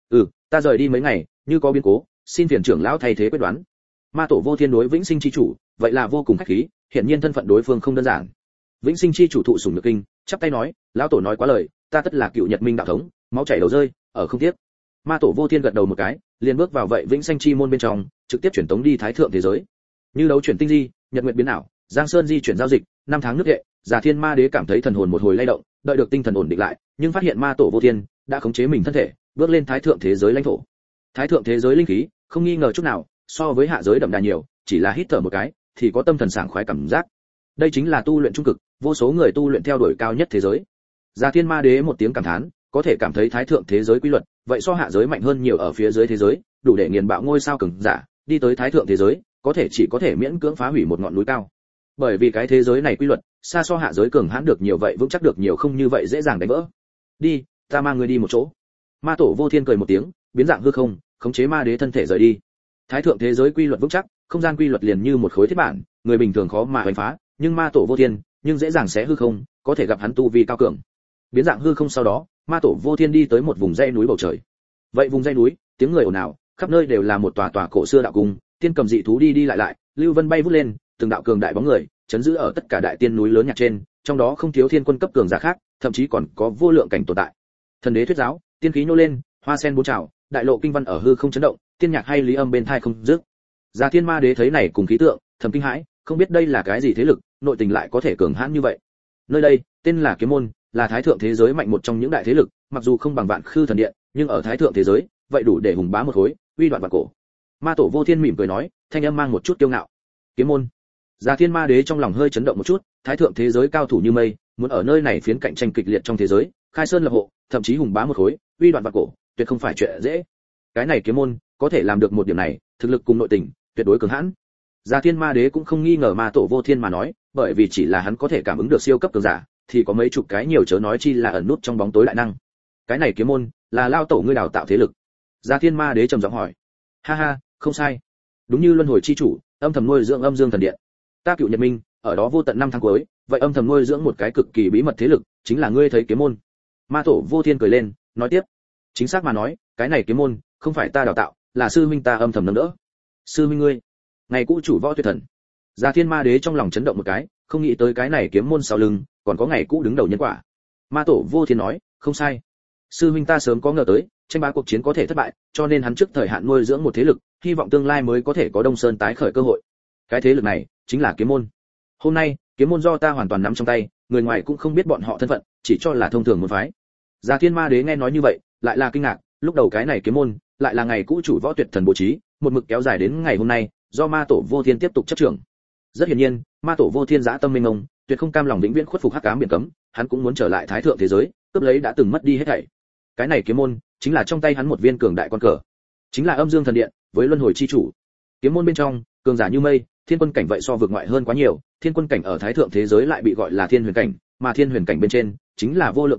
S1: Ta rời đi mấy ngày, như có biến cố, xin phiền trưởng lão thay thế quyết đoán. Ma tổ vô thiên đối vĩnh sinh chi chủ, vậy là vô cùng khách khí, hiển nhiên thân phận đối phương không đơn giản. Vĩnh sinh chi chủ thụ sủng nhược kinh, chắp tay nói, lão tổ nói quá lời, ta tất là cựu nhật minh đạo thống, máu chảy đầu rơi, ở không tiếc. Ma tổ vô thiên gật đầu một cái, liền bước vào vậy vĩnh sanh chi môn bên trong, trực tiếp chuyển tống đi thái thượng thế giới. Như đấu chuyển tinh di, nhật nguyệt biến ảo, giang sơn di chuyển giao dịch, năm tháng nước hệ, Già Thiên Ma Đế cảm thấy thần hồn một hồi lay động, đợi được tinh thần ổn định lại, nhưng phát hiện ma tổ vô thiên đã khống chế mình thân thể, bước lên thái thượng thế giới lãnh thổ. Thái thượng thế giới linh khí, không nghi ngờ chút nào, so với hạ giới đậm đà nhiều, chỉ là hít thở một cái, thì có tâm thần sảng khoái cảm giác. Đây chính là tu luyện trung cực, vô số người tu luyện theo đuổi cao nhất thế giới. Già Thiên Ma Đế một tiếng cảm thán, có thể cảm thấy thái thượng thế giới quy luật, vậy so hạ giới mạnh hơn nhiều ở phía dưới thế giới, đủ để nghiền bạo ngôi sao cường giả, đi tới thái thượng thế giới, chỉ có thể miễn cưỡng phá hủy một ngọn núi cao. Bởi vì cái thế giới này quy luật, xa so hạ giới cường hãn được nhiều vậy, vững chắc được nhiều, không như vậy dễ dàng đánh vỡ. Đi, ta mang ngươi đi một chỗ. Ma tổ vô thiên cười một tiếng, biến dạng hư không, khống chế ma đế thân thể rời đi. Thái thượng thế giới quy luật vững chắc, không gian quy luật liền như một khối thiết bản, người bình thường khó mà đánh phá, nhưng ma tổ vô thiên, nhưng dễ dàng xé hư không, có thể gặp hắn tu vi cao cường. Biến dạng hư không sau đó, ma tổ vô thiên đi tới một vùng dãy núi bầu trời. Vậy vùng dãy núi, tiếng người ồn ào, khắp nơi đều là một tòa tòa cổ xưa đạo cung, tiên cầm dị thú đi đi lại lại, lưu vân bay vút lên, từng đạo cường đại bóng người, chấn giữ ở tất cả đại tiên núi lớn nhạc trên, trong đó không thiếu thiên quân cấp cường giả khác, thậm chí còn có vô lượng cảnh tồn tại. Thần đế thuyết giáo, tiên khí nhô lên, hoa sen bốn trào, đại lộ kinh văn ở hư không chấn động, tiên nhạc hay lý âm bên tai không dứt. Già Thiên Ma Đế thấy này cùng khí tượng, thầm kinh hãi, không biết đây là cái gì thế lực, nội tình lại có thể cường hãn như vậy. Nơi đây, tên là Kiếm môn, là thái thượng thế giới mạnh một trong những đại thế lực, mặc dù không bằng Vạn Khư thần điện, nhưng ở thái thượng thế giới, vậy đủ để hùng bá một khối, uy đoạn vạn cổ. Ma tổ vô thiên mỉm cười nói, thanh âm mang một chút kiêu ngạo. Kiếm môn. Già Thiên Ma Đế trong lòng hơi chấn động một chút, thái thượng thế giới cao thủ như mây, muốn ở nơi này phiến cạnh tranh kịch liệt trong thế giới, khai sơn lập hộ, thậm chí hùng bá một khối, uy đoạn vạn cổ, tuyệt không phải chuyện dễ. Cái này Kiếm môn, có thể làm được một điểm này, thực lực cùng nội tình, tuyệt đối cường hãn. Già Thiên Ma Đế cũng không nghi ngờ ma tổ vô thiên mà nói, bởi vì chỉ là hắn có thể cảm ứng được siêu cấp cường giả, thì có mấy chục cái nhiều chớ nói chi là ẩn nút trong bóng tối đại năng. Cái này Kiếm môn, là lao tổ ngươi đào tạo thế lực. Già Thiên Ma Đế trầm giọng hỏi. Ha ha, không sai. Đúng như luân hồi chi chủ, âm thầm nuôi dưỡng âm dương thần điện. Ta Cựu Nhật Minh, ở đó vô tận năm tháng cuối, vậy âm thầm nuôi dưỡng một cái cực kỳ bí mật thế lực, chính là ngươi thấy Kiếm môn. Ma tổ vô thiên cười lên, nói tiếp. Chính xác mà nói, cái này Kiếm môn, không phải ta đào tạo, là sư huynh ta âm thầm nâng đỡ. Sư huynh ngươi, ngày cũ chủ võ tuyệt thần. Già Thiên Ma Đế trong lòng chấn động một cái, không nghĩ tới cái này Kiếm môn sau lưng, còn có ngày cũ đứng đầu nhân quả. Ma tổ vô thiên nói, không sai. Sư huynh ta sớm có ngờ tới, tranh bá cuộc chiến có thể thất bại, cho nên hắn trước thời hạn nuôi dưỡng một thế lực, hy vọng tương lai mới có thể có Đông Sơn tái khởi cơ hội. Cái thế lực này chính là Kiếm môn. Hôm nay, Kiếm môn do ta hoàn toàn nắm trong tay, người ngoài cũng không biết bọn họ thân phận, chỉ cho là thông thường môn phái. Già Thiên Ma Đế nghe nói như vậy, lại là kinh ngạc, lúc đầu cái này Kiếm môn, lại là ngày cũ chủ võ tuyệt thần bố trí, một mực kéo dài đến ngày hôm nay, do ma tổ vô thiên tiếp tục chấp trưởng. Rất hiển nhiên, ma tổ vô thiên dã tâm mênh mông, tuyệt không cam lòng vĩnh viễn khuất phục hắc ám biển cấm, hắn cũng muốn trở lại thái thượng thế giới, cướp lấy đã từng mất đi hết thảy. Cái này Kiếm môn, chính là trong tay hắn một viên cường đại con cờ, chính là âm dương thần điện với luân hồi chi chủ. Kiếm môn bên trong, cường giả như mây, thiên quân cảnh vậy so vượt ngoại hơn quá nhiều, thiên quân cảnh ở thái thượng thế giới lại bị gọi là thiên huyền cảnh, mà thiên huyền cảnh bên trên chính là vô lượng cảnh,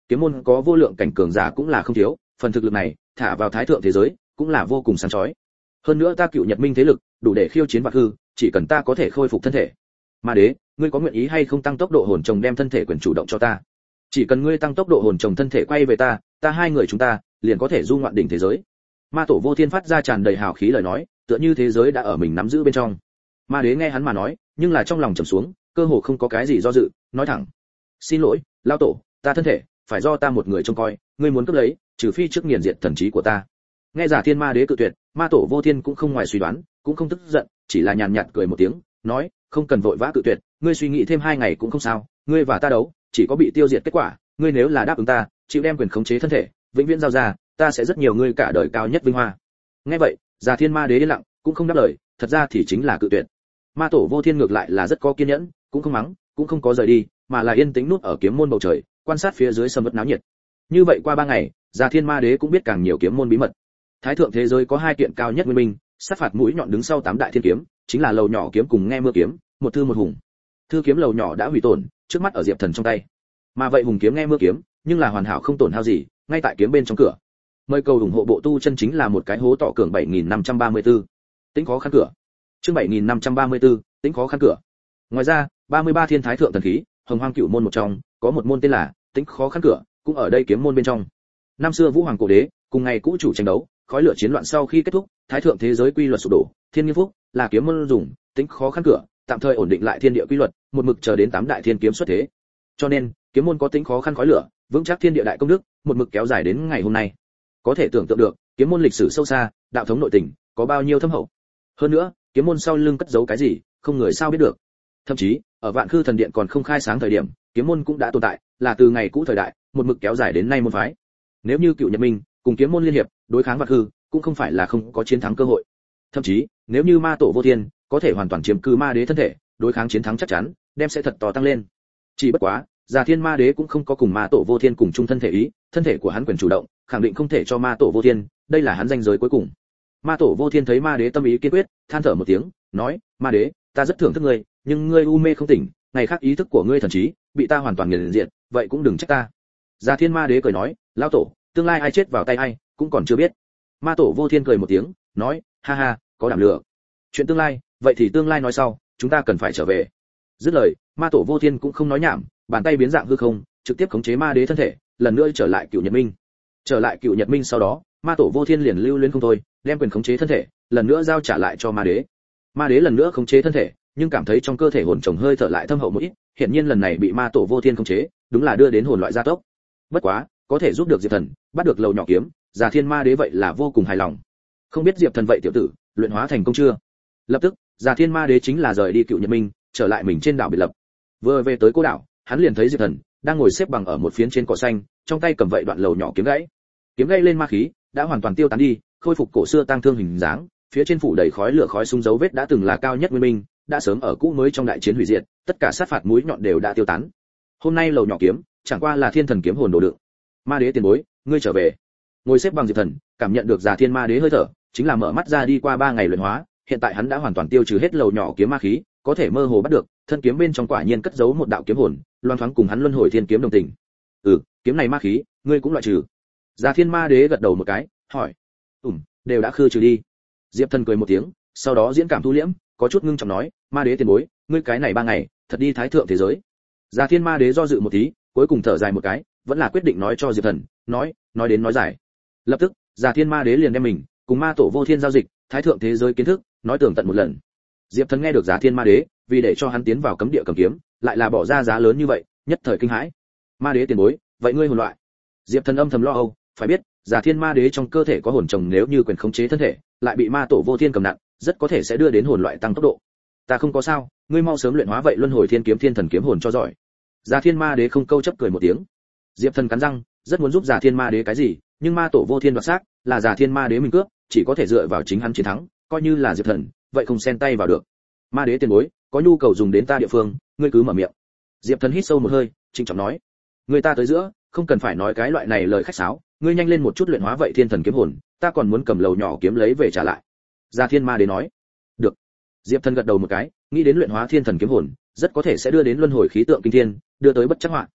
S1: kiếm môn có vô lượng cảnh cường giả cũng là không thiếu, phần thực lực này thả vào thái thượng thế giới cũng là vô cùng sáng chói. Hơn nữa ta Cựu Nhật Minh thế lực đủ để khiêu chiến vạn hư, chỉ cần ta có thể khôi phục thân thể. Ma đế, ngươi có nguyện ý hay không tăng tốc độ hồn trồng đem thân thể quyền chủ động cho ta? Chỉ cần ngươi tăng tốc độ hồn trồng thân thể quay về ta, hai người chúng ta liền có thể du ngoạn đỉnh thế giới. Ma tổ Vô Thiên phát ra tràn đầy hào khí lời nói, tựa như thế giới đã ở mình nắm giữ bên trong. Ma đế nghe hắn mà nói, nhưng là trong lòng trầm xuống, cơ hồ không có cái gì do dự, nói thẳng: "Xin lỗi, lão tổ, ta thân thể phải do ta một người trông coi, ngươi muốn cướp lấy, trừ phi trước nghiền diệt thần trí của ta." Nghe Giả Thiên Ma đế cự tuyệt, Ma tổ Vô Thiên cũng không ngoài suy đoán, cũng không tức giận, chỉ là nhàn nhạt cười một tiếng, nói: "Không cần vội vã cự tuyệt, ngươi suy nghĩ thêm 2 ngày cũng không sao, ngươi và ta đấu, chỉ có bị tiêu diệt kết quả, ngươi nếu là đáp ứng ta, chịu đem quyền khống chế thân thể, vĩnh viễn giao ra, ta sẽ rất nhiều ngươi cả đời cao nhất vinh hoa." Nghe vậy, Giả Thiên Ma đế yên lặng, cũng không đáp lời, thật ra thì chính là cự tuyệt. Ma tổ Vô Thiên ngược lại là rất có kiên nhẫn, cũng không mắng, cũng không có rời đi, mà là yên tĩnh núp ở kiếm môn bầu trời, quan sát phía dưới sầm uất náo nhiệt. Như vậy qua 3 ngày, Giả Thiên Ma đế cũng biết càng nhiều kiếm môn bí mật. Thái thượng thế giới có 2 kiện cao nhất nguyên minh, sát phạt mũi nhọn đứng sau 8 đại thiên kiếm, chính là Lầu Nhỏ kiếm cùng Nghe Mưa kiếm, một thư một hùng. Thư kiếm Lầu Nhỏ đã hủy tổn, trước mắt ở Diệp Thần trong tay. Mà vậy hùng kiếm Nghe Mưa kiếm, nhưng là hoàn hảo không tổn hao gì, ngay tại kiếm bên trong cửa. Mời cầu ủng hộ bộ tu chân chính là một cái hố tọ cường 7534. Tính khó khăn cửa. Chương 7534, tính khó khăn cửa. Ngoài ra, 33 thiên thái thượng thần khí, Hồng Hoang Cửu môn một trong, có một môn tên là Tính khó khăn cửa, cũng ở đây kiếm môn bên trong. Năm xưa Vũ Hoàng cổ đế, cùng ngày cũ chủ tranh đấu, khói lửa chiến loạn sau khi kết thúc, thái thượng thế giới quy luật sụp đổ, thiên nghiêm phúc, là kiếm môn dùng Tính khó khăn cửa, tạm thời ổn định lại thiên địa quy luật, một mực chờ đến 8 đại thiên kiếm xuất thế. Cho nên, kiếm môn có tính khó khăn khói lửa, vững chắc thiên địa đại công đức, một mực kéo dài đến ngày hôm nay. Có thể tưởng tượng được, kiếm môn lịch sử sâu xa, đạo thống nội tình có bao nhiêu thâm hậu. Hơn nữa, kiếm môn sau lưng cất giấu cái gì, không người sao biết được. Thậm chí, ở Vạn Khư thần điện còn không khai sáng thời điểm, kiếm môn cũng đã tồn tại, là từ ngày cũ thời đại, một mực kéo dài đến nay môn phái. Nếu như Cựu Nhật Minh cùng kiếm môn liên hiệp, đối kháng Vạn Khư, cũng không phải là không có chiến thắng cơ hội. Thậm chí, nếu như Ma tổ Vô Thiên có thể hoàn toàn chiếm cứ Ma đế thân thể, đối kháng chiến thắng chắc chắn, đem sẽ thật to tăng lên. Chỉ bất quá, Giả Thiên Ma đế cũng không có cùng Ma tổ Vô Thiên cùng chung thân thể ý, thân thể của hắn quyền chủ động, khẳng định không thể cho Ma tổ Vô Thiên, đây là hắn danh giới cuối cùng. Ma tổ Vô Thiên thấy Ma đế tâm ý kiên quyết, than thở một tiếng, nói: "Ma đế, ta rất thưởng thức ngươi, nhưng ngươi u mê không tỉnh, ngày khác ý thức của ngươi thần trí bị ta hoàn toàn nghiền diệt, vậy cũng đừng trách ta." Giả Thiên Ma đế cười nói: "Lão tổ, tương lai ai chết vào tay ai, cũng còn chưa biết." Ma tổ Vô Thiên cười một tiếng, nói: "Ha ha, có đảm lượng. Chuyện tương lai, vậy thì tương lai nói sau, chúng ta cần phải trở về." Dứt lời, Ma tổ Vô Thiên cũng không nói nhảm, bàn tay biến dạng hư không, trực tiếp khống chế Ma đế thân thể, lần nữa trở lại Cựu Nhật Minh. Trở lại Cựu Nhật Minh sau đó, Ma tổ Vô Thiên liền lưu luyến không thôi, đem quyền khống chế thân thể, lần nữa giao trả lại cho Ma đế. Ma đế lần nữa khống chế thân thể, nhưng cảm thấy trong cơ thể hồn trồng hơi thở lại thâm hậu một ít, hiển nhiên lần này bị Ma tổ Vô Thiên khống chế, đúng là đưa đến hồn loại gia tốc. Bất quá, có thể giúp được Diệp Thần, bắt được Lầu Nhỏ kiếm, Giả Thiên Ma đế vậy là vô cùng hài lòng. Không biết Diệp Thần vậy tiểu tử, luyện hóa thành công chưa? Lập tức, Giả Thiên Ma đế chính là rời đi Cựu Nhật Minh, trở lại mình trên đảo biệt lập. Vừa về tới cô đảo, hắn liền thấy Diệp Thần đang ngồi xếp bằng ở một phiến trên cỏ xanh, trong tay cầm vậy đoạn lầu nhỏ kiếm gãy. Kiếm gãy lên ma khí đã hoàn toàn tiêu tán đi, khôi phục cổ xưa tang thương hình dáng, phía trên phủ đầy khói lửa khói súng dấu vết đã từng là cao nhất nguyên minh, đã sớm ở cũ mới trong đại chiến hủy diệt, tất cả sát phạt mũi nhọn đều đã tiêu tán. Hôm nay lầu nhỏ kiếm chẳng qua là thiên thần kiếm hồn đồ đựng. Ma đế tiền bối, ngươi trở về. Ngồi xếp bằng Diệp Thần, cảm nhận được Giả Thiên Ma đế hơi thở, chính là mở mắt ra đi qua 3 ngày luyện hóa, hiện tại hắn đã hoàn toàn tiêu trừ hết lầu nhỏ kiếm ma khí, có thể mơ hồ bắt được, thân kiếm bên trong quả nhiên cất giấu một đạo kiếm hồn, loan thoáng cùng hắn luân hồi thiên kiếm đồng tình. Kiếm này ma khí, ngươi cũng loại trừ. Giả Thiên Ma đế gật đầu một cái, hỏi: đều đã khư trừ đi. Diệp Thần cười một tiếng, sau đó diễn cảm thu liễm, có chút ngưng trọng nói: Ma đế tiền bối, ngươi cái này 3 ngày, thật đi thái thượng thế giới. Giả Thiên Ma đế do dự một tí, cuối cùng thở dài một cái, vẫn là quyết định nói cho Diệp Thần, nói đến nói giải. Lập tức, Giả Thiên Ma đế liền đem mình cùng Ma tổ Vô Thiên giao dịch, thái thượng thế giới kiến thức, nói tường tận một lần. Diệp Thần nghe được Giả Thiên Ma đế, vì để cho hắn tiến vào cấm địa cầm kiếm, lại là bỏ ra giá lớn như vậy, nhất thời kinh hãi. Ma đế tiền bối, vậy ngươi hồn loại? Diệp Thần âm thầm lo âu, phải biết, Giả Thiên Ma đế trong cơ thể có hồn trồng, nếu như quyền khống chế thân thể, lại bị Ma tổ Vô Thiên cầm nặng, rất có thể sẽ đưa đến hồn loại tăng tốc độ. Ta không có sao, ngươi mau sớm luyện hóa vậy luân hồi thiên kiếm thiên thần kiếm hồn cho giỏi. Giả Thiên Ma đế không câu chấp cười một tiếng. Diệp Thần cắn răng, rất muốn giúp Giả Thiên Ma đế cái gì, nhưng Ma tổ Vô Thiên đoạt xác, là Giả Thiên Ma đế mình cướp, chỉ có thể dựa vào chính hắn chiến thắng, coi như là Diệp Thần, vậy không xen tay vào được. Ma đế tiền bối, có nhu cầu dùng đến ta địa phương, ngươi cứ mở miệng. Diệp Thần hít sâu một hơi, trịnh trọng nói: người ta tới giữa, không cần phải nói cái loại này lời khách sáo, ngươi nhanh lên một chút luyện hóa vậy thiên thần kiếm hồn, ta còn muốn cầm lầu nhỏ kiếm lấy về trả lại. Giả Thiên Ma đế nói: được. Diệp Thần gật đầu một cái, nghĩ đến luyện hóa thiên thần kiếm hồn, rất có thể sẽ đưa đến luân hồi khí tượng kinh thiên, đưa tới bất trắc họa.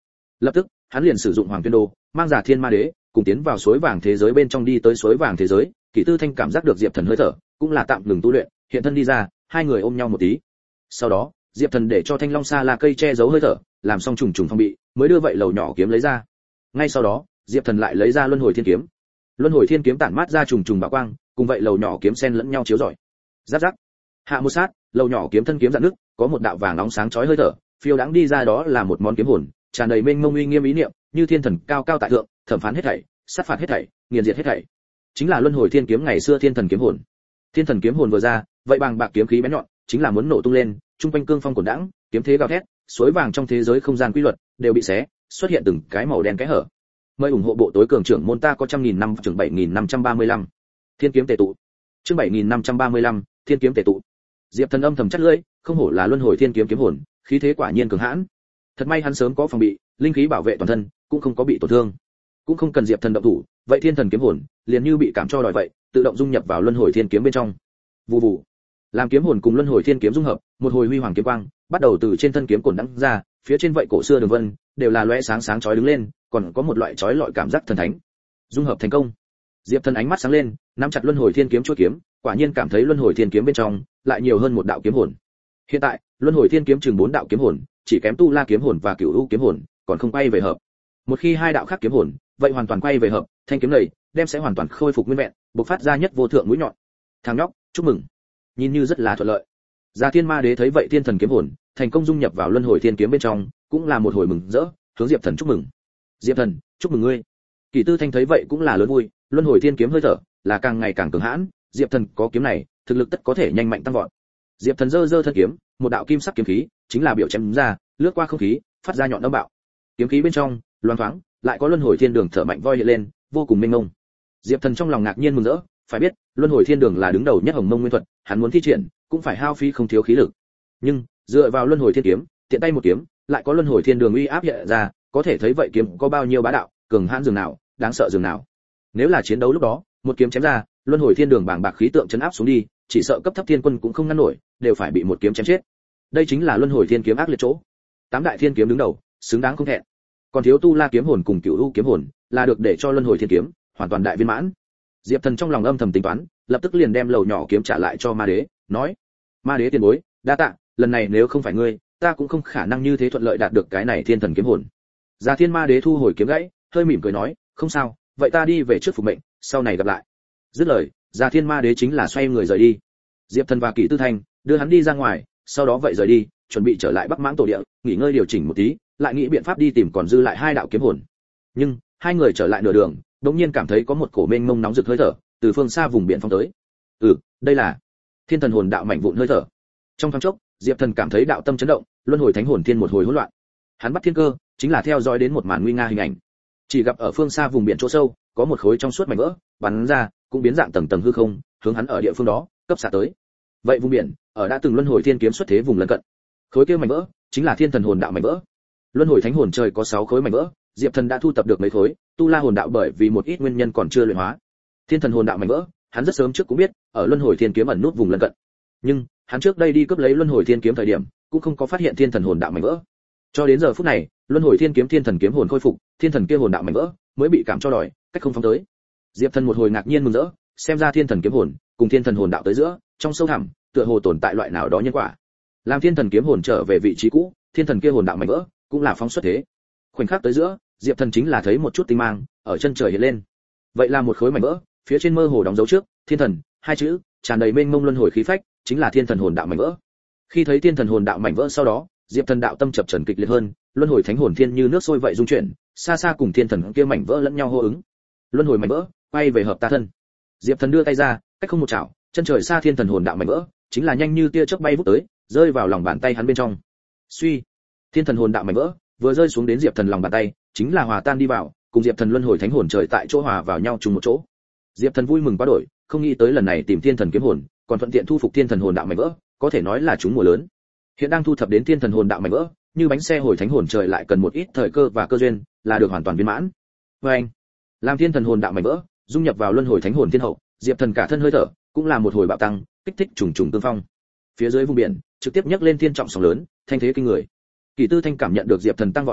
S1: Lập tức hắn liền sử dụng Hoàng Tuyên Đồ, mang Giả Thiên Ma Đế cùng tiến vào suối vàng thế giới bên trong. đi tới suối vàng thế giới, Kỷ Tư Thanh cảm giác được Diệp Thần hơi thở, cũng là tạm ngừng tu luyện, hiện thân đi ra, hai người ôm nhau một tí. Sau đó Diệp Thần để cho Thanh Long Sa La cây che giấu hơi thở, làm xong trùng trùng phong bị, mới đưa vậy lầu nhỏ kiếm lấy ra. Ngay sau đó Diệp Thần lại lấy ra Luân Hồi Thiên Kiếm. Luân Hồi Thiên Kiếm tản mát ra trùng trùng bạo quang, cùng vậy lầu nhỏ kiếm xen lẫn nhau chiếu rọi. Rắc rắc. Hạ một sát, lầu nhỏ kiếm thân kiếm rạn nước, có một đạo vàng nóng sáng chói hơi thở, phiêu đãng đi ra, đó là một món kiếm hồn, tràn đầy mênh mông uy nghiêm ý niệm, như thiên thần cao cao tại thượng, thẩm phán hết thảy, sát phạt hết thảy, nghiền diệt hết thảy. Chính là Luân Hồi Thiên Kiếm ngày xưa thiên thần kiếm hồn. Thiên thần kiếm hồn vừa ra, vậy bàng bạc kiếm khí bén nhọn, chính là muốn nổ tung lên, trung quanh cương phong cuồn đãng, kiếm thế gào thét, suối vàng trong thế giới không gian quy luật đều bị xé, xuất hiện từng cái màu đen kẽ hở. Mời ủng hộ bộ tối cường trưởng môn ta có 100.000 năm chương 7535. Thiên kiếm tề tụ. Chương 7535, Thiên kiếm tề tụ. Diệp Thần âm thầm chắt lưỡi, không hổ là Luân Hồi Thiên Kiếm kiếm hồn, khí thế quả nhiên cường hãn. Thật may hắn sớm có phòng bị, linh khí bảo vệ toàn thân, cũng không có bị tổn thương. Cũng không cần Diệp Thần động thủ, vậy Thiên Thần kiếm hồn liền như bị cảm cho đòi vậy, tự động dung nhập vào Luân Hồi Thiên Kiếm bên trong. Vù vù. Làm kiếm hồn cùng Luân Hồi Thiên Kiếm dung hợp, một hồi huy hoàng kiếm quang bắt đầu từ trên thân kiếm cuồn đãng ra, phía trên vậy cổ xưa đường vân đều là lóe sáng sáng chói đứng lên, còn có một loại chói lọi cảm giác thần thánh. Dung hợp thành công. Diệp Thần ánh mắt sáng lên, nắm chặt Luân Hồi Thiên Kiếm chuôi kiếm, quả nhiên cảm thấy Luân Hồi Thiên Kiếm bên trong lại nhiều hơn một đạo kiếm hồn. Hiện tại, Luân Hồi Thiên Kiếm chừng 4 đạo kiếm hồn, chỉ kém Tu La kiếm hồn và Cửu U kiếm hồn, còn không quay về hợp. Một khi hai đạo khác kiếm hồn, vậy hoàn toàn quay về hợp, thanh kiếm này đem sẽ hoàn toàn khôi phục nguyên vẹn, bộc phát ra nhất vô thượng mũi nhọn. Thằng nhóc, chúc mừng. Nhìn như rất là thuận lợi. Giả Thiên Ma Đế thấy vậy thiên thần kiếm hồn thành công dung nhập vào Luân Hồi Thiên Kiếm bên trong, cũng là một hồi mừng rỡ, hướng Diệp Thần chúc mừng. Diệp Thần, chúc mừng ngươi. Kỷ Tư Thanh thấy vậy cũng là lớn vui, Luân Hồi Thiên Kiếm hơi thở là càng ngày càng cường hãn, Diệp Thần có kiếm này, thực lực tất có thể nhanh mạnh tăng vọt. Diệp Thần giơ thân kiếm, một đạo kim sắc kiếm khí, chính là biểu chém ra, lướt qua không khí, phát ra nhọn âm bạo. Kiếm khí bên trong, loáng thoáng, lại có Luân Hồi Thiên Đường thở mạnh voi hiện lên, vô cùng mênh mông. Diệp Thần trong lòng ngạc nhiên mừng rỡ, phải biết, Luân Hồi Thiên Đường là đứng đầu nhất Hồng Mông Nguyên thuật, hắn muốn thi triển, cũng phải hao phí không thiếu khí lực. Nhưng, dựa vào Luân Hồi Thiên Kiếm, tiện tay một kiếm, lại có Luân Hồi Thiên Đường uy áp hiện ra, có thể thấy vậy kiếm có bao nhiêu bá đạo, cường hãn dường nào, đáng sợ dường nào. Nếu là chiến đấu lúc đó, một kiếm chém ra, Luân Hồi Thiên Đường bàng bạc khí tượng chấn áp xuống đi, chỉ sợ cấp thấp thiên quân cũng không ngăn nổi, đều phải bị một kiếm chém chết. Đây chính là Luân Hồi Thiên Kiếm ác liệt chỗ. Tám đại thiên kiếm đứng đầu, xứng đáng không thẹn. Còn thiếu Tu La kiếm hồn cùng Cửu U kiếm hồn, là được để cho Luân Hồi Thiên Kiếm hoàn toàn đại viên mãn. Diệp Thần trong lòng âm thầm tính toán, lập tức liền đem lầu nhỏ kiếm trả lại cho Ma Đế, nói: Ma Đế tiền bối, đa tạ, lần này nếu không phải ngươi, ta cũng không khả năng như thế thuận lợi đạt được cái này thiên thần kiếm hồn. Giả Thiên Ma Đế thu hồi kiếm gãy, hơi mỉm cười nói: không sao, vậy ta đi về trước phục mệnh, sau này gặp lại. Dứt lời, Giả Thiên Ma Đế chính là xoay người rời đi. Diệp Thần và Kỷ Tư Thanh đưa hắn đi ra ngoài, sau đó vậy rời đi, chuẩn bị trở lại Bắc Mãng tổ địa, nghỉ ngơi điều chỉnh một tí, lại nghĩ biện pháp đi tìm còn dư lại hai đạo kiếm hồn. Nhưng hai người trở lại nửa đường, đột nhiên cảm thấy có một cổ mênh mông nóng rực hơi thở từ phương xa vùng biển phong tới. Đây là Thiên Thần hồn đạo mảnh vụn hơi thở. Trong thoáng chốc, Diệp Thần cảm thấy đạo tâm chấn động, Luân Hồi Thánh hồn thiên một hồi hỗn loạn. Hắn bắt thiên cơ, chính là theo dõi đến một màn nguy nga hình ảnh. Chỉ gặp ở phương xa vùng biển chỗ sâu, có một khối trong suốt mảnh vỡ, bắn ra, cũng biến dạng tầng tầng hư không, hướng hắn ở địa phương đó cấp xạ tới. Vậy vùng biển, ở đã từng Luân Hồi Thiên Kiếm xuất thế vùng lân cận. Khối kia mảnh vỡ, chính là Thiên Thần hồn đạo mảnh vỡ. Luân Hồi Thánh hồn trời có 6 khối mảnh vỡ, Diệp Thần đã thu tập được mấy khối, Tu La hồn đạo bởi vì một ít nguyên nhân còn chưa luyện hóa. Thiên Thần hồn đạo mảnh vỡ, hắn rất sớm trước cũng biết, ở Luân Hồi Thiên Kiếm ẩn nút vùng lân cận. Nhưng, hắn trước đây đi cướp lấy Luân Hồi Thiên Kiếm thời điểm, cũng không có phát hiện Thiên Thần hồn đạo mảnh vỡ. Cho đến giờ phút này, Luân Hồi Thiên Kiếm Thiên Thần kiếm hồn khôi phục, Thiên Thần kia hồn đạo mảnh vỡ mới bị cảm cho đòi, cách không phóng tới. Diệp Thần một hồi ngạc nhiên mừng rỡ, xem ra Thiên Thần kiếm hồn cùng Thiên Thần hồn đạo tới giữa, trong sâu thẳm, tựa hồ tồn tại loại nào đó nhân quả. Làm Thiên Thần kiếm hồn trở về vị trí cũ, Thiên Thần kia hồn đạo mảnh vỡ cũng là phóng xuất thế. Khoảnh khắc tới giữa, Diệp Thần chính là thấy một chút tinh mang ở chân trời hiện lên. Vậy là một khối mảnh vỡ, phía trên mơ hồ đóng dấu trước Thiên Thần hai chữ, tràn đầy mênh mông luân hồi khí phách, chính là Thiên Thần hồn đạo mảnh vỡ. Khi thấy Thiên Thần hồn đạo mảnh vỡ sau đó, Diệp Thần đạo tâm chập chờn kịch liệt hơn, luân hồi thánh hồn thiên như nước sôi vậy dung chuyển, xa xa cùng Thiên Thần kia mảnh vỡ lẫn nhau hô ứng. Luân hồi mảnh vỡ, quay về hợp ta thân. Diệp Thần đưa tay ra, cách không một chảo, chân trời xa Thiên Thần hồn đạo mảnh vỡ, chính là nhanh như tia chớp bay vút tới, rơi vào lòng bàn tay hắn bên trong. Suy, Thiên Thần hồn đạo mảnh vỡ vừa rơi xuống đến Diệp Thần lòng bàn tay, chính là hòa tan đi vào, cùng Diệp Thần luân hồi thánh hồn trời tại chỗ hòa vào nhau chung một chỗ. Diệp Thần vui mừng quá đổi, không nghĩ tới lần này tìm Thiên Thần kiếm hồn, còn thuận tiện thu phục Thiên Thần hồn đạo mảnh vỡ, có thể nói là chúng mùa lớn. Hiện đang thu thập đến Thiên Thần hồn đạo mảnh vỡ, như bánh xe hồi thánh hồn trời lại cần một ít thời cơ và cơ duyên, là được hoàn toàn viên mãn. Và anh, làm Thiên Thần hồn đạo mảnh vỡ dung nhập vào luân hồi thánh hồn thiên hậu, Diệp Thần cả thân hơi thở cũng là một hồi bạo tăng, kích thích trùng trùng tương phong. Phía dưới vùng biển trực tiếp nhấc lên thiên trọng sóng lớn, thanh thế kinh người. Kỷ Tư Thanh cảm nhận được Diệp Thần tăng vọt hơi thở,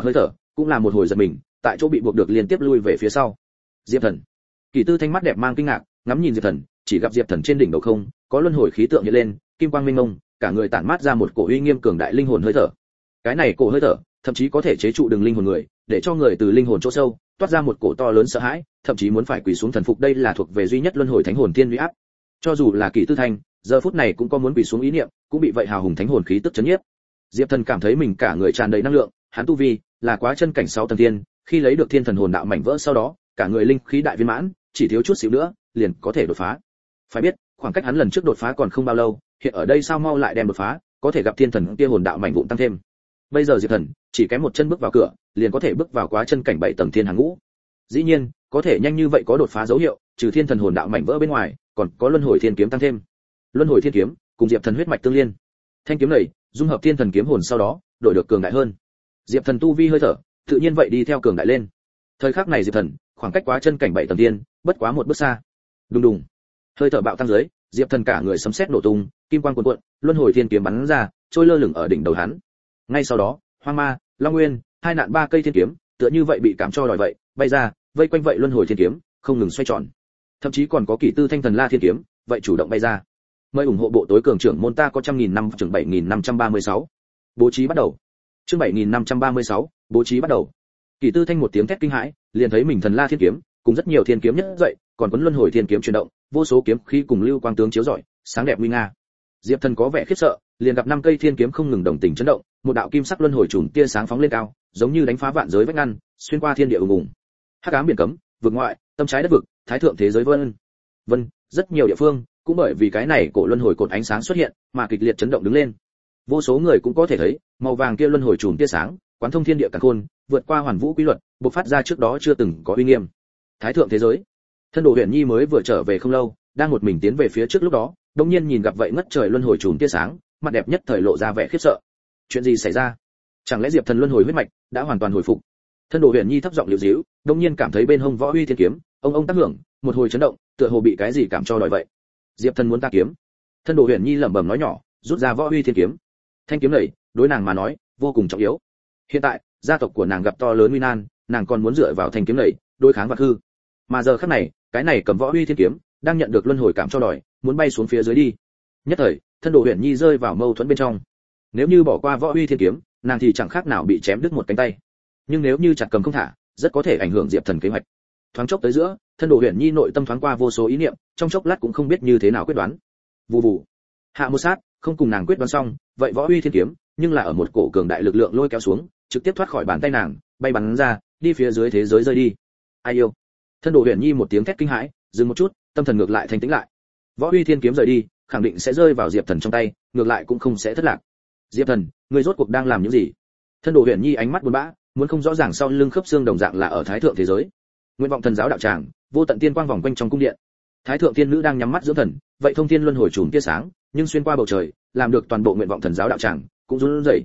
S1: cũng là một hồi giật mình, tại chỗ bị buộc được liên tiếp lui về phía sau. Diệp Thần. Kỳ Tư Thanh mắt đẹp mang kinh ngạc, ngắm nhìn Diệp Thần, chỉ gặp Diệp Thần trên đỉnh đầu không, có luân hồi khí tượng hiện lên, kim quang minh mông, cả người tản mát ra một cổ uy nghiêm cường đại linh hồn hơi thở. Cái này cổ hơi thở, thậm chí có thể chế trụ đường linh hồn người, để cho người từ linh hồn chỗ sâu toát ra một cổ to lớn sợ hãi, thậm chí muốn phải quỳ xuống thần phục. Đây là thuộc về duy nhất luân hồi thánh hồn tiên uy áp. Cho dù là Kỳ Tư Thanh, giờ phút này cũng có muốn quỳ xuống ý niệm, cũng bị vậy hào hùng thánh hồn khí tức chấn nhiếp. Diệp Thần cảm thấy mình cả người tràn đầy năng lượng, hắn tu vi là quá chân cảnh 6 tầng thiên, khi lấy được thiên thần hồn đạo mảnh vỡ sau đó, cả người linh khí đại viên mãn, chỉ thiếu chút xíu nữa, liền có thể đột phá. Phải biết, khoảng cách hắn lần trước đột phá còn không bao lâu, hiện ở đây sao mau lại đem đột phá, có thể gặp thiên thần kia hồn đạo mảnh vụn tăng thêm. Bây giờ Diệp Thần chỉ kém một chân bước vào cửa, liền có thể bước vào quá chân cảnh 7 tầng thiên hàng ngũ. Dĩ nhiên, có thể nhanh như vậy có đột phá dấu hiệu, trừ thiên thần hồn đạo mảnh vỡ bên ngoài, còn có luân hồi thiên kiếm tăng thêm. Luân hồi thiên kiếm cùng Diệp Thần huyết mạch tương liên. Thanh kiếm này dung hợp thiên thần kiếm hồn sau đó, đổi được cường đại hơn. Diệp Thần tu vi hơi thở, tự nhiên vậy đi theo cường đại lên. Thời khắc này Diệp Thần, khoảng cách quá chân cảnh 7 tầng thiên, bất quá một bước xa. Đùng đùng. Hơi thở bạo tăng dưới, Diệp Thần cả người sấm sét nổ tung, kim quang cuồn cuộn, luân hồi thiên kiếm bắn ra, trôi lơ lửng ở đỉnh đầu hắn. Ngay sau đó, Hoang Ma, Long Nguyên, hai nạn ba cây thiên kiếm, tựa như vậy bị cảm cho đòi vậy, bay ra, vây quanh vậy luân hồi thiên kiếm, không ngừng xoay tròn. Thậm chí còn có Kỳ Tư Thanh thần la thiên kiếm, vậy chủ động bay ra. Mời ủng hộ bộ tối cường trưởng môn ta có 100.000 năm chương 7536. Bố trí bắt đầu. Chương 7536, bố trí bắt đầu. Kỳ Tư Thanh một tiếng thét kinh hãi, liền thấy mình thần la thiên kiếm, cùng rất nhiều thiên kiếm nhất dậy, còn quấn luân hồi thiên kiếm chuyển động, vô số kiếm khí cùng lưu quang tướng chiếu rọi, sáng đẹp nguy nga. Diệp Thần có vẻ khiếp sợ, liền gặp 5 cây thiên kiếm không ngừng đồng tình chấn động, một đạo kim sắc luân hồi chùm tia sáng phóng lên cao, giống như đánh phá vạn giới vách ngăn, xuyên qua thiên địa ùng ùng. Hắc ám biển cấm, vực ngoại, tâm trái đất vực, thái thượng thế giới vân, rất nhiều địa phương cũng bởi vì cái này cổ luân hồi cột ánh sáng xuất hiện, mà kịch liệt chấn động đứng lên. Vô số người cũng có thể thấy, màu vàng kia luân hồi chùm tia sáng, quán thông thiên địa càn khôn, vượt qua hoàn vũ quy luật, bộc phát ra trước đó chưa từng có uy nghiêm. Thái thượng thế giới. Thân Đồ Huyền Nhi mới vừa trở về không lâu, đang một mình tiến về phía trước lúc đó, đột nhiên nhìn gặp vậy ngất trời luân hồi chùm tia sáng, mặt đẹp nhất thời lộ ra vẻ khiếp sợ. Chuyện gì xảy ra? Chẳng lẽ Diệp Thần luân hồi huyết mạch đã hoàn toàn hồi phục? Thân Đồ Huyền Nhi thấp giọng liễu díu, đột nhiên cảm thấy bên hông võ uy thiên kiếm, ông tác hưởng, một hồi chấn động, tựa hồ bị cái gì cảm cho đòi vậy. Diệp Thần muốn ta kiếm. Thân Đồ Huyền Nhi lẩm bẩm nói nhỏ, rút ra võ uy thiên kiếm. Thanh kiếm này, đối nàng mà nói, vô cùng trọng yếu. Hiện tại, gia tộc của nàng gặp to lớn nguy nan, nàng còn muốn dựa vào thanh kiếm này, đối kháng vật hư. Mà giờ khắc này, cái này cầm võ uy thiên kiếm, đang nhận được luân hồi cảm cho đòi, muốn bay xuống phía dưới đi. Nhất thời, thân Đồ Huyền Nhi rơi vào mâu thuẫn bên trong. Nếu như bỏ qua võ uy thiên kiếm, nàng thì chẳng khác nào bị chém đứt một cánh tay. Nhưng nếu như chặt cầm không thả, rất có thể ảnh hưởng Diệp Thần kế hoạch. Thoáng chốc tới giữa, thân Đồ Huyền Nhi nội tâm thoáng qua vô số ý niệm, trong chốc lát cũng không biết như thế nào quyết đoán. Vù vù. Hạ một sát, không cùng nàng quyết đoán xong, vậy võ uy thiên kiếm, nhưng là ở một cổ cường đại lực lượng lôi kéo xuống, trực tiếp thoát khỏi bàn tay nàng, bay bắn ra, đi phía dưới thế giới rơi đi. Ai yêu. Thân Đồ Huyền Nhi một tiếng thét kinh hãi, dừng một chút, tâm thần ngược lại thanh tĩnh lại. Võ uy thiên kiếm rời đi, khẳng định sẽ rơi vào Diệp Thần trong tay, ngược lại cũng không sẽ thất lạc. Diệp Thần, ngươi rốt cuộc đang làm những gì? Thân Đồ Huyền Nhi ánh mắt buồn bã, muốn không rõ ràng sau lưng khớp xương đồng dạng là ở thái thượng thế giới. Nguyện vọng thần giáo đạo tràng, vô tận tiên quang vòng quanh trong cung điện. Thái thượng tiên nữ đang nhắm mắt dưỡng thần, vậy thông thiên luân hồi chùm tia sáng, nhưng xuyên qua bầu trời, làm được toàn bộ nguyện vọng thần giáo đạo tràng cũng run rẩy.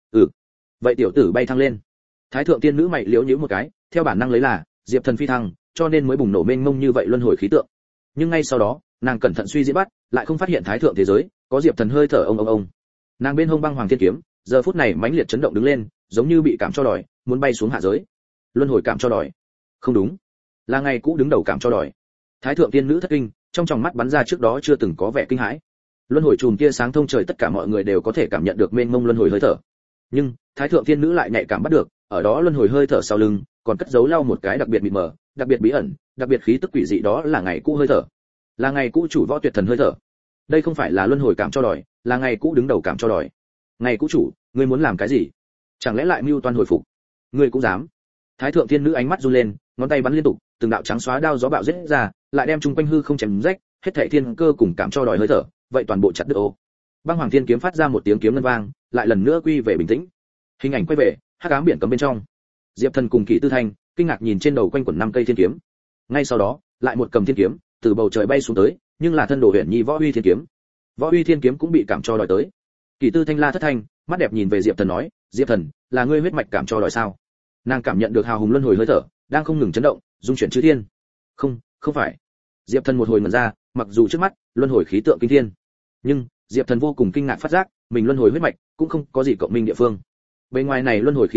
S1: Vậy tiểu tử bay thăng lên. Thái thượng tiên nữ mày liếu nhíu một cái, theo bản năng lấy là Diệp Thần phi thăng, cho nên mới bùng nổ mênh mông như vậy luân hồi khí tượng. Nhưng ngay sau đó, nàng cẩn thận suy diễn bắt, lại không phát hiện thái thượng thế giới có Diệp Thần hơi thở ông. Nàng bên hông băng hoàng thiên kiếm, giờ phút này mãnh liệt chấn động đứng lên, giống như bị cảm cho đòi, muốn bay xuống hạ giới. Luân hồi cảm cho đòi. Không đúng, là ngày cũ đứng đầu cảm cho đòi. Thái thượng tiên nữ thất kinh, trong tròng mắt bắn ra trước đó chưa từng có vẻ kinh hãi. Luân hồi chùm tia sáng thông trời, tất cả mọi người đều có thể cảm nhận được mênh mông luân hồi hơi thở. Nhưng thái thượng tiên nữ lại nhạy cảm bắt được, ở đó luân hồi hơi thở sau lưng còn cất giấu lau một cái đặc biệt mịt mờ, đặc biệt bí ẩn, đặc biệt khí tức quỷ dị, đó là ngày cũ hơi thở, là ngày cũ chủ võ tuyệt thần hơi thở. Đây không phải là luân hồi cảm cho đòi, là ngày cũ đứng đầu cảm cho đòi. Ngày cũ chủ, ngươi muốn làm cái gì? Chẳng lẽ lại mưu toan hồi phục? Ngươi cũng dám? Thái thượng tiên nữ ánh mắt run lên, ngón tay bắn liên tục, từng đạo trắng xóa đao gió bạo giết ra, lại đem chung quanh hư không chém rách, hết thảy thiên cơ cùng cảm cho đòi hơi thở, vậy toàn bộ chặt đứt ô. Băng hoàng thiên kiếm phát ra một tiếng kiếm ngân vang, lại lần nữa quy về bình tĩnh. Hình ảnh quay về hắc ám biển cấm bên trong. Diệp Thần cùng Kỳ Tư Thanh kinh ngạc nhìn trên đầu quanh quẩn 5 cây thiên kiếm. Ngay sau đó, lại một cầm thiên kiếm từ bầu trời bay xuống tới, nhưng là thân Đồ Huyền Nhi võ uy thiên kiếm. Võ uy thiên kiếm cũng bị cảm cho đòi tới. Kỳ Tư Thanh la thất thanh, mắt đẹp nhìn về Diệp Thần nói, Diệp Thần, là ngươi huyết mạch cảm cho đòi sao? Nàng cảm nhận được hào hùng luân hồi hơi thở đang không ngừng chấn động, dung chuyển chư thiên. Không phải. Diệp Thần một hồi ngẩn ra, mặc dù trước mắt luân hồi khí tượng kinh thiên, nhưng Diệp Thần vô cùng kinh ngạc phát giác, mình luân hồi huyết mạch cũng không có gì cộng minh địa phương. Bên ngoài này luân hồi khí tượng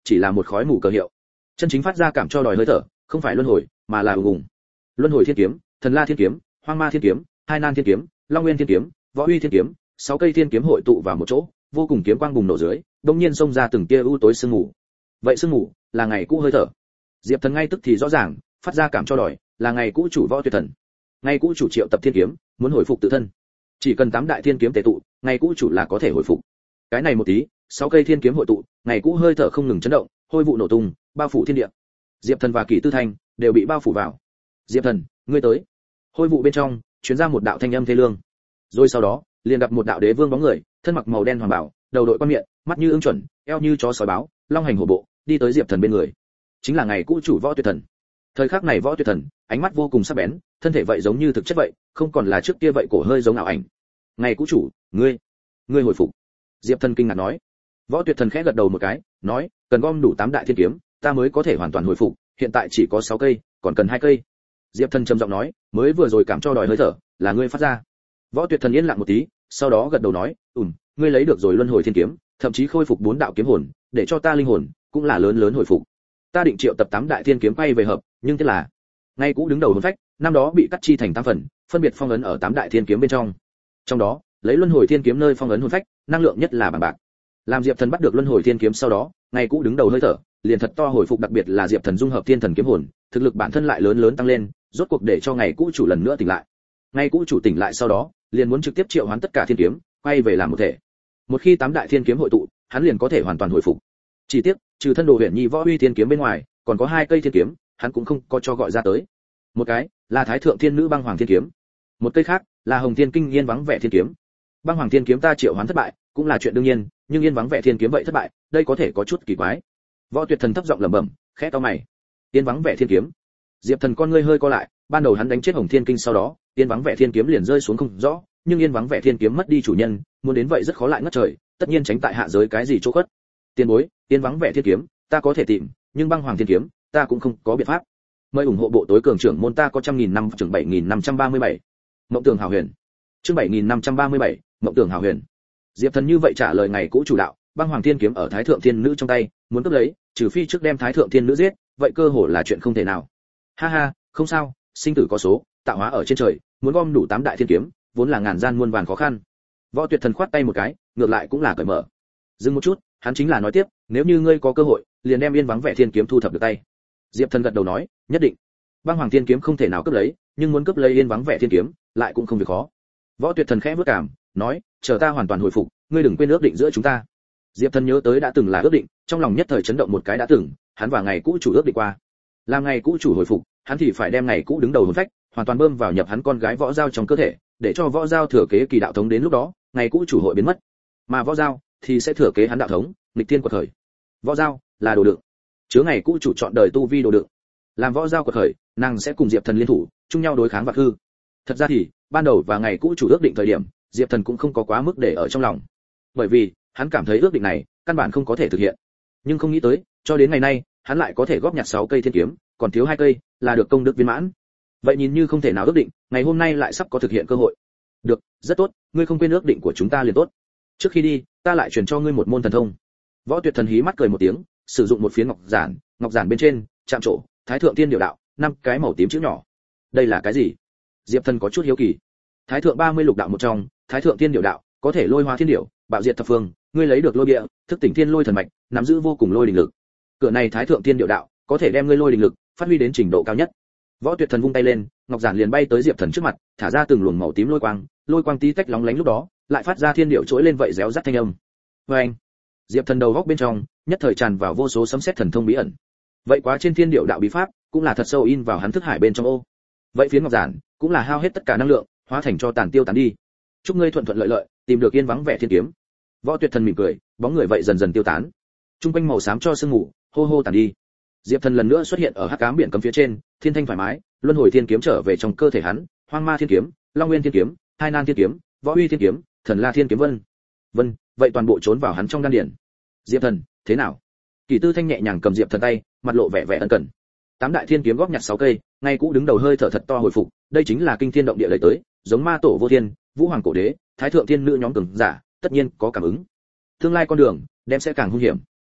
S1: chỉ là một khói mù cờ hiệu. Chân chính phát ra cảm cho đòi hơi thở, không phải luân hồi, mà là ùng. Luân hồi thiên kiếm, thần la thiên kiếm, hoang ma thiên kiếm, hai nan thiên kiếm, long nguyên thiên kiếm, võ uy thiên kiếm, 6 cây thiên kiếm hội tụ vào một chỗ, vô cùng kiếm quang bùng nổ dưới, đột nhiên xông ra từng tia u tối sương mù. Vậy sương mù là ngày cũ hơi thở. Diệp Thần ngay tức thì rõ ràng, phát ra cảm cho đòi, là ngày cũ chủ Võ Tuyệt Thần. Ngày cũ chủ triệu tập thiên kiếm, muốn hồi phục tự thân. Chỉ cần 8 đại thiên kiếm tề tụ, ngày cũ chủ là có thể hồi phục. Cái này một tí, 6 cây thiên kiếm hội tụ, ngày cũ hơi thở không ngừng chấn động, hôi vụ nổ tung, bao phủ thiên địa. Diệp Thần và Kỷ Tư Thanh đều bị bao phủ vào. Diệp Thần, ngươi tới. Hôi vụ bên trong truyền ra một đạo thanh âm thê lương. Rồi sau đó, liền gặp một đạo đế vương bóng người, thân mặc màu đen hoàng bảo, đầu đội quan miệng, mắt như ưng chuẩn, eo như chó sói báo, long hành hổ bộ, đi tới Diệp Thần bên người. Chính là ngày cũ chủ Võ Tuyệt Thần. Thời khắc này Võ Tuyệt Thần, ánh mắt vô cùng sắc bén, thân thể vậy giống như thực chất vậy, không còn là trước kia vậy cổ hơi giống ảo ảnh. Ngày cũ chủ, ngươi hồi phục. Diệp Thần kinh ngạc nói. Võ Tuyệt Thần khẽ gật đầu một cái, nói, cần gom đủ 8 đại thiên kiếm, ta mới có thể hoàn toàn hồi phục, hiện tại chỉ có 6 cây, còn cần 2 cây. Diệp Thần trầm giọng nói, mới vừa rồi cảm cho đòi hơi thở, là ngươi phát ra. Võ Tuyệt Thần yên lặng một tí, sau đó gật đầu nói, ngươi lấy được rồi luân hồi thiên kiếm, thậm chí khôi phục 4 đạo kiếm hồn, để cho ta linh hồn cũng là lớn hồi phục. Ta định triệu tập 8 đại thiên kiếm quay về hợp, nhưng thế là, ngay cũ đứng đầu hồn phách, năm đó bị cắt chi thành 8 phần, phân biệt phong ấn ở 8 đại thiên kiếm bên trong. Trong đó, lấy luân hồi thiên kiếm nơi phong ấn hồn phách, năng lượng nhất là bằng bạc. Làm Diệp Thần bắt được luân hồi thiên kiếm sau đó, ngay cũ đứng đầu hơi thở, liền thật to hồi phục, đặc biệt là Diệp Thần dung hợp thiên thần kiếm hồn, thực lực bản thân lại lớn tăng lên, rốt cuộc để cho ngày cũ chủ lần nữa tỉnh lại. Ngày cũ chủ tỉnh lại sau đó, liền muốn trực tiếp triệu hoán tất cả thiên kiếm, quay về làm một thể. Một khi 8 đại thiên kiếm hội tụ, hắn liền có thể hoàn toàn hồi phục. Chỉ tiếc, trừ thân đồ huyền nhi võ uy thiên kiếm bên ngoài, còn có 2 cây thiên kiếm, hắn cũng không có cho gọi ra tới. Một cái là Thái Thượng Thiên Nữ Băng Hoàng Thiên Kiếm, một cây khác là Hồng Thiên Kinh Yên Vắng Vẻ Thiên Kiếm. Băng Hoàng Thiên Kiếm ta triệu hoán thất bại, cũng là chuyện đương nhiên, nhưng Yên Vắng Vẻ Thiên Kiếm vậy thất bại, đây có thể có chút kỳ quái. Võ Tuyệt Thần thấp giọng lẩm bẩm, khẽ cau mày. Yên Vắng Vẻ Thiên Kiếm. Diệp Thần con ngươi hơi co lại, ban đầu hắn đánh chết Hồng Thiên Kinh sau đó, Yên Vắng Vẻ Thiên Kiếm liền rơi xuống không rõ, nhưng Yên Vắng Vẻ Thiên Kiếm mất đi chủ nhân, muốn đến vậy rất khó lại ngất trời, tất nhiên tránh tại hạ giới cái gì chỗ khuất. Tiền bối, Yên Vắng Vẻ Thiên Kiếm, ta có thể tìm, nhưng Băng Hoàng Thiên Kiếm, ta cũng không có biện pháp. Mời ủng hộ bộ tối cường trưởng môn ta có 100.000 năm chương 7537. Mộng tưởng hào huyền. Chương 7537, Mộng tưởng hào huyền. Diệp Thần như vậy trả lời ngày cũ chủ đạo, Băng Hoàng Thiên Kiếm ở Thái Thượng Thiên Nữ trong tay, muốn cướp lấy, trừ phi trước đem Thái Thượng Thiên Nữ giết, vậy cơ hội là chuyện không thể nào. Ha ha, không sao, sinh tử có số, tạo hóa ở trên trời, muốn gom đủ 8 đại thiên kiếm, vốn là ngàn gian muôn vàn khó khăn. Võ Tuyệt Thần khoát tay một cái, ngược lại cũng là cởi mở. Dừng một chút, hắn chính là nói tiếp, nếu như ngươi có cơ hội, liền đem Yên Vắng Vẻ Thiên Kiếm thu thập được tay. Diệp Thần gật đầu nói, nhất định. Băng Hoàng Thiên Kiếm không thể nào cướp lấy, nhưng muốn cướp lấy Yên Vắng Vẻ Thiên Kiếm, lại cũng không việc khó. Võ Tuyệt Thần khẽ bước cảm, nói, chờ ta hoàn toàn hồi phục, ngươi đừng quên ước định giữa chúng ta. Diệp Thần nhớ tới đã từng là ước định, trong lòng nhất thời chấn động một cái, đã từng, hắn và ngày cũ chủ ước định qua. Làm ngày cũ chủ hồi phục, hắn thì phải đem ngày cũ đứng đầu hồn phách, hoàn toàn bơm vào nhập hắn con gái Võ Giao trong cơ thể, để cho Võ Giao thừa kế kỳ đạo thống, đến lúc đó, ngày cũ chủ hội biến mất, mà Võ Giao thì sẽ thừa kế hắn đạo thống, nghịch thiên quật khởi. Võ Giao là đồ đựng, chứa ngày cũ chủ chọn đời tu vi đồ đựng. Làm Võ Giao quật khởi, nàng sẽ cùng Diệp Thần liên thủ, chung nhau đối kháng vạn hư. Thật ra thì, ban đầu và ngày cũ chủ ước định thời điểm, Diệp Thần cũng không có quá mức để ở trong lòng, bởi vì hắn cảm thấy ước định này căn bản không có thể thực hiện. Nhưng không nghĩ tới, cho đến ngày nay, hắn lại có thể góp nhặt 6 cây thiên kiếm, còn thiếu 2 cây là được công đức viên mãn. Vậy nhìn như không thể nào ước định, ngày hôm nay lại sắp có thực hiện cơ hội. Được, rất tốt, ngươi không quên ước định của chúng ta liền tốt. Trước khi đi, ta lại truyền cho ngươi một môn thần thông. Võ Tuyệt Thần hí mắt cười một tiếng, sử dụng một phiến ngọc giản bên trên chạm trổ Thái Thượng Tiên Điệu Đạo, 5 cái màu tím chữ nhỏ. Đây là cái gì? Diệp Thần có chút hiếu kỳ. Thái Thượng 30 lục đạo một trong, Thái Thượng Tiên Điệu Đạo, có thể lôi hóa thiên điểu, bạo diệt thập phương, ngươi lấy được lôi địa, thức tỉnh thiên lôi thần mạch, nắm giữ vô cùng lôi đình lực. Cửa này Thái Thượng Tiên Điệu Đạo, có thể đem ngươi lôi đình lực phát huy đến trình độ cao nhất. Võ Tuyệt Thần vung tay lên, ngọc giản liền bay tới Diệp Thần trước mặt, thả ra từng luồng màu tím lôi quang tí tách lóng lánh, lúc đó lại phát ra thiên điệu trỗi lên vậy réo rắt thanh âm. Oeng! Diệp Thần đầu góc bên trong nhất thời tràn vào vô số sấm sét thần thông bí ẩn. Vậy quá trên thiên điệu đạo bí pháp, cũng là thật sâu in vào hắn thức hải bên trong ô. Vậy phiến ngọc giản cũng là hao hết tất cả năng lượng, hóa thành cho tàn tiêu tán đi. Chúc ngươi thuận thuận lợi lợi, tìm được Yên Vắng Vẻ Thiên Kiếm. Võ Tuyệt Thần mỉm cười, bóng người vậy dần dần tiêu tán. Trung quanh màu xám cho sương mù hô hô tàn đi. Diệp Thần lần nữa xuất hiện ở hắc ám biển cấm phía trên, thiên thanh thoải mái, luân hồi thiên kiếm trở về trong cơ thể hắn, hoang ma thiên kiếm, long nguyên thiên kiếm, hai nan thiên kiếm, võ uy thiên kiếm, thần la thiên kiếm vân, vậy toàn bộ trốn vào hắn trong đan điển. Diệp Thần, thế nào? Kỷ Tư Thanh nhẹ nhàng cầm Diệp Thần tay, mặt lộ vẻ vẻ ân cần. 8 đại thiên kiếm góp nhặt 6 cây, ngay cũ đứng đầu hơi thở thật to hồi phục, đây chính là kinh thiên động địa lấy tới, giống ma tổ vô thiên, vũ hoàng cổ đế, thái thượng thiên nữ nhóm cường giả, tất nhiên có cảm ứng. Tương lai con đường đem sẽ càng hung hiểm.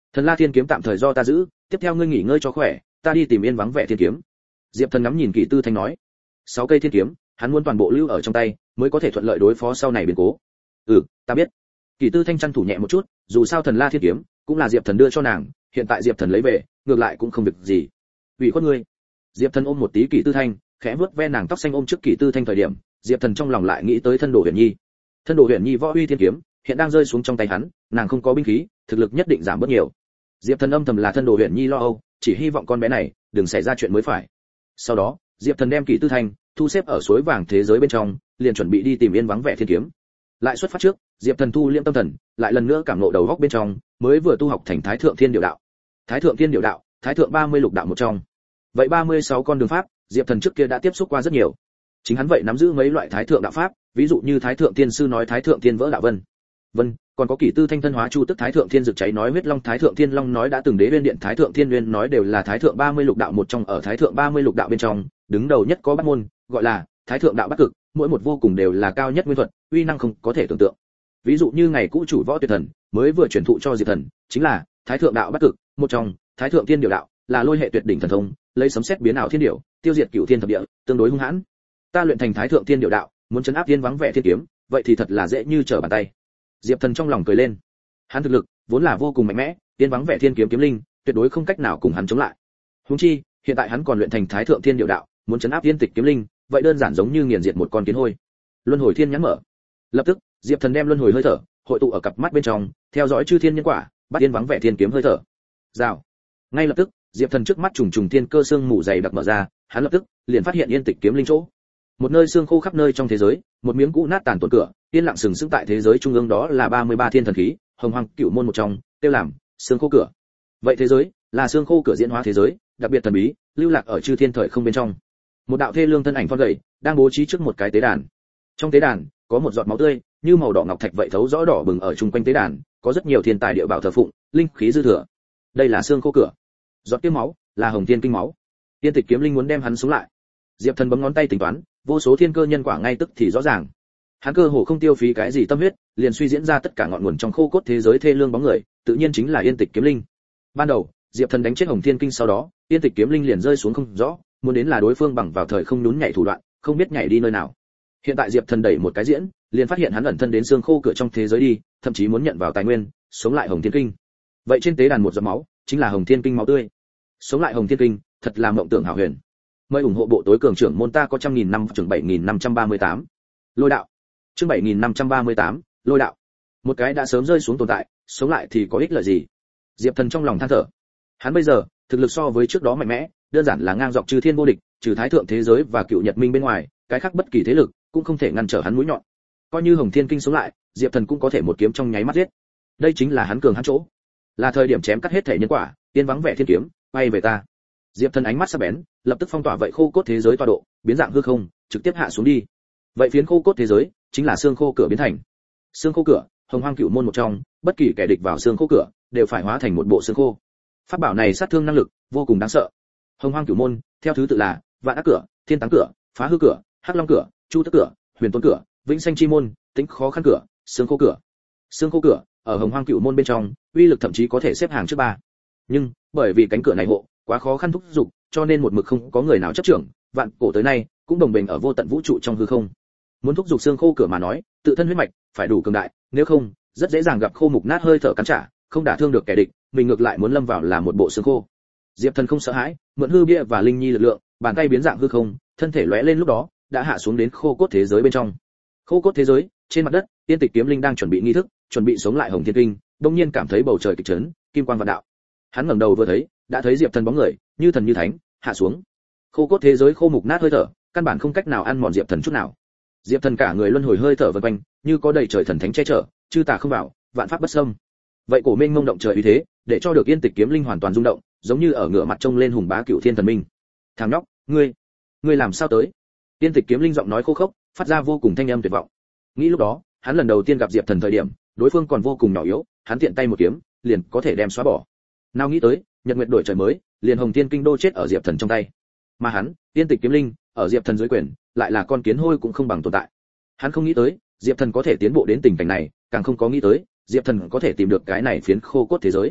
S1: Thần La Thiên kiếm tạm thời do ta giữ, tiếp theo ngươi nghỉ ngơi cho khỏe, ta đi tìm yên vắng vẻ thiên kiếm. Diệp Thần ngắm nhìn Kỷ Tư Thanh nói, 6 cây thiên kiếm, hắn muốn toàn bộ lưu ở trong tay, mới có thể thuận lợi đối phó sau này biến cố. Ta biết. Kỷ Tư Thanh chăn thủ nhẹ một chút, dù sao Thần La Thiên kiếm cũng là Diệp Thần đưa cho nàng, hiện tại Diệp Thần lấy về, ngược lại cũng không việc gì. Ủy khuất ngươi. Diệp Thần ôm một tí Kỷ Tư Thanh, khẽ vuốt ve nàng tóc xanh ôm trước Kỷ Tư Thanh thời điểm, Diệp Thần trong lòng lại nghĩ tới thân đồ Huyền Nhi. Thân đồ Huyền Nhi võ uy thiên kiếm, hiện đang rơi xuống trong tay hắn, nàng không có binh khí, thực lực nhất định giảm bớt nhiều. Diệp Thần âm thầm là thân đồ Huyền Nhi lo âu, chỉ hy vọng con bé này đừng xảy ra chuyện mới phải. Sau đó, Diệp Thần đem Kỷ Tư Thanh thu xếp ở suối vàng thế giới bên trong, liền chuẩn bị đi tìm yên vắng vẻ thiên kiếm. Lại xuất phát trước, Diệp Thần thu liễm tâm thần, lại lần nữa cảm ngộ đầu góc bên trong, mới vừa tu học thành Thái Thượng Thiên Điệu Đạo. Thái Thượng Thiên Điệu Đạo, Thái Thượng 30 lục đạo một trong. Vậy 36 con đường pháp, Diệp Thần trước kia đã tiếp xúc qua rất nhiều. Chính hắn vậy nắm giữ mấy loại Thái Thượng đạo pháp, ví dụ như Thái Thượng Tiên sư nói Thái Thượng Thiên vỡ đạo vân, còn có Kỷ Tư Thanh thân hóa chu tức Thái Thượng Thiên dực cháy nói huyết long Thái Thượng Thiên long nói đã từng đế uyên điện Thái Thượng Thiên uyên nói đều là Thái Thượng 30 lục đạo một trong. Ở Thái Thượng 30 lục đạo bên trong, đứng đầu nhất có bát môn, gọi là Thái Thượng đạo bát cực, mỗi một vô cùng đều là cao nhất nguyên thuật, uy năng không có thể tưởng tượng. Ví dụ như ngày cũ chủ võ tuyệt thần mới vừa truyền thụ cho Diệp Thần, chính là Thái Thượng đạo bát cực, một trong Thái Thượng Thiên Điệu Đạo, là lôi hệ tuyệt đỉnh thần thông, lấy sấm sét biến ảo thiên điểu, tiêu diệt cửu thiên thập địa, tương đối hung hãn. Ta luyện thành Thái Thượng Thiên Điệu Đạo, muốn trấn áp thiên vắng vẻ thiên kiếm, vậy thì thật là dễ như trở bàn tay. Diệp Thần trong lòng cười lên. Hắn thực lực vốn là vô cùng mạnh mẽ, thiên vắng vẻ thiên kiếm kiếm linh, tuyệt đối không cách nào cùng hắn chống lại. Huống chi, hiện tại hắn còn luyện thành Thái Thượng Thiên Điệu Đạo, muốn trấn áp thiên tịch kiếm linh, vậy đơn giản giống như nghiền diệt một con kiến hôi. Luân hồi thiên nhãn mở. Lập tức, Diệp Thần đem luân hồi hơi thở hội tụ ở cặp mắt bên trong, theo dõi chư thiên nhân quả, bắt thiên vắng vẻ thiên kiếm hơi thở. Rào. Ngay lập tức, Diệp Thần trước mắt trùng trùng thiên cơ xương mù dày đặc mở ra, hắn lập tức liền phát hiện yên tịch kiếm linh chỗ. Một nơi xương khô khắp nơi trong thế giới, một miếng cũ nát tàn tổn cửa, yên lặng sừng sững tại thế giới trung ương, đó là 33 thiên thần khí, hồng hoang cửu môn một trong, tiêu làm xương khô cửa. Vậy thế giới là xương khô cửa diễn hóa thế giới, đặc biệt thần bí, lưu lạc ở chư thiên thời không bên trong. Một đạo thê lương thân ảnh thon gầy, đang bố trí trước một cái tế đàn. Trong tế đàn có một giọt máu tươi, như màu đỏ ngọc thạch vậy thấu rõ đỏ bừng ở chung quanh tế đàn, có rất nhiều thiên tài địa bảo thờ phụng, linh khí dư thừa. Đây là xương khô cửa. Giọt tiêu máu là hồng thiên kinh máu. Tiên tịch kiếm linh muốn đem hắn sống lại. Diệp Thần bấm ngón tay tính toán, vô số thiên cơ nhân quả ngay tức thì rõ ràng. Hắn cơ hồ không tiêu phí cái gì tâm huyết, liền suy diễn ra tất cả ngọn nguồn trong khô cốt thế giới thê lương bóng người, tự nhiên chính là yên tịch kiếm linh. Ban đầu, Diệp Thần đánh chết hồng thiên kinh sau đó, yên tịch kiếm linh liền rơi xuống không rõ, muốn đến là đối phương bằng vào thời không nhún nhảy thủ đoạn, không biết nhảy đi nơi nào. Hiện tại Diệp Thần đẩy một cái diễn, liền phát hiện hắn ẩn thân đến xương khô cửa trong thế giới đi, thậm chí muốn nhận vào tài nguyên, sống lại hồng thiên kinh. Vậy trên tế đàn một giọt máu, chính là hồng thiên kinh máu tươi. Sống lại hồng thiên kinh, thật là mộng tưởng hảo huyền. Mời ủng hộ bộ tối cường trưởng môn ta có 100.000 năm chương 7538. Lôi đạo. Chương 7538, lôi đạo. Một cái đã sớm rơi xuống tồn tại, sống lại thì có ích lợi gì? Diệp Thần trong lòng than thở. Hắn bây giờ, thực lực so với trước đó mạnh mẽ, đơn giản là ngang dọc chư thiên vô địch, trừ Thái Thượng thế giới và Cựu Nhật Minh bên ngoài, cái khác bất kỳ thế lực cũng không thể ngăn trở hắn mũi nhọn. Coi như hồng thiên kinh sống lại, Diệp Thần cũng có thể một kiếm trong nháy mắt giết. Đây chính là hắn cường hắn chỗ. Là thời điểm chém cắt hết thể nhân quả, tiên vắng vẻ thiên kiếm, bay về ta. Diệp Thần ánh mắt sắc bén, lập tức phong tỏa vậy khô cốt thế giới tọa độ, biến dạng hư không, trực tiếp hạ xuống đi. Vậy phiến khô cốt thế giới chính là xương khô cửa biến thành. Xương khô cửa, hồng hoang cửu môn một trong, bất kỳ kẻ địch vào xương khô cửa đều phải hóa thành một bộ xương khô. Pháp bảo này sát thương năng lực vô cùng đáng sợ. Hồng hoang cửu môn, theo thứ tự là Vạn Ác cửa, Thiên Táng cửa, Phá Hư cửa, Hắc Long cửa, Chu Tức cửa, Huyền Tôn cửa, Vĩnh Sanh chi môn, Tính khó khăn cửa, xương khô cửa. Xương khô cửa ở hồng hoang cửu môn bên trong, uy lực thậm chí có thể xếp hàng trước 3. Nhưng bởi vì cánh cửa này hộ quá khó khăn thúc dục, cho nên một mực không có người nào chấp trưởng, vạn cổ tới nay cũng đồng bình ở vô tận vũ trụ trong hư không. Muốn thúc dục xương khô cửa mà nói, tự thân huyết mạch phải đủ cường đại, nếu không rất dễ dàng gặp khô mục nát hơi thở cắn trả, không đả thương được kẻ địch, mình ngược lại muốn lâm vào làm một bộ xương khô. Diệp Thần không sợ hãi, mượn hư bia và linh nhi lực lượng, bàn tay biến dạng hư không, thân thể lóe lên lúc đó đã hạ xuống đến khô cốt thế giới bên trong. Khô cốt thế giới, trên mặt đất, Tiên Tịch kiếm linh đang chuẩn bị nghi thức, chuẩn bị sống lại hồng thiên kinh, đột nhiên cảm thấy bầu trời kịch chấn, kim quang vạn đạo. Hắn ngẩng đầu vừa thấy, đã thấy Diệp Thần bóng người, như thần như thánh, hạ xuống. Khô cốt thế giới khô mục nát hơi thở, căn bản không cách nào ăn mòn Diệp Thần chút nào. Diệp Thần cả người luân hồi hơi thở vần quanh, như có đầy trời thần thánh che chở, chư tà không vào, vạn pháp bất xâm. Vậy cổ minh mông động trời uy thế, để cho được Yên Tịch kiếm linh hoàn toàn rung động, giống như ở ngửa mặt trông lên hùng bá cửu thiên thần minh. Thằng nhóc, ngươi làm sao tới? Yên Tịch kiếm linh giọng nói khô khốc, phát ra vô cùng thanh âm tuyệt vọng. Nghĩ lúc đó, hắn lần đầu tiên gặp Diệp Thần thời điểm, đối phương còn vô cùng nhỏ yếu, hắn tiện tay một kiếm, liền có thể đem xóa bỏ. Nào nghĩ tới, nhật nguyệt đổi trời mới, liền hồng thiên kinh đô chết ở Diệp Thần trong tay. Mà hắn, Yên Tịch kiếm linh, ở Diệp Thần dưới quyền, lại là con kiến hôi cũng không bằng tồn tại. Hắn không nghĩ tới, Diệp Thần có thể tiến bộ đến tình cảnh này, càng không có nghĩ tới, Diệp Thần có thể tìm được cái này phiến khô cốt thế giới.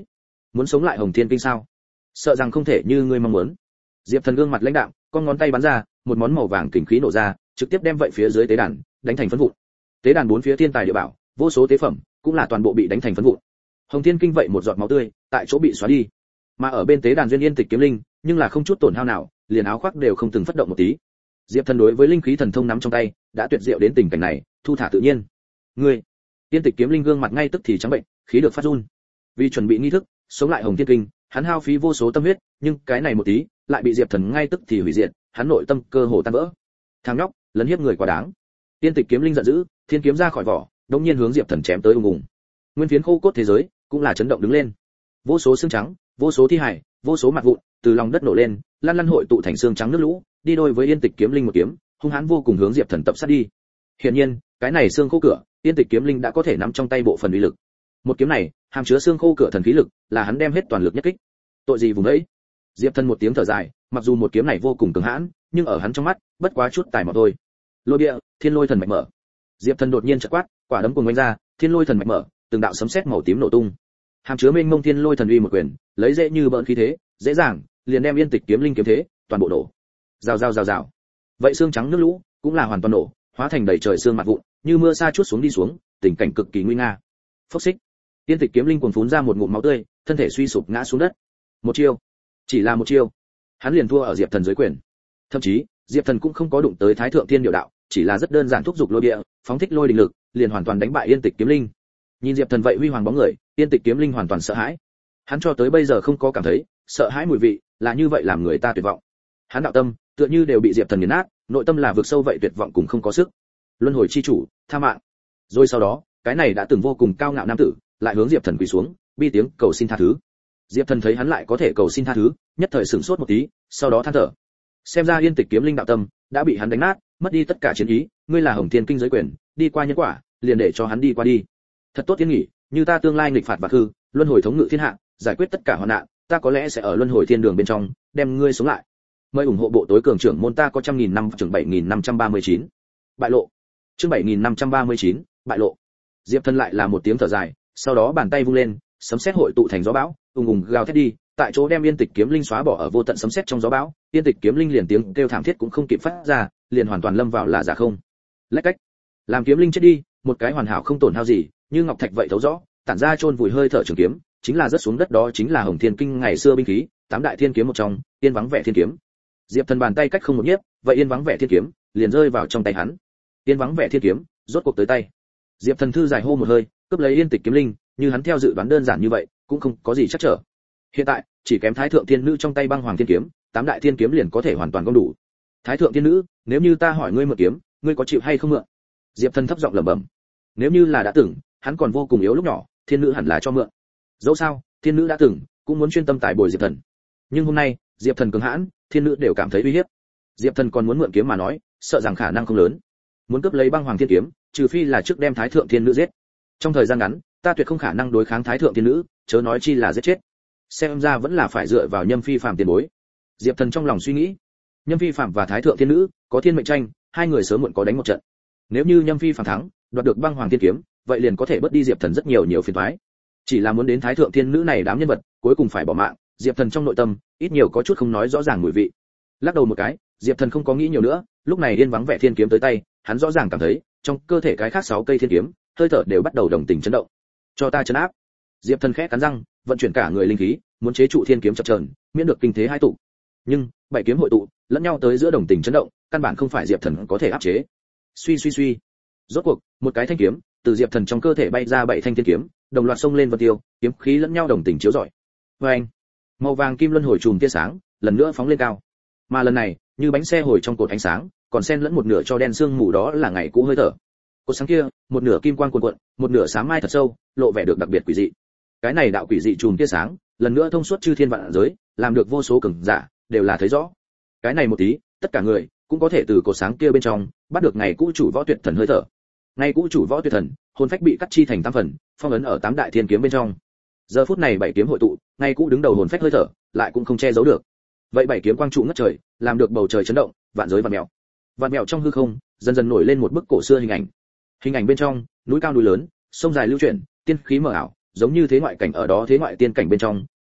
S1: muốn sống lại Hồng Thiên Kinh sao? Sợ rằng không thể như ngươi mong muốn. Diệp Thần gương mặt lãnh đạm, con ngón tay bắn ra, một món màu vàng kình khí nổ ra, trực tiếp đem vậy phía dưới tế đàn đánh thành phấn vụn. Tế đàn bốn phía thiên tài địa bảo, vô số tế phẩm, cũng là toàn bộ bị đánh thành phấn vụn. Hồng Thiên Kinh vậy một giọt máu tươi, tại chỗ bị xóa đi. Mà ở bên tế đàn duyên yên tịch kiếm linh, nhưng là không chút tổn hao nào, liền áo khoác đều không từng phất động một tí. Diệp Thần đối với linh khí thần thông nắm trong tay, đã tuyệt diệu đến tình cảnh này, thu thả tự nhiên. Ngươi, Yên Tịch kiếm linh gương mặt ngay tức thì trắng bệnh, khí được phát run. Vì chuẩn bị nghi thức, sống lại Hồng Thiên Kinh, hắn hao phí vô số tâm huyết, nhưng cái này một tí, lại bị Diệp Thần ngay tức thì hủy diệt, hắn nội tâm cơ hồ tan vỡ. Thằng nhóc, lấn hiếp người quá đáng. Yên Tịch kiếm linh giận dữ, thiên kiếm ra khỏi vỏ, đột nhiên hướng Diệp Thần chém tới ùng ùng. Nguyên phiến khô cốt thế giới cũng là chấn động đứng lên. Vô số xương trắng, vô số thi hải, vô số mặt vụn từ lòng đất nổ lên, lăn lăn hội tụ thành xương trắng nước lũ, đi đôi với Yên Tịch kiếm linh một kiếm, hung hãn vô cùng hướng Diệp Thần tập sát đi. Hiển nhiên, cái này xương khô cửa, Yên Tịch kiếm linh đã có thể nắm trong tay bộ phần uy lực. Một kiếm này, hàm chứa xương khô cửa thần khí lực, là hắn đem hết toàn lực nhất kích. Tội gì vùng ấy? Diệp Thần một tiếng thở dài, mặc dù một kiếm này vô cùng cường hãn, nhưng ở hắn trong mắt, bất quá chút tài mọn thôi. Lôi địa, Thiên Lôi thần mạch mở. Diệp Thần đột nhiên chợt quát, quả đấm cuồng vung ra, Thiên Lôi thần mạch mở, từng đạo sấm sét màu tím nổ tung. Hàm chứa mênh mông Thiên Lôi thần uy một quyền, lấy dễ như bỡn khí thế, dễ dàng liền đem Yên Tịch kiếm linh kiếm thế toàn bộ nổ. Rào rào rào rào. Vậy xương trắng nước lũ cũng là hoàn toàn nổ, hóa thành đầy trời xương mặt vụn, như mưa sa chuốt xuống đi xuống, tình cảnh cực kỳ nguy nga. Phốc xích. Yên Tịch kiếm linh cuồn phún ra một ngụm máu tươi, thân thể suy sụp ngã xuống đất. Một chiêu, chỉ là một chiêu, hắn liền thua ở Diệp Thần dưới quyền. Thậm chí, Diệp Thần cũng không có đụng tới Thái Thượng Thiên Điệu đạo, chỉ là rất đơn giản thúc giục lôi địa, phóng thích lôi đình lực, liền hoàn toàn đánh bại Yên Tịch kiếm linh. Nhìn Diệp Thần vậy huy hoàng bóng người, Yên Tịch kiếm linh hoàn toàn sợ hãi. Hắn cho tới bây giờ không có cảm thấy sợ hãi mùi vị là như vậy làm người ta tuyệt vọng. Hắn đạo tâm tựa như đều bị Diệp Thần nghiền nát, nội tâm là vực sâu vậy tuyệt vọng cùng không có sức. Luân hồi chi chủ, tha mạng. Rồi sau đó, cái này đã từng vô cùng cao ngạo nam tử, lại hướng Diệp Thần quỳ xuống, bi tiếng cầu xin tha thứ. Diệp Thần thấy hắn lại có thể cầu xin tha thứ, nhất thời sửng sốt một tí, sau đó than thở. Xem ra Yên Tịch kiếm linh đạo tâm đã bị hắn đánh nát, mất đi tất cả chiến ý, ngươi là Hồng Thiên Kinh giới quyền, đi qua nhân quả, liền để cho hắn đi qua đi. Thật tốt tiến nghỉ, như ta tương lai nghịch phạt và hư, luân hồi thống ngự thiên hạ, giải quyết tất cả hoạn nạn, ta có lẽ sẽ ở luân hồi thiên đường bên trong, đem ngươi sống lại. Mời ủng hộ bộ tối cường trưởng môn ta có 100.000 năm chương 7539. Bại lộ. Chương 7539, bại lộ. Diệp Thần lại là một tiếng thở dài, sau đó bàn tay vung lên, sấm sét hội tụ thành gió bão, ùng ùng gào thét đi, tại chỗ đem Yên Tịch kiếm linh xóa bỏ ở vô tận sấm sét trong gió bão, Yên Tịch kiếm linh liền tiếng kêu thảm thiết cũng không kịp phát ra, liền hoàn toàn lâm vào là giả không. Lách cách. Làm kiếm linh chết đi, một cái hoàn hảo không tổn hao gì, như ngọc thạch vậy thấu rõ, tản ra chôn vùi hơi thở trường kiếm, chính là rớt xuống đất đó chính là Hồng Thiên Kinh ngày xưa binh khí, tám đại thiên kiếm một trong, Yên Vắng Vẻ Thiên kiếm. Diệp Thần bàn tay cách không một nhiếp, vậy Yên Vắng Vẻ Thiên kiếm liền rơi vào trong tay hắn. Yên Vắng Vẻ Thiên kiếm rốt cuộc tới tay. Diệp Thần thư dài hô một hơi, cướp lấy Yên Tịch kiếm linh, như hắn theo dự đoán đơn giản như vậy, cũng không có gì chắc trở. Hiện tại, chỉ kém Thái Thượng Thiên Nữ trong tay Băng Hoàng Thiên kiếm, tám đại thiên kiếm liền có thể hoàn toàn gom đủ. Thái Thượng Thiên Nữ, nếu như ta hỏi ngươi mượn kiếm, ngươi có chịu hay không mượn? Diệp Thần thấp giọng lẩm bẩm. Nếu như là đã từng, hắn còn vô cùng yếu lúc nhỏ, Thiên Nữ hẳn là cho mượn. Dẫu sao, Thiên Nữ đã từng cũng muốn chuyên tâm tài bồi Diệp Thần. Nhưng hôm nay, Diệp Thần cường hãn, Thiên Nữ đều cảm thấy uy hiếp. Diệp Thần còn muốn mượn kiếm mà nói, sợ rằng khả năng không lớn. Muốn cướp lấy Băng Hoàng Thiên kiếm, trừ phi là trước đem Thái Thượng Thiên Nữ giết. Trong thời gian ngắn, ta tuyệt không khả năng đối kháng Thái Thượng Thiên Nữ, chớ nói chi là giết chết. Xem ra vẫn là phải dựa vào Nhâm Phi Phàm tiền bối. Diệp Thần trong lòng suy nghĩ. Nhâm Phi Phàm và Thái Thượng Thiên Nữ có thiên mệnh tranh, hai người sớm muộn có đánh một trận. Nếu như Nhâm Phi Phàm thắng, đoạt được Băng Hoàng Thiên kiếm, vậy liền có thể bớt đi Diệp Thần rất nhiều phiền toái. Chỉ là muốn đến Thái Thượng Thiên Nữ này đám nhân vật, cuối cùng phải bỏ mạng, Diệp Thần trong nội tâm ít nhiều có chút không nói rõ ràng mùi vị. Lắc đầu một cái, Diệp Thần không có nghĩ nhiều nữa, lúc này Yên Vắng Vẻ Thiên kiếm tới tay, hắn rõ ràng cảm thấy, trong cơ thể cái khác 6 cây thiên kiếm, hơi thở đều bắt đầu đồng tình chấn động. Cho ta trấn áp. Diệp Thần khẽ cắn răng, vận chuyển cả người linh khí, muốn chế trụ thiên kiếm chập chờn, miễn được kinh thế hai tụ. Nhưng, bảy kiếm hội tụ, lẫn nhau tới giữa đồng tình chấn động, căn bản không phải Diệp Thần có thể áp chế. Suy suy suy. Rốt cuộc, một cái thanh kiếm, từ Diệp Thần trong cơ thể bay ra 7 thanh thiên kiếm, đồng loạt xông lên vân tiêu, kiếm khí lẫn nhau đồng tình chiếu rọi. Oeng! Màu vàng kim luân hồi chùm tia sáng, lần nữa phóng lên cao. Mà lần này, như bánh xe hồi trong cột ánh sáng, còn xen lẫn một nửa cho đen sương mù đó là ngày cũ hơi thở. Cột sáng kia, một nửa kim quang cuồn cuộn, một nửa sáng mai thật sâu, lộ vẻ được đặc biệt quỷ dị. Cái này đạo quỷ dị chùm tia sáng, lần nữa thông suốt chư thiên vạn giới, làm được vô số cường giả đều là thấy rõ. Cái này một tí, tất cả người cũng có thể từ cột sáng kia bên trong bắt được ngày cũ chủ võ tuyệt thần hơi thở. Ngày cũ chủ võ tuyệt thần, hồn phách bị cắt chi thành 8 phần, phong ấn ở 8 đại thiên kiếm bên trong. Giờ phút này 7 kiếm hội tụ, ngày cũ đứng đầu hồn phách hơi thở, lại cũng không che giấu được. Vậy 7 kiếm quang trụ ngất trời, làm được bầu trời chấn động, vạn giới vạn mèo. Vạn mèo trong hư không, dần dần nổi lên một bức cổ xưa hình ảnh. Hình ảnh bên trong, núi cao núi lớn, sông dài lưu chuyển, tiên khí mờ ảo, giống như thế ngoại cảnh ở đó thế ngoại tiên cảnh bên trong,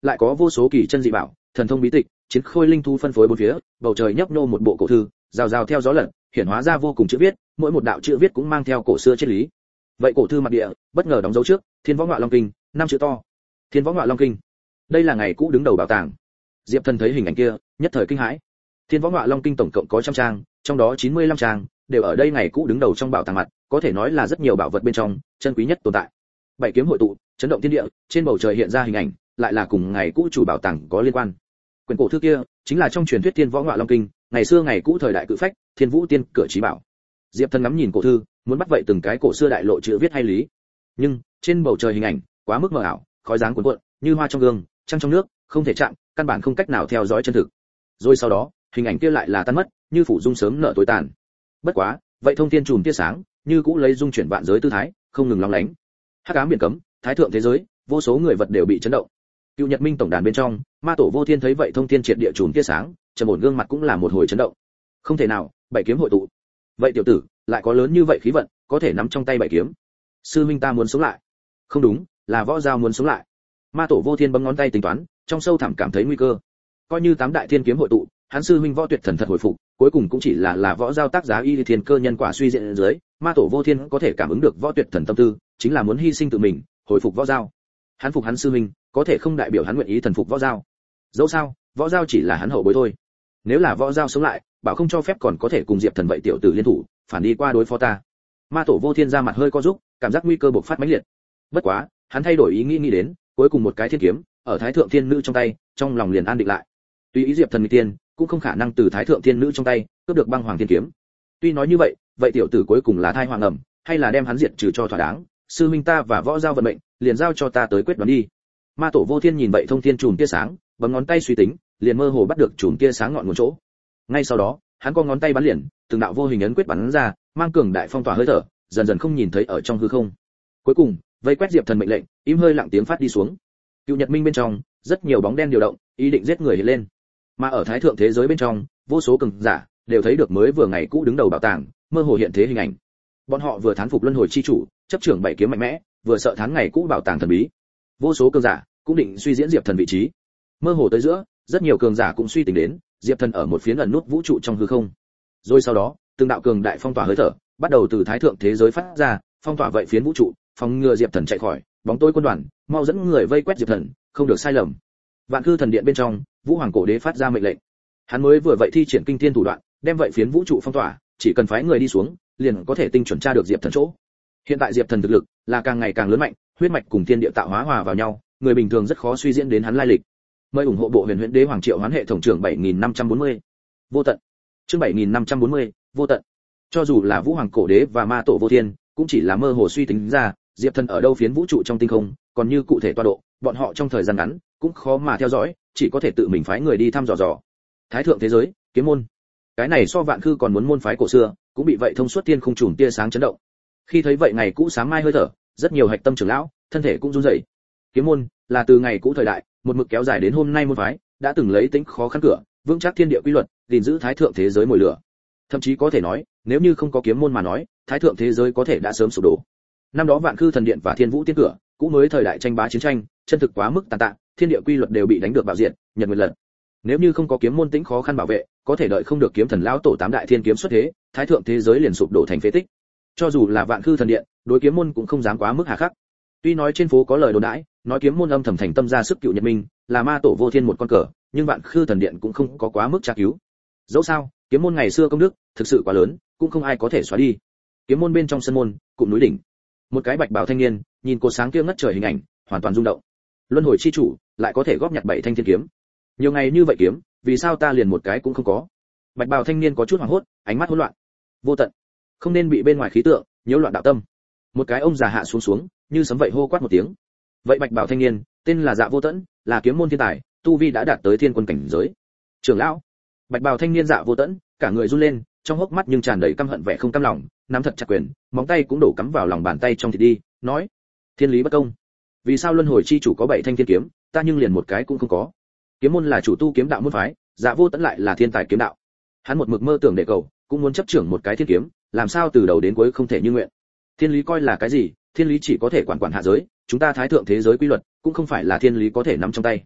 S1: lại có vô số kỳ chân dị bảo, thần thông bí tịch, chiến khôi linh thú phân phối bốn phía, bầu trời nhấp nhô một bộ cổ thư, rào rào theo gió lật, hiển hóa ra vô cùng chữ viết, mỗi một đạo chữ viết cũng mang theo cổ xưa triết lý. Vậy cổ thư mặt địa, bất ngờ đóng dấu trước, Thiên Võ Ngọa Long Kinh, năm chữ to. Thiên Võ Ngọa Long Kinh. Đây là ngày cũ đứng đầu bảo tàng. Diệp Thần thấy hình ảnh kia, nhất thời kinh hãi. Thiên Võ Ngọa Long Kinh tổng cộng có trăm trang, trong đó 95 trang đều ở đây ngày cũ đứng đầu trong bảo tàng mặt, có thể nói là rất nhiều bảo vật bên trong chân quý nhất tồn tại. Bảy kiếm hội tụ, chấn động thiên địa, trên bầu trời hiện ra hình ảnh, lại là cùng ngày cũ chủ bảo tàng có liên quan. Quyển cổ thư kia chính là trong truyền thuyết Thiên Võ Ngọa Long Kinh, ngày xưa ngày cũ thời đại cự phách, Thiên Vũ Tiên cửa chí bảo. Diệp Thần ngắm nhìn cổ thư, muốn bắt vậy từng cái cổ xưa đại lộ chữ viết hay lý. Nhưng trên bầu trời hình ảnh quá mức mờ ảo, khói dáng cuồn cuộn, như hoa trong gương, trăng trong nước, không thể chạm, căn bản không cách nào theo dõi chân thực. Rồi sau đó, hình ảnh kia lại là tan mất, như phủ dung sớm nợ tối tàn. Bất quá, vậy thông thiên chùm tia sáng, như cũ lấy dung chuyển vạn giới tư thái, không ngừng lóng lánh. Hắc ám biển cấm, thái thượng thế giới, vô số người vật đều bị chấn động. Cựu Nhật Minh tổng đàn bên trong, Ma Tổ Vô Thiên thấy vậy thông thiên triệt địa chùm tia sáng, trầm ổn gương mặt cũng là một hồi chấn động. Không thể nào, bảy kiếm hội tụ. Vậy tiểu tử, lại có lớn như vậy khí vận, có thể nắm trong tay bảy kiếm. Sư huynh ta muốn sống lại. Không đúng, là võ giao muốn sống lại. Ma Tổ Vô Thiên bấm ngón tay tính toán, trong sâu thẳm cảm thấy nguy cơ. Coi như tám đại thiên kiếm hội tụ, hắn sư huynh Võ Tuyệt Thần thật hồi phục, cuối cùng cũng chỉ là võ giao tác giá y thiên cơ nhân quả suy diễn dưới, Ma Tổ Vô Thiên có thể cảm ứng được Võ Tuyệt Thần tâm tư, chính là muốn hy sinh tự mình, hồi phục võ giao. Hắn phục hắn sư huynh, có thể không đại biểu hắn nguyện ý thần phục võ giao. Dẫu sao, võ giao chỉ là hắn hậu bối thôi. Nếu là võ giao sống lại, bảo không cho phép còn có thể cùng Diệp Thần vậy tiểu tử liên thủ, phản đi qua đối phó ta. Ma Tổ Vô Thiên ra mặt hơi co rúm, cảm giác nguy cơ bộc phát mãnh liệt. Bất quá, hắn thay đổi ý nghĩ đến, cuối cùng một cái thiên kiếm ở Thái Thượng Thiên Nữ trong tay, trong lòng liền an định lại. Tuy ý Diệp Thần nguy tiên, cũng không khả năng từ Thái Thượng Thiên Nữ trong tay cướp được Băng Hoàng Thiên kiếm. Tuy nói như vậy, vậy tiểu tử cuối cùng là thai hoàng ẩm, hay là đem hắn diệt trừ cho thỏa đáng, sư minh ta và võ giao vận mệnh, liền giao cho ta tới quyết đoán đi. Ma Tổ Vô Thiên nhìn vậy thông thiên chùm tia sáng, bấm ngón tay suy tính, liền mơ hồ bắt được chùm tia sáng ngọn nguồn chỗ. Ngay sau đó, hắn có ngón tay bắn liền, từng đạo vô hình ấn quyết bắn ra, mang cường đại phong tỏa hơi thở, dần dần không nhìn thấy ở trong hư không. Cuối cùng, vây quét Diệp Thần mệnh lệnh, im hơi lặng tiếng phát đi xuống. Cựu Nhật Minh bên trong, rất nhiều bóng đen điều động, ý định giết người hiện lên. Mà ở thái thượng thế giới bên trong, vô số cường giả đều thấy được mới vừa ngày cũ đứng đầu bảo tàng, mơ hồ hiện thế hình ảnh. Bọn họ vừa thán phục luân hồi chi chủ, chấp trưởng bảy kiếm mạnh mẽ, vừa sợ thán ngày cũ bảo tàng thần bí. Vô số cường giả cũng định suy diễn Diệp Thần vị trí. Mơ hồ tới giữa, rất nhiều cường giả cũng suy tính đến, Diệp Thần ở một phiến ẩn nút vũ trụ trong hư không. Rồi sau đó, từng đạo cường đại phong tỏa hơi thở, bắt đầu từ thái thượng thế giới phát ra, phong tỏa vậy phiến vũ trụ, phòng ngừa Diệp Thần chạy khỏi. Bóng tối quân đoàn, mau dẫn người vây quét Diệp Thần, không được sai lầm. Vạn Cư thần điện bên trong, Vũ Hoàng cổ đế phát ra mệnh lệnh. Hắn mới vừa vậy thi triển kinh thiên thủ đoạn, đem vậy phiến vũ trụ phong tỏa, chỉ cần phái người đi xuống, liền có thể tinh chuẩn tra được Diệp Thần chỗ. Hiện tại Diệp Thần thực lực là càng ngày càng lớn mạnh, huyết mạch cùng thiên địa tạo hóa hòa vào nhau, người bình thường rất khó suy diễn đến hắn lai lịch. Mời ủng hộ bộ Huyền Huyễn Đế Hoàng Triệu Hoán hệ thống trưởng 7540. Vô tận. Chương 7540, vô tận. Cho dù là Vũ Hoàng cổ đế và Ma Tổ Vô Thiên, cũng chỉ là mơ hồ suy tính ra, Diệp Thần ở đâu phiến vũ trụ trong tinh không, còn như cụ thể tọa độ, bọn họ trong thời gian ngắn cũng khó mà theo dõi, chỉ có thể tự mình phái người đi thăm dò. Thái thượng thế giới, kiếm môn. Cái này so Vạn Khư còn muốn môn phái cổ xưa, cũng bị vậy thông suốt tiên không trùm tia sáng chấn động. Khi thấy vậy ngày cũ sáng mai hơi thở, rất nhiều hạch tâm trưởng lão, thân thể cũng run rẩy. Kiếm môn là từ ngày cũ thời đại, một mực kéo dài đến hôm nay môn phái, đã từng lấy tính khó khăn cửa, vững chắc thiên địa quy luật, gìn giữ thái thượng thế giới mồi lửa. Thậm chí có thể nói, nếu như không có kiếm môn mà nói, thái thượng thế giới có thể đã sớm sụp đổ. Năm đó Vạn Khư thần điện và Thiên Vũ tiên cửa, cũng mới thời đại tranh bá chiến tranh, chân thực quá mức tàn tạ, thiên địa quy luật đều bị đánh được bạo diệt, nhật nguyệt lật. Nếu như không có kiếm môn tính khó khăn bảo vệ, có thể đợi không được kiếm thần lão tổ tám đại thiên kiếm xuất thế, thái thượng thế giới liền sụp đổ thành phế tích. Cho dù là Vạn Khư thần điện, đối kiếm môn cũng không dám quá mức hà khắc. Tuy nói trên phố có lời đồn đãi, nói kiếm môn âm thầm thành tâm ra sức Cựu Nhật Minh, là Ma Tổ Vô Thiên một con cờ, nhưng Vạn Khư thần điện cũng không có quá mức tra cứu. Dẫu sao, kiếm môn ngày xưa công đức thực sự quá lớn, cũng không ai có thể xóa đi. Kiếm môn bên trong sân môn, cụm núi đỉnh, một cái bạch bào thanh niên nhìn cột sáng kia ngất trời hình ảnh, hoàn toàn rung động. Luân hồi chi chủ lại có thể góp nhặt bảy thanh thiên kiếm. Nhiều ngày như vậy kiếm, vì sao ta liền một cái cũng không có? Bạch bào thanh niên có chút hoảng hốt, ánh mắt hỗn loạn. Vô tận, không nên bị bên ngoài khí tượng nhiễu loạn đạo tâm. Một cái ông già hạ xuống, như sấm vậy hô quát một tiếng. Vậy bạch bào thanh niên, tên là Dạ Vô Tẫn, là kiếm môn thiên tài, tu vi đã đạt tới thiên quân cảnh giới. Trưởng lão. Bạch bào thanh niên Dạ Vô Tẫn, cả người run lên, trong hốc mắt nhưng tràn đầy căm hận vẻ không cam lòng, nắm thật chặt quyền, móng tay cũng đổ cắm vào lòng bàn tay trong thịt đi, nói: Thiên lý bất công. Vì sao luân hồi chi chủ có bảy thanh thiên kiếm, ta nhưng liền một cái cũng không có? Kiếm môn là chủ tu kiếm đạo môn phái, Dạ Vô Tẫn lại là thiên tài kiếm đạo. Hắn một mực mơ tưởng để cầu, cũng muốn chấp trưởng một cái thiên kiếm, làm sao từ đầu đến cuối không thể như nguyện. Thiên lý coi là cái gì? Thiên lý chỉ có thể quản hạ giới, chúng ta thái thượng thế giới quy luật, cũng không phải là thiên lý có thể nắm trong tay.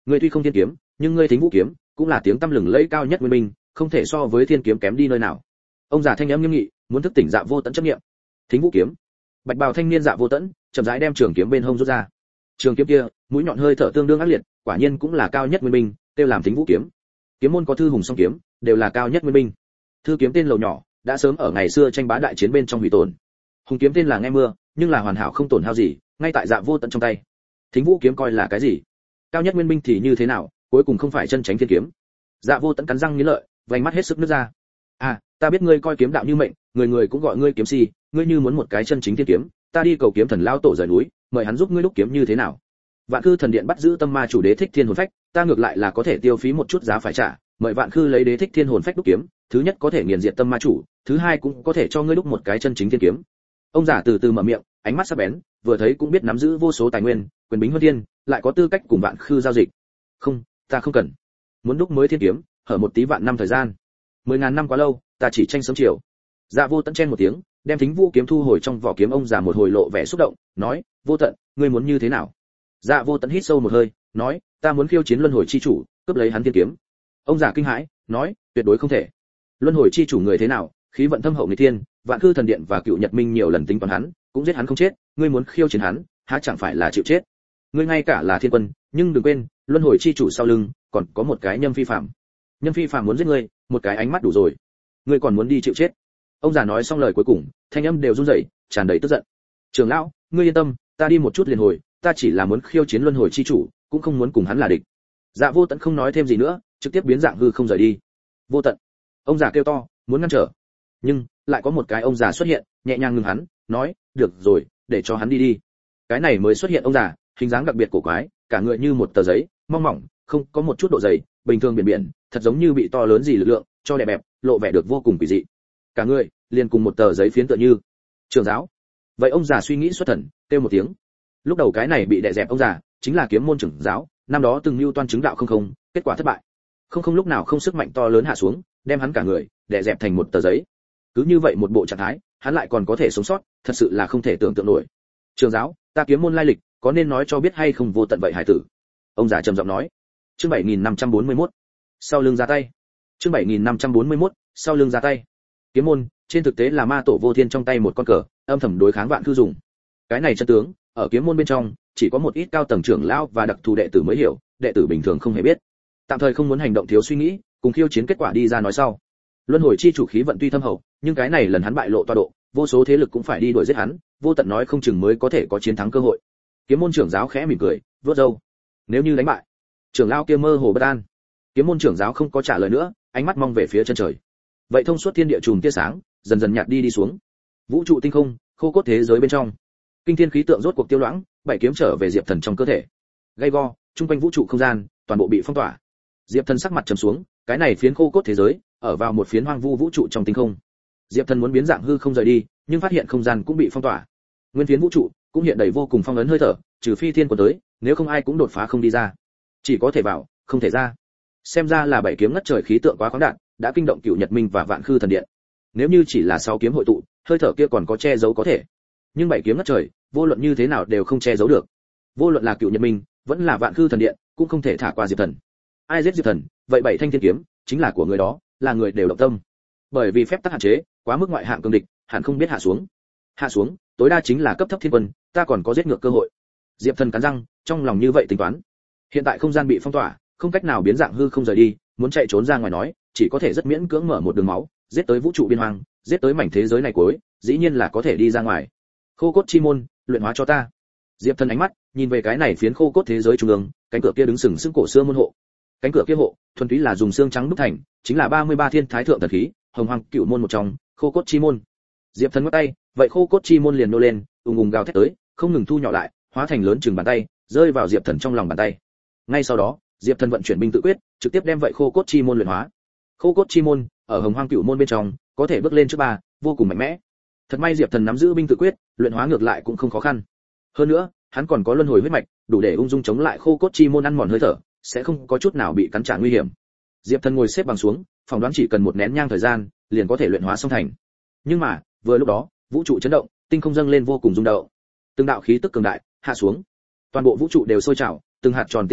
S1: Ngươi tuy không thiên kiếm, nhưng ngươi Thính Vũ kiếm cũng là tiếng tăm lừng lẫy cao nhất nguyên minh, không thể so với thiên kiếm kém đi nơi nào. Ông già thanh âm nghiêm nghị, muốn thức tỉnh Dạ Vô Tẫn chấp niệm. Thính Vũ kiếm. Bạch bào thanh niên Dạ Vô Tẫn chậm rãi đem trường kiếm bên hông rút ra. Trường kiếm kia, mũi nhọn hơi thở tương đương ác liệt, quả nhiên cũng là cao nhất nguyên minh, tiêu làm Thính Vũ kiếm. Kiếm môn có thư hùng song kiếm, đều là cao nhất nguyên minh. Thư kiếm tên lầu nhỏ, đã sớm ở ngày xưa tranh bá đại chiến bên trong hủy tổn. Hùng kiếm tên là nghe mưa, nhưng là hoàn hảo không tổn hao gì, ngay tại Dạ Vô Tận trong tay. Thính Vũ kiếm coi là cái gì? Cao nhất nguyên minh thì như thế nào, cuối cùng không phải chân tránh thiên kiếm. Dạ Vô Tận cắn răng nghiến lợi, vành mắt hết sức nứt ra. À, ta biết ngươi coi kiếm đạo như mệnh, người người cũng gọi ngươi kiếm si, ngươi như muốn một cái chân chính thiên kiếm, ta đi cầu kiếm thần lao tổ rời núi, mời hắn giúp ngươi đúc kiếm như thế nào? Vạn Khư thần điện bắt giữ tâm ma chủ Đế Thích Thiên hồn phách, ta ngược lại là có thể tiêu phí một chút giá phải trả, mời Vạn Khư lấy Đế Thích Thiên hồn phách đúc kiếm, thứ nhất có thể nghiền diệt tâm ma chủ, thứ hai cũng có thể cho ngươi đúc một cái chân chính thiên kiếm. Ông già từ từ mở miệng, ánh mắt sắc bén, vừa thấy cũng biết nắm giữ vô số tài nguyên, quyền bính huân thiên, lại có tư cách cùng Vạn Khư giao dịch. Không, ta không cần. Muốn đúc mới thiên kiếm, hở một tí vạn năm thời gian. 10.000 năm quá lâu, ta chỉ tranh sớm chiều. Dạ Vô Tận chen một tiếng, đem Thính Vũ kiếm thu hồi trong vỏ kiếm. Ông già một hồi lộ vẻ xúc động, nói: "Vô Tận, ngươi muốn như thế nào?" Dạ Vô Tận hít sâu một hơi, nói: "Ta muốn khiêu chiến luân hồi chi chủ, cướp lấy hắn thiên kiếm." Ông già kinh hãi, nói: "Tuyệt đối không thể. Luân hồi chi chủ người thế nào, khí vận thâm hậu nghịch thiên, Vạn Khư thần điện và Cựu Nhật Minh nhiều lần tính toán hắn, cũng giết hắn không chết, ngươi muốn khiêu chiến hắn, há chẳng phải là chịu chết? Ngươi ngay cả là thiên quân, nhưng đừng quên, luân hồi chi chủ sau lưng còn có một cái Nhâm Phi Phàm. Nhâm Phi Phàm muốn giết ngươi, một cái ánh mắt đủ rồi. Ngươi còn muốn đi chịu chết?" Ông già nói xong lời cuối cùng, thanh âm đều run rẩy, tràn đầy tức giận. "Trưởng lão, ngươi yên tâm, ta đi một chút liền hồi, ta chỉ là muốn khiêu chiến luân hồi chi chủ, cũng không muốn cùng hắn là địch." Dạ Vô Tận không nói thêm gì nữa, trực tiếp biến dạng hư không rời đi. "Vô Tận!" Ông già kêu to, muốn ngăn trở, nhưng lại có một cái ông già xuất hiện, nhẹ nhàng ngừng hắn, nói: "Được rồi, để cho hắn đi đi." Cái này mới xuất hiện ông già, hình dáng đặc biệt cổ quái, cả người như một tờ giấy, mong mỏng, không có một chút độ dày, bình thường biển biển, thật giống như bị to lớn gì lực lượng cho đè bẹp, lộ vẻ được vô cùng kỳ dị. Cả người liền cùng một tờ giấy phiến tựa như. "Trưởng giáo." Vậy ông già suy nghĩ xuất thần, kêu một tiếng. Lúc đầu cái này bị đè dẹp ông già, chính là kiếm môn trưởng giáo, năm đó từng mưu toan chứng đạo không, kết quả thất bại. Không lúc nào không sức mạnh to lớn hạ xuống, đem hắn cả người đè dẹp thành một tờ giấy. Cứ như vậy một bộ trạng thái, hắn lại còn có thể sống sót, thật sự là không thể tưởng tượng nổi. "Trưởng giáo, ta kiếm môn lai lịch, có nên nói cho biết hay không Vô Tận vậy hải tử?" Ông già trầm giọng nói. Chương 7541. Sau lưng ra tay. Chương 7541. Sau lưng ra tay. Kiếm môn, trên thực tế là ma tổ Vô Thiên trong tay một con cờ, âm thầm đối kháng Vạn Khư dùng. Cái này chân tướng, ở kiếm môn bên trong, chỉ có một ít cao tầng trưởng lão và đặc thù đệ tử mới hiểu, đệ tử bình thường không hề biết. Tạm thời không muốn hành động thiếu suy nghĩ, cùng khiêu chiến kết quả đi ra nói sau. Luân hồi chi chủ khí vận tuy thâm hậu, nhưng cái này lần hắn bại lộ tọa độ, vô số thế lực cũng phải đi đuổi giết hắn, Vô Tận nói không chừng mới có thể có chiến thắng cơ hội. Kiếm môn trưởng giáo khẽ mỉm cười, vuốt râu. Nếu như đánh bại, trưởng lão kia mơ hồ bất an. Kiếm môn trưởng giáo không có trả lời nữa, ánh mắt mong về phía chân trời. Vậy thông suốt thiên địa chùm tia sáng, dần dần nhạt đi xuống. Vũ trụ tinh không, khô cốt thế giới bên trong. Kinh thiên khí tượng rốt cuộc tiêu loãng, bảy kiếm trở về Diệp Thần trong cơ thể. Gay go, trung quanh vũ trụ không gian, toàn bộ bị phong tỏa. Diệp Thần sắc mặt trầm xuống, cái này phiến khô cốt thế giới, ở vào một phiến hoang vu vũ trụ trong tinh không. Diệp Thần muốn biến dạng hư không rời đi, nhưng phát hiện không gian cũng bị phong tỏa. Nguyên phiến vũ trụ cũng hiện đầy vô cùng phong ấn hơi thở, trừ phi thiên quân tới, nếu không ai cũng đột phá không đi ra. Chỉ có thể vào, không thể ra. Xem ra là bảy kiếm ngất trời khí tượng quá khoáng đạt, đã kinh động Cựu Nhật Minh và Vạn Khư thần điện. Nếu như chỉ là 6 kiếm hội tụ, hơi thở kia còn có che giấu có thể. Nhưng bảy kiếm ngất trời, vô luận như thế nào đều không che giấu được. Vô luận là Cựu Nhật Minh, vẫn là Vạn Khư thần điện, cũng không thể thả qua Diệp Thần. Ai giết Diệp Thần, vậy bảy thanh thiên kiếm chính là của người đó, là người đều động tâm. Bởi vì phép tắc hạn chế, quá mức ngoại hạng cường địch, hẳn không biết hạ xuống. Hạ xuống, tối đa chính là cấp thấp thiên quân, ta còn có giết ngược cơ hội. Diệp Thần cắn răng, trong lòng như vậy tính toán. Hiện tại không gian bị phong tỏa, không cách nào biến dạng hư không rời đi, muốn chạy trốn ra ngoài nói, chỉ có thể rất miễn cưỡng mở một đường máu, giết tới vũ trụ biên hoang, giết tới mảnh thế giới này cuối, dĩ nhiên là có thể đi ra ngoài. Khô cốt chi môn, luyện hóa cho ta. Diệp Thần ánh mắt nhìn về cái này phiến khô cốt thế giới trung ương, cánh cửa kia đứng sừng sững cổ xưa môn hộ. Cánh cửa kia hộ, thuần túy là dùng xương trắng đúc thành, chính là 33 thiên thái thượng thần khí, hồng hoàng cựu môn một trong, khô cốt chi môn. Diệp Thần ngắt tay, vậy khô cốt chi môn liền nô lên, ùng ùng gào thét tới, không ngừng thu nhỏ lại, hóa thành lớn chừng bàn tay, rơi vào Diệp Thần trong lòng bàn tay. Ngay sau đó, Diệp Thần vận chuyển binh tự quyết, trực tiếp đem vậy khô cốt chi môn luyện hóa. Khô cốt chi môn ở hồng hoang cựu môn bên trong, có thể bước lên trước ba, vô cùng mạnh mẽ. Thật may Diệp Thần nắm giữ binh tự quyết, luyện hóa ngược lại cũng không khó khăn. Hơn nữa, hắn còn có luân hồi huyết mạch, đủ để ung dung chống lại khô cốt chi môn ăn mòn hơi thở, sẽ không có chút nào bị cắn trả nguy hiểm. Diệp Thần ngồi xếp bằng xuống, phỏng đoán chỉ cần một nén nhang thời gian, liền có thể luyện hóa xong thành. Nhưng mà, vừa lúc đó, vũ trụ chấn động, tinh không dâng lên vô cùng rung động. Từng đạo khí tức cường đại hạ xuống, toàn bộ vũ trụ đều sôi trào, từng hạt tròn tinh cầu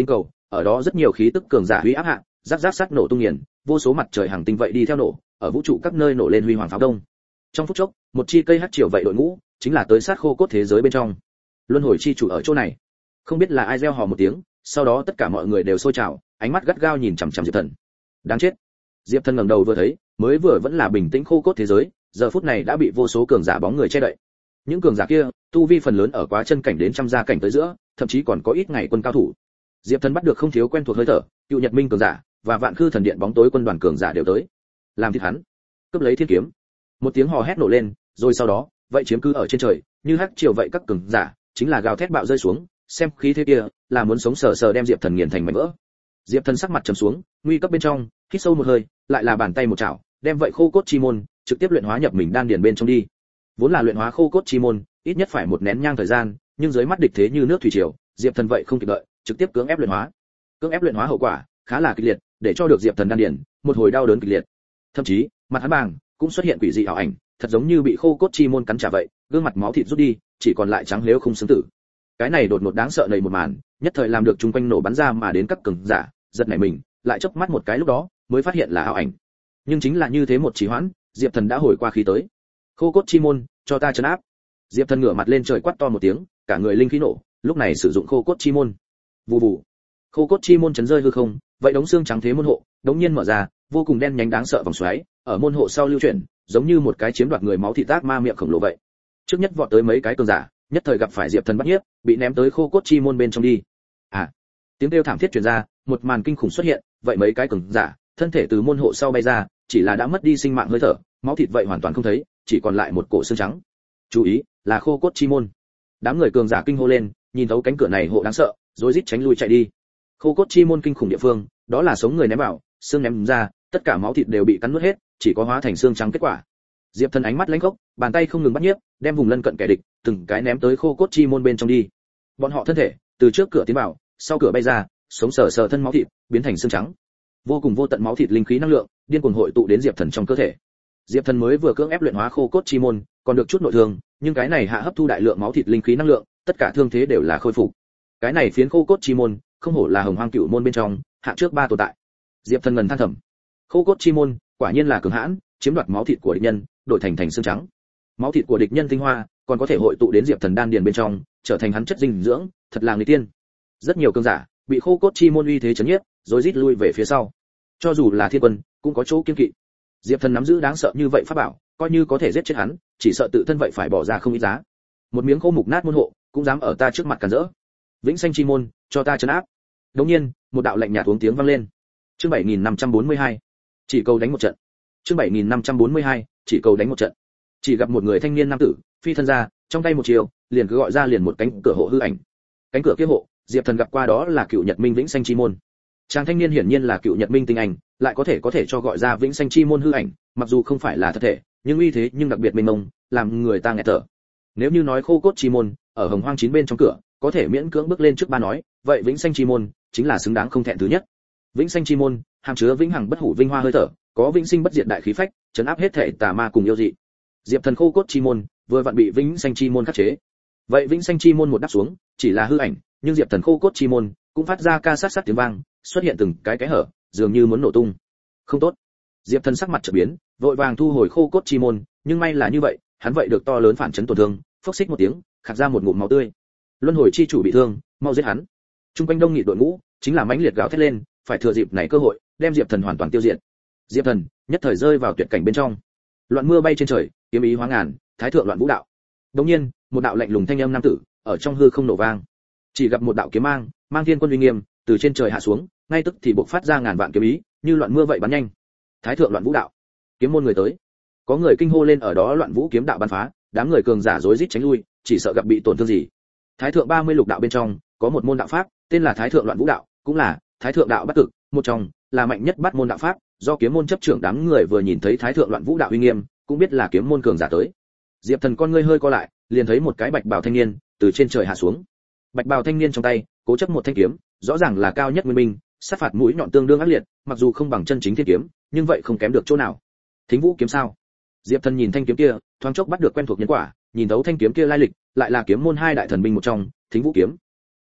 S1: ở đó rất nhiều khí tức cường giả uy áp hạ, rắc rắc sát nổ tung nghiền, vô số mặt trời hàng tinh vậy đi theo nổ, ở vũ trụ các nơi nổ lên huy hoàng pháo đông. Trong phút chốc, một chi cây hắc triều vậy đội ngũ, chính là tới sát khô cốt thế giới bên trong. Luân hồi chi chủ ở chỗ này. Không biết là ai reo hò một tiếng, sau đó tất cả mọi người đều sôi trào, ánh mắt gắt gao nhìn chằm chằm Diệp Thần. Đáng chết. Diệp Thần ngẩng đầu vừa thấy, mới vừa vẫn là bình tĩnh khô cốt thế giới, giờ phút này đã bị vô số cường giả bóng người che đậy. Những cường giả kia, tu vi phần lớn ở quá chân cảnh đến trăm gia cảnh tới giữa, thậm chí còn có ít ngày quân cao thủ. Diệp Thần bắt được không thiếu quen thuộc hơi thở, cựu Nhật Minh cường giả và Vạn Khư thần điện bóng tối quân đoàn cường giả đều tới. Làm thịt hắn, cướp lấy thiên kiếm. Một tiếng hò hét nổ lên, rồi sau đó, vậy chiếm cứ ở trên trời, như hắc triều vậy các cường giả, chính là gào thét bạo rơi xuống, xem khí thế kia, là muốn sống sờ sờ đem Diệp Thần nghiền thành mảnh vỡ. Diệp Thần sắc mặt trầm xuống, nguy cấp bên trong, hít sâu một hơi, lại là bàn tay một chảo, đem vậy khô cốt chi môn trực tiếp luyện hóa nhập mình đan điền bên trong đi. Vốn là luyện hóa khô cốt chi môn, ít nhất phải một nén nhang thời gian, nhưng dưới mắt địch thế như nước thủy triều, Diệp Thần vậy không kịp đợi, trực tiếp cưỡng ép luyện hóa. Cưỡng ép luyện hóa hậu quả khá là kịch liệt, để cho được Diệp Thần đan điền một hồi đau đớn kịch liệt. Thậm chí, mặt hắn bàng cũng xuất hiện quỷ dị ảo ảnh, thật giống như bị khô cốt chi môn cắn trả vậy, gương mặt máu thịt rút đi, chỉ còn lại trắng lếu không xương tử. Cái này đột ngột đáng sợ đầy một màn, nhất thời làm được chúng quanh nổ bắn ra mà đến các cường giả, giật nảy mình, lại chớp mắt một cái lúc đó, mới phát hiện là ảo ảnh. Nhưng chính là như thế một trì hoãn, Diệp Thần đã hồi qua khí tới. Khô cốt chi môn, cho ta trấn áp. Diệp Thần ngửa mặt lên trời quát to một tiếng, cả người linh khí nổ, lúc này sử dụng khô cốt chi môn. Vù vù. Khô cốt chi môn chấn rơi hư không, vậy đống xương trắng thế môn hộ, đống nhiên mở ra, vô cùng đen nhánh đáng sợ vòng xoáy, ở môn hộ sau lưu chuyển, giống như một cái chiếm đoạt người máu thịt tác ma miệng khổng lồ vậy. Trước nhất vọt tới mấy cái cường giả, nhất thời gặp phải Diệp Thần bắt nhiếp, bị ném tới khô cốt chi môn bên trong đi. Tiếng kêu thảm thiết truyền ra, một màn kinh khủng xuất hiện, vậy mấy cái cường giả, thân thể từ môn hộ sau bay ra, chỉ là đã mất đi sinh mạng hơi thở, máu thịt vậy hoàn toàn không thấy, chỉ còn lại một cổ xương trắng. Chú ý, là khô cốt chi môn. Đám người cường giả kinh hô lên, nhìn thấu cánh cửa này hộ đáng sợ, rối rít tránh lui chạy đi. Khô cốt chi môn kinh khủng địa phương, đó là sống người ném vào, xương ném ra, tất cả máu thịt đều bị cắn nuốt hết, chỉ có hóa thành xương trắng kết quả. Diệp Thần ánh mắt lãnh khốc, bàn tay không ngừng bắt nhiếp, đem vùng lân cận kẻ địch, từng cái ném tới khô cốt chi môn bên trong đi. Bọn họ thân thể, từ trước cửa tiến vào, sau cửa bay ra, sống sờ sờ thân máu thịt, biến thành xương trắng. Vô cùng vô tận máu thịt linh khí năng lượng, điên cuồng hội tụ đến Diệp Thần trong cơ thể. Diệp Thần mới vừa cưỡng ép luyện hóa khô cốt chi môn, còn được chút nội thương, nhưng cái này hạ hấp thu đại lượng máu thịt linh khí năng lượng, tất cả thương thế đều là khôi phục. Cái này phiến khô cốt chi môn, không hổ là Hồng Hoang Cửu môn bên trong, hạng trước ba tồn tại. Diệp Thần ngần than thầm. Khô cốt chi môn, quả nhiên là cường hãn, chiếm đoạt máu thịt của địch nhân, đổi thành xương trắng. Máu thịt của địch nhân tinh hoa, còn có thể hội tụ đến Diệp Thần đan điền bên trong, trở thành hắn chất dinh dưỡng, thật là người tiên. Rất nhiều cường giả bị khô cốt chi môn uy thế chấn nhiếp, rồi rít lui về phía sau. Cho dù là thiên quân, cũng có chỗ kiêng kỵ. Diệp Thần nắm giữ đáng sợ như vậy pháp bảo, coi như có thể giết chết hắn, chỉ sợ tự thân vậy phải bỏ ra không ít giá. Một miếng khô mục nát môn hộ, cũng dám ở ta trước mặt cản rỡ. Vĩnh Xanh chi môn, cho ta trấn áp. Đột nhiên, một đạo lạnh nhạt uống tiếng vang lên. Chương 7542, chỉ cầu đánh một trận. Chương 7542, chỉ cầu đánh một trận. Chỉ gặp một người thanh niên nam tử, phi thân ra, trong tay một chiều, liền cứ gọi ra liền một cánh cửa hộ hư ảnh. Cánh cửa kia hộ, Diệp Thần gặp qua đó là cựu Nhật Minh Vĩnh Xanh chi môn. Chàng thanh niên hiển nhiên là cựu Nhật Minh tinh anh, lại có thể cho gọi ra Vĩnh Xanh chi môn hư ảnh, mặc dù không phải là thật thể, nhưng uy thế nhưng đặc biệt mênh mông, làm người ta nghẹt thở. Nếu như nói khô cốt chi môn, ở Hồng Hoang 9 bên trong cửa, có thể miễn cưỡng bước lên trước ba nói, vậy Vĩnh Xanh chi môn chính là xứng đáng không thẹn thứ nhất. Vĩnh Xanh chi môn, hàm chứa vĩnh hằng bất hủ vinh hoa hơi thở, có vĩnh sinh bất diệt đại khí phách, trấn áp hết thể tà ma cùng yêu dị. Diệp Thần khô cốt chi môn, vừa vặn bị Vĩnh Xanh chi môn khắc chế. Vậy Vĩnh Xanh chi môn một đắp xuống, chỉ là hư ảnh, nhưng Diệp Thần khô cốt chi môn cũng phát ra ca sát tiếng vang, xuất hiện từng cái hở, dường như muốn nổ tung. Không tốt. Diệp Thần sắc mặt chợt biến, vội vàng thu hồi khô cốt chi môn, nhưng may là như vậy, hắn vậy được to lớn phản chấn tổn thương, phốc xích một tiếng, khạc ra một ngụm máu tươi. Luân hồi chi chủ bị thương, mau giết hắn. Trung quanh đông nghịt đội ngũ, chính là mãnh liệt gào thét lên, phải thừa dịp này cơ hội, đem Diệp Thần hoàn toàn tiêu diệt. Diệp Thần nhất thời rơi vào tuyệt cảnh bên trong. Loạn mưa bay trên trời, kiếm ý hóa ngàn, thái thượng loạn vũ đạo. Đột nhiên, một đạo lạnh lùng thanh âm nam tử ở trong hư không nổ vang. Chỉ gặp một đạo kiếm mang thiên quân uy nghiêm, từ trên trời hạ xuống, ngay tức thì bộc phát ra ngàn vạn kiếm ý, như loạn mưa vậy bắn nhanh. Thái thượng loạn vũ đạo, kiếm môn người tới. Có người kinh hô lên ở đó loạn vũ kiếm đạo bắn phá, đám người cường giả rối rít tránh lui, chỉ sợ gặp bị tổn thương gì. Thái thượng 30 lục đạo bên trong, có một môn đạo pháp, tên là Thái thượng loạn vũ đạo, cũng là Thái thượng đạo bất cực, một trong là mạnh nhất bát môn đạo pháp, do kiếm môn chấp trưởng đám người vừa nhìn thấy Thái thượng loạn vũ đạo uy nghiêm, cũng biết là kiếm môn cường giả tới. Diệp Thần con ngươi hơi co lại, liền thấy một cái bạch bào thanh niên từ trên trời hạ xuống. Bạch bào thanh niên trong tay cố chấp một thanh kiếm, rõ ràng là cao nhất nguyên minh, sát phạt mũi nhọn tương đương ác liệt, mặc dù không bằng chân chính thiên kiếm, nhưng vậy không kém được chỗ nào. Thính Vũ kiếm sao? Diệp Thần nhìn thanh kiếm kia, thoáng chốc bắt được quen thuộc nhân quả, nhìn thấu thanh kiếm kia lai lịch, lại là kiếm môn hai đại thần binh một trong, Thính Vũ kiếm.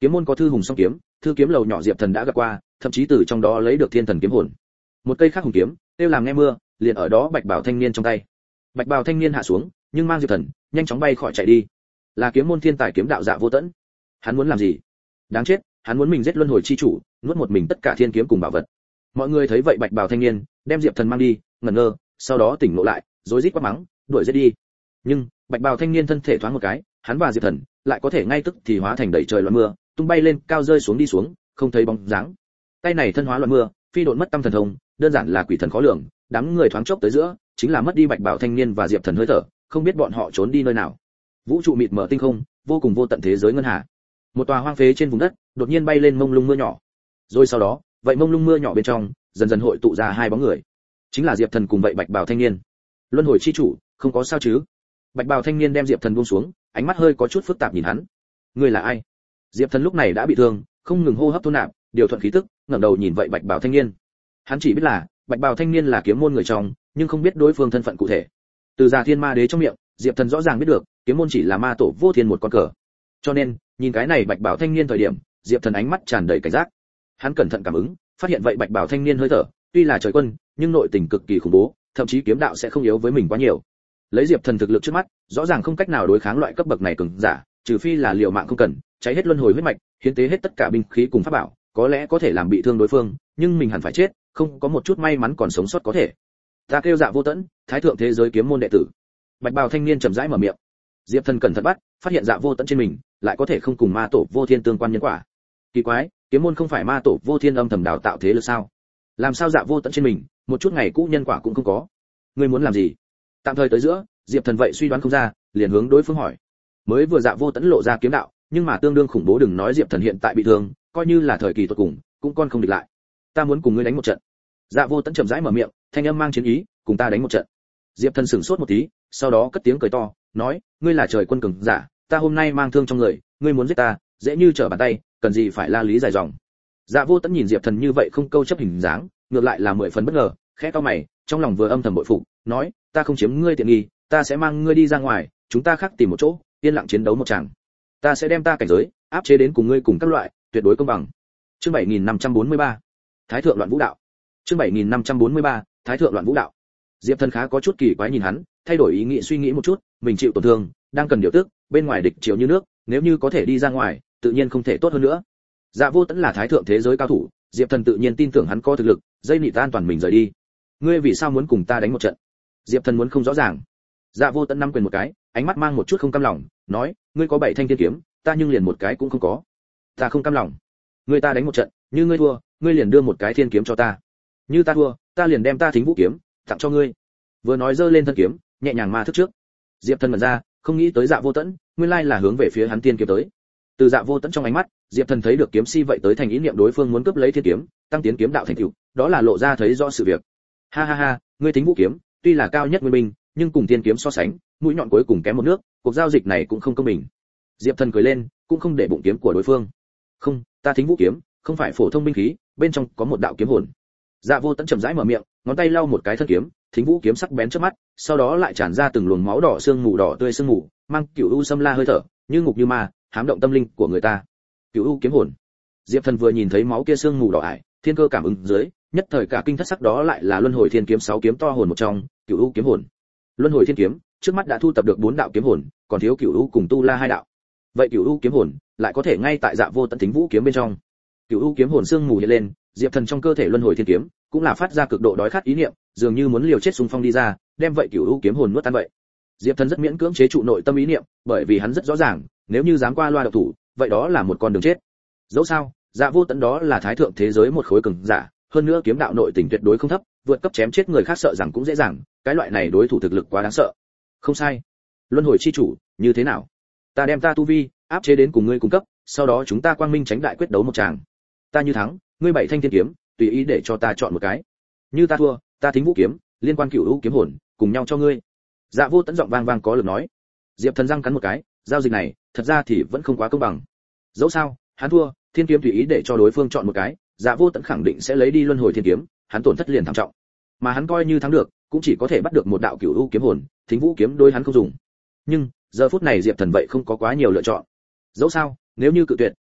S1: Kiếm môn có thư hùng song kiếm, thư kiếm lầu nhỏ Diệp Thần đã gặp qua, thậm chí từ trong đó lấy được thiên thần kiếm hồn. Một cây khác hùng kiếm, tiêu làm nghe mưa, liền ở đó bạch bảo thanh niên trong tay. Bạch bào thanh niên hạ xuống, nhưng mang Diệp Thần nhanh chóng bay khỏi chạy đi. Là kiếm môn thiên tài kiếm đạo Dạ Vô Tẫn. Hắn muốn làm gì? Đáng chết, hắn muốn mình giết luân hồi chi chủ, nuốt một mình tất cả thiên kiếm cùng bảo vật. Mọi người thấy vậy bạch bào thanh niên đem Diệp Thần mang đi, ngẩn ngơ, sau đó tỉnh ngộ lại, rối rít quát mắng, đuổi giết đi. Nhưng bạch bào thanh niên thân thể thoáng một cái, hắn và Diệp Thần lại có thể ngay tức thì hóa thành đầy trời loạn mưa, tung bay lên, cao rơi xuống đi xuống, không thấy bóng dáng. Tay này thân hóa loạn mưa, phi độn mất tâm thần thông, đơn giản là quỷ thần khó lường, đám người thoáng chốc tới giữa, chính là mất đi bạch bảo thanh niên và Diệp Thần hơi thở, không biết bọn họ trốn đi nơi nào. Vũ trụ mịt mờ tinh không, vô cùng vô tận thế giới ngân hà. Một tòa hoang phế trên vùng đất, đột nhiên bay lên mông lung mưa nhỏ. Rồi sau đó, vậy mông lung mưa nhỏ bên trong, dần dần hội tụ ra hai bóng người. Chính là Diệp Thần cùng vậy bạch bảo thanh niên. Luân hồi chi chủ, không có sao chứ? Bạch bào thanh niên đem Diệp Thần buông xuống, ánh mắt hơi có chút phức tạp nhìn hắn. Ngươi là ai? Diệp Thần lúc này đã bị thương, không ngừng hô hấp thôn nạp, điều thuận khí tức, ngẩng đầu nhìn vậy bạch bào thanh niên. Hắn chỉ biết là bạch bào thanh niên là kiếm môn người trong, nhưng không biết đối phương thân phận cụ thể. Từ Già Thiên Ma Đế trong miệng, Diệp Thần rõ ràng biết được, kiếm môn chỉ là ma tổ vô thiên một con cờ. Cho nên, nhìn cái này bạch bào thanh niên thời điểm, Diệp Thần ánh mắt tràn đầy cảnh giác. Hắn cẩn thận cảm ứng, phát hiện vậy bạch bào thanh niên hơi thở, tuy là trời quân, nhưng nội tình cực kỳ khủng bố, thậm chí kiếm đạo sẽ không yếu với mình quá nhiều. Lấy Diệp Thần thực lực trước mắt, rõ ràng không cách nào đối kháng loại cấp bậc này cường giả, trừ phi là liều mạng không cần, cháy hết luân hồi huyết mạch, hiến tế hết tất cả binh khí cùng pháp bảo, có lẽ có thể làm bị thương đối phương, nhưng mình hẳn phải chết, không có một chút may mắn còn sống sót có thể. Ta kêu Dạ Vô Tẫn, thái thượng thế giới kiếm môn đệ tử. Bạch bào thanh niên chậm rãi mở miệng. Diệp Thần cẩn thận bắt, phát hiện Dạ Vô Tẫn trên mình, lại có thể không cùng ma tổ vô thiên tương quan nhân quả. Kỳ quái, kiếm môn không phải ma tổ vô thiên âm thầm đào tạo thế lực sao? Làm sao Dạ Vô Tẫn trên mình, một chút ngày cũ nhân quả cũng không có? Ngươi muốn làm gì? Tạm thời tới giữa, Diệp Thần vậy suy đoán không ra, liền hướng đối phương hỏi. Mới vừa Dạ Vô Tẫn lộ ra kiếm đạo, nhưng mà tương đương khủng bố, đừng nói Diệp Thần hiện tại bị thương, coi như là thời kỳ tuyệt cùng, cũng con không địch lại. Ta muốn cùng ngươi đánh một trận. Dạ Vô Tẫn chậm rãi mở miệng, thanh âm mang chiến ý, cùng ta đánh một trận. Diệp Thần sửng sốt một tí, sau đó cất tiếng cười to, nói, ngươi là trời quân cường giả, ta hôm nay mang thương trong người, ngươi muốn giết ta, dễ như trở bàn tay, cần gì phải la lý dài dòng. Dạ Vô Tẫn nhìn Diệp Thần như vậy không câu chấp hình dáng, ngược lại là 10 phần bất ngờ, khẽ cau mày, trong lòng vừa âm thầm bội phục, nói, ta không chiếm ngươi tiện nghi, ta sẽ mang ngươi đi ra ngoài, chúng ta khác tìm một chỗ, yên lặng chiến đấu một tràng. Ta sẽ đem ta cảnh giới áp chế đến cùng ngươi cùng các loại, tuyệt đối công bằng. Chương 7543. Thái thượng loạn vũ đạo. Chương 7543. Thái thượng loạn vũ đạo. Diệp Thần khá có chút kỳ quái nhìn hắn, thay đổi ý nghĩ suy nghĩ một chút, mình chịu tổn thương, đang cần điều tức, bên ngoài địch chiều như nước, nếu như có thể đi ra ngoài, tự nhiên không thể tốt hơn nữa. Dạ Vô Tẫn là thái thượng thế giới cao thủ, Diệp Thần tự nhiên tin tưởng hắn có thực lực, dây nị tan toàn mình rời đi. Ngươi vì sao muốn cùng ta đánh một trận? Diệp Thần muốn không rõ ràng. Dạ Vô Tẫn nắm quyền một cái, ánh mắt mang một chút không cam lòng, nói, ngươi có 7 thanh thiên kiếm, ta nhưng liền một cái cũng không có. Ta không cam lòng. Ngươi ta đánh một trận, như ngươi thua, ngươi liền đưa một cái thiên kiếm cho ta. Như ta thua, ta liền đem ta Thính Vũ kiếm tặng cho ngươi. Vừa nói giơ lên thân kiếm, nhẹ nhàng ma thức trước. Diệp Thần mở ra, không nghĩ tới Dạ Vô Tẫn, nguyên lai là hướng về phía hắn tiên kiếm tới. Từ Dạ Vô Tẫn trong ánh mắt, Diệp Thần thấy được kiếm si vậy tới thành ý niệm đối phương muốn cướp lấy thiên kiếm, tăng tiến kiếm đạo thành tựu, đó là lộ ra thấy rõ sự việc. Ha ha ha, ngươi Thính Vũ kiếm, tuy là cao nhất nguyên minh, nhưng cùng tiên kiếm so sánh, mũi nhọn cuối cùng kém một nước, cuộc giao dịch này cũng không công bình. Diệp Thần cười lên, cũng không để bụng kiếm của đối phương. Không, ta Thính Vũ kiếm, không phải phổ thông binh khí, bên trong có một đạo kiếm hồn. Dạ Vô Tẫn chậm rãi mở miệng, ngón tay lau một cái thân kiếm, Thính Vũ kiếm sắc bén trước mắt, sau đó lại tràn ra từng luồng máu đỏ sương mù đỏ tươi sương mù, mang cửu u xâm la hơi thở, như ngục như ma, hám động tâm linh của người ta. Cửu u kiếm hồn. Diệp Thần vừa nhìn thấy máu kia sương mù đỏ ải, thiên cơ cảm ứng dưới, nhất thời cả kinh thất sắc, đó lại là luân hồi thiên kiếm 6 kiếm to hồn một trong, cửu u kiếm hồn. Luân hồi thiên kiếm, trước mắt đã thu tập được 4 đạo kiếm hồn, còn thiếu cửu u cùng tu la 2 đạo. Vậy cửu u kiếm hồn lại có thể ngay tại Dạ Vô Tẫn Thính Vũ kiếm bên trong. Cửu u kiếm hồn sương mù hiện lên, Diệp Thần trong cơ thể luân hồi thiên kiếm cũng là phát ra cực độ đói khát ý niệm, dường như muốn liều chết xung phong đi ra, đem vậy cửu u kiếm hồn nuốt tan vậy. Diệp Thần rất miễn cưỡng chế trụ nội tâm ý niệm, bởi vì hắn rất rõ ràng, nếu như dám qua loa độc thủ, vậy đó là một con đường chết. Dẫu sao, Dạ Vô Tẫn đó là thái thượng thế giới một khối cường giả, hơn nữa kiếm đạo nội tình tuyệt đối không thấp, vượt cấp chém chết người khác sợ rằng cũng dễ dàng, cái loại này đối thủ thực lực quá đáng sợ. Không sai. Luân hồi chi chủ, như thế nào? Ta đem ta tu vi áp chế đến cùng ngươi cung cấp, sau đó chúng ta quang minh tránh đại quyết đấu một tràng. Ta như thắng, ngươi 7 thanh thiên kiếm, tùy ý để cho ta chọn một cái. Như ta thua, ta Thính Vũ kiếm, liên quan cửu u kiếm hồn, cùng nhau cho ngươi. Dạ Vô Tẫn giọng vang vang có lực nói. Diệp Thần răng cắn một cái, giao dịch này, thật ra thì vẫn không quá công bằng. Dẫu sao, hắn thua, thiên kiếm tùy ý để cho đối phương chọn một cái, Dạ Vô Tẫn khẳng định sẽ lấy đi luân hồi thiên kiếm, hắn tổn thất liền thảm trọng. Mà hắn coi như thắng được, cũng chỉ có thể bắt được một đạo cửu u kiếm hồn, Thính Vũ kiếm đối hắn không dùng. Nhưng giờ phút này Diệp Thần vậy không có quá nhiều lựa chọn. Dẫu sao, nếu như cự tuyệt,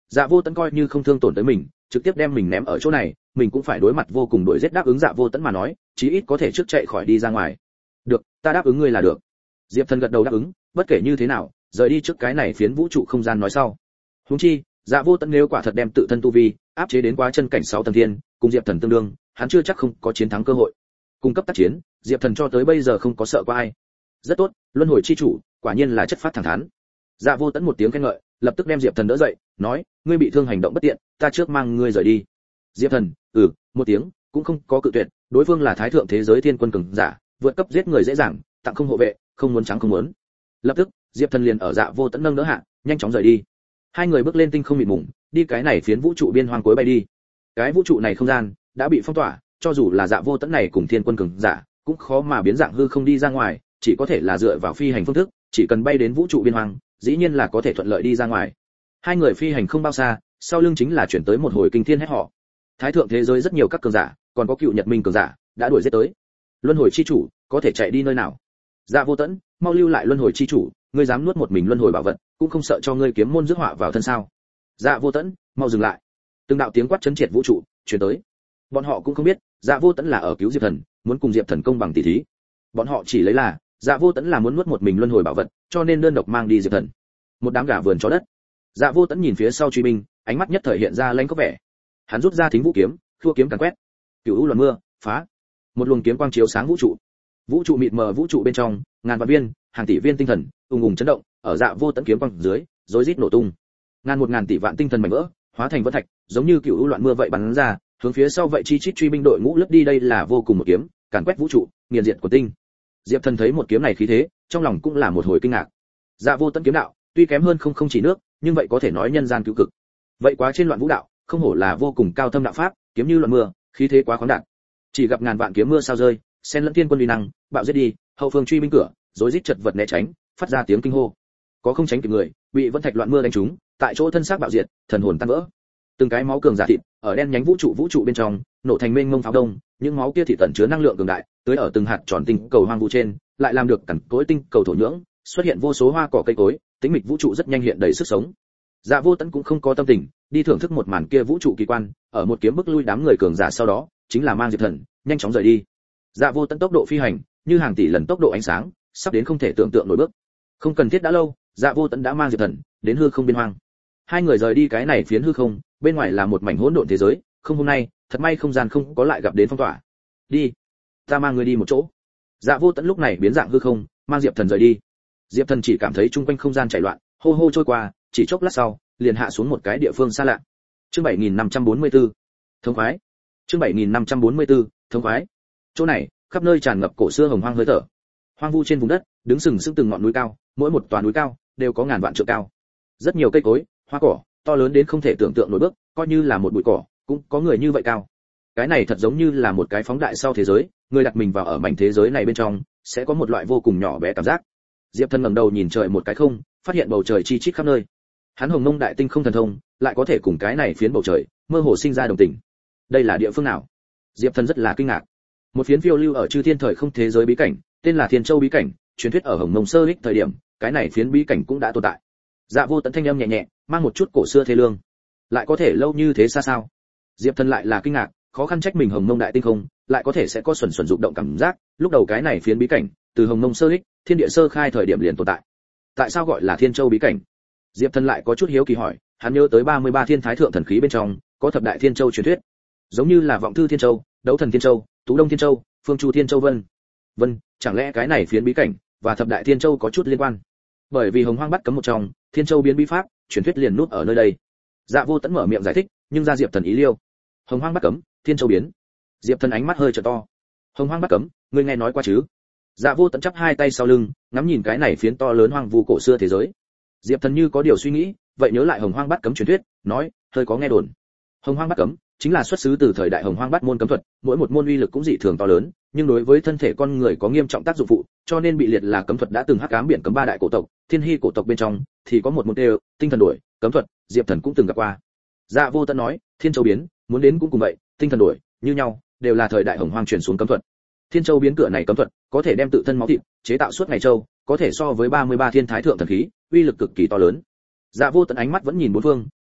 S1: Dạ Vô Tẫn coi như không thương tổn tới mình, trực tiếp đem mình ném ở chỗ này, mình cũng phải đối mặt vô cùng đuổi giết. Đáp ứng Dạ Vô Tẫn mà nói, chí ít có thể trước chạy khỏi đi ra ngoài. Được, ta đáp ứng ngươi là được. Diệp Thần gật đầu đáp ứng, bất kể như thế nào, rời đi trước cái này phiến vũ trụ không gian nói sau. Huống chi, Dạ Vô Tẫn nếu quả thật đem tự thân tu vi áp chế đến quá chân cảnh 6 tầng thiên, cùng Diệp Thần tương đương, hắn chưa chắc không có chiến thắng cơ hội. Cung cấp tác chiến, Diệp Thần cho tới bây giờ không có sợ qua ai. Rất tốt, luân hồi chi chủ, quả nhiên là chất phát thẳng thắn. Dạ Vô Tẫn một tiếng khen ngợi, lập tức đem Diệp Thần đỡ dậy, nói, ngươi bị thương hành động bất tiện, ta trước mang ngươi rời đi. Diệp Thần, một tiếng, cũng không có cự tuyệt, đối phương là thái thượng thế giới thiên quân cường giả, vượt cấp giết người dễ dàng, tặng không hộ vệ, không muốn trắng không muốn. Lập tức, Diệp Thần liền ở Dạ Vô Tẫn nâng đỡ hạ, nhanh chóng rời đi. Hai người bước lên tinh không mịt mùng, đi cái này phiến vũ trụ biên hoang cuối bay đi. Cái vũ trụ này không gian đã bị phong tỏa, cho dù là Dạ Vô Tẫn này cùng thiên quân cường giả, cũng khó mà biến dạng hư không đi ra ngoài, chỉ có thể là dựa vào phi hành phương thức, chỉ cần bay đến vũ trụ biên hoang, dĩ nhiên là có thể thuận lợi đi ra ngoài. Hai người phi hành không bao xa, sau lưng chính là chuyển tới một hồi kinh thiên hét họ. Thái thượng thế giới rất nhiều các cường giả, còn có cựu Nhật Minh cường giả, đã đuổi giết tới. Luân hồi chi chủ, có thể chạy đi nơi nào? Dạ Vô Tẫn, mau lưu lại luân hồi chi chủ, ngươi dám nuốt một mình luân hồi bảo vật, cũng không sợ cho ngươi kiếm môn rước họa vào thân sao? Dạ Vô Tẫn, mau dừng lại. Từng đạo tiếng quát chấn triệt vũ trụ truyền tới. Bọn họ cũng không biết, Dạ Vô Tẫn là ở cứu Diệp Thần, muốn cùng Diệp Thần công bằng tỷ thí. Bọn họ chỉ lấy là, Dạ Vô Tẫn là muốn nuốt một mình luân hồi bảo vật, cho nên đơn độc mang đi Diệp Thần. Một đám gà vườn chó đất. Dạ Vô Tẫn nhìn phía sau truy binh, ánh mắt nhất thời hiện ra lãnh có vẻ. Hắn rút ra thính vũ kiếm, thua kiếm càn quét. Cửu u loạn mưa, phá. Một luồng kiếm quang chiếu sáng vũ trụ. Vũ trụ mịt mờ, vũ trụ bên trong, ngàn vạn viên, hàng tỷ viên tinh thần, ùng ùng chấn động, ở Dạ Vô Tẫn kiếm quang dưới, rối rít nổ tung. Một ngàn tỷ vạn tinh thần mảnh vỡ, hóa thành vỡ thạch, giống như cửu u loạn mưa vậy bắn ra, hướng phía sau vậy chi chít truy binh đội ngũ lướt đi. Đây là vô cùng một kiếm, càn quét vũ trụ, nghiền diệt của tinh. Diệp Thần thấy một kiếm này khí thế, trong lòng cũng là một hồi kinh ngạc. Dạ Vô Tẫn kiếm đạo, tuy kém hơn không chỉ nước, nhưng vậy có thể nói nhân gian cứu cực. Vậy quá trên loạn vũ đạo, không hổ là vô cùng cao thâm đạo pháp, kiếm như loạn mưa, khí thế quá khoáng đạt. Chỉ gặp ngàn vạn kiếm mưa sao rơi, xen lẫn thiên quân uy năng, bạo giết đi, hậu phương truy binh cửa, rối rít chật vật né tránh, phát ra tiếng kinh hô. Có không tránh kịp người, bị vân thạch loạn mưa đánh trúng, tại chỗ thân xác bạo diệt, thần hồn tan vỡ. Từng cái máu cường giả thịt, ở đen nhánh vũ trụ bên trong, nổ thành mênh mông pháo đông, những máu kia thịt tẩn chứa năng lượng cường đại, tưới ở từng hạt tròn tinh cầu hoang vu trên, lại làm được cằn cỗi tinh cầu thổ nhưỡng, xuất hiện vô số hoa cỏ cây cối, tĩnh mịch vũ trụ rất nhanh hiện đầy sức sống. Dạ Vô Tẫn cũng không có tâm tình đi thưởng thức một màn kia vũ trụ kỳ quan, ở một kiếm bức lui đám người cường giả sau đó, chính là mang Diệp Thần nhanh chóng rời đi. Dạ Vô Tẫn tốc độ phi hành như hàng tỷ lần tốc độ ánh sáng, sắp đến không thể tưởng tượng nổi bước. Không cần thiết đã lâu, Dạ Vô Tẫn đã mang Diệp Thần đến hư không biên hoang. Hai người rời đi cái này phiến hư không, bên ngoài là một mảnh hỗn độn thế giới, không hôm nay, thật may không gian không có lại gặp đến phong tỏa. Đi, ta mang người đi một chỗ. Dạ Vô Tẫn lúc này biến dạng hư không, mang Diệp Thần rời đi. Diệp Thần chỉ cảm thấy chung quanh không gian chảy loạn, hô hô trôi qua, chỉ chốc lát sau, liền hạ xuống một cái địa phương xa lạ. Chương 7544. Thống khoái. Chương 7544. Thống khoái. Chỗ này, khắp nơi tràn ngập cổ xưa hồng hoang hơi thở. Hoang vu trên vùng đất, đứng sừng sững từng ngọn núi cao, mỗi một tòa núi cao đều có ngàn vạn trượng cao. Rất nhiều cây cối, hoa cỏ, to lớn đến không thể tưởng tượng nổi bước, coi như là một bụi cỏ, cũng có người như vậy cao. Cái này thật giống như là một cái phóng đại sau thế giới, người đặt mình vào ở mảnh thế giới này bên trong, sẽ có một loại vô cùng nhỏ bé cảm giác. Diệp Thần ngẩng đầu nhìn trời một cái không, phát hiện bầu trời chi chít khắp nơi. Hắn Hồng Mông Đại Tinh không thần thông, lại có thể cùng cái này phiến bầu trời mơ hồ sinh ra đồng tình. Đây là địa phương nào? Diệp Thần rất là kinh ngạc. Một phiến phiêu lưu ở chư thiên thời không thế giới bí cảnh, tên là Thiên Châu bí cảnh, truyền thuyết ở Hồng Mông sơ lịch thời điểm, cái này phiến bí cảnh cũng đã tồn tại. Dạ Vô Tẫn thanh âm nhẹ nhẹ, mang một chút cổ xưa thê lương. Lại có thể lâu như thế xa sao? Diệp Thần lại là kinh ngạc, khó khăn trách mình Hồng Mông Đại Tinh không, lại có thể sẽ có xuẩn dụng động cảm giác, lúc đầu cái này phiến bí cảnh, từ Hồng Mông sơ lịch, thiên địa sơ khai thời điểm liền tồn tại. Tại sao gọi là Thiên Châu bí cảnh? Diệp Thần lại có chút hiếu kỳ hỏi, hắn nhớ tới 33 thiên thái thượng thần khí bên trong, có thập đại thiên châu truyền thuyết. Giống như là Vọng Thư Thiên Châu, Đấu Thần Thiên Châu, Tú Đông Thiên Châu, Phương Chu Thiên Châu vân, chẳng lẽ cái này phiến bí cảnh và thập đại thiên châu có chút liên quan? Bởi vì Hồng Hoang bắt cấm một trong, Thiên Châu biến bí pháp, truyền thuyết liền nút ở nơi đây. Dạ Vô Tẫn mở miệng giải thích, nhưng ra Diệp Thần ý liêu. Hồng Hoang bắt cấm, Thiên Châu biến. Diệp Thần ánh mắt hơi trợ to. Hồng Hoang bắt cấm, ngươi nghe nói qua chứ? Dạ Vô Tẫn chắp hai tay sau lưng, ngắm nhìn cái này phiến to lớn hoang vu cổ xưa thế giới. Diệp Thần như có điều suy nghĩ, vậy nhớ lại Hồng Hoang bắt cấm truyền thuyết, nói, hơi có nghe đồn. Hồng Hoang bắt cấm chính là xuất xứ từ thời đại Hồng Hoang bắt môn cấm thuật, mỗi một môn uy lực cũng dị thường to lớn, nhưng đối với thân thể con người có nghiêm trọng tác dụng phụ, cho nên bị liệt là cấm thuật đã từng hắc ám biển cấm ba đại cổ tộc, Thiên Hy cổ tộc bên trong thì có một môn đều, tinh thần đuổi, cấm thuật, Diệp Thần cũng từng gặp qua. Dạ Vô Tẫn nói, Thiên Châu biến, muốn đến cũng cùng vậy, tinh thần đuổi, như nhau, đều là thời đại Hồng Hoang truyền xuống cấm thuật. Thiên Châu biến cửa này cấm thuật, có thể đem tự thân máu thịt chế tạo suốt ngày châu, có thể so với 33 thiên thái thượng thần khí, uy lực cực kỳ to lớn. Dạ Vô Tẫn ánh mắt vẫn nhìn bốn phương,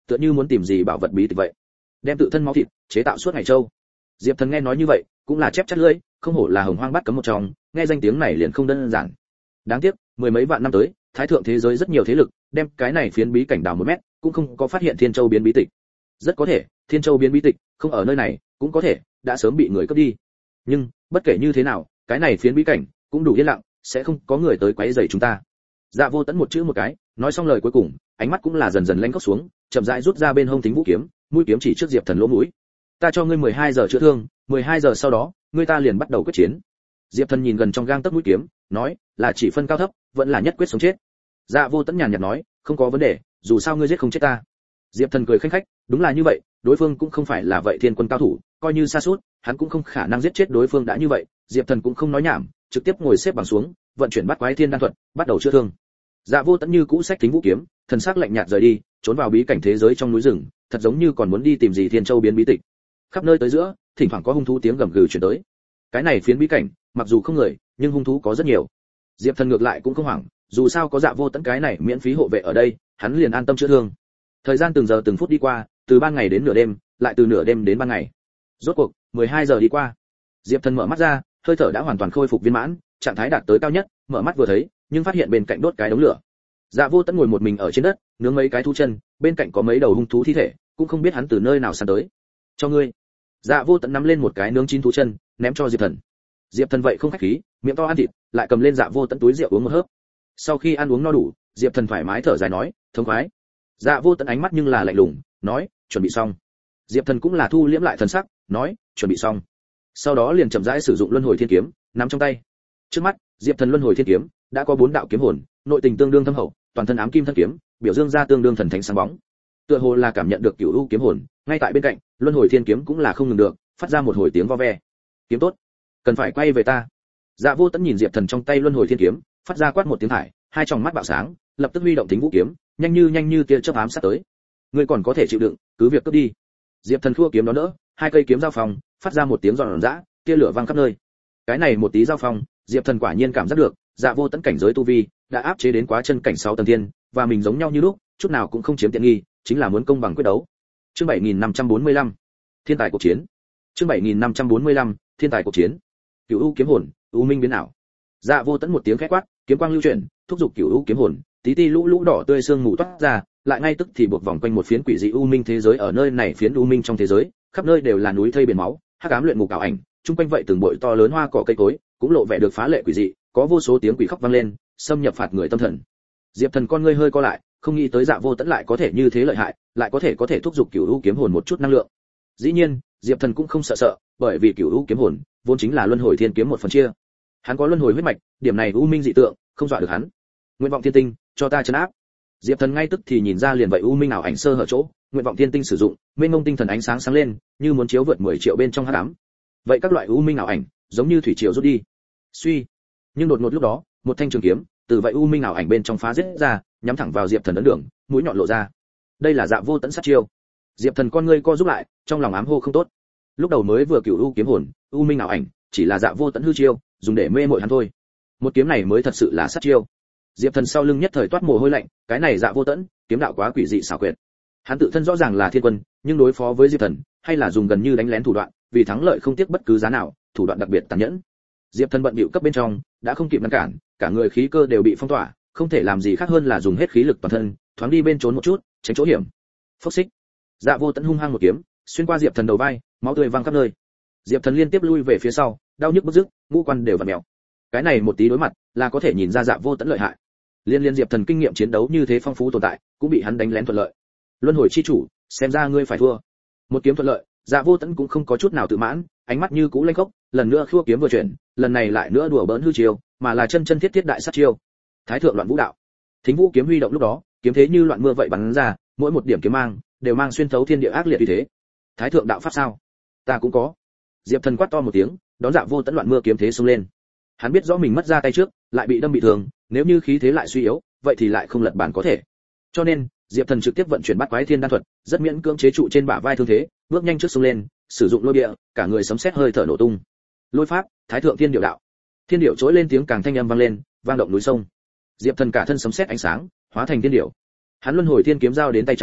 S1: tựa như muốn tìm gì bảo vật bí tịch vậy. Đem tự thân máu thịt chế tạo suốt ngày châu. Diệp Thần nghe nói như vậy, cũng là chép chắt lưỡi, không hổ là hồng hoang bát cấm một trong, nghe danh tiếng này liền không đơn giản. Đáng tiếc, mười mấy vạn năm tới, thái thượng thế giới rất nhiều thế lực, đem cái này phiến bí cảnh đào 1 mét, cũng không có phát hiện Thiên Châu biến bí tịch. Rất có thể, Thiên Châu biến bí tịch không ở nơi này, cũng có thể đã sớm bị người cướp đi. Nhưng, bất kể như thế nào, cái này phiến bí cảnh cũng đủ yên lặng, sẽ không có người tới quấy rầy chúng ta. Dạ Vô Tẫn một chữ một cái, nói xong lời cuối cùng, ánh mắt cũng là dần dần lênh khóc xuống, chậm rãi rút ra bên hông Thính Vũ kiếm, mũi kiếm chỉ trước Diệp Thần lỗ mũi. Ta cho ngươi 12 giờ chữa thương, 12 giờ sau đó, ngươi ta liền bắt đầu quyết chiến. Diệp Thần nhìn gần trong gang tấc mũi kiếm, nói, là chỉ phân cao thấp, vẫn là nhất quyết sống chết. Dạ Vô Tẫn nhàn nhạt nói, không có vấn đề, dù sao ngươi giết không chết ta. Diệp Thần cười khanh khách, đúng là như vậy, đối phương cũng không phải là vậy thiên quân cao thủ, coi như sa sút, hắn cũng không khả năng giết chết đối phương đã như vậy. Diệp Thần cũng không nói nhảm, trực tiếp ngồi xếp bằng xuống, vận chuyển Bát Quái Thiên Đan thuật, bắt đầu chữa thương. Dạ Vô Tẫn như cũ sách Thính Vũ kiếm, thần sắc lạnh nhạt rời đi, trốn vào bí cảnh thế giới trong núi rừng, thật giống như còn muốn đi tìm gì Thiên Châu biến bí tịch. Khắp nơi tới giữa, thỉnh thoảng có hung thú tiếng gầm gừ truyền tới. Cái này phiến bí cảnh, mặc dù không người, nhưng hung thú có rất nhiều. Diệp Thần ngược lại cũng không hoảng, dù sao có Dạ Vô Tẫn cái này miễn phí hộ vệ ở đây, hắn liền an tâm chữa thương. Thời gian từng giờ từng phút đi qua, từ ban ngày đến nửa đêm, lại từ nửa đêm đến ban ngày. Rốt cuộc, 12 giờ đi qua. Diệp Thần mở mắt ra, hơi thở đã hoàn toàn khôi phục viên mãn, trạng thái đạt tới cao nhất, mở mắt vừa thấy, nhưng phát hiện bên cạnh đốt cái đống lửa. Dạ Vô Tẫn ngồi một mình ở trên đất, nướng mấy cái thú chân, bên cạnh có mấy đầu hung thú thi thể, cũng không biết hắn từ nơi nào săn tới. Cho ngươi. Dạ Vô Tẫn nắm lên một cái nướng chín thú chân, ném cho Diệp Thần. Diệp Thần vậy không khách khí, miệng to ăn thịt, lại cầm lên Dạ Vô Tẫn túi rượu uống một hớp. Sau khi ăn uống no đủ, Diệp Thần thoải mái thở dài nói, thống khoái. Dạ Vô Tẫn ánh mắt nhưng là lạnh lùng, nói, chuẩn bị xong. Diệp Thần cũng là thu liễm lại thần sắc, nói, chuẩn bị xong. Sau đó liền chậm rãi sử dụng Luân Hồi Thiên Kiếm, nắm trong tay. Trước mắt, Diệp Thần Luân Hồi Thiên Kiếm đã có 4 đạo kiếm hồn, nội tình tương đương thâm hậu, toàn thân ám kim thân kiếm, biểu dương ra tương đương thần thánh sáng bóng. Tựa hồ là cảm nhận được Cửu U kiếm hồn, ngay tại bên cạnh, Luân Hồi Thiên Kiếm cũng là không ngừng được, phát ra một hồi tiếng vo ve. Kiếm tốt, cần phải quay về ta. Dạ Vô Tẫn nhìn Diệp Thần trong tay Luân Hồi Thiên Kiếm, phát ra quát một tiếng thải, hai tròng mắt bạo sáng, lập tức huy động Thính Vũ kiếm, nhanh như tia chớp ám sát tới. Ngươi còn có thể chịu đựng, cứ việc cướp đi. Diệp Thần khua kiếm đó đỡ, hai cây kiếm giao phòng, phát ra một tiếng giòn giã, tia lửa vang khắp nơi. Cái này một tí giao phong, Diệp Thần quả nhiên cảm giác được, Dạ Vô Tẫn cảnh giới tu vi đã áp chế đến quá chân cảnh 6 tầng thiên, và mình giống nhau như lúc, chút nào cũng không chiếm tiện nghi, chính là muốn công bằng quyết đấu. Chương 7545, Thiên tài cuộc chiến. Chương 7545, Thiên tài cuộc chiến. Cửu U kiếm hồn, U Minh biến ảo. Dạ Vô Tẫn một tiếng khẽ quát, kiếm quang lưu chuyển, thúc giục Cửu U kiếm hồn, tí ti lũ lũ đỏ tươi sương mù toát ra, lại ngay tức thì buộc vòng quanh một phiến quỷ dị U Minh thế giới. Ở nơi này phiến U Minh trong thế giới, khắp nơi đều là núi thây biển máu, hắc ám luyện ngục ảo ảnh, chung quanh vậy từng bụi to lớn hoa cỏ cây cối, cũng lộ vẻ được phá lệ quỷ dị, có vô số tiếng quỷ khóc vang lên, xâm nhập phạt người tâm thần. Diệp Thần con ngươi hơi co lại, không nghĩ tới Dạ Vô Tẫn lại có thể như thế lợi hại, lại có thể thúc giục Cửu U kiếm hồn một chút năng lượng. Dĩ nhiên, Diệp Thần cũng không sợ, bởi vì Cửu U kiếm hồn vốn chính là Luân Hồi Thiên Kiếm một phần chia. Hắn có luân hồi huyết mạch, điểm này U Minh dị tượng không dọa được hắn. Nguyện vọng thiên tinh, cho ta trấn áp. Diệp Thần ngay tức thì nhìn ra liền vậy U Minh ảo ảnh sơ hở chỗ, nguyện vọng thiên tinh sử dụng, mênh mông tinh thần ánh sáng sáng lên, như muốn chiếu vượt 10 triệu bên trong hắc ám. Vậy các loại U Minh ảo ảnh, giống như thủy triều rút đi. Suy, nhưng đột ngột lúc đó, một thanh trường kiếm từ vậy U Minh ảo ảnh bên trong phá giết ra, nhắm thẳng vào Diệp Thần ấn đường, mũi nhọn lộ ra. Đây là Dạ Vô Tẫn sát chiêu. Diệp Thần con ngươi co rút lại, trong lòng ám hô không tốt. Lúc đầu mới vừa Cửu U kiếm hồn, U Minh ảo ảnh, chỉ là Dạ Vô Tẫn hư chiêu, dùng để mê mội hắn thôi. Một kiếm này mới thật sự là sát chiêu. Diệp Thần sau lưng nhất thời toát mồ hôi lạnh, cái này Dạ Vô Tẫn, kiếm đạo quá quỷ dị xảo quyệt. Hắn tự thân rõ ràng là thiên quân, nhưng đối phó với Diệp Thần, hay là dùng gần như đánh lén thủ đoạn, vì thắng lợi không tiếc bất cứ giá nào, thủ đoạn đặc biệt tàn nhẫn. Diệp Thần bận bịu cấp bên trong, đã không kịp ngăn cản, cả người khí cơ đều bị phong tỏa, không thể làm gì khác hơn là dùng hết khí lực toàn thân, thoáng đi bên trốn một chút, tránh chỗ hiểm. Phốc xích. Dạ Vô Tẫn hung hăng một kiếm, xuyên qua Diệp Thần đầu vai, máu tươi văng khắp nơi. Diệp Thần liên tiếp lui về phía sau, đau nhức bứt rứt, ngũ quan đều vặn mèo. Cái này một tí đối mặt, là có thể nhìn ra Dạ Vô Tẫn lợi hại. Liên Diệp Thần kinh nghiệm chiến đấu như thế phong phú tồn tại, cũng bị hắn đánh lén thuận lợi. Luân hồi chi chủ, xem ra ngươi phải thua. Một kiếm thuận lợi, Dạ Vô Tẫn cũng không có chút nào tự mãn, ánh mắt như cũ lênh khốc, lần nữa khua kiếm vừa chuyển, lần này lại nữa đùa bỡn hư chiêu, mà là chân thiết thiết đại sát chiêu. Thái thượng loạn vũ đạo. Thính Vũ kiếm huy động lúc đó, kiếm thế như loạn mưa vậy bắn ra, mỗi một điểm kiếm mang đều mang xuyên thấu thiên địa ác liệt uy thế. Thái thượng đạo pháp sao? Ta cũng có. Diệp Thần quát to một tiếng, đón Dạ Vô Tẫn loạn mưa kiếm thế xông lên. Hắn biết rõ mình mất ra tay trước, lại bị đâm bị thương, nếu như khí thế lại suy yếu, vậy thì lại không lật bàn có thể. Cho nên, Diệp Thần trực tiếp vận chuyển Bát Quái Thiên Đan thuật, rất miễn cưỡng chế trụ trên bả vai thương thế, bước nhanh trước xông lên, sử dụng lôi địa, cả người sấm sét hơi thở nổ tung. Lôi pháp, Thái thượng thiên điệu đạo. Thiên điệu trỗi lên tiếng càng thanh âm vang lên, vang động núi sông. Diệp Thần cả thân sấm sét ánh sáng, hóa thành thiên điệu. Hắn luân hồi thiên kiếm giao đến tay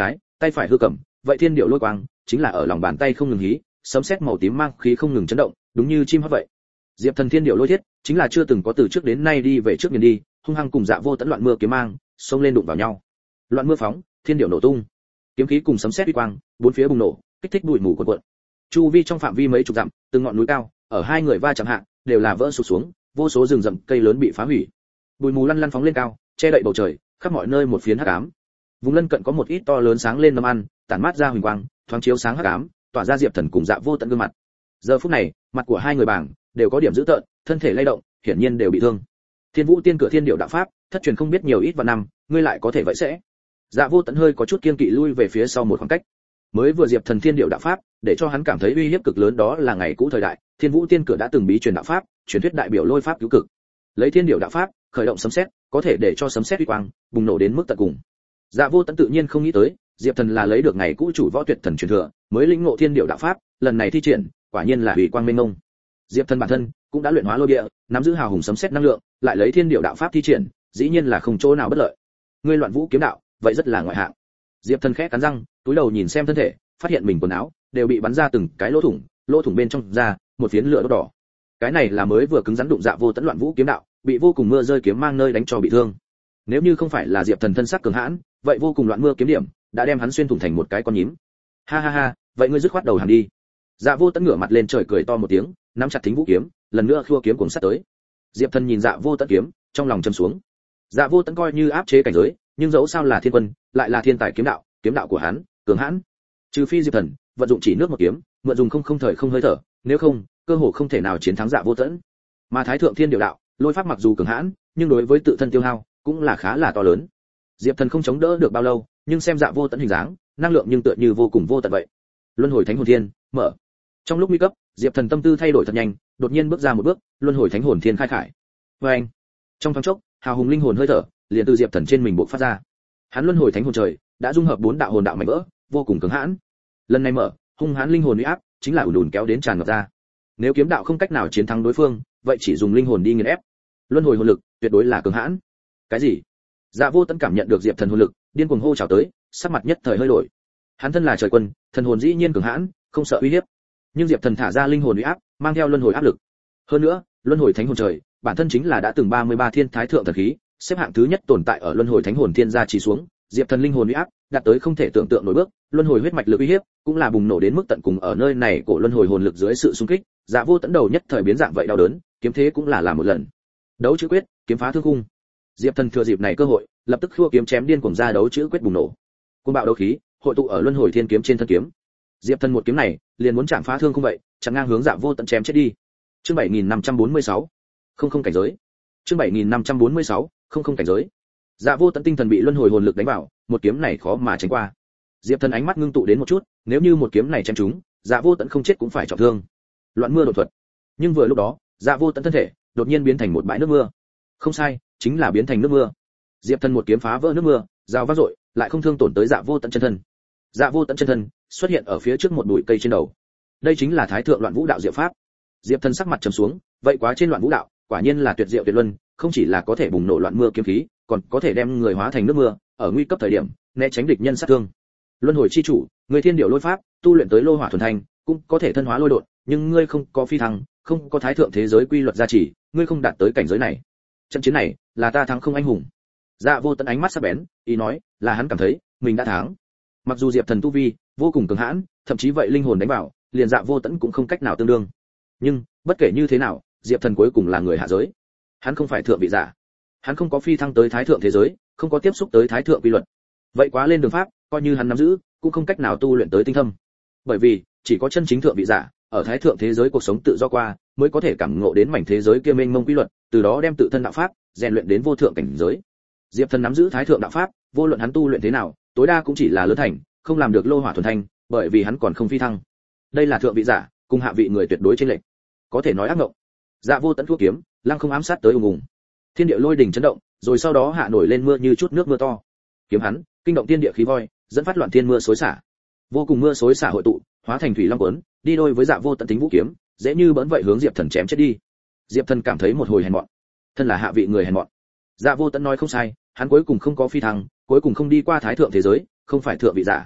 S1: tay phải hư cầm, vậy thiên điệu lôi quang chính là ở lòng bàn tay không ngừng hí, sấm sét màu tím mang khí không ngừng chấn động, đúng như chim hót vậy. Diệp Thần thiên điệu lôi thiết, chính là chưa từng có từ trước đến nay đi về trước nghiền đi, hung hăng cùng Dạ Vô Tẫn loạn mưa kiếm mang, xông lên đụng vào nhau. Loạn mưa phóng, thiên điệu nổ tung. Kiếm khí cùng sấm sét uy quang, bốn phía bùng nổ, kích thích bụi mù cuộn cuộn. Chu vi trong phạm vi mấy chục dặm, từng ngọn núi cao, ở hai người va chạm hạ, đều là vỡ sụp xuống, vô số rừng rậm cây lớn bị phá hủy. Bụi mù lăn lăn phóng lên cao, che đậy bầu trời, khắp mọi nơi một phiến hắc ám. Vùng lân cận có một ít to lớn sáng lên nấm ăn, tản mát ra huỳnh quang, thoáng chiếu sáng hắc ám, tỏa ra Diệp Thần cùng Dạ Vô Tận gương mặt. Giờ phút này, mặt của hai người bảng đều có điểm dữ tợn, thân thể lay động, hiển nhiên đều bị thương. Thiên Vũ Tiên cửa thiên điệu đạo pháp, thất truyền không biết nhiều ít vạn năm, ngươi lại có thể vậy sẽ? Dạ Vô Tận hơi có chút kiên kỵ lui về phía sau một khoảng cách. Mới vừa Diệp Thần thiên điệu đạo pháp, để cho hắn cảm thấy uy hiếp cực lớn, đó là ngày cũ thời đại, Thiên Vũ Tiên cửa đã từng bí truyền đạo pháp, truyền thuyết đại biểu lôi pháp cứu cực. Lấy thiên điệu đạo pháp, khởi động sấm sét, có thể để cho sấm sét uy quang bùng nổ đến mức tận cùng. Dạ Vô Tận tự nhiên không nghĩ tới, Diệp Thần là lấy được ngày cũ chủ võ tuyệt thần truyền thừa, mới lĩnh ngộ thiên điệu đạo pháp, lần này thi triển, quả nhiên là uy quang mênh mông. Diệp Thần bản thân cũng đã luyện hóa lôi địa, nắm giữ hào hùng sấm sét năng lượng, lại lấy thiên điệu đạo pháp thi triển, dĩ nhiên là không chỗ nào bất lợi. Ngươi loạn vũ kiếm đạo, vậy rất là ngoại hạng. Diệp Thần khẽ cắn răng, túi đầu nhìn xem thân thể, phát hiện mình quần áo đều bị bắn ra từng cái lỗ thủng bên trong ra một phiến lửa đốt đỏ. Cái này là mới vừa cứng rắn đụng Dạ Vô Tận loạn vũ kiếm đạo, bị vô cùng mưa rơi kiếm mang nơi đánh cho bị thương. Nếu như không phải là Diệp Thần thân sắc cường hãn, vậy vô cùng loạn mưa kiếm điểm đã đem hắn xuyên thủng thành một cái con nhím. Ha ha ha, vậy ngươi dứt khoát đầu hàng đi. Dạ Vô Tận ngửa mặt lên trời cười to một tiếng, nắm chặt thính vũ kiếm, lần nữa khua kiếm cuồng sát tới. Diệp Thần nhìn Dạ Vô Tận kiếm, trong lòng trầm xuống. Dạ Vô Tận coi như áp chế cảnh giới, nhưng dẫu sao là thiên quân, lại là thiên tài kiếm đạo của hắn cường hãn. Trừ phi Diệp Thần vận dụng chỉ nước một kiếm, mượn dùng không thời không hơi thở, nếu không, cơ hồ không thể nào chiến thắng Dạ Vô Tận. Mà Thái Thượng Thiên Điệu đạo, lôi pháp mặc dù cường hãn, nhưng đối với tự thân tiêu hao cũng là khá là to lớn. Diệp Thần không chống đỡ được bao lâu, nhưng xem Dạ Vô Tận hình dáng, năng lượng nhưng tựa như vô cùng vô tận vậy. Luân hồi Thánh Hồn Thiên, mở. Trong lúc nguy cấp, Diệp Thần tâm tư thay đổi thật nhanh, đột nhiên bước ra một bước, Luân hồi Thánh Hồn Thiên khai khải. Oeng! Trong thoáng chốc, hào hùng linh hồn hơi thở liền từ Diệp Thần trên mình bộc phát ra. Hắn Luân hồi Thánh Hồn trời đã dung hợp bốn đạo hồn đạo mạnh vỡ, vô cùng cứng hãn. Lần này mở, hung hãn linh hồn uy áp chính là ùn ùn kéo đến tràn ngập ra. Nếu kiếm đạo không cách nào chiến thắng đối phương, vậy chỉ dùng linh hồn đi nghiền ép. Luân hồi hồn lực tuyệt đối là cường hãn. Cái gì? Dạ Vô Tận cảm nhận được Diệp Thần hồn lực, điên cuồng hô chào tới, sắc mặt nhất thời hơi đổi. Hắn thân là trời quân, thần hồn dĩ nhiên cường hãn, không sợ uy hiếp. Nhưng Diệp Thần thả ra linh hồn uy áp, mang theo luân hồi áp lực. Hơn nữa, luân hồi thánh hồn trời, bản thân chính là đã từng 33 thiên thái thượng thần khí, xếp hạng thứ nhất tồn tại ở luân hồi thánh hồn thiên gia chỉ xuống, Diệp Thần linh hồn uy áp đạt tới không thể tưởng tượng nổi bước, luân hồi huyết mạch lực uy hiếp cũng là bùng nổ đến mức tận cùng. Ở nơi này của luân hồi hồn lực dưới sự xung kích, Dạ Vô Tận đầu nhất thời biến dạng vậy đau đớn, kiếm thế cũng là một lần. Đấu chữ quyết, kiếm phá thương khung. Diệp Thần thừa dịp này cơ hội, lập tức khua kiếm chém điên cuồng ra đấu chữ quyết bùng nổ. Cuồng bạo đấu khí hội tụ ở luân hồi thiên kiếm trên thân kiếm. Diệp Thần một kiếm này, liền muốn chạm phá thương khung vậy, chặn ngang hướng Dạ Vô Tận chém chết đi. Chương 7546. Không cảnh giới. Chương 7546. Không cảnh giới. Dạ Vô Tận tinh thần bị luân hồi hồn lực đánh vào, một kiếm này khó mà tránh qua. Diệp Thần ánh mắt ngưng tụ đến một chút, nếu như một kiếm này chém trúng, Dạ Vô Tận không chết cũng phải trọng thương. Loạn mưa đột thuật. Nhưng vừa lúc đó, Dạ Vô Tận thân thể đột nhiên biến thành một bãi nước mưa. Không sai, chính là biến thành nước mưa. Diệp Thần một kiếm phá vỡ nước mưa, rào vang dội, lại không thương tổn tới Dạ Vô Tận chân thân. Dạ Vô Tận chân thân xuất hiện ở phía trước một bụi cây trên đầu. Đây chính là Thái Thượng Loạn Vũ đạo diệu pháp. Diệp Thần sắc mặt trầm xuống, vậy quá trên Loạn Vũ đạo, quả nhiên là tuyệt diệu tuyệt luân, không chỉ là có thể bùng nổ loạn mưa kiếm khí, còn có thể đem người hóa thành nước mưa, ở nguy cấp thời điểm, né tránh địch nhân sát thương. Luân hồi chi chủ, người thiên điệu lôi pháp, tu luyện tới lô hỏa thuần thanh, cũng có thể thân hóa lôi độn, nhưng ngươi không có phi thăng, không có thái thượng thế giới quy luật gia trì, ngươi không đạt tới cảnh giới này. Trận chiến này, là ta thắng không anh hùng. Dạ Vô Tận ánh mắt sắc bén, ý nói, là hắn cảm thấy mình đã thắng. Mặc dù Diệp Thần tu vi vô cùng cường hãn, thậm chí vậy linh hồn đánh vào, liền Dạ Vô Tận cũng không cách nào tương đương. Nhưng, bất kể như thế nào, Diệp Thần cuối cùng là người hạ giới. Hắn không phải thượng vị giả. Hắn không có phi thăng tới thái thượng thế giới, không có tiếp xúc tới thái thượng quy luật. Vậy quá lên đường pháp, coi như hắn nắm giữ, cũng không cách nào tu luyện tới tinh thâm. Bởi vì, chỉ có chân chính thượng vị giả, ở thái thượng thế giới cuộc sống tự do qua, mới có thể cảm ngộ đến mảnh thế giới kia mênh mông quy luật, từ đó đem tự thân đạo pháp rèn luyện đến vô thượng cảnh giới. Diệp Thần nắm giữ thái thượng đạo pháp, vô luận hắn tu luyện thế nào, tối đa cũng chỉ là lớn thành, không làm được lô hỏa thuần thanh, bởi vì hắn còn không phi thăng. Đây là thượng vị giả, cùng hạ vị người tuyệt đối chênh lệch. Có thể nói ác ngộng. Dạ Vô Tận thuốc kiếm, lăng không ám sát tới ùng ùng. Thiên địa lôi đỉnh chấn động, rồi sau đó hạ nổi lên mưa như chút nước mưa to. Kiếm hắn, kinh động thiên địa khí voi, dẫn phát loạn thiên mưa xối xả. Vô cùng mưa xối xả hội tụ, hóa thành thủy long cuốn, đi đôi với Dạ Vô Tận tính vũ kiếm, dễ như bỡn vậy hướng Diệp Thần chém chết đi. Diệp Thần cảm thấy một hồi hèn mọn. Thân là hạ vị người hèn mọn. Dạ Vô Tận nói không sai, hắn cuối cùng không có phi thăng, cuối cùng không đi qua thái thượng thế giới, không phải thượng vị giả.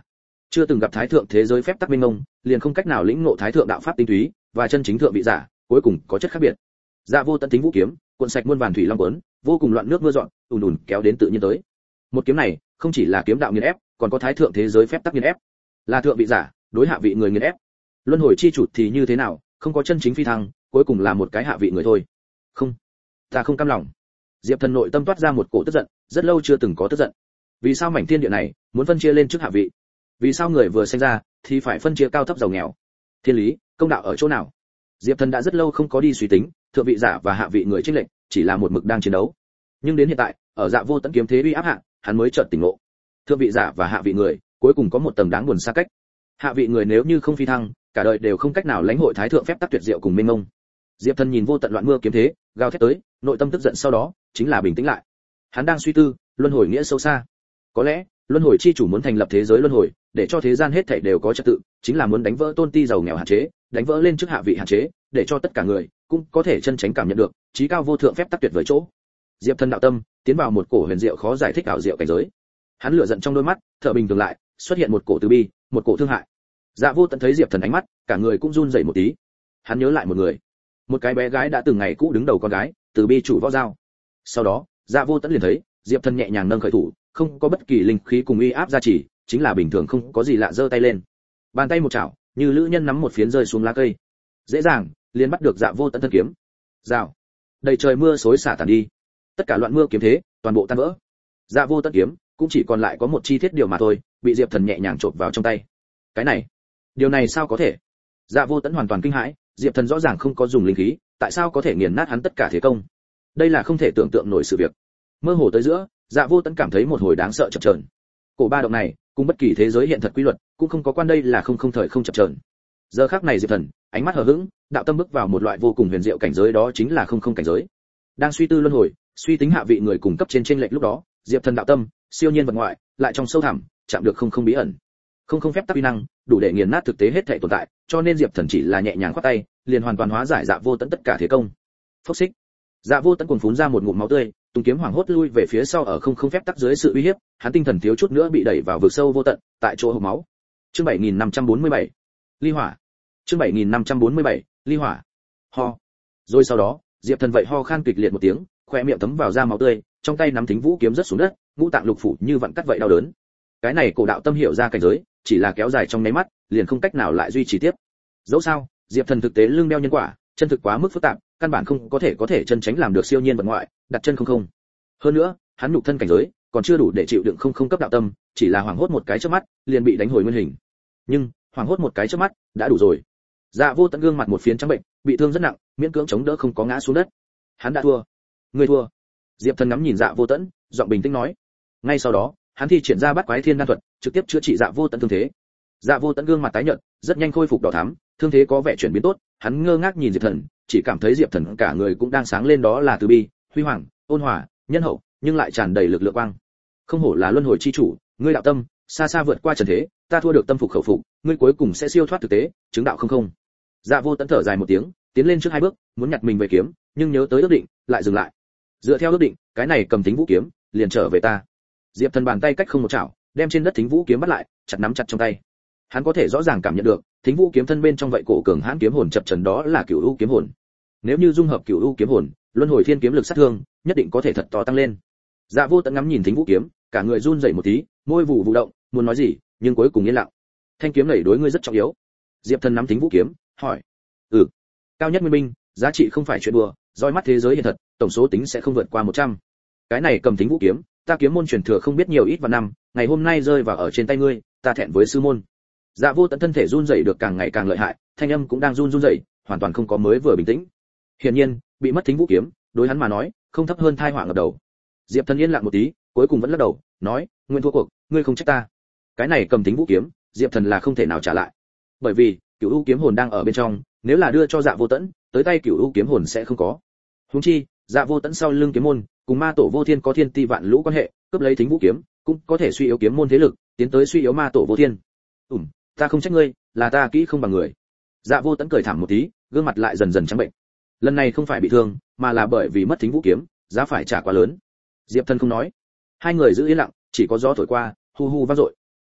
S1: chưa từng gặp thái thượng thế giới phép tắc minh mông, liền không cách nào lĩnh ngộ thái thượng đạo pháp tinh túy và chân chính thượng vị giả, cuối cùng có chất khác biệt. Dạ Vô Tận Thính Vũ kiếm, cuộn sạch muôn vàn thủy long cuốn, vô cùng loạn nước mưa dọn, ùn ùn kéo đến tự nhiên tới. Một kiếm này, không chỉ là kiếm đạo nghiền ép, còn có thái thượng thế giới phép tắc nghiền ép. Là thượng vị giả, đối hạ vị người nghiền ép. Luân hồi chi chủ thì như thế nào, không có chân chính phi thăng, cuối cùng là một cái hạ vị người thôi. Không, ta không cam lòng. Diệp Thần nội tâm toát ra một cổ tức giận, rất lâu chưa từng có tức giận. Vì sao mảnh thiên địa này muốn phân chia lên trước hạ vị? Vì sao người vừa sinh ra thì phải phân chia cao thấp giàu nghèo? Thiên lý, công đạo ở chỗ nào? Diệp Thần đã rất lâu không có đi suy tính, thượng vị giả và hạ vị người chênh lệch, chỉ là một mực đang chiến đấu. Nhưng đến hiện tại, ở Dạ Vô Tận kiếm thế uy áp hạ, hắn mới chợt tỉnh ngộ. Thượng vị giả và hạ vị người, cuối cùng có một tầng đáng buồn xa cách. Hạ vị người nếu như không phi thăng, cả đời đều không cách nào lãnh hội thái thượng phép tắc tuyệt diệu cùng minh mông. Diệp Thần nhìn vô tận loạn mưa kiếm thế, gào thét tới, nội tâm tức giận sau đó, chính là bình tĩnh lại. Hắn đang suy tư, luân hồi nghĩa sâu xa. Có lẽ, luân hồi chi chủ muốn thành lập thế giới luân hồi, để cho thế gian hết thảy đều có trật tự, chính là muốn đánh vỡ tôn ti giàu nghèo hạn chế, đánh vỡ lên trước hạ vị hạn chế, để cho tất cả người cũng có thể chân chính cảm nhận được chí cao vô thượng phép tắc tuyệt vời chỗ. Diệp Thần đạo tâm tiến vào một cổ huyền diệu khó giải thích ảo diệu cảnh giới. Hắn lửa giận trong đôi mắt, thở bình thường lại, xuất hiện một cổ từ bi, một cổ thương hại. Dạ Vô Tận thấy Diệp Thần ánh mắt, cả người cũng run rẩy một tí. Hắn nhớ lại một người, một cái bé gái đã từng ngày cũ đứng đầu con gái, từ bi chủ võ dao. Sau đó, Dạ Vô Tận liền thấy, Diệp Thần nhẹ nhàng nâng khởi thủ, không có bất kỳ linh khí cùng uy áp gia trì, chính là bình thường không có gì lạ, giơ tay lên. Bàn tay một chảo, như lữ nhân nắm một phiến rơi xuống lá cây. Dễ dàng, liền bắt được Dạ Vô Tận thân kiếm. Rào. Đầy trời mưa xối xả tàn đi. Tất cả loạn mưa kiếm thế, toàn bộ tan vỡ. Dạ Vô Tận kiếm, cũng chỉ còn lại có một chi tiết điều mà thôi, bị Diệp Thần nhẹ nhàng chộp vào trong tay. Cái này, điều này sao có thể? Dạ Vô Tận hoàn toàn kinh hãi, Diệp Thần rõ ràng không có dùng linh khí, tại sao có thể nghiền nát hắn tất cả thế công? Đây là không thể tưởng tượng nổi sự việc. Mơ hồ tới giữa, Dạ Vô Tận cảm thấy một hồi đáng sợ chập chờn. Cổ ba động này, cùng bất kỳ thế giới hiện thật quy luật, cũng không có quan, đây là không thời không chập chờn. Giờ khắc này Diệp Thần, ánh mắt hờ hững, đạo tâm bước vào một loại vô cùng huyền diệu cảnh giới, đó chính là không cảnh giới. Đang suy tư luân hồi, suy tính hạ vị người cùng cấp trên chênh lệch lúc đó, Diệp Thần đạo tâm, siêu nhiên vật ngoại, lại trong sâu thẳm, chạm được không bí ẩn. Không phép tắc uy năng, đủ để nghiền nát thực tế hết thảy tồn tại, cho nên Diệp Thần chỉ là nhẹ nhàng khoát tay, liền hoàn toàn hóa giải Dạ Vô Tận tất cả thế công. Phốc xích. Dạ Vô Tận cuồn phún ra một ngụm máu tươi, tung kiếm hoảng hốt lui về phía sau, ở không phép tắc dưới sự uy hiếp, hắn tinh thần thiếu chút nữa bị đẩy vào vực sâu vô tận, tại chỗ hộc máu. Chương 7547. Ly hỏa. Chương 7547. Ly hỏa. Ho. Rồi sau đó, Diệp Thần vậy ho khan kịch liệt một tiếng, khóe miệng thấm vào ra máu tươi, trong tay nắm Thính Vũ kiếm rất xuống đất, ngũ tạng lục phủ như vặn cắt vậy đau đớn. Cái này cổ đạo tâm hiểu ra cảnh giới, chỉ là kéo dài trong nháy mắt, liền không cách nào lại duy trì tiếp. Dẫu sao, Diệp Thần thực tế lưng đeo nhân quả, chân thực quá mức phức tạp, căn bản không có thể chân tránh làm được siêu nhiên vật ngoại, đặt chân không. Hơn nữa, hắn nhục thân cảnh giới còn chưa đủ để chịu đựng không cấp đạo tâm, chỉ là hoảng hốt một cái chớp mắt, liền bị đánh hồi nguyên hình. Nhưng, hoảng hốt một cái chớp mắt, đã đủ rồi. Dạ Vô Tận gương mặt một phiến trắng bệnh, bị thương rất nặng, miễn cưỡng chống đỡ không có ngã xuống đất. Hắn đã thua. Ngươi thua. Diệp Thần ngắm nhìn Dạ Vô Tận, giọng bình tĩnh nói. Ngay sau đó, hắn thi triển ra Bát Quái Thiên Đan thuật, trực tiếp chữa trị Dạ Vô Tận thương thế. Dạ Vô Tận gương mặt tái nhợt, rất nhanh khôi phục đỏ thắm, thương thế có vẻ chuyển biến tốt, hắn ngơ ngác nhìn Diệp Thần, chỉ cảm thấy Diệp Thần cả người cũng đang sáng lên, đó là từ bi, huy hoàng, ôn hòa, nhân hậu, nhưng lại tràn đầy lực lượng quang. Không hổ là luân hồi chi chủ, ngươi đạo tâm xa xa vượt qua trần thế, ta thua được tâm phục khẩu phục, ngươi cuối cùng sẽ siêu thoát thực tế, chứng đạo không. Dạ Vô Tận thở dài một tiếng, tiến lên trước hai bước, muốn nhặt mình về kiếm, nhưng nhớ tới ước định, lại dừng lại. Dựa theo ước định, cái này cầm Thính Vũ kiếm, liền trở về ta. Diệp Thần bàn tay cách không một chảo, đem trên đất Thính Vũ kiếm bắt lại, chặt nắm chặt trong tay. Hắn có thể rõ ràng cảm nhận được, Thính Vũ kiếm thân bên trong vậy cổ cường hãn kiếm hồn chập chờn, đó là Cửu U kiếm hồn. Nếu như dung hợp Cửu U kiếm hồn, luân hồi thiên kiếm lực sát thương, nhất định có thể thật to tăng lên. Dạ Vô Tận ngắm nhìn Thính Vũ kiếm, cả người run rẩy một tí, môi vụ vụ động, muốn nói gì, nhưng cuối cùng yên lặng. Thanh kiếm này đối ngươi rất trọng yếu. Diệp Thần nắm Thính Vũ kiếm, hỏi. Cao nhất nguyên minh, giá trị không phải chuyện đùa, roi mắt thế giới hiện thật, tổng số tính sẽ không vượt qua 100. Cái này cầm Thính Vũ kiếm, ta kiếm môn truyền thừa không biết nhiều ít vạn năm, ngày hôm nay rơi vào ở trên tay ngươi, ta thẹn với sư môn. Dạ Vô Tận thân thể run rẩy được càng ngày càng lợi hại, thanh âm cũng đang run rẩy, hoàn toàn không có mới vừa bình tĩnh. Hiển nhiên, bị mất Thính Vũ kiếm, đối hắn mà nói, không thấp hơn tai họa ngập đầu. Diệp Thần yên lặng một tí, cuối cùng vẫn lắc đầu, nói, nguyên thua cuộc, ngươi không trách ta. Cái này cầm Thính Vũ kiếm, Diệp Thần là không thể nào trả lại. Bởi vì, Cửu U kiếm hồn đang ở bên trong, nếu là đưa cho Dạ Vô Tận, tới tay Cửu U kiếm hồn sẽ không có. Huống chi, Dạ Vô Tận sau lưng kiếm môn, cùng Ma Tổ Vô Thiên có thiên ti vạn lũ quan hệ, cướp lấy Thính Vũ kiếm, cũng có thể suy yếu kiếm môn thế lực, tiến tới suy yếu Ma Tổ Vô Thiên. Ta không trách ngươi, là ta kỹ không bằng người. Dạ Vô Tận cười thảm một tí, gương mặt lại dần dần trắng bệnh. Lần này không phải bị thương, mà là bởi vì mất Thính Vũ kiếm, giá phải trả quá lớn. Diệp Thần không nói. Hai người giữ yên lặng, chỉ có gió thổi qua, hu hu vang dội.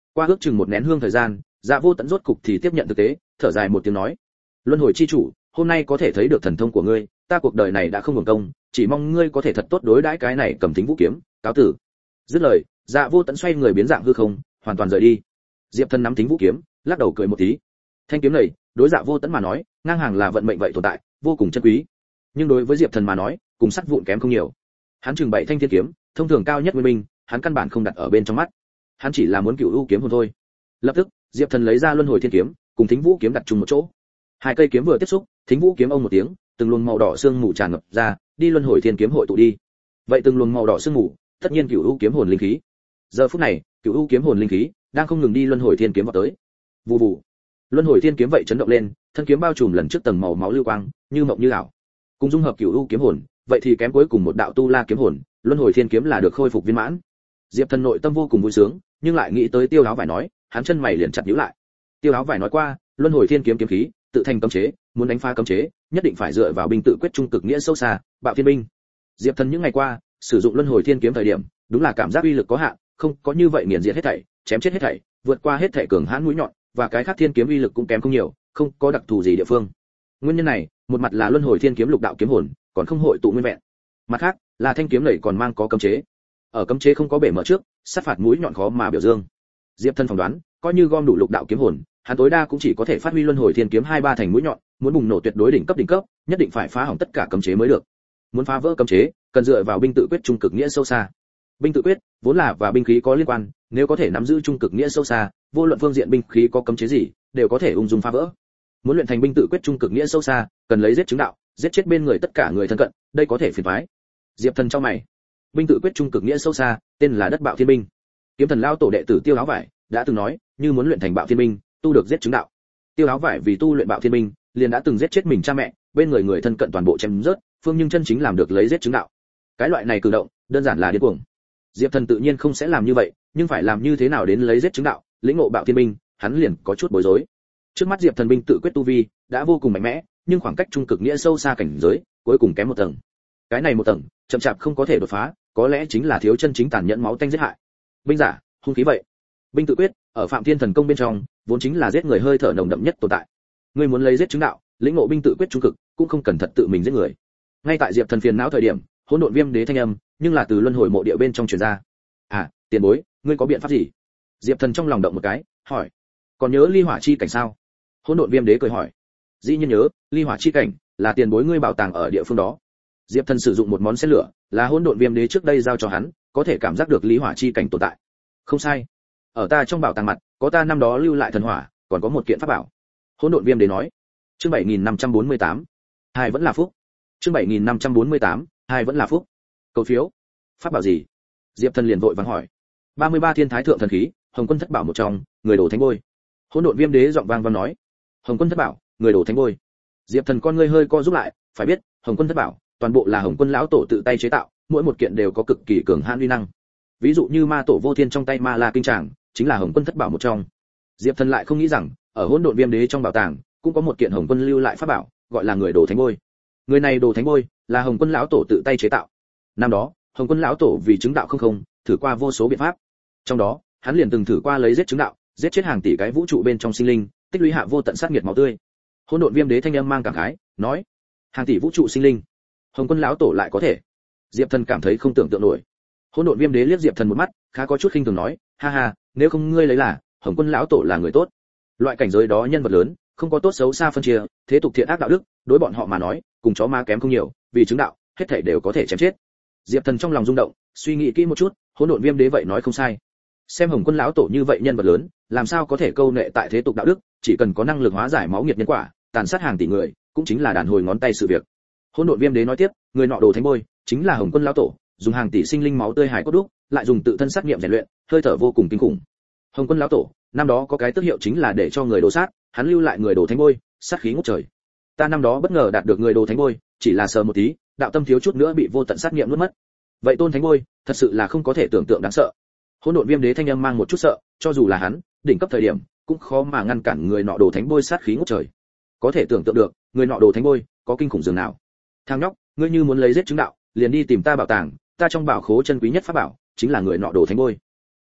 S1: Qua ước chừng một nén hương thời gian, Dạ Vô Tận rốt cục thì tiếp nhận thực tế, thở dài một tiếng nói: "Luân hồi chi chủ, hôm nay có thể thấy được thần thông của ngươi, ta cuộc đời này đã không hưởng công, chỉ mong ngươi có thể thật tốt đối đãi cái này Cầm Thính Vũ kiếm, cáo tử." Dứt lời, Dạ Vô Tận xoay người biến dạng hư không, hoàn toàn rời đi. Diệp Thần nắm Thính Vũ kiếm, lắc đầu cười một tí. Thanh kiếm này, đối Dạ Vô Tận mà nói, ngang hàng là vận mệnh vậy tồn tại, vô cùng chân quý. Nhưng đối với Diệp Thần mà nói, cùng sắt vụn kém không nhiều. Hắn chừng 7 thanh thiên kiếm, thông thường cao nhất nguyên minh, hắn căn bản không đặt ở bên trong mắt. Hắn chỉ là muốn cựu u kiếm hồn thôi. Lập tức, Diệp Thần lấy ra Luân Hồi Thiên kiếm, cùng Thính Vũ kiếm đặt chung một chỗ. Hai cây kiếm vừa tiếp xúc, Thính Vũ kiếm ông một tiếng, từng luồng màu đỏ sương mù tràn ngập ra, đi Luân Hồi Thiên kiếm hội tụ đi. Vậy từng luồng màu đỏ sương mù, tất nhiên cựu u kiếm hồn linh khí. Giờ phút này, cựu u kiếm hồn linh khí đang không ngừng đi Luân Hồi Thiên kiếm vào tới. Vù vù. Luân Hồi Thiên kiếm vậy chấn động lên, thân kiếm bao trùm lần trước tầng màu máu lưu quang, như mộng như ảo. Cùng dung hợp cựu u kiếm hồn, vậy thì kém cuối cùng một đạo tu la kiếm hồn, Luân Hồi Thiên kiếm là được khôi phục viên mãn. Diệp Thần nội tâm vô cùng vui sướng, nhưng lại nghĩ tới Tiêu Áo Vải nói, hắn chân mày liền chặt nhíu lại. Tiêu Áo Vải nói qua, Luân Hồi Thiên kiếm kiếm khí, tự thành cấm chế, muốn đánh phá cấm chế, nhất định phải dựa vào binh tự quyết trung cực nghĩa sâu xa, Bạo Thiên binh. Diệp Thần những ngày qua, sử dụng Luân Hồi Thiên kiếm thời điểm, đúng là cảm giác uy lực có hạn, không có như vậy nghiền diệt hết thảy, chém chết hết thảy, vượt qua hết thảy cường hãn mũi nhọn, và cái khác thiên kiếm uy lực cũng kém không nhiều, không có đặc thù gì địa phương. Nguyên nhân này, một mặt là Luân Hồi Thiên kiếm lục đạo kiếm hồn, còn không hội tụ nguyên vẹn. Mặt khác, là thanh kiếm này còn mang có cấm chế. Ở cấm chế không có bể mở trước, sát phạt mũi nhọn khó mà biểu dương. Diệp Thần phỏng đoán, coi như gom đủ lục đạo kiếm hồn, hắn tối đa cũng chỉ có thể phát huy Luân Hồi Thiên kiếm 2-3 thành mũi nhọn, muốn bùng nổ tuyệt đối đỉnh cấp, nhất định phải phá hỏng tất cả cấm chế mới được. Muốn phá vỡ cấm chế, cần dựa vào binh tự quyết trung cực nghĩa sâu xa. Binh tự quyết vốn là và binh khí có liên quan, nếu có thể nắm giữ trung cực nghĩa sâu xa, vô luận phương diện binh khí có cấm chế gì, đều có thể ung dung phá vỡ. Muốn luyện thành binh tự quyết trung cực nghĩa sâu xa, cần lấy giết chứng đạo, giết chết bên người tất cả người thân cận, đây có thể phiền toái. Diệp Thần trong mày. Binh tự quyết trung cực nghĩa sâu xa, tên là Đất Bạo Thiên binh. Kiếm Thần lão tổ đệ tử Tiêu Áo Vải đã từng nói, như muốn luyện thành Bạo Thiên binh, tu được giết chứng đạo. Tiêu Áo Vải vì tu luyện Bạo Thiên binh, liền đã từng giết chết mình cha mẹ, bên người người thân cận toàn bộ chém rớt, phương nhưng chân chính làm được lấy giết chứng đạo. Cái loại này cử động, đơn giản là điên cuồng. Diệp Thần tự nhiên không sẽ làm như vậy, nhưng phải làm như thế nào đến lấy giết chứng đạo, lĩnh ngộ Bạo Thiên binh, hắn liền có chút bối rối. Trước mắt Diệp Thần binh tự quyết tu vi đã vô cùng mạnh mẽ, nhưng khoảng cách trung cực nghĩa sâu xa cảnh giới, cuối cùng kém một tầng. Cái này một tầng, chậm chạp không có thể đột phá, có lẽ chính là thiếu chân chính tàn nhẫn máu tanh giết hại. Binh giả, hung khí vậy. Binh tự quyết, ở Phạm Thiên Thần công bên trong, vốn chính là giết người hơi thở nồng đậm nhất tồn tại. Ngươi muốn lấy giết chứng đạo, lĩnh ngộ binh tự quyết trung cực, cũng không cần thật tự mình giết người. Ngay tại Diệp Thần phiền não thời điểm, hỗn độn viêm đế thanh âm, nhưng là từ luân hồi mộ địa bên trong truyền ra. À, tiền bối, ngươi có biện pháp gì? Diệp Thần trong lòng động một cái, hỏi. Còn nhớ ly hỏa chi cảnh sao? Hỗn độn viêm đế cười hỏi. Dĩ nhiên nhớ, ly hỏa chi cảnh là tiền bối ngươi bảo tàng ở địa phương đó. Diệp Thần sử dụng một món xét lửa, là hỗn độn viêm đế trước đây giao cho hắn, có thể cảm giác được ly hỏa chi cảnh tồn tại. Không sai. Ở ta trong bảo tàng mặt, có ta năm đó lưu lại thần hỏa, còn có một kiện pháp bảo. Hỗn độn viêm đế nói. Chương 7548. Hai vẫn là phúc. Chương 7548. Hai vẫn là phúc. Cầu phiếu. Pháp bảo gì? Diệp Thần liền vội vàng hỏi. 33 thiên thái thượng thần khí, Hồng Quân thất bảo một trong, người đổ thánh bôi. Hỗn độn viêm đế giọng vang vang nói. Hồng Quân thất bảo, người đổ thánh bôi. Diệp Thần con ngươi hơi co rút lại, phải biết, Hồng Quân thất bảo, toàn bộ là Hồng Quân lão tổ tự tay chế tạo, mỗi một kiện đều có cực kỳ cường hãn uy năng. Ví dụ như Ma Tổ Vô Thiên trong tay Ma La kinh tràng, chính là Hồng Quân thất bảo một trong. Diệp Thần lại không nghĩ rằng, ở Hỗn Độn Viêm Đế trong bảo tàng, cũng có một kiện Hồng Quân lưu lại pháp bảo, gọi là người đồ thánh bôi. Người này đồ thánh bôi, là Hồng Quân lão tổ tự tay chế tạo. Năm đó, Hồng Quân lão tổ vì chứng đạo không, thử qua vô số biện pháp. Trong đó, hắn liền từng thử qua lấy giết chứng đạo, giết chết hàng tỷ cái vũ trụ bên trong sinh linh, tích lũy hạ vô tận sát nghiệt máu tươi. Hỗn Độn Viêm Đế thanh âm mang cảm khái, nói: hàng tỷ vũ trụ sinh linh, Hồng Quân lão tổ lại có thể. Diệp Thần cảm thấy không tưởng tượng nổi. Hỗn Độn Viêm Đế liếc Diệp Thần một mắt, khá có chút khinh thường nói: ha ha, nếu không ngươi lấy là Hồng Quân lão tổ là người tốt. Loại cảnh giới đó nhân vật lớn, không có tốt xấu xa phân chia, thế tục thiện ác đạo đức, đối bọn họ mà nói, cùng chó ma kém không nhiều, vì chứng đạo, hết thảy đều có thể chém chết. Diệp Thần trong lòng rung động, suy nghĩ kỹ một chút, Hỗn Độn Viêm Đế vậy nói không sai. Xem Hồng Quân lão tổ như vậy nhân vật lớn, làm sao có thể câu nệ tại thế tục đạo đức, chỉ cần có năng lực hóa giải máu nghiệt nhân quả, tàn sát hàng tỷ người, cũng chính là đàn hồi ngón tay sự việc. Hỗn Độn Viêm Đế nói tiếp, người nọ đồ thánh bôi, chính là Hồng Quân lão tổ, dùng hàng tỷ sinh linh máu tươi hải cốt đúc, lại dùng tự thân sát nghiệm rèn luyện, hơi thở vô cùng kinh khủng. Hồng Quân lão tổ, năm đó có cái tước hiệu chính là để cho người đồ sát, hắn lưu lại người đồ thánh bôi, sát khí ngút trời. Ta năm đó bất ngờ đạt được người đồ thánh bôi, chỉ là sờ một tí, đạo tâm thiếu chút nữa bị vô tận sát nghiệm nuốt mất. Vậy tôn thánh bôi, thật sự là không có thể tưởng tượng đáng sợ. Hỗn Độn Viêm Đế thanh âm mang một chút sợ, cho dù là hắn, đỉnh cấp thời điểm, cũng khó mà ngăn cản người nọ đồ thánh bôi sát khí ngút trời. Có thể tưởng tượng được, người nọ đồ thánh bôi có kinh khủng dường nào. Thằng nhóc, ngươi như muốn lấy giết chứng đạo, liền đi tìm ta bảo tàng, ta trong bảo khố chân quý nhất pháp bảo, chính là người nọ đồ thánh bôi.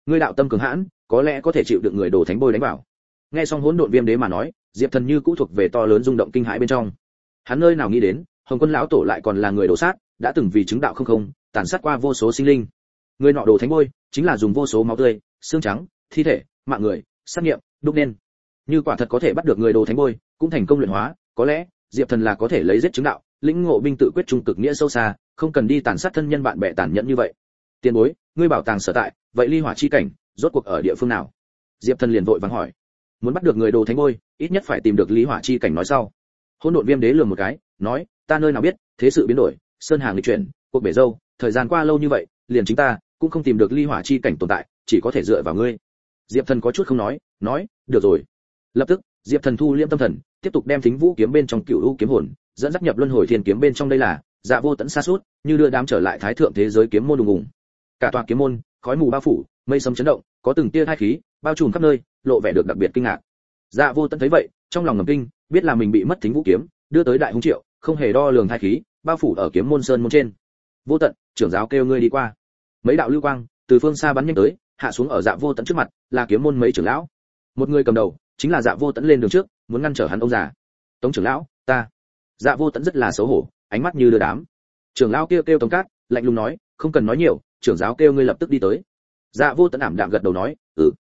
S1: ngươi đạo tâm cường hãn, có lẽ có thể chịu được người đồ thánh bôi đánh vào. Nghe xong Hỗn Độn Viêm Đế mà nói, Diệp Thần như cũ thuộc về to lớn rung động kinh hãi bên trong. Hắn nơi nào nghĩ đến, Hồng Quân lão tổ lại còn là người đồ sát, đã từng vì chứng đạo không tàn sát qua vô số sinh linh. Người nọ đồ thánh bôi, chính là dùng vô số máu tươi, xương trắng, thi thể, mạng người, sát nghiệm, đúc nên. Như quả thật có thể bắt được người đồ thánh bôi, cũng thành công luyện hóa, có lẽ Diệp Thần là có thể lấy giết chứng đạo, lĩnh ngộ binh tự quyết trung cực nghĩa sâu xa, không cần đi tàn sát thân nhân bạn bè tàn nhẫn như vậy. Tiền bối, ngươi bảo tàng sở tại, vậy ly hỏa chi cảnh, rốt cuộc ở địa phương nào? Diệp Thần liền vội vàng hỏi. Muốn bắt được người đồ thánh bôi, ít nhất phải tìm được ly hỏa chi cảnh nói sau. Hỗn Độn Viêm Đế lườm một cái, nói, ta nơi nào biết, thế sự biến đổi, sơn hà nghịch chuyển, cuộc bể dâu, thời gian qua lâu như vậy, liền chính ta cũng không tìm được ly hỏa chi cảnh tồn tại, chỉ có thể dựa vào ngươi. Diệp Thần có chút không nói, được rồi. Lập tức, Diệp Thần thu liễm tâm thần, tiếp tục đem Thính Vũ kiếm bên trong Cửu U kiếm hồn, dẫn dắt nhập Luân Hồi Thiên kiếm bên trong đây là, Dạ Vô Tận sa sút, như đưa đám trở lại thái thượng thế giới kiếm môn đùng ùng. Cả tòa kiếm môn, khói mù bao phủ, mây sấm chấn động, có từng tia thai khí bao trùm khắp nơi, lộ vẻ được đặc biệt kinh ngạc. Dạ Vô Tận thấy vậy, trong lòng ngầm kinh, biết là mình bị mất Thính Vũ kiếm, đưa tới Đại Hung Triệu, không hề đo lường thai khí, bao phủ ở kiếm môn sơn môn trên. Vô Tận, trưởng giáo kêu ngươi đi qua. Mấy đạo lưu quang từ phương xa bắn nhanh tới, hạ xuống ở Dạ Vô Tận trước mặt, là kiếm môn mấy trưởng lão. Một người cầm đầu, chính là Dạ Vô Tận lên đường trước, muốn ngăn trở hắn ông già. Tống trưởng lão, ta. Dạ Vô Tận rất là xấu hổ, ánh mắt như đưa đám. Trưởng lão kêu Tống Cát, lạnh lùng nói, không cần nói nhiều, trưởng giáo kêu ngươi lập tức đi tới. Dạ Vô Tận ảm đạm gật đầu nói,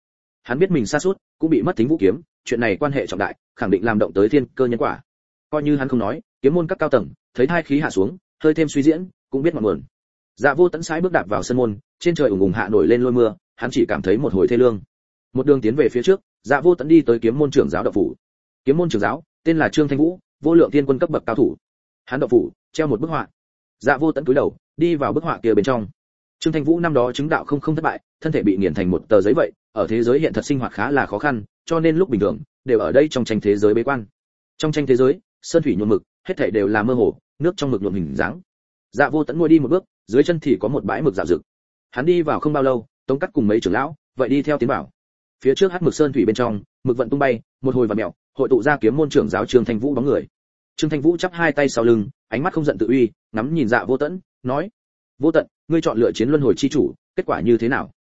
S1: Hắn biết mình sa sút, cũng bị mất Thính Vũ kiếm, chuyện này quan hệ trọng đại, khẳng định làm động tới thiên cơ nhân quả. Coi như hắn không nói, kiếm môn các cao tầng thấy thai khí hạ xuống, hơi thêm suy diễn, cũng biết ngọn nguồn. Dạ Vô Tận sải bước đạp vào sân môn, trên trời ùng ùng hạ nổi lên lôi mưa, hắn chỉ cảm thấy một hồi thê lương. Một đường tiến về phía trước, Dạ Vô Tận đi tới kiếm môn trưởng giáo động phủ. Kiếm môn trưởng giáo tên là Trương Thanh Vũ, vô lượng thiên quân cấp bậc cao thủ. Hắn động phủ treo một bức họa. Dạ Vô Tận cúi đầu, đi vào bức họa kia bên trong. Trương Thanh Vũ năm đó chứng đạo không thất bại, thân thể bị nghiền thành một tờ giấy vậy, ở thế giới hiện thật sinh hoạt khá là khó khăn, cho nên lúc bình thường đều ở đây trong tranh thế giới bế quan. Trong tranh thế giới, sơn thủy nhuộm mực, hết thảy đều là mơ hồ, nước trong mực nhuộm hình dáng. Dạ Vô Tận ngồi đi một bước, dưới chân thì có một bãi mực rạo rực. Hắn đi vào không bao lâu, Tống Cắt cùng mấy trưởng lão, vậy đi theo tiến vào. Phía trước hắc mực sơn thủy bên trong, mực vận tung bay, một hồi vặn mèo, hội tụ ra kiếm môn trưởng giáo Trương Thanh Vũ bóng người. Trương Thanh Vũ chắp hai tay sau lưng, ánh mắt không giận tự uy, ngắm nhìn Dạ Vô Tận, nói: "Vô Tận, ngươi chọn lựa chiến luân hồi chi chủ, kết quả như thế nào?"